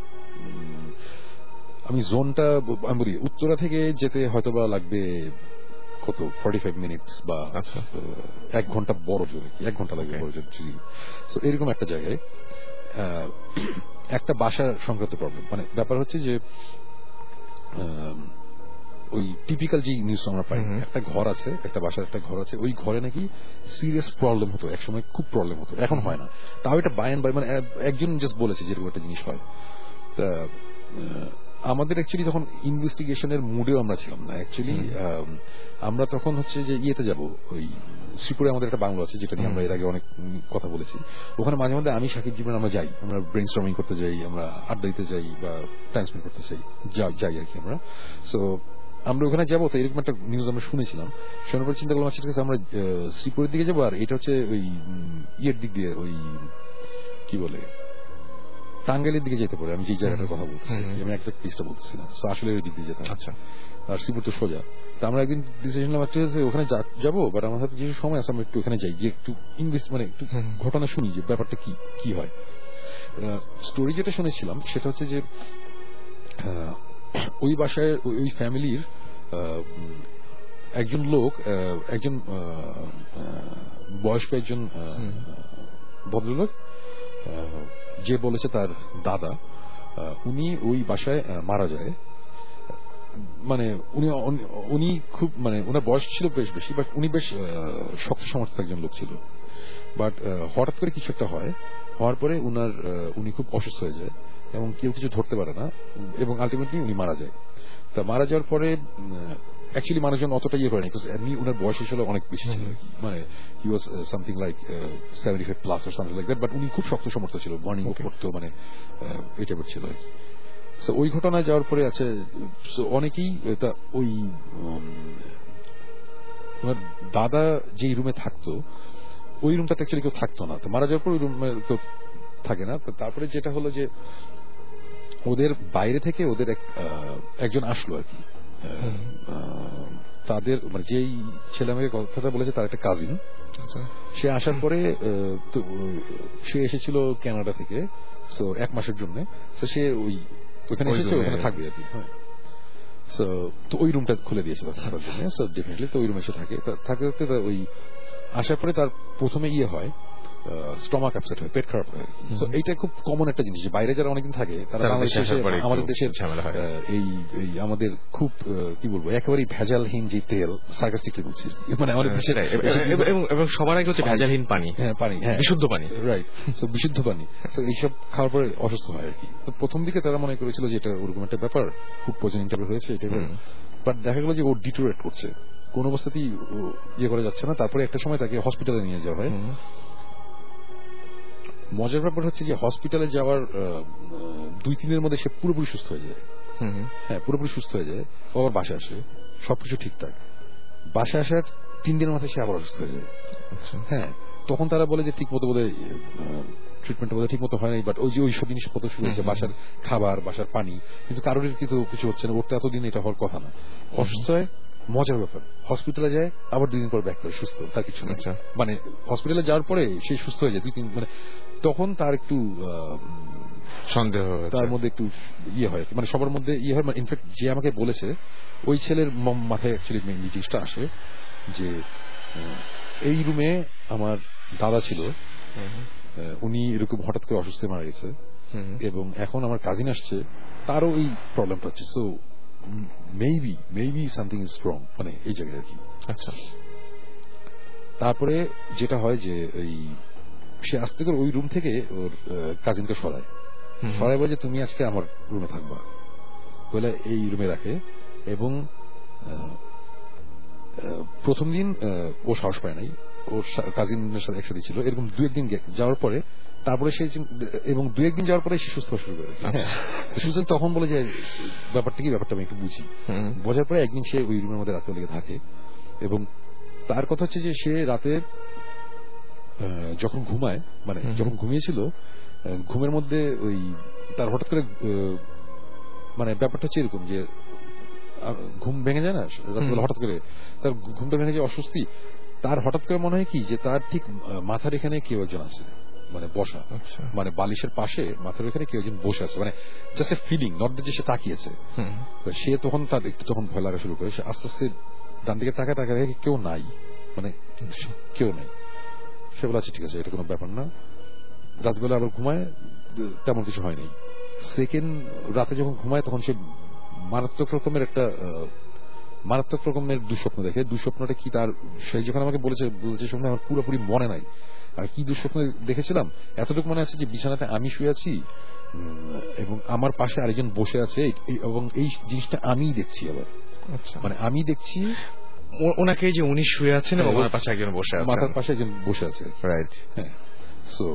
আমি জোনটা আমি বলি উত্তরা থেকে যেতে হয়তো বা লাগবে কত ফর্টি ফাইভ মিনিটস বা এক ঘন্টা বড় জোরে, এক ঘন্টা লাগবে বড় জোর। সো এরকম একটা জায়গায় একটা বাসার সংক্রান্ত প্রবলেম, মানে ব্যাপার হচ্ছে যে ওই টিপিক্যাল যে নিউজ আমরা পাই, একটা ঘর আছে, একটা বাসার একটা ঘর আছে, ওই ঘরে নাকি সিরিয়াস প্রবলেম হতো, একসময় খুব প্রবলেম হতো, এখন হয় না। তাও এটা বাই অ্যান্ড বাই, মানে একজন জাস্ট বলেছে যেরকম একটা জিনিস হয়। তা আমাদের অ্যাকচুয়ালি তখন ইনভেস্টিগেশনের মুডেও আমরা ছিলাম না। অ্যাকচুয়ালি আমরা তখন হচ্ছে যে ইয়েতে যাব, ওই শ্রীপুরে আমাদের একটা বাংলো আছে, যেটা নিয়ে আমরা এর আগে অনেক কথা বলেছি। ওখানে মাঝে মাঝে আমি সাকিব জীবন আমরা যাই, আমরা ব্রেন স্টর্মিং করতে যাই, আমরা আড্ডা দিতে যাই বা টাইম স্পেন্ড করতে চাই, যাই আর কি আমরা। সো আমরা ওখানে যাবো, তো এরকম একটা নিউজ আমরা শুনেছিলাম। শোনার পর চিন্তা করলাম আচ্ছা ঠিক আছে আমরা শ্রীপুরের দিকে যাবো, আর এটা হচ্ছে ওই ইয়ের দিক দিয়ে, ওই কি বলে টাঙ্গাইলের দিকে যেতে পারে। আমি যে জায়গাটার কথা বলতেছি, আমি এক্সাক্ট প্লেসটা বলতেছি না। সো আসলে ওই দিক দিয়ে যেতাম। আচ্ছা, আর শ্রীপুর তো সোজা। তো আমরা একদিন ডিসিশন নিলাম ঠিক আছে ওখানে যাবো, বাট আমার হাতে যে সময় আছে আমরা একটু ওখানে যাই, গিয়ে একটু ইনভেস্ট মানে একটু ঘটনা শুনি যে ব্যাপারটা কি কি হয়। স্টোরি যেটা শুনেছিলাম সেটা হচ্ছে যে ওই বাসায় ওই ফ্যামিলির একজন লোক, একজন বয়স্ক একজন ভদ্রলোক, যে বলেছে তার দাদা, উনি ওই বাসায় মারা যায়। মানে উনি উনি খুব মানে ওনার বয়স ছিল বেশ বেশি, বাট উনি বেশ শক্ত সমর্থ একজন লোক ছিল। বাট হঠাৎ করে কিছু একটা হয়, হওয়ার পরে উনার উনি খুব অসুস্থ হয়ে যায় এবং কেউ কিছু ধরতে পারে না, এবং আলটিমেটলি উনি মারা যায়। তা মারা যাওয়ার পরে অ্যাকচুয়ালি মানুষজন অতটা ইয়ে করেনি, এমনি ওনার বয়স হিসেবে অনেক বেশি ছিল আর কি, মানে he was something like seventy five plus or something like that. But উনি খুব শক্ত সমর্থ ছিল, মর্নিং ওয়াক করতো, মানে এই টাইপের ছিল আর কি। সো ওই ঘটনায় যাওয়ার পরে আছে অনেকেই এটা ওই ওনার দাদা যেই রুমে থাকতো ওই রুমটাতে অ্যাকচুয়ালি কেউ থাকতো না। তো মারা যাওয়ার পর ওই রুমে কেউ থাকে না। তারপরে যেটা হলো যে ওদের বাইরে থেকে ওদের একজন আসলো আর কি, তাদের মানে যেই ছেলে আমাকে কথাটা বলেছে তার একটা কাজিন। সে আসার পরে সে এসেছিল কানাডা থেকে, সো এক মাসের জন্য। সো সে ওই ওখানে এসেছে, ওখানে থাকবে আর কি। হ্যাঁ, সো তো ওই রুমটা খুলে দিয়েছে থাকার জন্য। সো ডেফিনেটলি তো ওই রুমে এসে থাকে। থাকতে থাকতে ওই আসার পরে তার প্রথমে ইয়ে হয়, স্টমাক আপসেট হয়, পেট খারাপ হয়। সো এইটা খুব কমন একটা জিনিস, বাইরে যারা অনেকদিন থাকে তারা আমাদের দেশের এই আমাদের খুব কি বলবো একেবারেই ভেজালহীন যে তেল, সার্কাস্টিকলি বলছি, মানে আমাদের দেশের এবং সবার আগে হচ্ছে ভেজালহীন পানি, হ্যাঁ পানি, হ্যাঁ বিশুদ্ধ পানি, রাইট। সো বিশুদ্ধ পানি, তো এইসব খাওয়ার পরে অসুস্থ হয় আর কি। তো প্রথম দিকে তারা মনে করেছিল যে এটা ওরকম একটা ব্যাপার, ফুড পয়জনিং টাইপের হয়েছে এটা। বাট দেখা গেল যে ও ডিটোরেট করছে, কোন অবস্থাতেই ইয়ে করা যাচ্ছে না। তারপরে একটা সময় তাকে হসপিটালে নিয়ে যাওয়া হয়। মজার ব্যাপার হচ্ছে যে হসপিটালে যাওয়ার দুই তিনের মধ্যে সে পুরোপুরি সুস্থ হয়ে যায়। হ্যাঁ, পুরোপুরি সুস্থ হয়ে যায়। ও আবার বাসায় আসে, সবকিছু ঠিকঠাক। বাসায় আসার তিন দিনের মাথায় সে আবার অসুস্থ হয়ে যায়। হ্যাঁ, তখন তারা বলে যে ঠিক মতো বোধ হয় ট্রিটমেন্ট বোধ ঠিক মতো হয় নাই, বাট ওই যে ওই সব জিনিসপত্র শুরু হয়েছে, বাসার খাবার, বাসার পানি, কিন্তু কারোর কিন্তু কিছু হচ্ছে না। ওর তো এতদিন এটা হওয়ার কথা না। অসুস্থ হয়, মজার ব্যাপার, হসপিটালে যায়, আবার দুই দিন পর ব্যাক করে সুস্থ, তার কিছু না। মানে হসপিটালে যাওয়ার পরে সে সুস্থ হয়ে যায় দুই তিন, মানে তখন তার একটু সন্দেহ, তার মধ্যে একটু ইয়ে হয়, মানে সবার মধ্যে ইয়ে হয়। ইনফ্যাক্ট যে আমাকে বলেছে ওই ছেলের মাথায় অ্যাকচুয়ালি মেইনলি জিনিসটা আসে যে এই রুমে আমার দাদা ছিল, উনি এরকম হঠাৎ করে অসুস্থ মারা গেছে, এবং এখন আমার কাজিন আসছে, তারও এই প্রবলেমটা হচ্ছে। So maybe maybe something is wrong, মানে এই জায়গায় আর কি। আচ্ছা, তারপরে যেটা হয় যে এই সে আস্তে করে ওই রুম থেকে ওর কাজিনকে সরায় সরাই বলে যে তুমি আজকে আমার রুমে থাকবা বলে এই রুমে রাখে। এবং প্রথম দিন ও সাহস পায় নাই, ওর কাজিনের সাথে একসাথে ছিল। এরকম দু একদিন যাওয়ার পরে তারপরে সে, এবং দু একদিন যাওয়ার পরে সে সুস্থ শুরু করে। সুস্থ তখন বলে যে ব্যাপারটা কি, ব্যাপারটা আমি একটু বুঝি। বোঝার পরে একদিন সে ওই রুমের মধ্যে রাতে লেগে থাকে, এবং তার কথা হচ্ছে যে সে রাতে যখন ঘুমায়, মানে যখন ঘুমিয়েছিল, ঘুমের মধ্যে ওই তার হঠাৎ করে মানে ব্যাপারটা হচ্ছে এরকম যে ঘুম ভেঙে যায় না রাতবেলা, হঠাৎ করে তার ঘুমটা ভেঙে যায়, অস্বস্তি। তার হঠাৎ করে মনে হয় কি যে তার ঠিক মাথার এখানে কেউ একজন আছে, মানে বসা, মানে বালিশের পাশে মাথার এখানে কেউ একজন বসে আছে, মানে just a feeling, not that যে সে তাকিয়েছে। সে তখন তার একটু তখন ভয় লাগা শুরু করে, সে আস্তে আস্তে ডান দিকে তাকায়, তাকায় দেখে কেউ নাই, মানে কেউ নাই। সে বলে আচ্ছা ঠিক আছে, এটা কোনো ব্যাপার না। রাতবেলা আবার ঘুমায়, তেমন কিছু হয়নি। সেকেন্ড রাতে যখন ঘুমায় তখন সে মারাত্মক রকমের একটা মারাত্মক রকমের দুঃস্বপ্ন দেখে। দুঃস্বপ্নটা কি তার সেই যখন আমাকে বলেছে বলেছে শুনে আমার পুরোপুরি মনে নাই আর কি দুঃস্বপ্ন দেখেছিলাম। এতটুকু মনে আছে যে বিছানাতে আমি শুয়ে আছি এবং আমার পাশে আরেকজন বসে আছে, এবং এই জিনিসটা আমিই দেখছি। আবার মানে আমি দেখছি ওনাকে, যে উনি শুয়ে আছেন এবং আমার পাশে একজন বসে আছে, মাথার পাশে একজন বসে আছে, রাইট। হ্যাঁ, সো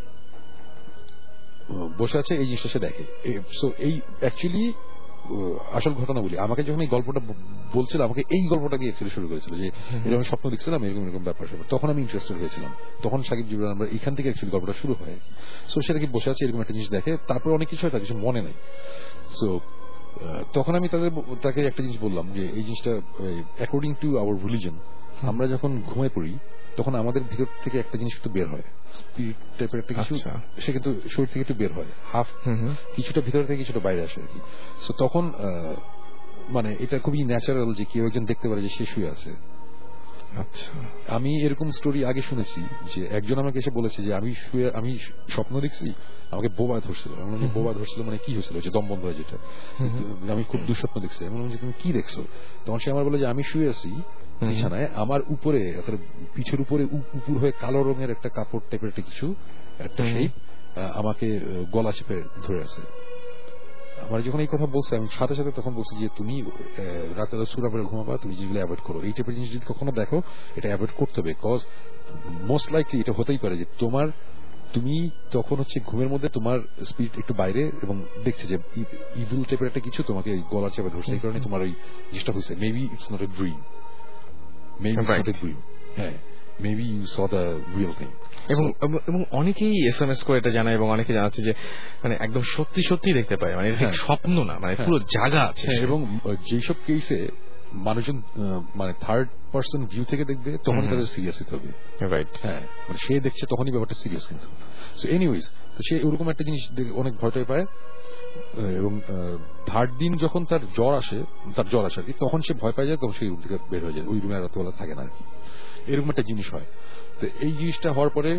বসে আছে, এই জিনিসটা সে দেখে। সো এই অ্যাকচুয়ালি আসল ঘটনা বলি, আমাকে যখন এই গল্পটা বলছিল, আমাকে এই গল্পটা দিয়ে অ্যাকচুয়ালি শুরু করেছিল যে এরকম স্বপ্ন দেখছিলাম, এরকম এরকম ব্যাপার স্যাপার। তখন আমি ইন্টারেস্টেড হয়েছিলাম, তখন সাকিব জিবরান আমরা এখান থেকে অ্যাকচুয়ালি গল্পটা শুরু হয় আর কি। সো সেটা কি বসে আছে, এরকম একটা জিনিস দেখে, তারপর অনেক কিছু হয়, তার কিছু মনে নাই। সো তখন আমি তাদের তাকে একটা জিনিস বললাম যে এই জিনিসটা অ্যাকর্ডিং টু আওয়ার রিলিজন, আমরা যখন ঘুমিয়ে পড়ি তখন আমাদের ভিতর থেকে একটা জিনিস কিন্তু বের হয়, স্পিরিট টাইপের একটা কিছু, সে কিন্তু শরীর থেকে একটু বের হয়, হাফ কিছুটা ভিতর থেকে কিছুটা বাইরে আসে আর কি। সো তখন মানে এটা খুবই ন্যাচারাল যে কেউ একজন দেখতে পারে যে সে শুয়ে আছে। আচ্ছা, আমি এরকম স্টোরি আগে শুনেছি যে একজন আমাকে এসে বলেছে যে আমি শুয়ে আমি স্বপ্ন দেখছি, আমাকে বোবা ধরছিল। আমি বললাম বোবা ধরছিল মানে কি হয়েছিল, যে দম বন্ধ হয় যেটা, আমি খুব দুঃস্বপ্ন দেখছি। আমি বললাম যে তুমি কি দেখছো? তখন সে আমার বলে যে আমি শুয়ে আছি বিছানায়, আমার উপরে পিঠের উপরে উপর হয়ে কালো রঙের একটা কাপড় টাইপের একটা কিছু একটা শেপ আমাকে গলা চেপে ধরে আছে। আমার যখন এই কথা বলছে আমি সাথে সাথে তখন বলছি যে তুমি রাতে সূরা পড়ে ঘুমাবা, তুমি যেগুলো অ্যাভয়েড করো, এই টাইপের জিনিস যদি কখনো দেখো এটা অ্যাভয়েড করতে হবে। কজ মোস্ট লাইকলি এটা হতেই পারে যে তোমার তুমি তখন হচ্ছে ঘুমের মধ্যে তোমার স্পিরিট একটু বাইরে এবং দেখছে যে ইভিল টাইপের একটা কিছু তোমাকে গলা চেপে ধরছে, এই কারণে তোমার ওই জিনিসটা হয়েছে। Maybe it's not a dream, maybe it's not a dream, হ্যাঁ, maybe you saw the real thing. এবং এবং অনেকেই এস এম এস করে এটা জানায়, এবং অনেকে জানাচ্ছে যে মানে একদম সত্যি সত্যি দেখতে পায়, মানে এটা স্বপ্ন না, মানে পুরো জায়গা আছে। এবং যেসব কেসে মানুষজন মানে থার্ড পার্সন ভিউ থেকে দেখবে তখন তাদের সিরিয়াস হতে হবে, রাইট। হ্যাঁ, মানে সে দেখছে তখনই ব্যাপারটা সিরিয়াস কিন্তু। সো এনিওয়েজ, তো সে ওরকম একটা জিনিস অনেক ভয়টাই পায়, এবং থার্ড দিন যখন তার জ্বর আসে তার জ্বর আসে আর কি, তখন সে ভয় পায় যায়, তখন সেই রুম থেকে বের হয়ে যায়, ওই রুমে রাতবেলা থাকে না আর কি, এরকম একটা জিনিস হয়। তো এই জিনিসটা হওয়ার পরে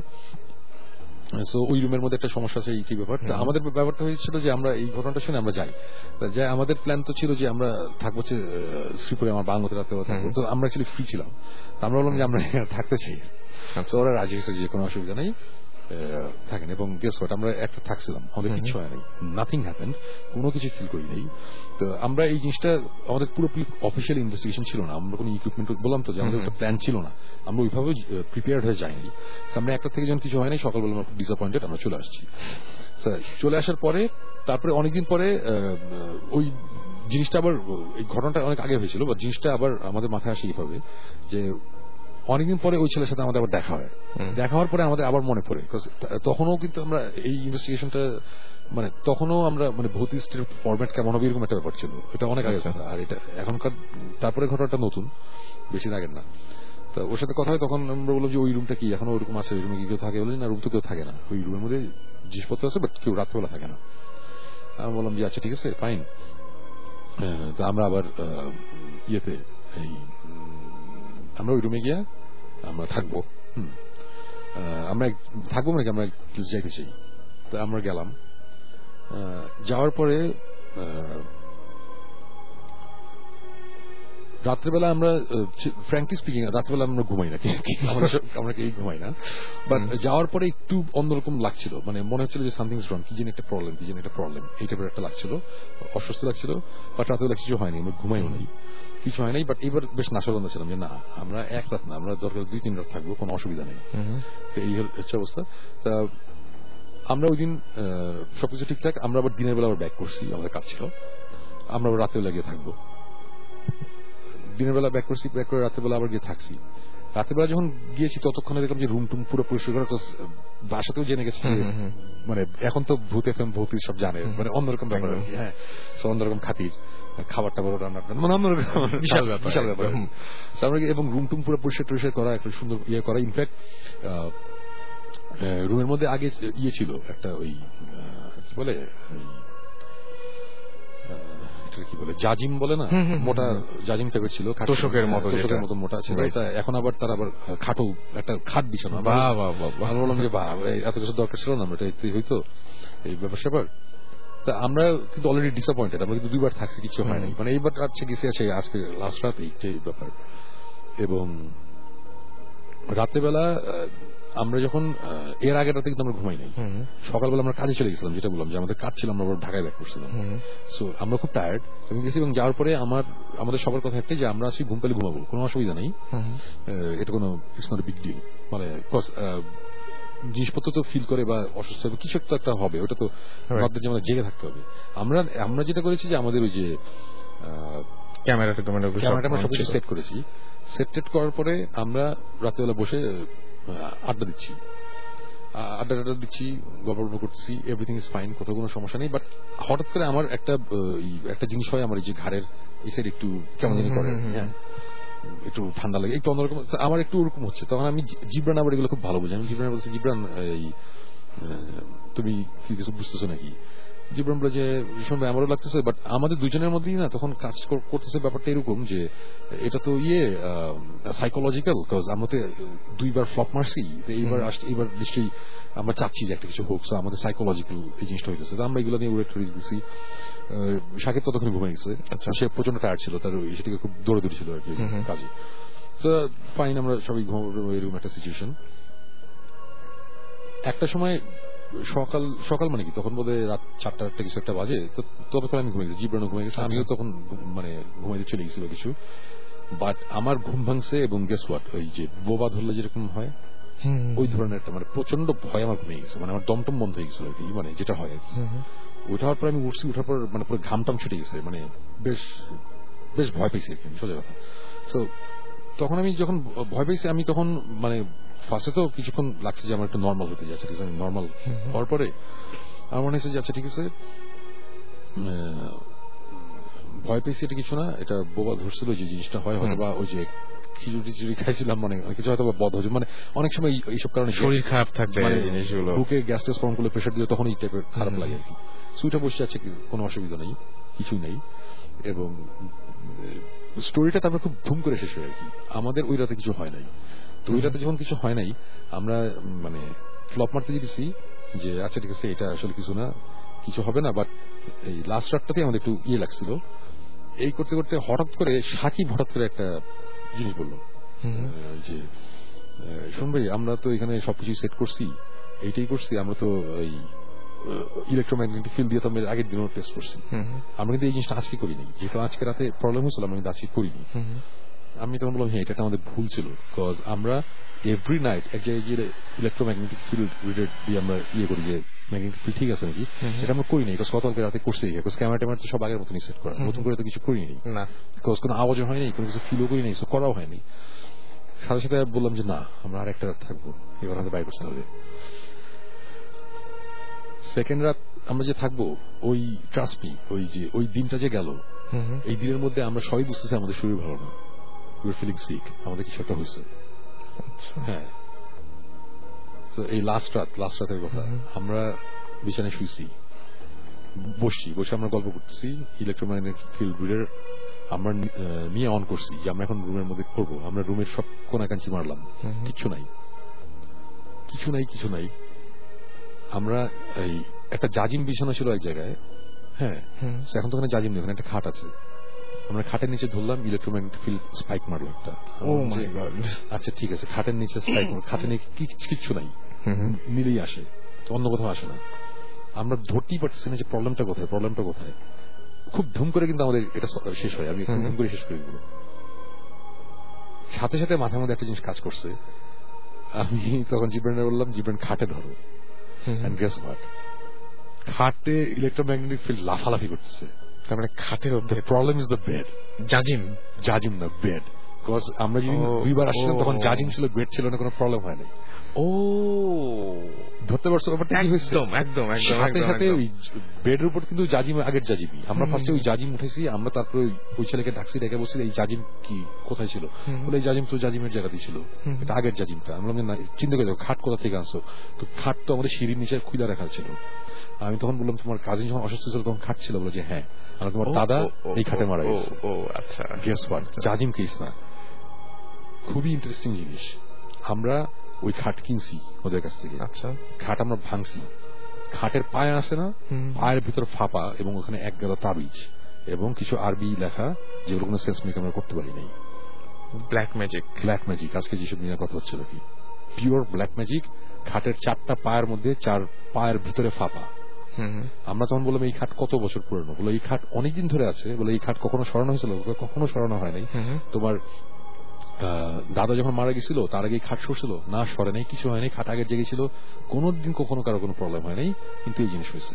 সো ওই রুমের মধ্যে একটা সমস্যা আছে, এই কি ব্যাপার। আমাদের ব্যাপারটা হয়েছিল যে আমরা এই ঘটনাটা শুনে আমরা যাই, যাই আমাদের প্ল্যান তো ছিল যে আমরা থাকবো হচ্ছে শ্রীপুরে, আমার বাংলাতে রাতে থাকবো, তো আমরা অ্যাকচুয়ালি ফ্রি ছিলাম, আমরা বললাম যে আমরা থাকতে চাই। তো ওরা রাজি হয়েছে যে কোনো অসুবিধা নেই, থাকেন এবং গেস হোয়াট আমরা একটা থাকছিলাম, আমাদের কিছু হয় নাই, নাথিং হ্যাপেন, কোনো কিছু ফিল করি নাই। তো আমরা এই জিনিসটা আমাদের পুরোপুরি অফিসিয়াল ইনভেস্টিগেশন ছিল না, আমরা কোনো ইকুইপমেন্ট বললাম তো যে আমাদের একটা প্ল্যান ছিল না, আমরা ওইভাবে প্রিপেয়ার্ড হয়ে যাইনি। আমরা একটা থেকে যখন কিছু হয় নাই সকালবেলা আমরা খুব ডিসঅ্যাপয়েন্টেড, আমরা চলে আসছি। চলে আসার পরে তারপরে অনেকদিন পরে ওই জিনিসটা আবার, এই ঘটনাটা অনেক আগে হয়েছিল, বা জিনিসটা আবার আমাদের মাথায় আসে এইভাবে যে অনেকদিন পরে ওই ছেলের সাথে আমাদের আবার দেখা হয়। দেখা হওয়ার পরে আমাদের আবার মনে পড়ে, তখনও কিন্তু আমরা এই ইনভেস্টিগেশনটা মানে তখনও আমরা মানে ভৌতিষ্টের ফরম্যাট কেমন হবে এরকম একটা ব্যাপার ছিল, এটা অনেক আগে কথা। আর এটা এখনকার তারপরে ঘটনাটা নতুন, বেশি আগের না। তো ওর সাথে কথা হয়, তখন আমরা বললাম যে ওই রুমটা কি এখনো ওরকম আছে, ওই রুমে কি কেউ থাকে? বললেন না, রুম তো কেউ থাকে না, ওই রুমের মধ্যে জিনিসপত্র আছে বাট কেউ রাত্রেবেলা থাকে না। আমি বললাম যে আচ্ছা ঠিক আছে ফাইন। তো আমরা আবার ইয়েতে এই আমরা ওই রুমে গিয়া আমরা থাকবো, হম আমরা থাকবো নাকি আমরা যাইতে চাই। তো আমরা গেলাম, যাওয়ার পরে রাত্রেবেলা আমরা ফ্র্যাঙ্কলি স্পিকিং রাত্রেবেলা আমরা ঘুমাই না, আমরা কেউ ঘুমাই না, বাট যাওয়ার পরে একটু অন্যরকম লাগছিল, মানে মনে হচ্ছিল যে সামথিং ইজ রং, কি যেন একটা প্রবলেম, কি যেন একটা প্রবলেম এই টাইপের একটা লাগছিল, অস্বস্তি লাগছিল। বাট রাত্রেবেলা কিছু হয়নি, আমরা ঘুমাইও নাই, কিছু হয় নাই। বাট এবার বেশ নাশাবন্ধ ছিলাম যে না আমরা এক রাত না, আমরা দরকার দুই তিন রাত থাকবো, কোনো অসুবিধা নেই। এই হচ্ছে অবস্থা। তা আমরা ওই দিন সবকিছু ঠিকঠাক, আমরা আবার দিনের বেলা আবার ব্যাক করছি, আমাদের কাজ ছিল, আমরা আবার রাত্রেবেলা গিয়ে থাকবো। দিনের বেলা ব্যাক করছি, ব্যাক করে রাতের বেলা আবার গিয়ে থাকছি। রাতের বেলা যখন গিয়েছি ততক্ষণে দেখলাম যে রুম টুম পুরো পরিষ্কার করা, বাসাতেও জেনে গেছে, মানে এখন তো ভূত এফএম ভূত সব জানে, মানে অন্যরকম ব্যাপার আর কি। হ্যাঁ, অন্যরকম খাতির, খাবার টাবার রান্না, মানে অন্যরকম বিশাল ব্যাপার, বিশাল ব্যাপার। এবং রুম টুম পুরো পরিষ্কার টরিষ্কার করা, একটা সুন্দর ইয়ে করা। ইনফ্যাক্ট রুমের মধ্যে আগে ইয়ে ছিল একটা ওই কি বলে কি বলে জাজিম বলে না, মোটা জাজিম টাইপের ছিল, তোষকের মতো, তোষকের মতো মোটা ছিল। এখন আবার তার আবার খাটো একটা খাট বিছানো। আমি বললাম যে বাহ, এত কিছু দরকার ছিল না, এটা হইতো এই ব্যাপার স্যাপার। তা আমরা কিন্তু অলরেডি ডিসঅ্যাপয়েন্টেড, আমরা কিন্তু দুইবার থাকছি, কিছু হয় নাই। মানে এইবার রাত্রে গেছি আছে আজকে লাস্ট রাত এই ব্যাপার। এবং রাত্রেবেলা আমরা যখন এর আগের রাতে কিন্তু আমরা ঘুমাই নাই, সকালবেলা আমরা কাজে চলে গেছিলাম, যেটা বললাম যে আমাদের কাজ ছিল, আমরা ঢাকায় ব্যাক করছিলাম। সো আমরা খুব টায়ার্ড এবং গেছি, এবং যাওয়ার পরে আমার আমাদের সবার কথা একটাই যে আমরা আসি ঘুম পেলে ঘুমাবো, কোনো অসুবিধা নেই, এটা কোনো it's not a big deal. মানে জিনিসপত্র তো ফিল করে বা অসুস্থ হবে, কিছু তো একটা হবে, ওটা তো আমাদের যেমন জেগে থাকতে হবে। আমরা আমরা যেটা করেছি যে আমাদের ওই যে ক্যামেরাটা ক্যামেরাটা আমরা সবকিছু সেট করেছি, সেট টেট করার পরে আমরা রাত্রেবেলা বসে আড্ডা দিচ্ছি, আড্ডা আড্ডা দিচ্ছি, গল্প গল্প করতেছি, এভরিথিং ইজ ফাইন, কোথাও কোনো সমস্যা নেই। বাট হঠাৎ করে আমার একটা একটা জিনিস হয়, আমার এই যে ঘাড়ের এই সাইড একটু কেমন জানি করে, হ্যাঁ একটু ঠান্ডা লাগে, একটু অন্যরকম, আমার একটু ওরকম হচ্ছে। তখন আমি জিবরান আবার এগুলো খুব ভালো বুঝি, আমি জিবরান বলছি, জিবরান এই তুমি কি কিছু বুঝতেছো নাকি? জীবন বলে যে শুনবে আমারও লাগতেছে, বাট আমাদের দুজনের মধ্যেই না তখন কাজ করতেছে ব্যাপারটা এরকম যে এটা তো ইয়ে সাইকোলজিক্যাল, বিকজ আমরা তো দুইবার ফ্লপ মারছি, এইবার এইবার নিশ্চয়ই আমরা চাচ্ছি যে একটা কিছু হোক, সো আমাদের সাইকোলজিক্যাল এই জিনিসটা হইতেছে। তো আমরা এগুলো নিয়ে উড়ে টুড়ে দিচ্ছি। সাকিব ততক্ষণ ঘুমাই গেছে, সে প্রচন্ড টায়ার্ড ছিল, তার সেটাকে খুব দৌড়ে দৌড়ি ছিল আর কি কাজে। তো ফাইন, আমরা সবাই ঘুমাবো, এরকম একটা সিচুয়েশন। একটা সময় সকাল সকাল মানে কি তখন বোধহয় রাত চারটা আটটা কিছু একটা বাজে, তো ততক্ষণ আমি ঘুমিয়ে গেছি, জিবরানও ঘুমিয়ে গেছে, আমিও তখন মানে ঘুমাইতে চলে গেছিল কিছু। বাট আমার ঘুম ভাঙছে এবং গেস হোয়াট, ওই যে বোবা ধরলে যেরকম হয় ওই ধরনের একটা মানে প্রচন্ড ভয় আমার ঘুমিয়ে গেছে, মানে আমার দমটম বন্ধ হয়ে গেছিল আর কি, মানে যেটা হয় আর কি। ওঠার পর আমি উঠছি, উঠার পর মানে পুরো ঘামটাম ছুটে গেছে, মানে বেশ বেশ ভয় পেয়েছি আর কি, সোজা কথা। তো তখন আমি যখন ভয় পেয়েছি, আমি তখন মানে ফার্স্টে তো কিছুক্ষণ লাগছে যে আমার একটু নর্মাল হতে যাচ্ছে, ঠিক আছে, আমি নর্মাল হওয়ার পরে আমার মনে হচ্ছে যাচ্ছে ঠিক আছে, ভয় পেয়েছি, এটা কিছু না, এটা বোবা ধরছিল যে জিনিসটা হয় হয়তো, বা ওই যে খিচুড়ি টিচুড়ি খাইছিলাম, মানে কিছু হয়তো বা বদ হচ্ছে, মানে অনেক সময় এইসব কারণে শরীর খারাপ থাকবে, বুকে গ্যাস ট্যাস ফর্ম করলে প্রেশার দিলে তখন এই টাইপের খারাপ লাগে আর কি। সুইটা বসে আছে, কোনো অসুবিধা নেই, কিছুই নেই। এবং স্টোরিটা তারপরে খুব ধুম করে শেষ হয় আর কি। আমাদের ওই রাতে কিছু হয় নাই, তো ওই রাতে যখন কিছু হয় নাই আমরা মানে ফ্লপ মারতে দিয়েছি যে আচ্ছা ঠিক আছে, এটা আসলে কিছু না, কিছু হবে না। বাট এই লাস্ট রাতটাতে আমাদের একটু ইয়ে লাগছিল। এই করতে করতে হঠাৎ করে সাকিব হঠাৎ করে একটা জিনিস বললো যে শুন ভাই, আমরা তো এখানে সবকিছু সেট করছি, এইটাই করছি আমরা তো ওই ইলেকট্রোম্যাগনেটিক ফিল্ড দিয়ে তো আমরা আগের দিনও টেস্ট করছি। আমরা কিন্তু এই জিনিসটা আজকে করিনি, যেহেতু আজকে রাতে প্রবলেম হয়েছিল আমরা কিন্তু আজকে করিনি। আমি তখন বললাম হ্যাঁ এটা আমাদের ভুল ছিল, বিকজ আমরা এভরি নাইট এক জায়গায় গিয়ে ইলেকট্রোম্যাগনেটিক ফিল্ড রিডার দিয়ে আমরা ইয়ে করি যে ম্যাগনেটিক ফিল্ড ঠিক আছে নাকি, সেটা আমরা করিনি। বিকজ গতকালকে রাতে করছি, বিকজ ক্যামেরা ট্যামেরা তো সব আগের মতনই সেট করা, নতুন করে তো কিছু করিনি না, বিকজ কোনো আওয়াজও হয়নি, কোনো কিছু ফিলও করিনি, কিছু করাও হয়নি। সাথে সাথে বললাম যে না আমরা আর একটা রাত থাকবো, এবার আমাদের বাইরে করতে হবে। সেকেন্ড রাত আমরা যে থাকবো ওই ট্রাস্ট মি, ওই যে ওই দিনটা যে গেল, এই দিনের মধ্যে আমরা সবাই বুঝতেছি আমাদের শরীর ভালো না, উই আর ফিলিং সিক, আমাদের কিছু একটা হয়েছে। হ্যাঁ, তো এই লাস্ট রাত লাস্ট রাতের কথা, আমরা বিছানায় শুয়েছি, বসছি, বসে আমরা গল্প করতেছি, ইলেকট্রোম্যাগনেটিক ফিল্ড রিডার আমরা নিয়ে অন করছি যে আমরা এখন রুমের মধ্যে করবো। আমরা রুমের সব কোনাকাঞ্চি মারলাম, কিছু নাই কিছু নাই কিছু নাই। আমরা এই একটা জাজিম বিছানা ছিল এক জায়গায়, হ্যাঁ এখন তো ওখানে জাজিম নেই, ওখানে একটা খাট আছে, আমরা খাটের নিচে ধরলাম, ইলেকট্রোম্যাগনেটিক ফিল্ড স্পাইক মারলো একটা। আচ্ছা ঠিক আছে, খাটের নিচে স্পাইক মারলো, খাটের নিচে কিচ্ছু নাই, মিলেই আসে, অন্য কোথাও আসে না। আমরা ধরতেই পারতেছি না যে প্রবলেমটা কোথায়, প্রবলেমটা কোথায়। খুব ধুম করে কিন্তু আমাদের এটা শেষ হয়, আমি খুব ধুম করে শেষ করে দিব। সাথে সাথে মাথার মধ্যে একটা জিনিস কাজ করছে, আমি তখন জিব্রানের বললাম জিব্রান খাটে ধরো, এন্ড গেস হোয়াট, খাটে ইলেকট্রোম্যাগনেটিক ফিল্ড লাফালাফি করতেছে। তার মানে খাটের মধ্যে প্রবলেম ইজ দ্য বেড, জাজিম জাজিম না বেড, বিকজ আমরা যেদিন দুইবার আসছিলাম তখন জাজিম ছিল, বেড ছিল না, কোনো প্রবলেম হয় নাই। ও ধরতে পারছো ব্যাপারটা কি হয়েছে? একদম একদম একদম সাথে সাথে ওই বেডের উপর কিন্তু জাজিম আগের জাজিমি, আমরা ফার্স্টে ওই জাজিম উঠেছি, আমরা তারপরে ওই ছেলেকে ডাকছি, ডেকে বলছি এই জাজিম কি কোথায় ছিল, বলে এই জাজিম তো জাজিমের জায়গাতেই ছিল, এটা আগের জাজিমটা। আমরা চিন্তা করে খাট কোথা থেকে আনছো, তো খাট তো আমাদের সিঁড়ির নিচে খুলে রাখা ছিল। আমি তখন বললাম তোমার কাজিন যখন অসুস্থ ছিল তখন খাট ছিল, বলে যে হ্যাঁ আমরা তোমার দাদা এই খাটে মারা গেছে। ও আচ্ছা, গেস হোয়াট, জাজিম কেস না। খুবই ইন্টারেস্টিং জিনিস, আমরা ওই খাট কিনছি ওদের কাছ থেকে। আচ্ছা, খাট আমরা ভাঙছি, খাটের পায়ে আসে না, পায়ের ভিতর ফাঁপা, এবং ওখানে এক গেল তাবিজ এবং কিছু আরবি লেখা, যেগুলো কোনো সেন্স মেক আমরা করতে পারি নাই। ব্ল্যাক ম্যাজিক, ব্ল্যাক ম্যাজিক আজকে যেসব নিয়ে কথা হচ্ছিল কি, পিওর ব্ল্যাক ম্যাজিক। খাটের চারটা পায়ের মধ্যে চার পায়ের ভিতরে ফাঁপা। আমরা তখন বললাম এই খাট কত বছর পুরনো, বলে এই খাট অনেকদিন ধরে আছে, বলে এই খাট কখনো সরানো হয়েছিল, কখনো সরানো হয় নাই। তোমার দাদা যখন মারা গেছিল তার আগে খাট সরছিল না, সরে নাই, কিছু হয়নি, খাট আগের জায়গায় ছিল, কোনদিন কখনো কারো কোনো প্রবলেম হয় নাই, কিন্তু এই জিনিস হয়েছে।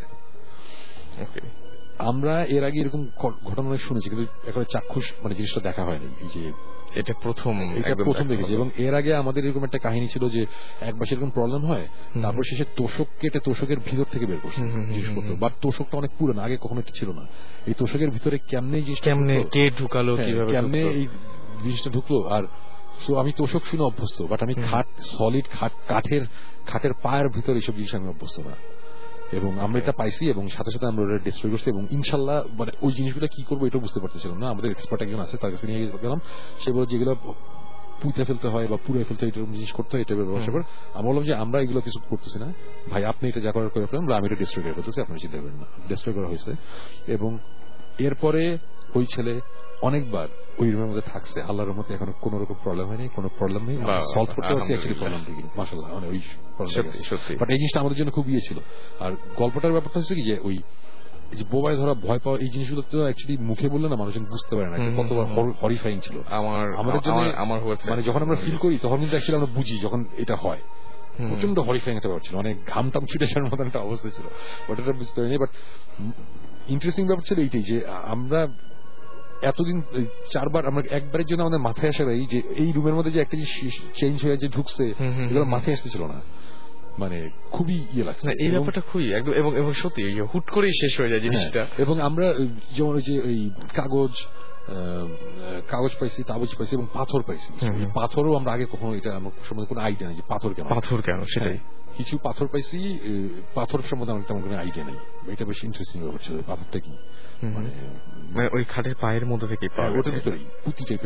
আমরা এর আগে এরকম ঘটনা শুনেছি, কিন্তু একেবারে চাক্ষুষ মানে জিনিসটা দেখা হয়নি, এই যে এটা প্রথম এটা প্রথম দেখেছি। এবং এর আগে আমাদের এরকম একটা কাহিনী ছিল যে একবার এরকম প্রবলেম হয়, তারপর শেষে তোষক কেটে তোষকের ভিতর থেকে বের করছে জিনিসপত্র, বাট তোষকটা অনেক পুরনো, আগে কখনো এটা ছিল না। এই তোষকের ভিতরে কেমনে জিনিসটা, কেমনে কে ঢুকালো, কিভাবে কেমনে এই জিনিসটা ঢুকলো। আর সো আমি তোষক শুনে অভ্যস্ত, বাট আমি খাট সলিড খাট কাঠের খাটের পায়ের ভিতর এইসব জিনিস আমি অভ্যস্ত না। এবং আমরা এটা পাইছি এবং সাথে সাথে আমরা ওটা ডিস্ট্রয় করছি, এবং ইনশাল্লাহ মানে ওই জিনিসগুলো কি করবো এটা বুঝতে পারতেছিলাম না। আমাদের এক্সপার্ট একজন আছে, তার কাছে নিয়ে গেলাম, সে বলে যেগুলো পুঁতে ফেলতে হয় বা পুড়ে ফেলতে হয় এরকম জিনিস করতে হয়, এটা ব্যবসা করে। আমরা বললাম যে আমরা এগুলো কিছু করতেছি না ভাই, আপনি এটা যা করার করে ফেলেন, আমি এটা ডিস্ট্রয় করে করতেছি, আপনার চিন্তা করেন না। ডিস্ট্রয় করা হয়েছে, এবং এরপরে ওই ছেলে অনেকবার ওই রুমের মধ্যে থাকছে, আল্লাহর রহমতে এখন কোন রকম প্রবলেম হয়নি, কোনো প্রবলেম নেই, সলভ করতে পারছি অ্যাকচুয়ালি প্রবলেম থেকে, মাশাআল্লাহ। মানে ওই বাট এই জিনিসটা আমাদের জন্য খুব ইয়ে ছিল। আর গল্পটার ব্যাপারটা হচ্ছে কি যে ওই যে বোবায় ধরা ভয় পাওয়া এই জিনিসগুলো তো অ্যাকচুয়ালি মুখে বললে না মানুষজন বুঝতে পারে না, কতবার হরিফাইং ছিল আমার আমাদের জন্য। আমার মানে যখন আমরা ফিল করি তখন কিন্তু অ্যাকচুয়ালি আমরা বুঝি যখন এটা হয়, প্রচন্ড হরিফাইং একটা ব্যাপার ছিল, অনেক ঘাম টাম ছুটে যাওয়ার মতন একটা অবস্থা ছিল, বাট এটা বুঝতে পারিনি। বাট ইন্টারেস্টিং ব্যাপার ছিল এইটাই যে আমরা এতদিন চারবার আমরা একবারের জন্য আমাদের মাথায় আসে এই যে এই রুমের মধ্যে যে একটা যে চেঞ্জ হয়ে যে ঢুকছে, এগুলো মাথায় আসতেছিল না, মানে খুবই ইয়ে লাগছে এই ব্যাপারটা খুবই একদম, এবং এবং সত্যি হুট করেই শেষ হয়ে যায় জিনিসটা। এবং আমরা যেমন ওই যে ওই কাগজ কাগজ পাইছি, তাবিজ পাইছি এবং পাথর পাইছি। পাথরও আমরা আগে কখনো এটা আমার সম্বন্ধে কোনো আইডিয়া নেই যে পাথর কেন পাথর কেন সেটাই। কিছু পাথর পাইছি, পাথর সম্বন্ধে আমার তেমন কোনো আইডিয়া নেই, এটা বেশ ইন্টারেস্টিং ব্যাপার ছিল। পাথরটা কি মানে ওই খাটের পায়ের মধ্যে থেকে পাওয়া গেছে, পুঁতি টাইপের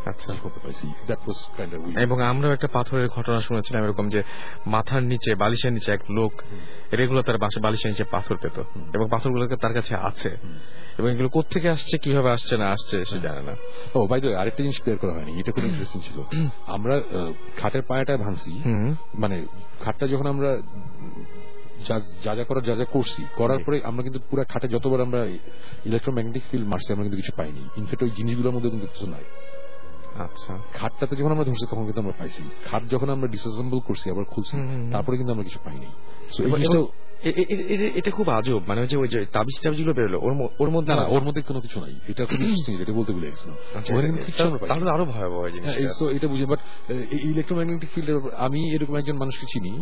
আচ্ছা করতে পারছি। That was kind of. এবং আমরাও একটা পাথরের ঘটনা শুনেছিলাম এরকম যে মাথার নিচে বালিশের নিচে এক লোক রেগুলার তার বাসা বালিশের নিচে পাথর পেত এবং পাথরগুলো তার কাছে আছে এবং এগুলো কোথেকে আসছে কিভাবে আসছে না আসছে সে জানে না। ও বাই দ্য ওয়ে আরেকটা জিনিস ক্লিয়ার করা হয়নি, এটা খুব ইন্টারেস্টিং ছিল। আমরা খাটের পায়াটা ভাঙছি, মানে খাটটা যখন আমরা যা যা করার যা যা করছি করার পরে আমরা কিন্তু পুরো খাটে যতবার আমরা ইলেকট্রোম্যাগনেটিক ফিল্ড মারছি আমরা কিন্তু কিছু পাইনি। ইনফ্যাক্ট ওই জিনিসগুলোর মধ্যে কিন্তু কিছু নাই। আচ্ছা, খাটটাতে যখন আমরা ধরছি তখন কিন্তু আমরা পাইছি, খাট যখন আমরা ডিসঅ্যাসেম্বল করছি আবার খুলছি তারপরে কিন্তু আমরা কিছু পাইনি। এটা খুব আজব, মানে ওই যে ওই যে তাবিজ টাবিজ গুলো বেরোলো ওর মধ্যে না, ওর মধ্যে কোনো কিছু নাই। এটা খুব ইন্টারেস্টিং, এটা বলতে ভুলে গেছিলাম। তাহলে আরো ভয়াবহ জিনিস এটা বুঝি। বাট ইলেকট্রোম্যাগনেটিক ফিল্ডে আমি এরকম একজন মানুষকে চিনি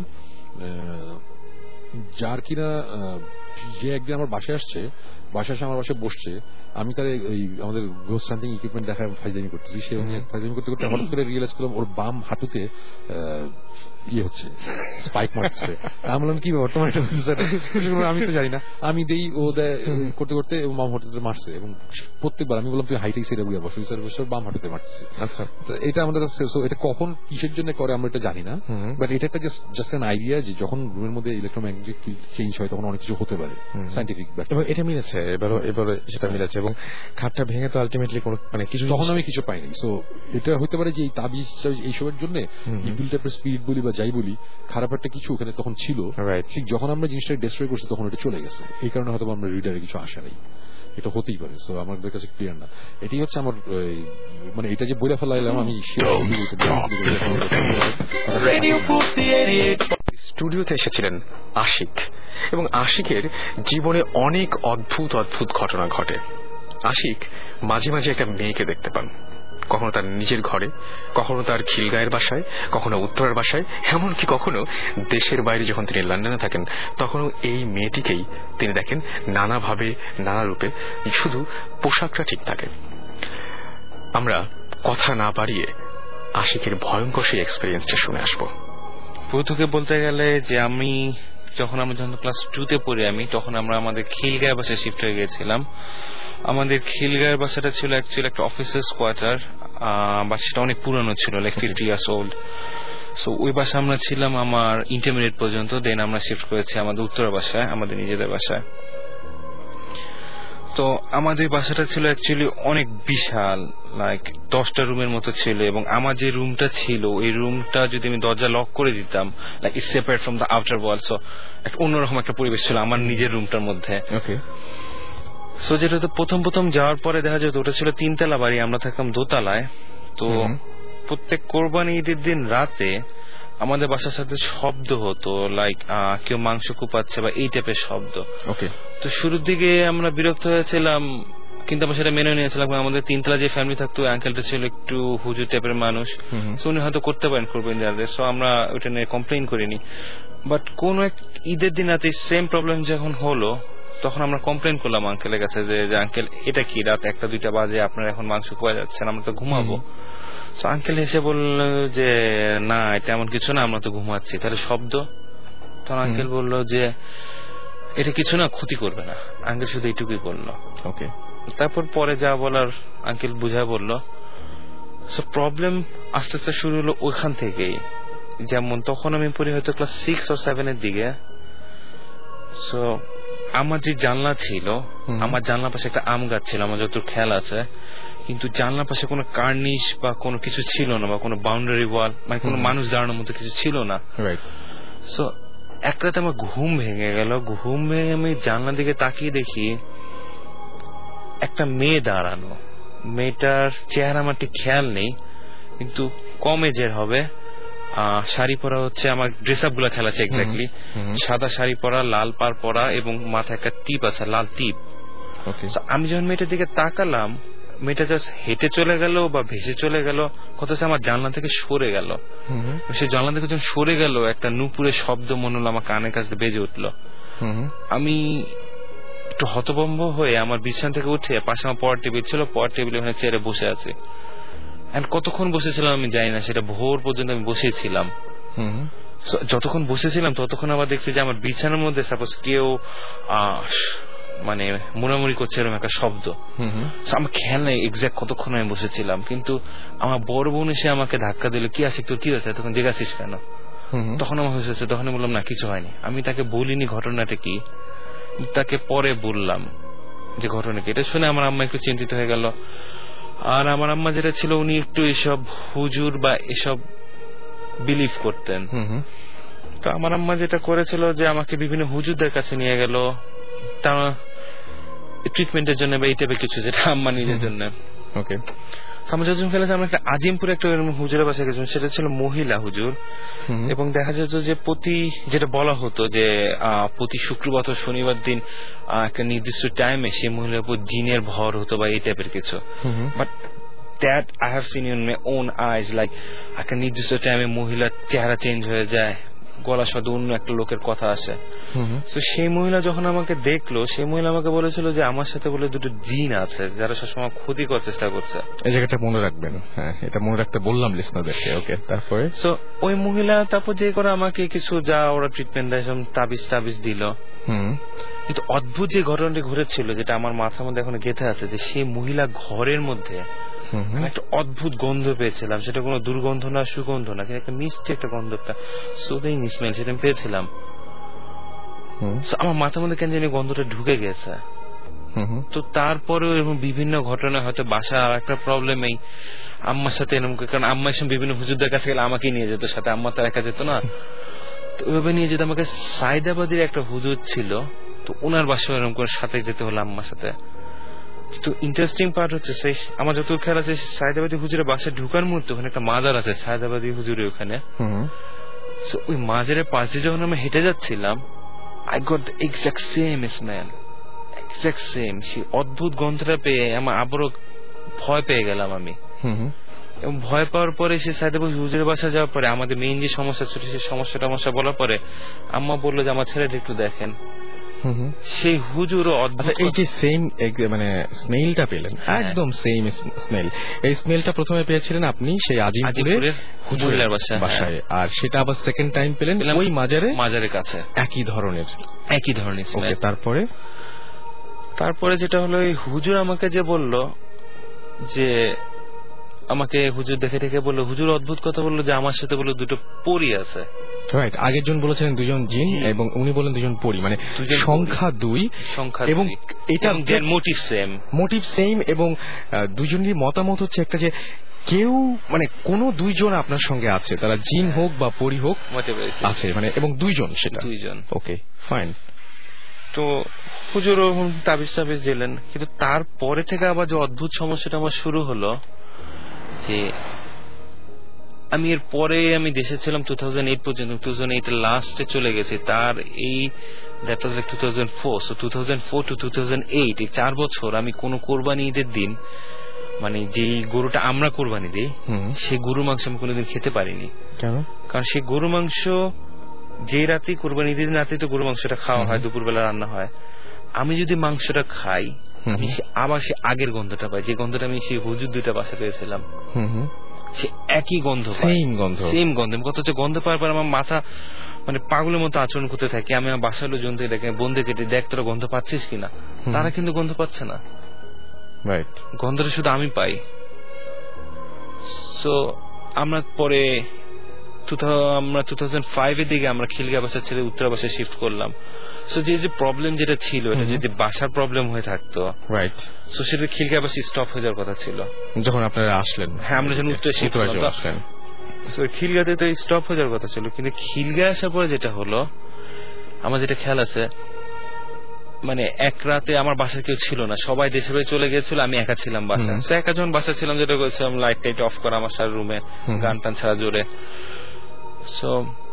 যার কিনা যে একদিন আমার বাসায় আসছে, বাসায় এসে আমার বাসায় বসছে, আমি তার এই আমাদের গোস্ট হান্টিং ইকুইপমেন্ট দেখা ফাইজামি করতেছি, সে ফাইজামি করতে করতে হঠাৎ করে রিয়েলাইজ করলাম ওর বাম হাঁটুতে ইয়ে হচ্ছে, স্পাইক মারছে। আমি বললাম কি ব্যাপার তোমার এটা, আমি তো জানি না, আমি দেই ও দেয় করতে করতে এবং বাম হাঁটুতে মারছে এবং প্রত্যেকবার আমি বললাম তুই হাইটেই সেটা বুঝে বসে বসে বাম হাঁটুতে মারছে। আচ্ছা, এটা আমাদের কাছে এটা কখন কিসের জন্য করে আমরা এটা জানি না, বাট এটা একটা জাস্ট অ্যান আইডিয়া যে যখন রুমের মধ্যে ইলেকট্রোম্যাগনেটিক ফিল্ড চেঞ্জ হয় তখন অনেক কিছু হতে পারে সাইন্টিফিক। এবং এটা মিলেছে এবারও এবারে সেটা মিলেছে এবং খাটটা ভেঙে তো আলটিমেটলি কোনো মানে কিছু তখন আমি কিছু পাইনি। সো এটা হতে পারে যে এই তাবিজ এইসবের জন্য ইভিল টাইপের স্পিরিট বলি বা যাই বলি খারাপ একটা কিছু ওখানে তখন ছিল, ঠিক যখন আমরা জিনিসটা ডিস্ট্রয় করছি তখন এটা চলে গেছে, এই কারণে হয়তো আমরা রিডারে কিছু আসা নেই, এটা হতেই পারে। সো আমাদের কাছে ক্লিয়ার না। এটাই হচ্ছে আমার মানে এটা যে বলে ফেলাইলাম আমি স্টুডিওতে এসেছিলেন আশিক এবং আশিকের জীবনে অনেক অদ্ভুত অদ্ভুত ঘটনা ঘটে। আশিক মাঝে মাঝে একটা মেয়েকে দেখতে পান, কখনো তার নিজের ঘরে, কখনো তার খিলগাঁয়ের বাসায়, কখনো উত্তরার বাসায়, এমনকি কখনো দেশের বাইরে যখন তিনি লন্ডনে থাকেন তখনও এই মেয়েটিকেই তিনি দেখেন নানাভাবে নানা রূপে, শুধু পোশাকটা ঠিক থাকে। আমরা কথা না বাড়িয়ে আশিকের ভয়ঙ্কর সেই এক্সপিরিয়েন্সটা শুনে আসবো। প্রথমে বলতে গেলে যে আমি যখন আমরা যখন ক্লাস টুতে পড়ি আমি তখন আমরা আমাদের খিলগাঁয়ের বাসায় শিফট হয়ে গিয়েছিলাম। আমাদের খিলগাঁয়ের বাসাটা ছিল অ্যাকচুয়ালি একটা অফিসার্স কোয়ার্টার, বাসাটা অনেক পুরানো ছিল, like fifty years old. So ওই বাসা আমরা ছিলাম আমার ইন্টারমিডিয়েট পর্যন্ত, দেন আমরা শিফট করেছি আমাদের উত্তর বাসায়, আমাদের নিজেদের বাসায়। তো আমাদের বাসাটা ছিল অ্যাকচুয়ালি অনেক বিশাল, লাইক দশটা রুমের মতো ছিল এবং আমার যে রুমটা ছিল এই রুমটা যদি আমি দরজা লক করে দিতাম like it's separate from the outer world, so একটা অন্যরকম একটা পরিবেশ ছিল আমার নিজের রুমটার মধ্যে। ওকে, সো যেটা তো প্রথম প্রথম যাওয়ার পরে দেখা যেত ওটা ছিল তিনতলা বাড়ি, আমরা থাকতাম দোতলায়। তো প্রত্যেক কোরবানি ঈদের দিন রাতে আমাদের বাসার সাথে শব্দ হতো, লাইক কেউ মাংস কুপাচ্ছে বা এই টাইপের শব্দ। ওকে, তো শুরুর দিকে আমরা বিরক্ত হয়েছিলাম কিন্তু আমরা সেটা মেনে নিয়েছিলাম। আমাদের তিনতলা যে ফ্যামিলি থাকতো আঙ্কেলটা ছিল একটু হুজুর টাইপের মানুষ, সো উনি হয়তো করতে পারেন করবেন, সো আমরা ওইটা নিয়ে কমপ্লেন করিনি। বাট কোন এক ঈদের দিন রাতে সেম প্রবলেম যখন হলো তখন আমরা কমপ্লেন করলাম আঙ্কেলের কাছে যে আঙ্কেল এটা কি রাত একটা দুইটা বাজে আপনার এখন মাংস কুয়া যাচ্ছেন, আমরা তো ঘুমাবো। তো আঙ্কেল এসে বলল যে না এটা এমন কিছু না, আমরা তো ঘুমাচ্ছি। তাহলে শব্দ? তখন আঙ্কেল বলল যে এটা কিছু না, ক্ষতি করবে না। আঙ্কেল শুধু এইটুকুই বললো। ওকে, তারপর পরে যা বলার আঙ্কেল বুঝা বললো। সো প্রবলেম আস্তে আস্তে শুরু হলো ওইখান থেকেই। যেমন তখন আমি পড়ি হয়তো ক্লাস সিক্স ও সেভেনের দিকে। সো আমার যে জানলা ছিল, আমার জানলার পাশে একটা আম গাছ ছিল, আমার যত খেয়াল আছে, কিন্তু জানলার পাশে কোনো কার্নিশ বা কোনো কিছু ছিল না বা কোনো বাউন্ডারি ওয়াল, মানে কোনো মানুষ দাঁড়ানোর মতো কিছু ছিল না। সো এক রাতে আমার ঘুম ভেঙে গেল, ঘুম ভেঙে আমি জানলার দিকে তাকিয়ে দেখি একটা মেয়ে দাঁড়ানো। মেয়েটার চেহারা আমার ঠিক খেয়াল নেই, কিন্তু কম এজের হবে। শাড়ি পরা হচ্ছে, আমার ড্রেস আপ গুলা খেলা আছে এক্স্যাক্টলি, সাদা শাড়ি পরা, লাল পাড় পরা এবং মাথায় একটা টিপ আছে, লাল টিপ। আমি যখন মেয়েটার দিকে তাকালাম, মেয়েটা জাস্ট হেঁটে চলে গেল বা ভেসে চলে গেল, কত আমার জানলা থেকে সরে গেল। সে জানলা থেকে যখন সরে গেল একটা নূপুরের শব্দ মনে হলো আমার কানের কাছে বেজে উঠলো। আমি একটু হতভম্ব হয়ে আমার বিছানা থেকে উঠে পাশে আমার পড়ার টেবিল ছিল, পড়ার টেবিলে ওখানে চেয়ারে বসে আছে। কতক্ষণ বসেছিলাম আমি জানি না, সেটা ভোর পর্যন্ত আমি বসেছিলাম। যতক্ষণ বসেছিলাম ততক্ষণ আবার দেখছি যে আমার বিছানার মধ্যে সাপোজ কেউ মানে মোড়ামুড়ি করছে এরকম একটা শব্দ। আমার খেয়াল নেই এক্সাক্ট কতক্ষণ আমি বসেছিলাম, কিন্তু আমার বড় বোন এসে আমাকে ধাক্কা দিল, কি আছে তোর, কি আছে, তখন জিজ্ঞাসিস কেন? তখন আমার হয়েছে, তখন বললাম না কিছু হয়নি। আমি তাকে বলিনি ঘটনাটা কি, তাকে পরে বললাম যে ঘটনা কি। এটা শুনে আমার আম্মা একটু চিন্তিত হয়ে গেল। আর আমার আম্মা যেটা ছিল উনি একটু এসব হুজুর বা এসব বিলিভ করতেন। তো আমার আম্মা যেটা করেছিল যে আমাকে বিভিন্ন হুজুরদের কাছে নিয়ে গেল তারা ট্রিটমেন্টের জন্য বা এই টাইপের কিছু, যেটা আম্মা নিজের জন্য। ওকে, আমরা যখন খেলেছি আমরা একটা আজিমপুরে একটা হুজুরের বাসায় গেছিলাম, সেটা ছিল মহিলা হুজুর। এবং দেখা যেত যে প্রতি যেটা বলা হতো যে প্রতি শুক্রবার ও শনিবার দিন একটা নির্দিষ্ট টাইমে সেই মহিলার উপর জিনের ভর হতো বা এই টাইপের কিছু। But that I have seen in my own eyes, like একটা নির্দিষ্ট টাইমে মহিলার চেহারা চেঞ্জ হয়ে যায়, গলা সাথে অন্য একটা লোকের কথা আসে। তো সেই মহিলা যখন আমাকে দেখলো, সেই মহিলা আমাকে বলেছিল যে আমার সাথে বলে দুটো জিন আছে যারা সবসময় ক্ষতি করার চেষ্টা করছে। এই জায়গাটা মনে রাখবেন, হ্যাঁ এটা মনে রাখতে বললাম লিসনারদেরকে। ওকে, তারপরে সো ওই মহিলা তারপর যে করে আমাকে কিছু যা ওরা ট্রিটমেন্ট দেয়, তাবিজ টাবিজ দিল। কিন্তু অদ্ভুত যে ঘটনাটি ঘটেছিল, যেটা আমার মাথার মধ্যে এখন গেঁথে আছে, যে সেই মহিলা ঘরের মধ্যে একটা অদ্ভুত গন্ধ পেয়েছিলাম। সেটা কোনো দুর্গন্ধ না, সুগন্ধ না, কিন্তু একটা মিষ্টি একটা গন্ধ, একটা সোদিং স্মেল সেটা আমি পেয়েছিলাম। আমার মাথার মধ্যে কেন জানি গন্ধটা ঢুকে গেছে। তো তারপরেও এরকম বিভিন্ন ঘটনা, হয়তো বাসা আর একটা প্রবলেম, এই আম্মার সাথে এরকম, কারণ আম্মা এসে বিভিন্ন হুজুরদের কাছে গেলে আমাকে নিয়ে যেত সাথে, আম্মা তো একা যেত না। তো ওইভাবে নিয়ে যেত আমাকে। সাইদাবাদের একটা হুজুর ছিল, তো ওনার বাসায় এরকম করে সাথে যেতে হলো আম্মার সাথে। তো ইন্টারেস্টিং পার্ট হচ্ছে, সেই আমার যত খেয়াল আছে সাইদাবাদী হুজুরের বাসায় ঢুকার মুহূর্তে ওখানে একটা মাজার আছে সাইদাবাদী হুজুরের ওখানে। সো ওই মাজারের পাশ দিয়ে যখন আমি হেঁটে যাচ্ছিলাম, I got the exact same smell, exact same. সেই অদ্ভুত গন্ধটা পেয়ে আমার আবারও ভয় পেয়ে গেলাম আমি। এবং ভয় পাওয়ার পরে সে সাইদাবাদী হুজুরের বাসায় যাওয়ার পরে আমাদের মেইন যে সমস্যা ছিল সেই সমস্যা টমস্যা বলার পরে আম্মা বললো যে আমার ছেলেটা একটু দেখেন। সেই হুজুরও অদ্ভুত, এই যে সেম মানে স্মেলটা পেলেন, একদম সেম স্মেল, এই স্মেলটা প্রথমে পেয়েছিলেন আপনি সেই আজিমপুরের হুজুরের বাসায়, আর সেটা আবার সেকেন্ড টাইম পেলেন ওই মাজারে, মাজারের কাছে, একই ধরনের একই ধরনের স্মেল। তারপরে তারপরে যেটা হলো, এই হুজুর আমাকে যে বলল যে, আমাকে হুজুর দেখে দেখে বললো, হুজুর অদ্ভুত কথা বললো যে আমার সাথে বললো দুটো পরী আছে। রাইট, আগের জন বলেছিলেন দুজন জিন এবং উনি বলেন দুজন পরী, মানে সংখ্যা দুই, সংখ্যা এবং এটা মোটিভ সেম, মোটিভ সেম। এবং দুজনেরই মতামত হচ্ছে একটা, যে কেউ মানে কোন দুইজন আপনার সঙ্গে আছে, তারা জিন হোক বা পরী হোক আছে, মানে এবং দুইজন, সেটা দুইজন। Okay fine. তো হুজুর তাবিজ টাবিজ দিলেন, কিন্তু তারপরে থেকে আবার যে অদ্ভুত সমস্যাটা আমার শুরু হলো, যে আমি এর পরে আমি দেশে ছিলাম টু থাউজেন্ড এইট পর্যন্ত, টু থাউজেন্ড এইট এর লাস্টে চলে গেছি। তার এই that was like two thousand four, so two thousand four to two thousand eight এই চার বছর আমি কোন কোরবানি ঈদের দিন, মানে যে গরুটা আমরা কোরবানি দিই, সেই গরু মাংস আমি কোনোদিন খেতে পারিনি। কারণ সেই গরু মাংস যে রাতে কোরবানি ঈদের দিন রাতে তো গরু মাংসটা খাওয়া হয়, দুপুরবেলা রান্না হয়, আমি যদি মাংসটা খাই আমি আবার সে আগের গন্ধটা পাই, যে গন্ধটা আমি সেই হুজুর দুইটা বাসা পেয়েছিলাম, সে একই গন্ধ, সেম গন্ধ, সেম গন্ধ। কত হচ্ছে গন্ধ পাওয়ার পর আমার মাথা মানে পাগলের মতো আচরণ করতে থাকে। আমি আমার বাসার লোকজন থেকে দেখে, বন্ধু কেটে দেখ তোরা গন্ধ পাচ্ছিস কিনা, তারা কিন্তু গন্ধ পাচ্ছে না, রাইট, গন্ধটা শুধু আমি পাই। সো আমরা পরে আমরা টু থাউজেন্ড ফাইভ এর দিকে আমরা খিলগা বাসা ছেড়ে উত্তরা বাসায় শিফট করলাম। সো যে যে প্রবলেম যেটা ছিল, এটা যদি বাসার প্রবলেম হয়ে থাকতো, রাইট, সো সেটা খিলগা বাসা স্টপ হয়ে যাওয়ার কথা ছিল যখন আপনারা আসলেন। হ্যাঁ, আমরা যখন উত্তরা শিফট করলাম, সো খিলগাতে তো স্টপ হয়ে যাওয়ার কথা ছিল। কিন্তু খিলগা আসার পরে যেটা হলো, আমার যেটা খেয়াল আছে, মানে এক রাতে আমার বাসায় কেউ ছিল না, সবাই দেশের বাড়ি চলে গেছিল, আমি একা ছিলাম বাসায়। সো একা যখন বাসা ছিলাম, যেটা করেছিলাম লাইট টাইট অফ করা আমার সারা রুমে, গান টান ছাড়া জোরে। সো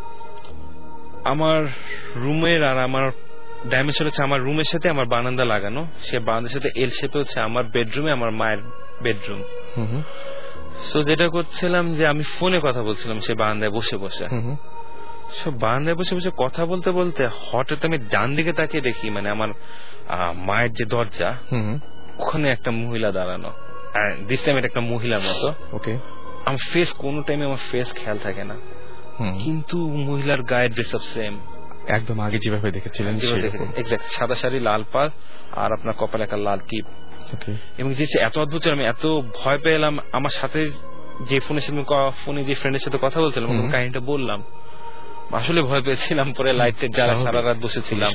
আমার রুমের আর আমার ডাইমেনশন হচ্ছে, আমার রুমের সাথে আমার বারান্দা লাগানো, সে বারান্দার সাথে এল শেপে হচ্ছে আমার বেডরুমে আমার মায়ের বেডরুম। সো যেটা করছিলাম যে আমি ফোনে কথা বলছিলাম সে বারান্দায় বসে বসে। সো বারান্দায় বসে বসে কথা বলতে বলতে হঠাৎ আমি ডান দিকে তাকিয়ে দেখি, মানে আমার মায়ের যে দরজা, ওখানে একটা মহিলা দাঁড়ানো, দিস টাইম এটা একটা মহিলার মতো। ওকে, আমার ফেস কোনো টাইমে আমার ফেস খেয়াল থাকে না, কিন্তু মহিলার গায়ের ড্রেস আপ সেম, একদম আগে যেভাবে দেখেছিলেন এক্স্যাক্ট, সাদা শাড়ি, লাল পাড়, আর আপনার কপালে একটা লাল টিপ। এবং যে এত অদ্ভুত, আমি এত ভয় পেলাম। আমার সাথে যে ফোনের সাথে ফোনে যে ফ্রেন্ডের সাথে কথা বলছিলাম কাহিনীটা বললাম, আসলে ভয় পেয়েছিলাম। পরে লাইটের যারা সারা রাত বসেছিলাম।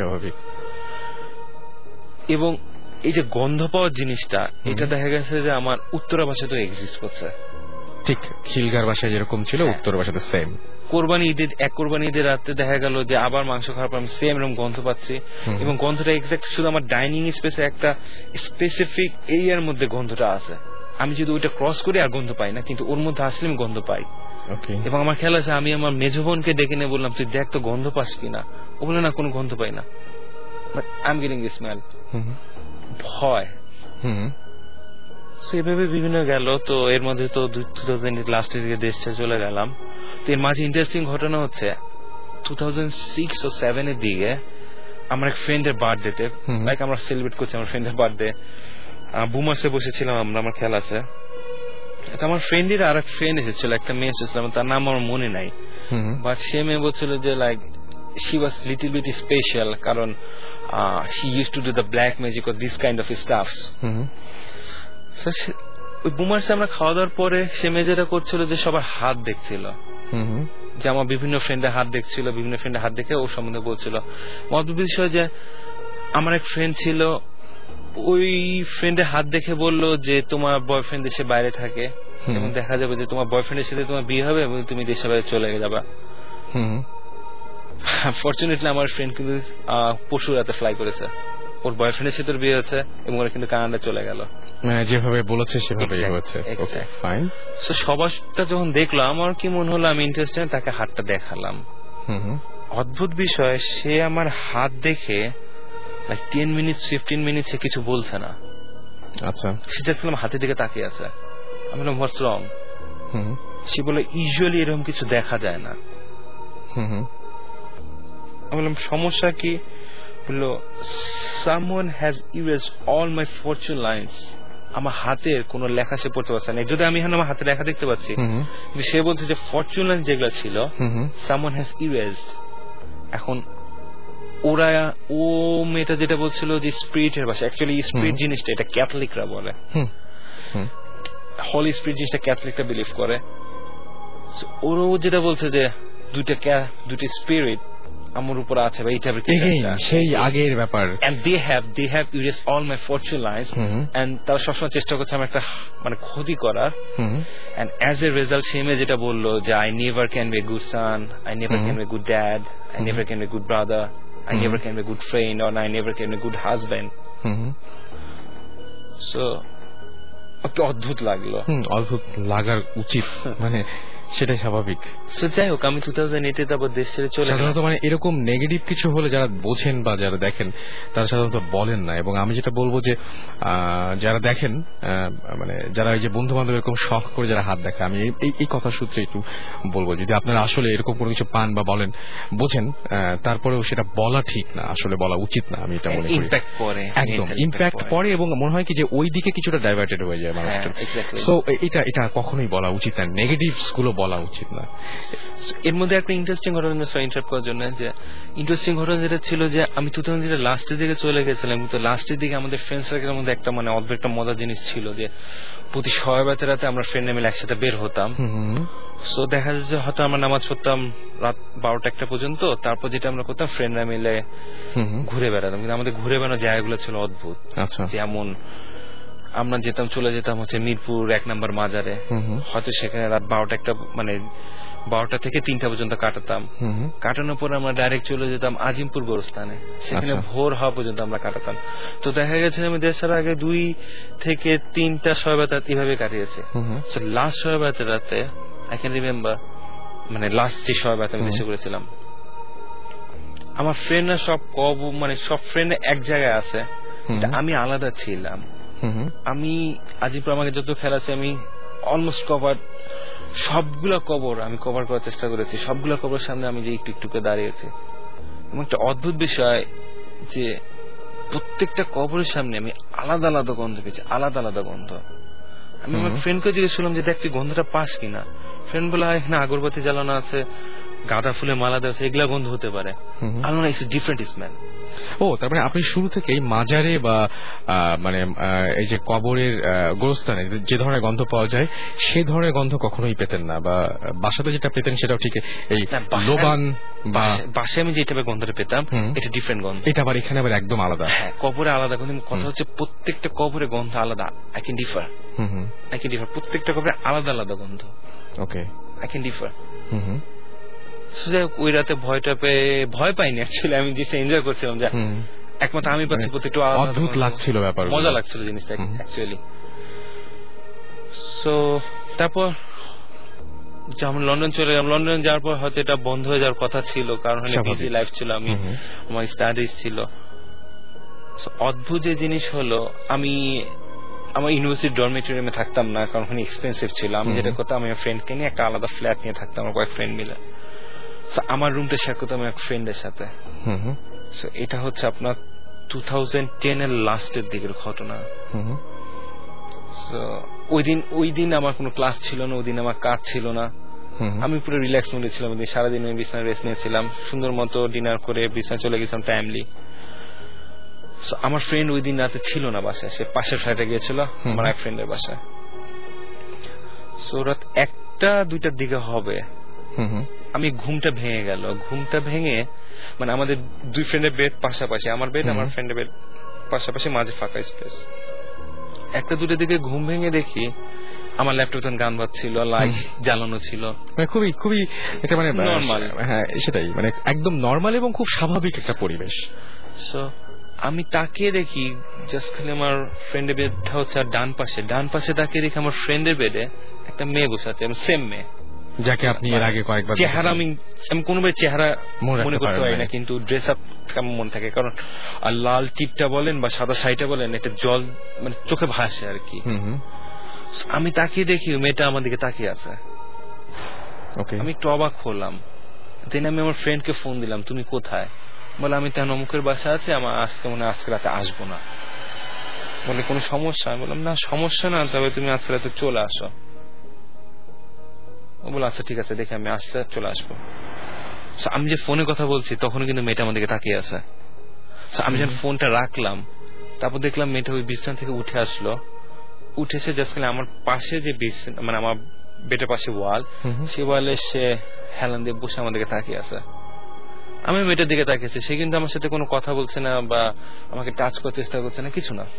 এবং এই যে গন্ধ পাওয়ার জিনিসটা, এটা দেখা গেছে যে আমার উত্তরা ভাষাতেও এক্সিস্ট করছে। ঠিক খিলগার ভাষায় যেরকম ছিল উত্তর ভাষাতে সেম। কোরবানি ঈদের এক কোরবানি ঈদের রাতে দেখা গেল যে আবার মাংস খাওয়ার পর আমি সেম এরকম গন্ধ পাচ্ছি। এবং গন্ধটা এক্সাক্ট শুধু আমার ডাইনিং স্পেসে একটা স্পেসিফিক এরিয়ার মধ্যে গন্ধটা আছে। আমি যদি ওইটা ক্রস করি আর গন্ধ পাই না, কিন্তু ওর মধ্যে আসলে আমি গন্ধ পাই। এবং আমার খেয়াল আছে আমি আমার মেজ বোনকে ডেকে নিয়ে বললাম, তুই দেখ তো গন্ধ পাস কিনা। ও বলে না, কোনো গন্ধ পাই না, but I am getting the smell. ভয় সেভাবে বিভিন্ন গেল। তো এর মধ্যে তো টু থাউজেন্ড লাস্টের দিকে দেশটা চলে গেলাম। তো এর মাঝে ইন্টারেস্টিং ঘটনা হচ্ছে two thousand six or seven এর দিকে আমার এক ফ্রেন্ডের বার্থডেতে, লাইক আমরা সেলিব্রেট করছি আমার ফ্রেন্ডের বার্থডে, বুমার্সে বসেছিলাম আমরা, আমার খেয়াল আছে। আমার ফ্রেন্ডের আর এক ফ্রেন্ড এসেছিল, একটা মেয়ে এসেছিল, তার নাম আমার মনে নাই, বাট সে মেয়ে বলছিল যে like she was little bit special কারণ uh, she used to do the black magic or this kind of stuffs. So ওই বুমার্সে আমরা খাওয়া দাওয়ার পরে সে মেয়ে যেটা করছিল যে সবার হাত দেখছিল, যে আমার বিভিন্ন ফ্রেন্ডের হাত দেখছিল, বিভিন্ন ফ্রেন্ডের হাত দেখে ওর সম্বন্ধে বলছিল। অদ্ভুত বিষয় যে আমার এক ফ্রেন্ড ছিল, ওই ফ্রেন্ডের হাত দেখে বলল যে তোমার বয়ফ্রেন্ড দেশে বাইরে থাকে এবং দেখা যাবে যে তোমার বয়ফ্রেন্ডের সাথে তোমার বিয়ে হবে এবং তুমি দেশে বাইরে চলে যাবা। ফরচুনেটলি আমার ফ্রেন্ড কিন্তু পরশু রাতে ফ্লাই করেছে, ওর বয়ফ্রেন্ডের সাথে বিয়ে হচ্ছে এবং ওরা কিন্তু কানাডা চলে গেল। যেভাবে বলেছে সেভাবেই হচ্ছে। ফাইন। সো সবারটা যখন দেখলো আমার কি মনে হলো, আমি ইন্টারেস্টেড, তাকে হাতটা দেখালাম। অদ্ভুত বিষয়, সে আমার হাত দেখে like ten minute fifteen minute সে কিছু বলছে না। আচ্ছা। সে জাস্ট হাতের দিকে তাকিয়ে আছে। আমি বললাম হোয়াটস রং? সে বলে ইউজুয়ালি এরকম কিছু দেখা যায় না। আমি বললাম সমস্যা কি? বললো someone has erased all my fortune lines. আমার হাতের কোন লেখা সে পড়তে পারছে না, যদি আমি এখন আমার হাতে লেখা দেখতে পাচ্ছি, কিন্তু সে বলছে যে ফরচুন লাইন যেগুলো ছিল someone has erased। এখন ওরা ও মেয়েটা যেটা বলছিল যে স্পিরিটের ভাষা, অ্যাকচুয়ালি স্পিরিট জিনিসটা এটা ক্যাথলিকরা বলে, হলি স্পিরিট জিনিসটা ক্যাথলিকরা বিলিভ করে। ওরও যেটা বলছে যে দুইটা দুইটা স্পিরিট আমার উপর আছে বা এইটা সেই আগের ব্যাপার, and they have they have erased all my fortune lines, and তারা সবসময় চেষ্টা করছে আমার একটা মানে ক্ষতি করার, and as a result সে মেয়ে যেটা বললো যে I never can be a good son, I never can be a good dad, I never can be a good brother, I never can be a good friend, or I never can be a good husband. So অদ্ভুত লাগলো। অদ্ভুত লাগার উচিত, মানে সেটাই স্বাভাবিক। যাই হোক আমি টু থাউজেন্ড এইটে তারপর দেশ ছেড়ে চলে সাধারণত মানে এরকম নেগেটিভ কিছু হলে যারা বোঝেন বা যারা দেখেন তারা সাধারণত বলেন না। এবং আমি যেটা বলবো যে যারা দেখেন মানে যারা এই যে বন্ধু বান্ধব এরকম শখ করে যারা হাত দেখে, আমি এই কথা সূত্রে একটু বলবো যদি আপনারা আসলে এরকম কোনো কিছু পান বা বলেন বোঝেন, তারপরেও সেটা বলা ঠিক না, আসলে বলা উচিত না। আমি এটা মনে করি একদম ইম্প্যাক্ট পড়ে এবং মনে হয় কি যে ওই দিকে কিছুটা ডাইভার্টেড হয়ে যায় মানুষটা। সো এটা এটা কখনোই বলা উচিত না, নেগেটিভস গুলো বলা উচিত না। এর মধ্যে একটা ইন্টারেস্টিং ঘটনা ইন্টারাপ্ট করার জন্য, যে ইন্টারেস্টিং ঘটনা যেটা ছিল যে আমি টু থাউজেন্ড লাস্টের দিকে চলে গেছিলাম, কিন্তু লাস্টের দিকে আমাদের ফ্রেন্ড সার্কেলের মধ্যে একটা মানে অদ্ভুত একটা মজার জিনিস ছিল যে প্রতি শবে রাতে আমরা ফ্রেন্ড মিলে একসাথে বের হতাম। সো দেখা যায় যে হয়তো আমরা নামাজ পড়তাম রাত বারোটা একটা পর্যন্ত, তারপর যেটা আমরা করতাম ফ্রেন্ডরা মিলে ঘুরে বেড়াতাম। কিন্তু আমাদের ঘুরে বেড়ানোর জায়গাগুলো ছিল অদ্ভুত। যেমন আমরা যেতাম চলে যেতাম হচ্ছে মিরপুর এক নম্বর মাজারে, হয়তো সেখানে রাত বারোটা একটা মানে বারোটা থেকে তিনটা পর্যন্ত কাটাতাম। কাটানোর পর আমরা ডাইরেক্ট চলে যেতাম আজিমপুর গোরস্থানে, সেখানে ভোর হওয়া পর্যন্ত আমরা কাটাতাম। তো দেখা গেছে আমি দেশের আগে দুই থেকে তিনটা শবে রাত এভাবে কাটিয়েছি। লাস্ট শবে রাতে আই ক্যান রিমেম্বার, মানে লাস্ট যে শবে রাত আমি দেশে করেছিলাম, আমার ফ্রেন্ডরা সব কব মানে সব ফ্রেন্ড এক জায়গায় আছে, আমি আলাদা ছিলাম। আমি আজিমপুর আমাকে যত খেলা আছে আমি অলমোস্ট কভার, সবগুলা কবর আমি কভার করার চেষ্টা করেছি, সবগুলা কবর সামনে আমি যে একটু একটু করে দাঁড়িয়েছি। এবং একটা অদ্ভুত বিষয় যে প্রত্যেকটা কবরের সামনে আমি আলাদা আলাদা গন্ধ পেয়েছি, আলাদা আলাদা গন্ধ। আমি আমার ফ্রেন্ডকে জিজ্ঞেস করলাম যে দেখ তুই গন্ধটা পাস কিনা। ফ্রেন্ড বলে এখানে আগরবাতি জ্বালানো আছে, গাঁদা ফুলে মালা দেওয়া আছে, এগুলা গন্ধ হতে পারে। Allah it's different smell. ও, তার মানে আপনি শুরু থেকেই মাজারে বা মানে এই যে কবরের গোরস্থানে যে ধরনের গন্ধ পাওয়া যায় সে ধরনের গন্ধ কখনোই পেতেন না, বা বাসাতে যেটা পেতেন সেটাও ঠিক এই লোবান বা বাসায় আমি যে টাইপের গন্ধটা পেতাম এটা ডিফারেন্ট গন্ধ, এটা আবার এখানে আবার একদম আলাদা। হ্যাঁ, কবরে আলাদা গন্ধ। কথা হচ্ছে প্রত্যেকটা কবরে গন্ধ আলাদা। I can differ I can differ প্রত্যেকটা কবরে আলাদা আলাদা গন্ধ। Okay, I can differ. ওই রাতে ভয়টা পেয়ে ভয় পাইনি অ্যাকচুয়ালি, আমি জিনিসটা এনজয় করছিলাম যে একমাত্র আমি পাচ্ছি, প্রত্যেকটা অদ্ভুত লাগছিল, ব্যাপার মজা লাগছিল জিনিসটা অ্যাকচুয়ালি। সো তারপর যখন লন্ডন চলে গেলাম, লন্ডন যাওয়ার পর হয়তো এটা বন্ধ হয়ে যাওয়ার কথা ছিল, কারণ বিজি লাইফ ছিল, আমি আমার স্টাডিজ ছিল। অদ্ভুত যে জিনিস হলো, আমি আমার ইউনিভার্সিটি ডরমিটরিয়ামে থাকতাম না, কারণ ওখানে এক্সপেন্সিভ ছিল। আমি যেটা করতাম, আমি ফ্রেন্ডকে নিয়ে একটা আলাদা ফ্ল্যাট নিয়ে থাকতাম, আমার কয়েক ফ্রেন্ড মিলে। আমার রুমটা শেয়ার করতাম এক ফ্রেন্ডের সাথে। এটা হচ্ছে আপনার টু থাউজেন্ড টেন এর লাস্টের দিকের ঘটনা। ওই দিন ওই দিন আমার কোনো ক্লাস ছিল না, ওই দিন আমার কাজ ছিল না, আমি পুরো রিল্যাক্স মুডে ছিলাম। ওই দিন সারাদিন আমি বিছানায় রেস্ট নিয়েছিলাম, সুন্দর মতো ডিনার করে বিছানায় চলে গেছিলাম টাইমলি। আমার ফ্রেন্ড ওই দিন রাতে ছিল না বাসায়, সে পাশের ফ্ল্যাটে গিয়েছিল আমার এক ফ্রেন্ডের বাসায়। সো রাত একটা দুইটার দিকে হবে, আমি ঘুমটা ভেঙে গেল। ঘুমটা ভেঙে মানে আমাদের দুই ফ্রেন্ডের বেড পাশাপাশি, আমার বেড আমার ফ্রেন্ডের বেড পাশাপাশি, মাঝে ফাঁকা স্পেস। একটা দুটোর দিকে ঘুম ভেঙে দেখি আমার ল্যাপটপ তখন গান বাজছিল, লাইট জ্বালানো ছিল, খুবই খুবই এটা মানে নরমাল। হ্যাঁ, সেটাই, মানে একদম নরমাল এবং খুব স্বাভাবিক একটা পরিবেশ। সো আমি তাকিয়ে দেখি জাস্ট খালি আমার ফ্রেন্ডের বেডটা হচ্ছে, আর ডান পাশে ডান পাশে তাকিয়ে দেখি আমার ফ্রেন্ডের বেডে একটা মেয়ে বসে আছে, সেম মেয়ে যাকে আপনি এর আগে কয়েকবার চেহারা আমি আমি কোনোবার চেহারা মনে করতে পারি না, কিন্তু ড্রেস আপ কেমন মনে থাকে, কারণ আর লাল টিপটা বলেন বা সাদা শাড়িটা বলেন, এটা জল মানে চোখে ভাসে আর কি। আমি তাকিয়ে দেখি মেয়েটা আমার দিকে তাকিয়ে আছে। আমি একটু অবাক হলাম। দেন আমি আমার ফ্রেন্ডকে ফোন দিলাম, তুমি কোথায়? বলে আমি তেন অমুকের বাসা আছে, আমার আজকে মনে আজকে রাতে আসবো না। বলে কোনো সমস্যা? আমি বললাম না সমস্যা না, তবে তুমি আজকে রাতে চলে আসো। ও বলে আচ্ছা ঠিক আছে, দেখে আমি আসতে চলে আসবো। আমি যে ফোনে কথা বলছি তখন কিন্তু মেয়েটা আমার দিকে তাকিয়ে আছে। আমি যখন ফোনটা রাখলাম, তারপর দেখলাম মেয়েটা ওই বিছানা থেকে উঠে আসলো, উঠেছে জাস্ট আমার পাশে যে বিছানা মানে আমার বেডের পাশে ওয়াল, সে ওয়ালে সে হেলান দিয়ে বসে আমার দিকে তাকিয়ে আছে। আমি মেয়েটার দিকে তাকিয়েছি, সে কিন্তু আমার সাথে কোনো কথা বলছে না বা আমাকে টাচ করতে চেষ্টা করছে না, কিছু না।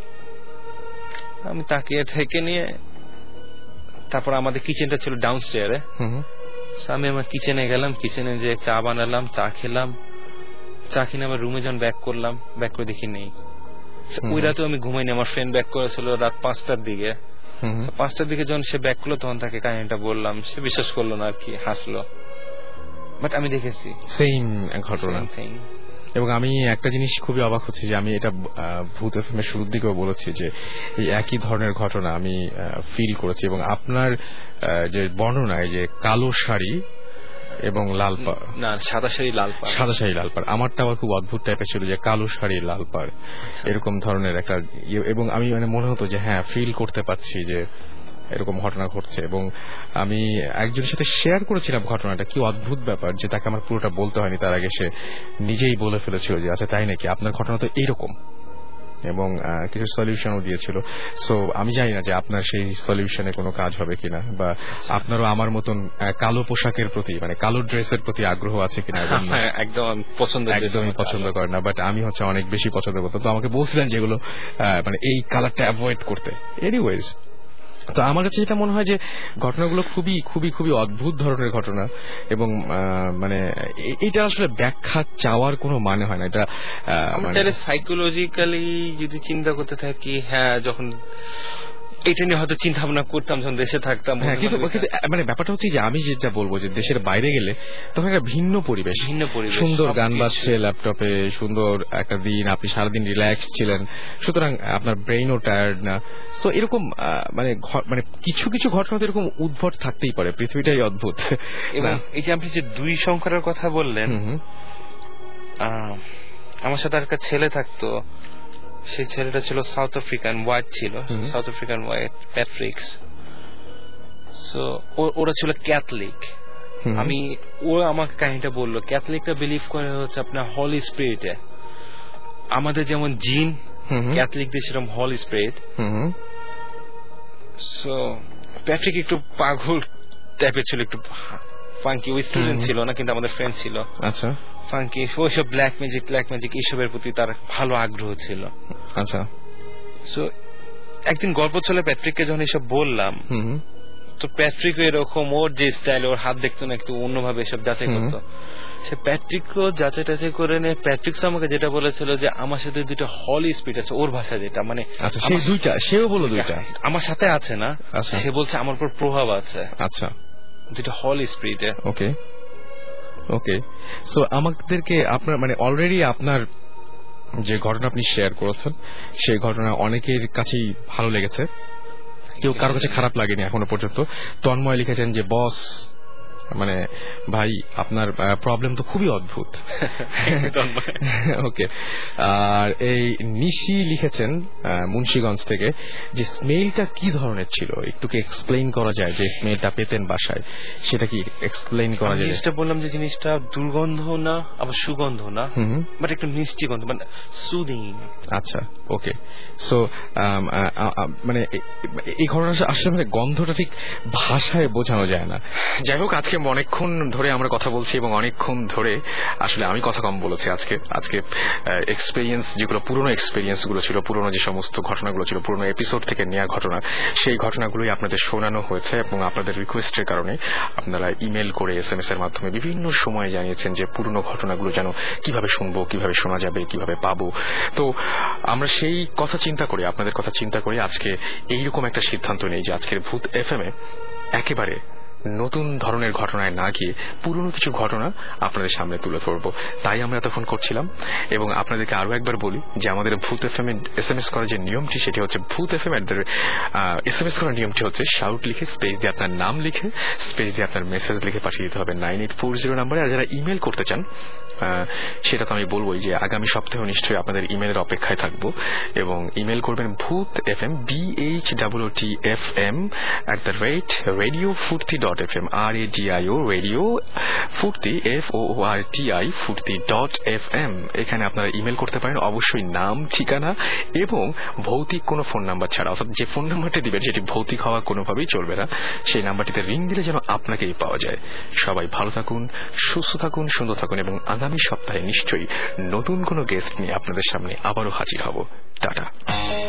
আমি তাকিয়ে থেকে নিয়ে তারপর আমাদের কিচেনটা ছিল ডাউন স্টেয়ারে, আমি আমার কিচেনে গেলাম, কিচেনে যে চা বানালাম, চা খেলাম, চা কিনে আমার রুমে যখন ব্যাক করলাম, ব্যাক করে দেখি নেই। ওই রাতে আমি ঘুমাইনি, আমার ফ্রেন্ড ব্যাক করেছিল রাত পাঁচটার দিকে। পাঁচটার দিকে যখন সে ব্যাক করলো তখন তাকে কাহিনীটা বললাম, সে বিশ্বাস করলো না আর কি, হাসলো। বাট আমি দেখেছি সেম ঘটনা। এবং আমি একটা জিনিস খুবই অবাক হচ্ছি যে আমি এটা ভূত এফএমের শুরুর দিকেও বলেছি যে এই একই ধরনের ঘটনা আমি ফিল করেছি। এবং আপনার যে বর্ণনায় যে কালো শাড়ি এবং লাল পাড়, না সাদা শাড়ি লাল পাড়, সাদা শাড়ি লাল পাড়, আমারটা আবার খুব অদ্ভুত টাইপের ছিল যে কালো শাড়ি লাল পাড়, এরকম ধরনের একটা। এবং আমি মানে মনে হতো যে হ্যাঁ ফিল করতে পারছি যে এরকম ঘটনা ঘটছে। এবং আমি একজনের সাথে শেয়ার করেছিলাম ঘটনাটা, কি অদ্ভুত ব্যাপার যে তাকে আমার পুরোটা বলতে হয়নি, তার আগে সে নিজেই বলে ফেলেছিল যে আচ্ছা তাই নাকি, আপনার ঘটনা তো এইরকম, এবং কিছু সলিউশনও দিয়েছিল। সো আমি জানি না যে আপনার সেই সলিউশনে কোনো কাজ হবে কিনা, বা আপনারও আমার মতন কালো পোশাকের প্রতি মানে কালো ড্রেসের প্রতি আগ্রহ আছে কিনা। একদম পছন্দ একদমই পছন্দ করে না, বাট আমি হচ্ছে অনেক বেশি পছন্দ করতাম। তো আমাকে বলছিলেন যেগুলো মানে এই কালারটা অ্যাভয়েড করতে। এনিওয়েজ, তো আমার কাছে যেটা মনে হয় যে ঘটনাগুলো খুবই খুবই খুবই অদ্ভুত ধরনের ঘটনা, এবং মানে এটা আসলে ব্যাখ্যা চাওয়ার কোনো মানে হয় না। এটা সাইকোলজিক্যালি যদি চিন্তা করতে থাকি, হ্যাঁ যখন এটা নিয়ে হয়তো চিন্তা ভাবনা করতাম যখন দেশে থাকতাম। হ্যাঁ, কিন্তু মানে ব্যাপারটা হচ্ছে যে আমি যেটা বলবো যে দেশের বাইরে গেলে তখন একটা ভিন্ন পরিবেশ, ভিন্ন পরিবেশ, সুন্দর গান বাজছে ল্যাপটপে, সুন্দর একটা দিন, আপনি সারাদিন রিল্যাক্স ছিলেন, সুতরাং আপনার ব্রেইনও টায়ার্ড না। তো এরকম মানে মানে কিছু কিছু ঘটনা তো এরকম উদ্ভট থাকতেই পারে, পৃথিবীটাই অদ্ভুত। এবং এই যে আপনি যে দুই সংখ্যার কথা বললেন, আমার সাথে একটা ছেলে থাকতো, সেই ছেলেটা ছিল সাউথ আফ্রিকান হোয়াইট, ছিল South African white, Patricks. So ওরা ছিল ক্যাথলিক, আমি ও আমাকে কাহিনীটা বললো ক্যাথলিকরা বিলিভ করে হচ্ছে আপনার হলি স্পিরিটে, আমাদের যেমন জিন ক্যাথলিকদের সেরকম হলি স্পিরিট। সো প্যাট্রিক একটু পাগল টাইপের ছিল, একটু ফাঙ্কি, ওই স্টুডেন্ট ছিল না কিন্তু আমাদের ফ্রেন্ড ছিল। আচ্ছা, ফাঙ্কি ওইসব ব্ল্যাক ম্যাজিক ব্ল্যাক ম্যাজিক এইসবের প্রতি তার ভালো আগ্রহ ছিল। আচ্ছা, সো একদিন গল্প চলে প্যাট্রিককে যখন এসব বললাম, তো প্যাট্রিক এরকম ওর যে স্টাইল, ওর হাত দেখতো না একটু অন্যভাবে এসব যাচাই করতো। সে প্যাট্রিকও যাচাই টাচাই করে নেয়। প্যাট্রিক আমাকে যেটা বলেছিল যে আমার সাথে দুইটা হলি স্পিরিট আছে, ওর ভাষা যেটা, মানে দুইটা, সেও বলো দুইটা আমার সাথে আছে না, সে বলছে আমার উপর প্রভাব আছে। আচ্ছা, দুইটা হলি স্পিরিট। ওকে ওকে সো আমাদেরকে আপনার মানে অলরেডি আপনার যে ঘটনা আপনি শেয়ার করেছেন সেই ঘটনা অনেকের কাছেই ভালো লেগেছে, কেউ কারো কাছে খারাপ লাগেনি এখনো পর্যন্ত। তন্ময় লিখেছেন যে বস মানে ভাই আপনার প্রবলেম তো খুবই অদ্ভুত। ওকে, আর এই নিশি লিখেছেন মুন্সিগঞ্জ থেকে যে স্মেলটা কি ধরনের ছিল, একটু কি এক্সপ্লেইন করা যায় যে স্মেলটা পেতেন বাসায়, সেটা কি এক্সপ্লেইন করা যায়? জিনিসটা বললাম যে জিনিসটা দুর্গন্ধ না আবার সুগন্ধ না, বাট একটু মিষ্টি গন্ধ, মানে সুদিং। আচ্ছা, ওকে। সো মানে এই ঘটনা আসলে মানে গন্ধটা ঠিক ভাষায় বোঝানো যায় না। যাই হোক, আজকে অনেকক্ষণ ধরে আমরা কথা বলছি এবং অনেকক্ষণ ধরে আসলে আমি কথা কম বলেছি আজকে। আজকে এক্সপিরিয়েন্স যেগুলো পুরনো এক্সপিরিয়েন্স গুলো ছিল, পুরনো যে সমস্ত ঘটনাগুলো ছিল, পুরনো এপিসোড থেকে নেওয়া ঘটনা, সেই ঘটনাগুলোই আপনাদের শোনানো হয়েছে এবং আপনাদের রিকোয়েস্টের কারণে আপনারা ইমেল করে এস এম এস এর মাধ্যমে বিভিন্ন সময় জানিয়েছেন যে পুরনো ঘটনাগুলো যেন কিভাবে শুনবো, কিভাবে শোনা যাবে, কিভাবে পাবো। তো আমরা সেই কথা চিন্তা করি, আপনাদের কথা চিন্তা করি আজকে এইরকম একটা সিদ্ধান্ত নেই যে আজকের ভূত এফ এম এ একেবারে নতুন ধরনের ঘটনায় না গিয়ে পুরনো কিছু ঘটনা আপনাদের সামনে তুলে ধরবো। তাই আমরা এতক্ষণ করছিলাম। এবং আপনাদেরকে আরো একবার বলি যে আমাদের Bhoot F M S M S করার যে নিয়মটি, সেটি হচ্ছে Bhoot F M S M S করার নিয়মটি হচ্ছে শাউট লিখে স্পেস দিয়ে আপনার নাম লিখে স্পেস দিয়ে আপনার মেসেজ লিখে পাঠিয়ে দিতে হবে নাইন এইট ফোর জিরো নাম্বারে। আর যারা ইমেল করতে চান সেটা তো আমি বলবোই যে আগামী সপ্তাহে নিশ্চয়ই আপনাদের ইমেলের অপেক্ষায় থাকবো এবং ইমেল করবেন Bhoot F M B H W T F M at the rate radio Foorti dot F M, R A D I O radio Foorti F O R T I Foorti dot F M. এখানে আপনারা ইমেল করতে পারেন অবশ্যই নাম, ঠিকানা এবং ভৌতিক কোনো ফোন নাম্বার ছাড়া, অর্থাৎ যে ফোন নাম্বারটি দিবেন সেটি ভৌতিক হওয়া কোনোভাবেই চলবে না। সেই নাম্বারটিতে রিং দিলে যেন আপনাকেই পাওয়া যায়। সবাই ভালো থাকুন, সুস্থ থাকুন, সুন্দর থাকুন এবং আগামী সপ্তাহে নিশ্চয়ই নতুন কোনো গেস্ট নিয়ে আপনাদের সামনে আবারও হাজির হব। টাটা।